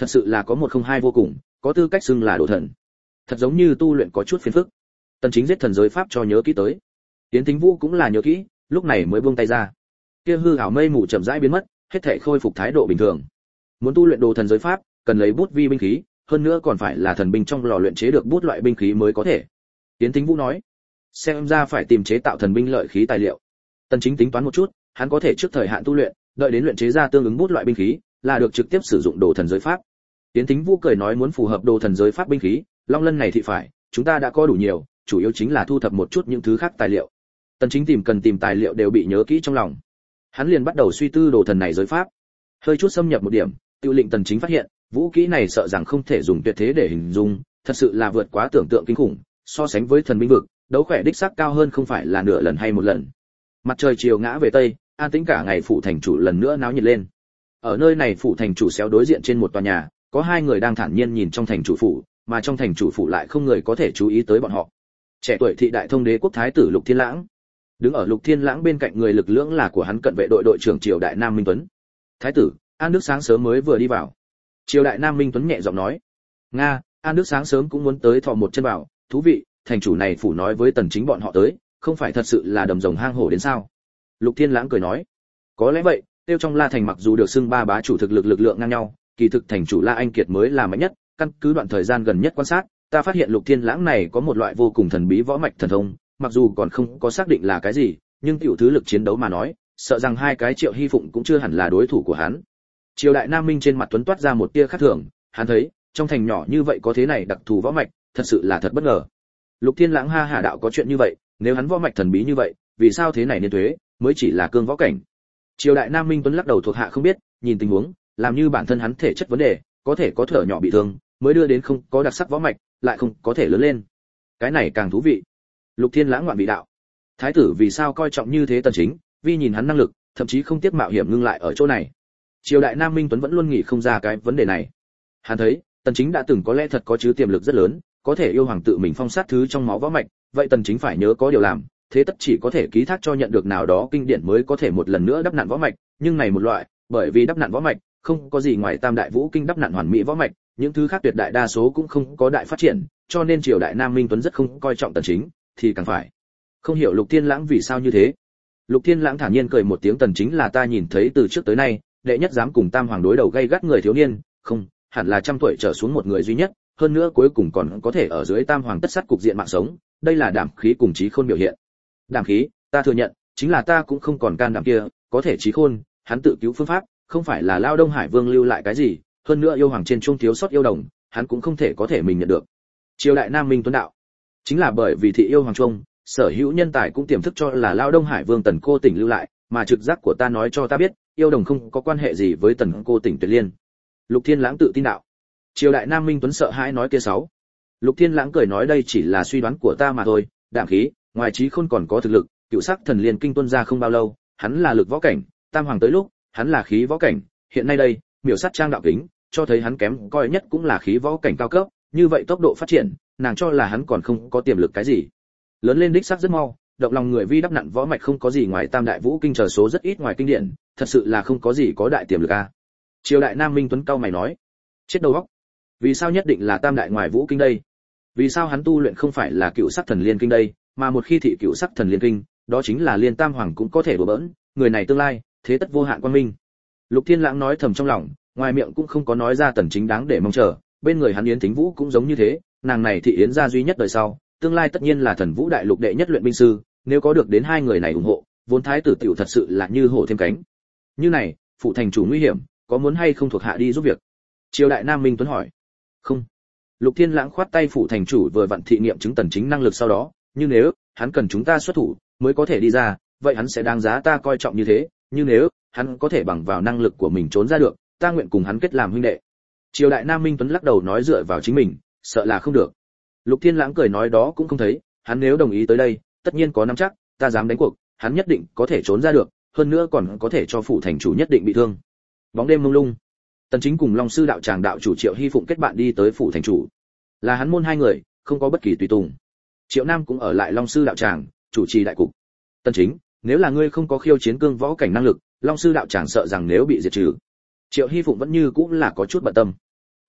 thật sự là có một không hai vô cùng, có tư cách xưng là đồ thần. Thật giống như tu luyện có chút phiền phức. Tần Chính giết thần giới pháp cho nhớ kỹ tới. Tiến Thính Vũ cũng là nhớ kỹ, lúc này mới buông tay ra. Kia hư ảo mây mù chậm rãi biến mất, hết thảy khôi phục thái độ bình thường. Muốn tu luyện đồ thần giới pháp, cần lấy bút vi binh khí, hơn nữa còn phải là thần binh trong lò luyện chế được bút loại binh khí mới có thể. Tiến Thính Vũ nói, xem ra phải tìm chế tạo thần binh lợi khí tài liệu. Tần Chính tính toán một chút, hắn có thể trước thời hạn tu luyện, đợi đến luyện chế ra tương ứng bút loại binh khí, là được trực tiếp sử dụng đồ thần giới pháp. Tiến Thính Vũ cười nói muốn phù hợp đồ thần giới pháp binh khí, Long Lân này thì phải, chúng ta đã có đủ nhiều, chủ yếu chính là thu thập một chút những thứ khác tài liệu. Tần Chính cần tìm tài liệu đều bị nhớ kỹ trong lòng. Hắn liền bắt đầu suy tư đồ thần này giới pháp. Hơi chút xâm nhập một điểm, tiêu lệnh Tần Chính phát hiện, vũ khí này sợ rằng không thể dùng tuyệt thế để hình dung, thật sự là vượt quá tưởng tượng kinh khủng, so sánh với thần binh vực, đấu khỏe đích xác cao hơn không phải là nửa lần hay một lần. Mặt trời chiều ngã về tây, an tĩnh cả ngày phủ thành chủ lần nữa náo nhiệt lên. Ở nơi này phủ thành chủ xéo đối diện trên một tòa nhà, có hai người đang thản nhiên nhìn trong thành chủ phủ, mà trong thành chủ phủ lại không người có thể chú ý tới bọn họ. Trẻ tuổi thị đại thông đế quốc thái tử Lục Thiên Lãng. Đứng ở Lục Thiên Lãng bên cạnh người lực lưỡng là của hắn cận vệ đội đội trưởng Triều Đại Nam Minh Tuấn. Thái tử, An Đức sáng sớm mới vừa đi vào. Triều Đại Nam Minh Tuấn nhẹ giọng nói. Nga, An Đức sáng sớm cũng muốn tới thò một chân vào, thú vị, thành chủ này phủ nói với Tần Chính bọn họ tới, không phải thật sự là đầm rồng hang hổ đến sao? Lục Thiên Lãng cười nói. Có lẽ vậy, tiêu trong La thành mặc dù được xưng ba bá chủ thực lực lực lượng ngang nhau, kỳ thực thành chủ La Anh Kiệt mới là mạnh nhất, căn cứ đoạn thời gian gần nhất quan sát, ta phát hiện Lục Thiên Lãng này có một loại vô cùng thần bí võ mạch thần thông, mặc dù còn không có xác định là cái gì, nhưng tiểu thứ lực chiến đấu mà nói, sợ rằng hai cái Triệu Hy Phụng cũng chưa hẳn là đối thủ của hắn. Triều Đại Nam Minh trên mặt Tuấn toát ra một tia khác thường, hắn thấy, trong thành nhỏ như vậy có thế này đặc thù võ mạch, thật sự là thật bất ngờ. Lục Thiên Lãng ha hà đạo có chuyện như vậy, nếu hắn võ mạch thần bí như vậy, vì sao thế này nên thuế, mới chỉ là cương võ cảnh. Triều Đại Nam Minh Tuấn lắc đầu thuộc hạ không biết, nhìn tình huống, làm như bản thân hắn thể chất vấn đề, có thể có thở nhỏ bị thương, mới đưa đến không có đặc sắc võ mạch, lại không có thể lớn lên. Cái này càng thú vị. Lục Thiên Lãng ngoạn vị đạo. Thái tử vì sao coi trọng như thế Tần Chính, vì nhìn hắn năng lực, thậm chí không tiếc mạo hiểm ngưng lại ở chỗ này. Triều Đại Nam Minh Tuấn vẫn luôn nghĩ không ra cái vấn đề này. Hắn thấy, Tần Chính đã từng có lẽ thật có chứ tiềm lực rất lớn, có thể yêu hoàng tự mình phong sát thứ trong máu võ mạch, vậy Tần Chính phải nhớ có điều làm, thế tất chỉ có thể ký thác cho nhận được nào đó kinh điển mới có thể một lần nữa đắp nặn võ mạch, nhưng này một loại, bởi vì đắp nặn võ mạch, không có gì ngoài Tam Đại Vũ Kinh đắp nặn hoàn mỹ võ mạch, những thứ khác tuyệt đại đa số cũng không có đại phát triển, cho nên Triều Đại Nam Minh Tuấn rất không coi trọng Tần Chính, thì càng phải. Không hiểu Lục Thiên Lãng vì sao như thế. Lục Thiên Lãng thản nhiên cười một tiếng, Tần Chính là ta nhìn thấy từ trước tới nay, đệ nhất dám cùng Tam Hoàng đối đầu gay gắt người thiếu niên, không, hẳn là trăm tuổi trở xuống một người duy nhất, hơn nữa cuối cùng còn có thể ở dưới Tam Hoàng tất sát cục diện mạng sống, đây là đảm khí cùng trí khôn biểu hiện. Đảm khí, ta thừa nhận, chính là ta cũng không còn can đảm kia, có thể trí khôn, hắn tự cứu phương pháp, không phải là Lao Đông Hải Vương lưu lại cái gì, hơn nữa yêu hoàng trên trung thiếu sót yêu đồng, hắn cũng không thể có thể mình nhận được. Triều Đại Nam Minh Tuấn đạo, chính là bởi vì thị yêu hoàng trung, sở hữu nhân tài cũng tiềm thức cho là Lao Đông Hải Vương Tần Cô Tỉnh lưu lại, mà trực giác của ta nói cho ta biết, yêu đồng không có quan hệ gì với Tần Cô Tỉnh tuyệt liên. Lục Thiên Lãng tự tin đạo. Triều Đại Nam Minh Tuấn sợ hãi nói kia sáu. Lục Thiên Lãng cười nói đây chỉ là suy đoán của ta mà thôi, đảm khí, ngoài trí khôn còn có thực lực, cựu sắc thần liên kinh tuân ra không bao lâu, hắn là lực võ cảnh, Tam Hoàng tới lúc, hắn là khí võ cảnh, hiện nay đây, miểu sát trang đạo kính, cho thấy hắn kém coi nhất cũng là khí võ cảnh cao cấp, như vậy tốc độ phát triển, nàng cho là hắn còn không có tiềm lực cái gì. Lớn lên đích xác rất mau, động lòng người vi đắp nặn võ mạch không có gì ngoài Tam Đại Vũ Kinh chờ số rất ít ngoài kinh điển, thật sự là không có gì có đại tiềm lực a. Triều Đại Nam Minh Tuấn cao mày nói, chết đầu óc. Vì sao nhất định là Tam Đại ngoài Vũ Kinh đây? Vì sao hắn tu luyện không phải là cựu sắc thần liên kinh đây, mà một khi thị cựu sắc thần liên kinh, đó chính là liên Tam Hoàng cũng có thể đùa bỡn, người này tương lai, thế tất vô hạn quang minh. Lục Thiên Lãng nói thầm trong lòng, ngoài miệng cũng không có nói ra Tần Chính đáng để mong chờ, bên người hắn Yến Thính Vũ cũng giống như thế, nàng này thị yến gia duy nhất đời sau, tương lai tất nhiên là Thần Vũ đại lục đệ nhất luyện binh sư, nếu có được đến hai người này ủng hộ, vốn thái tử tiểu thật sự là như hổ thêm cánh. Như này, phụ thành chủ nguy hiểm, có muốn hay không thuộc hạ đi giúp việc? Triều Đại Nam Minh Tuấn hỏi. Không. Lục Thiên Lãng khoát tay, phụ thành chủ vừa vặn thị nghiệm chứng Tần Chính năng lực sau đó, nhưng nếu hắn cần chúng ta xuất thủ mới có thể đi ra, vậy hắn sẽ đáng giá ta coi trọng như thế, nhưng nếu hắn có thể bằng vào năng lực của mình trốn ra được, ta nguyện cùng hắn kết làm huynh đệ. Triều Đại Nam Minh Tuấn lắc đầu nói dựa vào chính mình, sợ là không được. Lục Thiên Lãng cười nói đó cũng không thấy, hắn nếu đồng ý tới đây, tất nhiên có nắm chắc, ta dám đánh cuộc, hắn nhất định có thể trốn ra được, hơn nữa còn có thể cho phụ thành chủ nhất định bị thương. Bóng đêm mông lung, Tần Chính cùng Long sư đạo tràng đạo chủ Triệu Hy Phụng kết bạn đi tới phụ thành chủ. Là hắn môn hai người, không có bất kỳ tùy tùng. Triệu Nam cũng ở lại Long sư đạo tràng, chủ trì đại cục. Tần Chính, nếu là ngươi không có khiêu chiến cương võ cảnh năng lực, Long sư đạo tràng sợ rằng nếu bị diệt trừ. Triệu Hy Phụng vẫn như cũng là có chút bận tâm.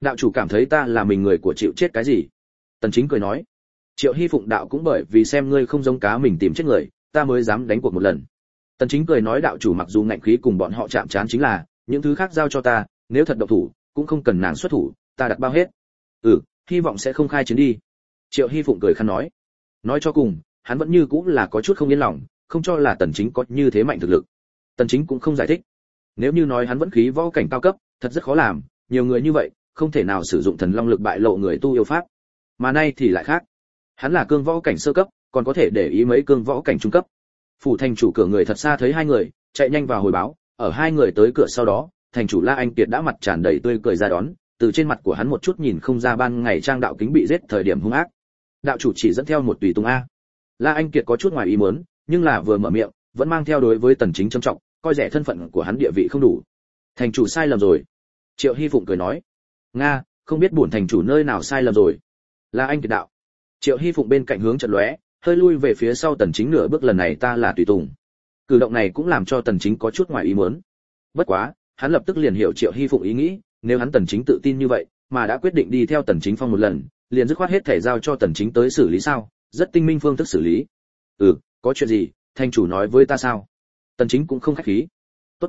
Đạo chủ cảm thấy ta là mình người của chịu chết cái gì? Tần Chính cười nói. Triệu Hy Phụng đạo cũng bởi vì xem ngươi không giống cá mình tìm chết người, ta mới dám đánh cuộc một lần. Tần Chính cười nói đạo chủ mặc dù ngạnh khí cùng bọn họ chạm trán chính là, những thứ khác giao cho ta, nếu thật động thủ, cũng không cần nàng xuất thủ, ta đặt bao hết. Hy vọng sẽ không khai chiến đi. Triệu Hy Phụng cười khăn nói. Nói cho cùng, hắn vẫn như cũ là có chút không yên lòng, không cho là Tần Chính có như thế mạnh thực lực. Tần Chính cũng không giải thích. Nếu như nói hắn vẫn khí võ cảnh cao cấp, thật rất khó làm, nhiều người như vậy, không thể nào sử dụng thần long lực bại lộ người tu yêu pháp. Mà nay thì lại khác. Hắn là cương võ cảnh sơ cấp, còn có thể để ý mấy cương võ cảnh trung cấp. Phủ thành chủ cửa người thật xa thấy hai người, chạy nhanh vào hồi báo, ở hai người tới cửa sau đó, thành chủ La Anh Kiệt đã mặt tràn đầy tươi cười ra đón, từ trên mặt của hắn một chút nhìn không ra ban ngày trang đạo kính bị giết thời điểm hung ác. Đạo chủ chỉ dẫn theo một tùy tùng a. La Anh Kiệt có chút ngoài ý muốn, nhưng là vừa mở miệng, vẫn mang theo đối với Tần Chính trầm trọng, coi rẻ thân phận của hắn địa vị không đủ. Thành chủ sai lầm rồi. Triệu Hy Phụng cười nói. Nga, không biết bổn thành chủ nơi nào sai lầm rồi. La Anh Kiệt đạo. Triệu Hy Phụng bên cạnh hướng chợt lóe, hơi lui về phía sau Tần Chính nửa bước lần này ta là tùy tùng. Cử động này cũng làm cho Tần Chính có chút ngoài ý muốn. Bất quá, hắn lập tức liền hiểu Triệu Hy Phụng ý nghĩ, nếu hắn Tần Chính tự tin như vậy, mà đã quyết định đi theo Tần Chính phong một lần, liền dứt khoát hết thể giao cho Tần Chính tới xử lý sao? Rất tinh minh phương thức xử lý. Có chuyện gì, thành chủ nói với ta sao? Tần Chính cũng không khách khí. Tốt.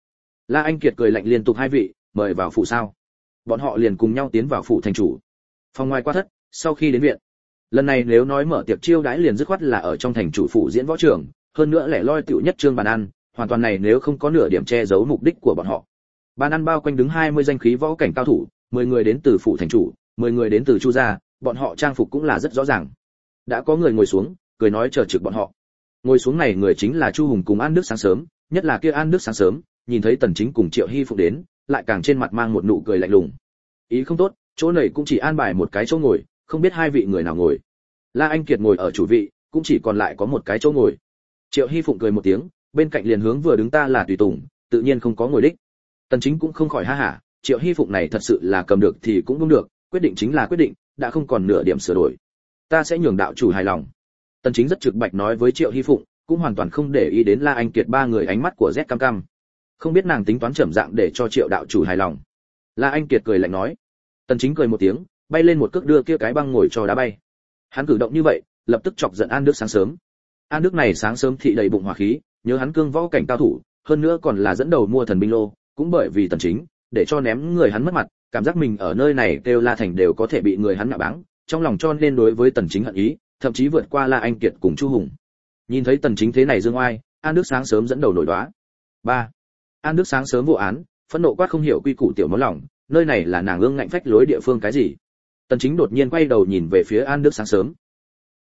La Anh Kiệt cười lạnh liên tục hai vị, mời vào phủ sao? Bọn họ liền cùng nhau tiến vào phủ thành chủ. Phòng ngoài qua thất, sau khi đến viện, lần này nếu nói mở tiệc chiêu đãi liền dứt khoát là ở trong thành chủ phủ diễn võ trường, hơn nữa lẻ loi tiểu nhất trương bàn ăn, hoàn toàn này nếu không có nửa điểm che giấu mục đích của bọn họ. Bàn ăn bao quanh đứng 20 danh khí võ cảnh cao thủ, 10 người đến từ phủ thành chủ, 10 người đến từ Chu gia, bọn họ trang phục cũng là rất rõ ràng. Đã có người ngồi xuống, cười nói chờ trực bọn họ. Ngồi xuống này người chính là Chu Hùng cùng An Đức sáng sớm, nhất là kia An Đức sáng sớm, nhìn thấy Tần Chính cùng Triệu Hy Phụng đến, lại càng trên mặt mang một nụ cười lạnh lùng. Ý không tốt, chỗ này cũng chỉ an bài một cái chỗ ngồi, không biết hai vị người nào ngồi. La Anh Kiệt ngồi ở chủ vị, cũng chỉ còn lại có một cái chỗ ngồi. Triệu Hy Phụng cười một tiếng, bên cạnh liền hướng vừa đứng ta là tùy tùng, tự nhiên không có ngồi đích. Tần Chính cũng không khỏi ha hả, Triệu Hy Phụng này thật sự là cầm được thì cũng đúng được, quyết định chính là quyết định, đã không còn nửa điểm sửa đổi. Ta sẽ nhường đạo chủ hài lòng. Tần Chính rất trực bạch nói với Triệu Hy Phụng, cũng hoàn toàn không để ý đến La Anh Kiệt ba người ánh mắt của Z cam cam. Không biết nàng tính toán chậm dạng để cho Triệu đạo chủ hài lòng. La Anh Kiệt cười lạnh nói. Tần Chính cười một tiếng, bay lên một cước đưa kia cái băng ngồi cho đá bay. Hắn cử động như vậy, lập tức chọc giận An Đức sáng sớm. An Đức này sáng sớm thị đầy bụng hỏa khí, nhớ hắn cương võ cảnh cao thủ, hơn nữa còn là dẫn đầu mua thần binh lô, cũng bởi vì Tần Chính, để cho ném người hắn mất mặt, cảm giác mình ở nơi này kêu La Thành đều có thể bị người hắn nhạ báng, trong lòng cho nên đối với Tần Chính hận ý, thậm chí vượt qua La Anh Kiệt cùng Chu Hùng. Nhìn thấy Tần Chính thế này dương oai, An Đức sáng sớm dẫn đầu nổi đoá. 3. An Đức sáng sớm vụ án, phẫn nộ quát không hiểu quy củ tiểu máu lòng, nơi này là nàng ương ngạnh phách lối địa phương cái gì? Tần Chính đột nhiên quay đầu nhìn về phía An Đức sáng sớm.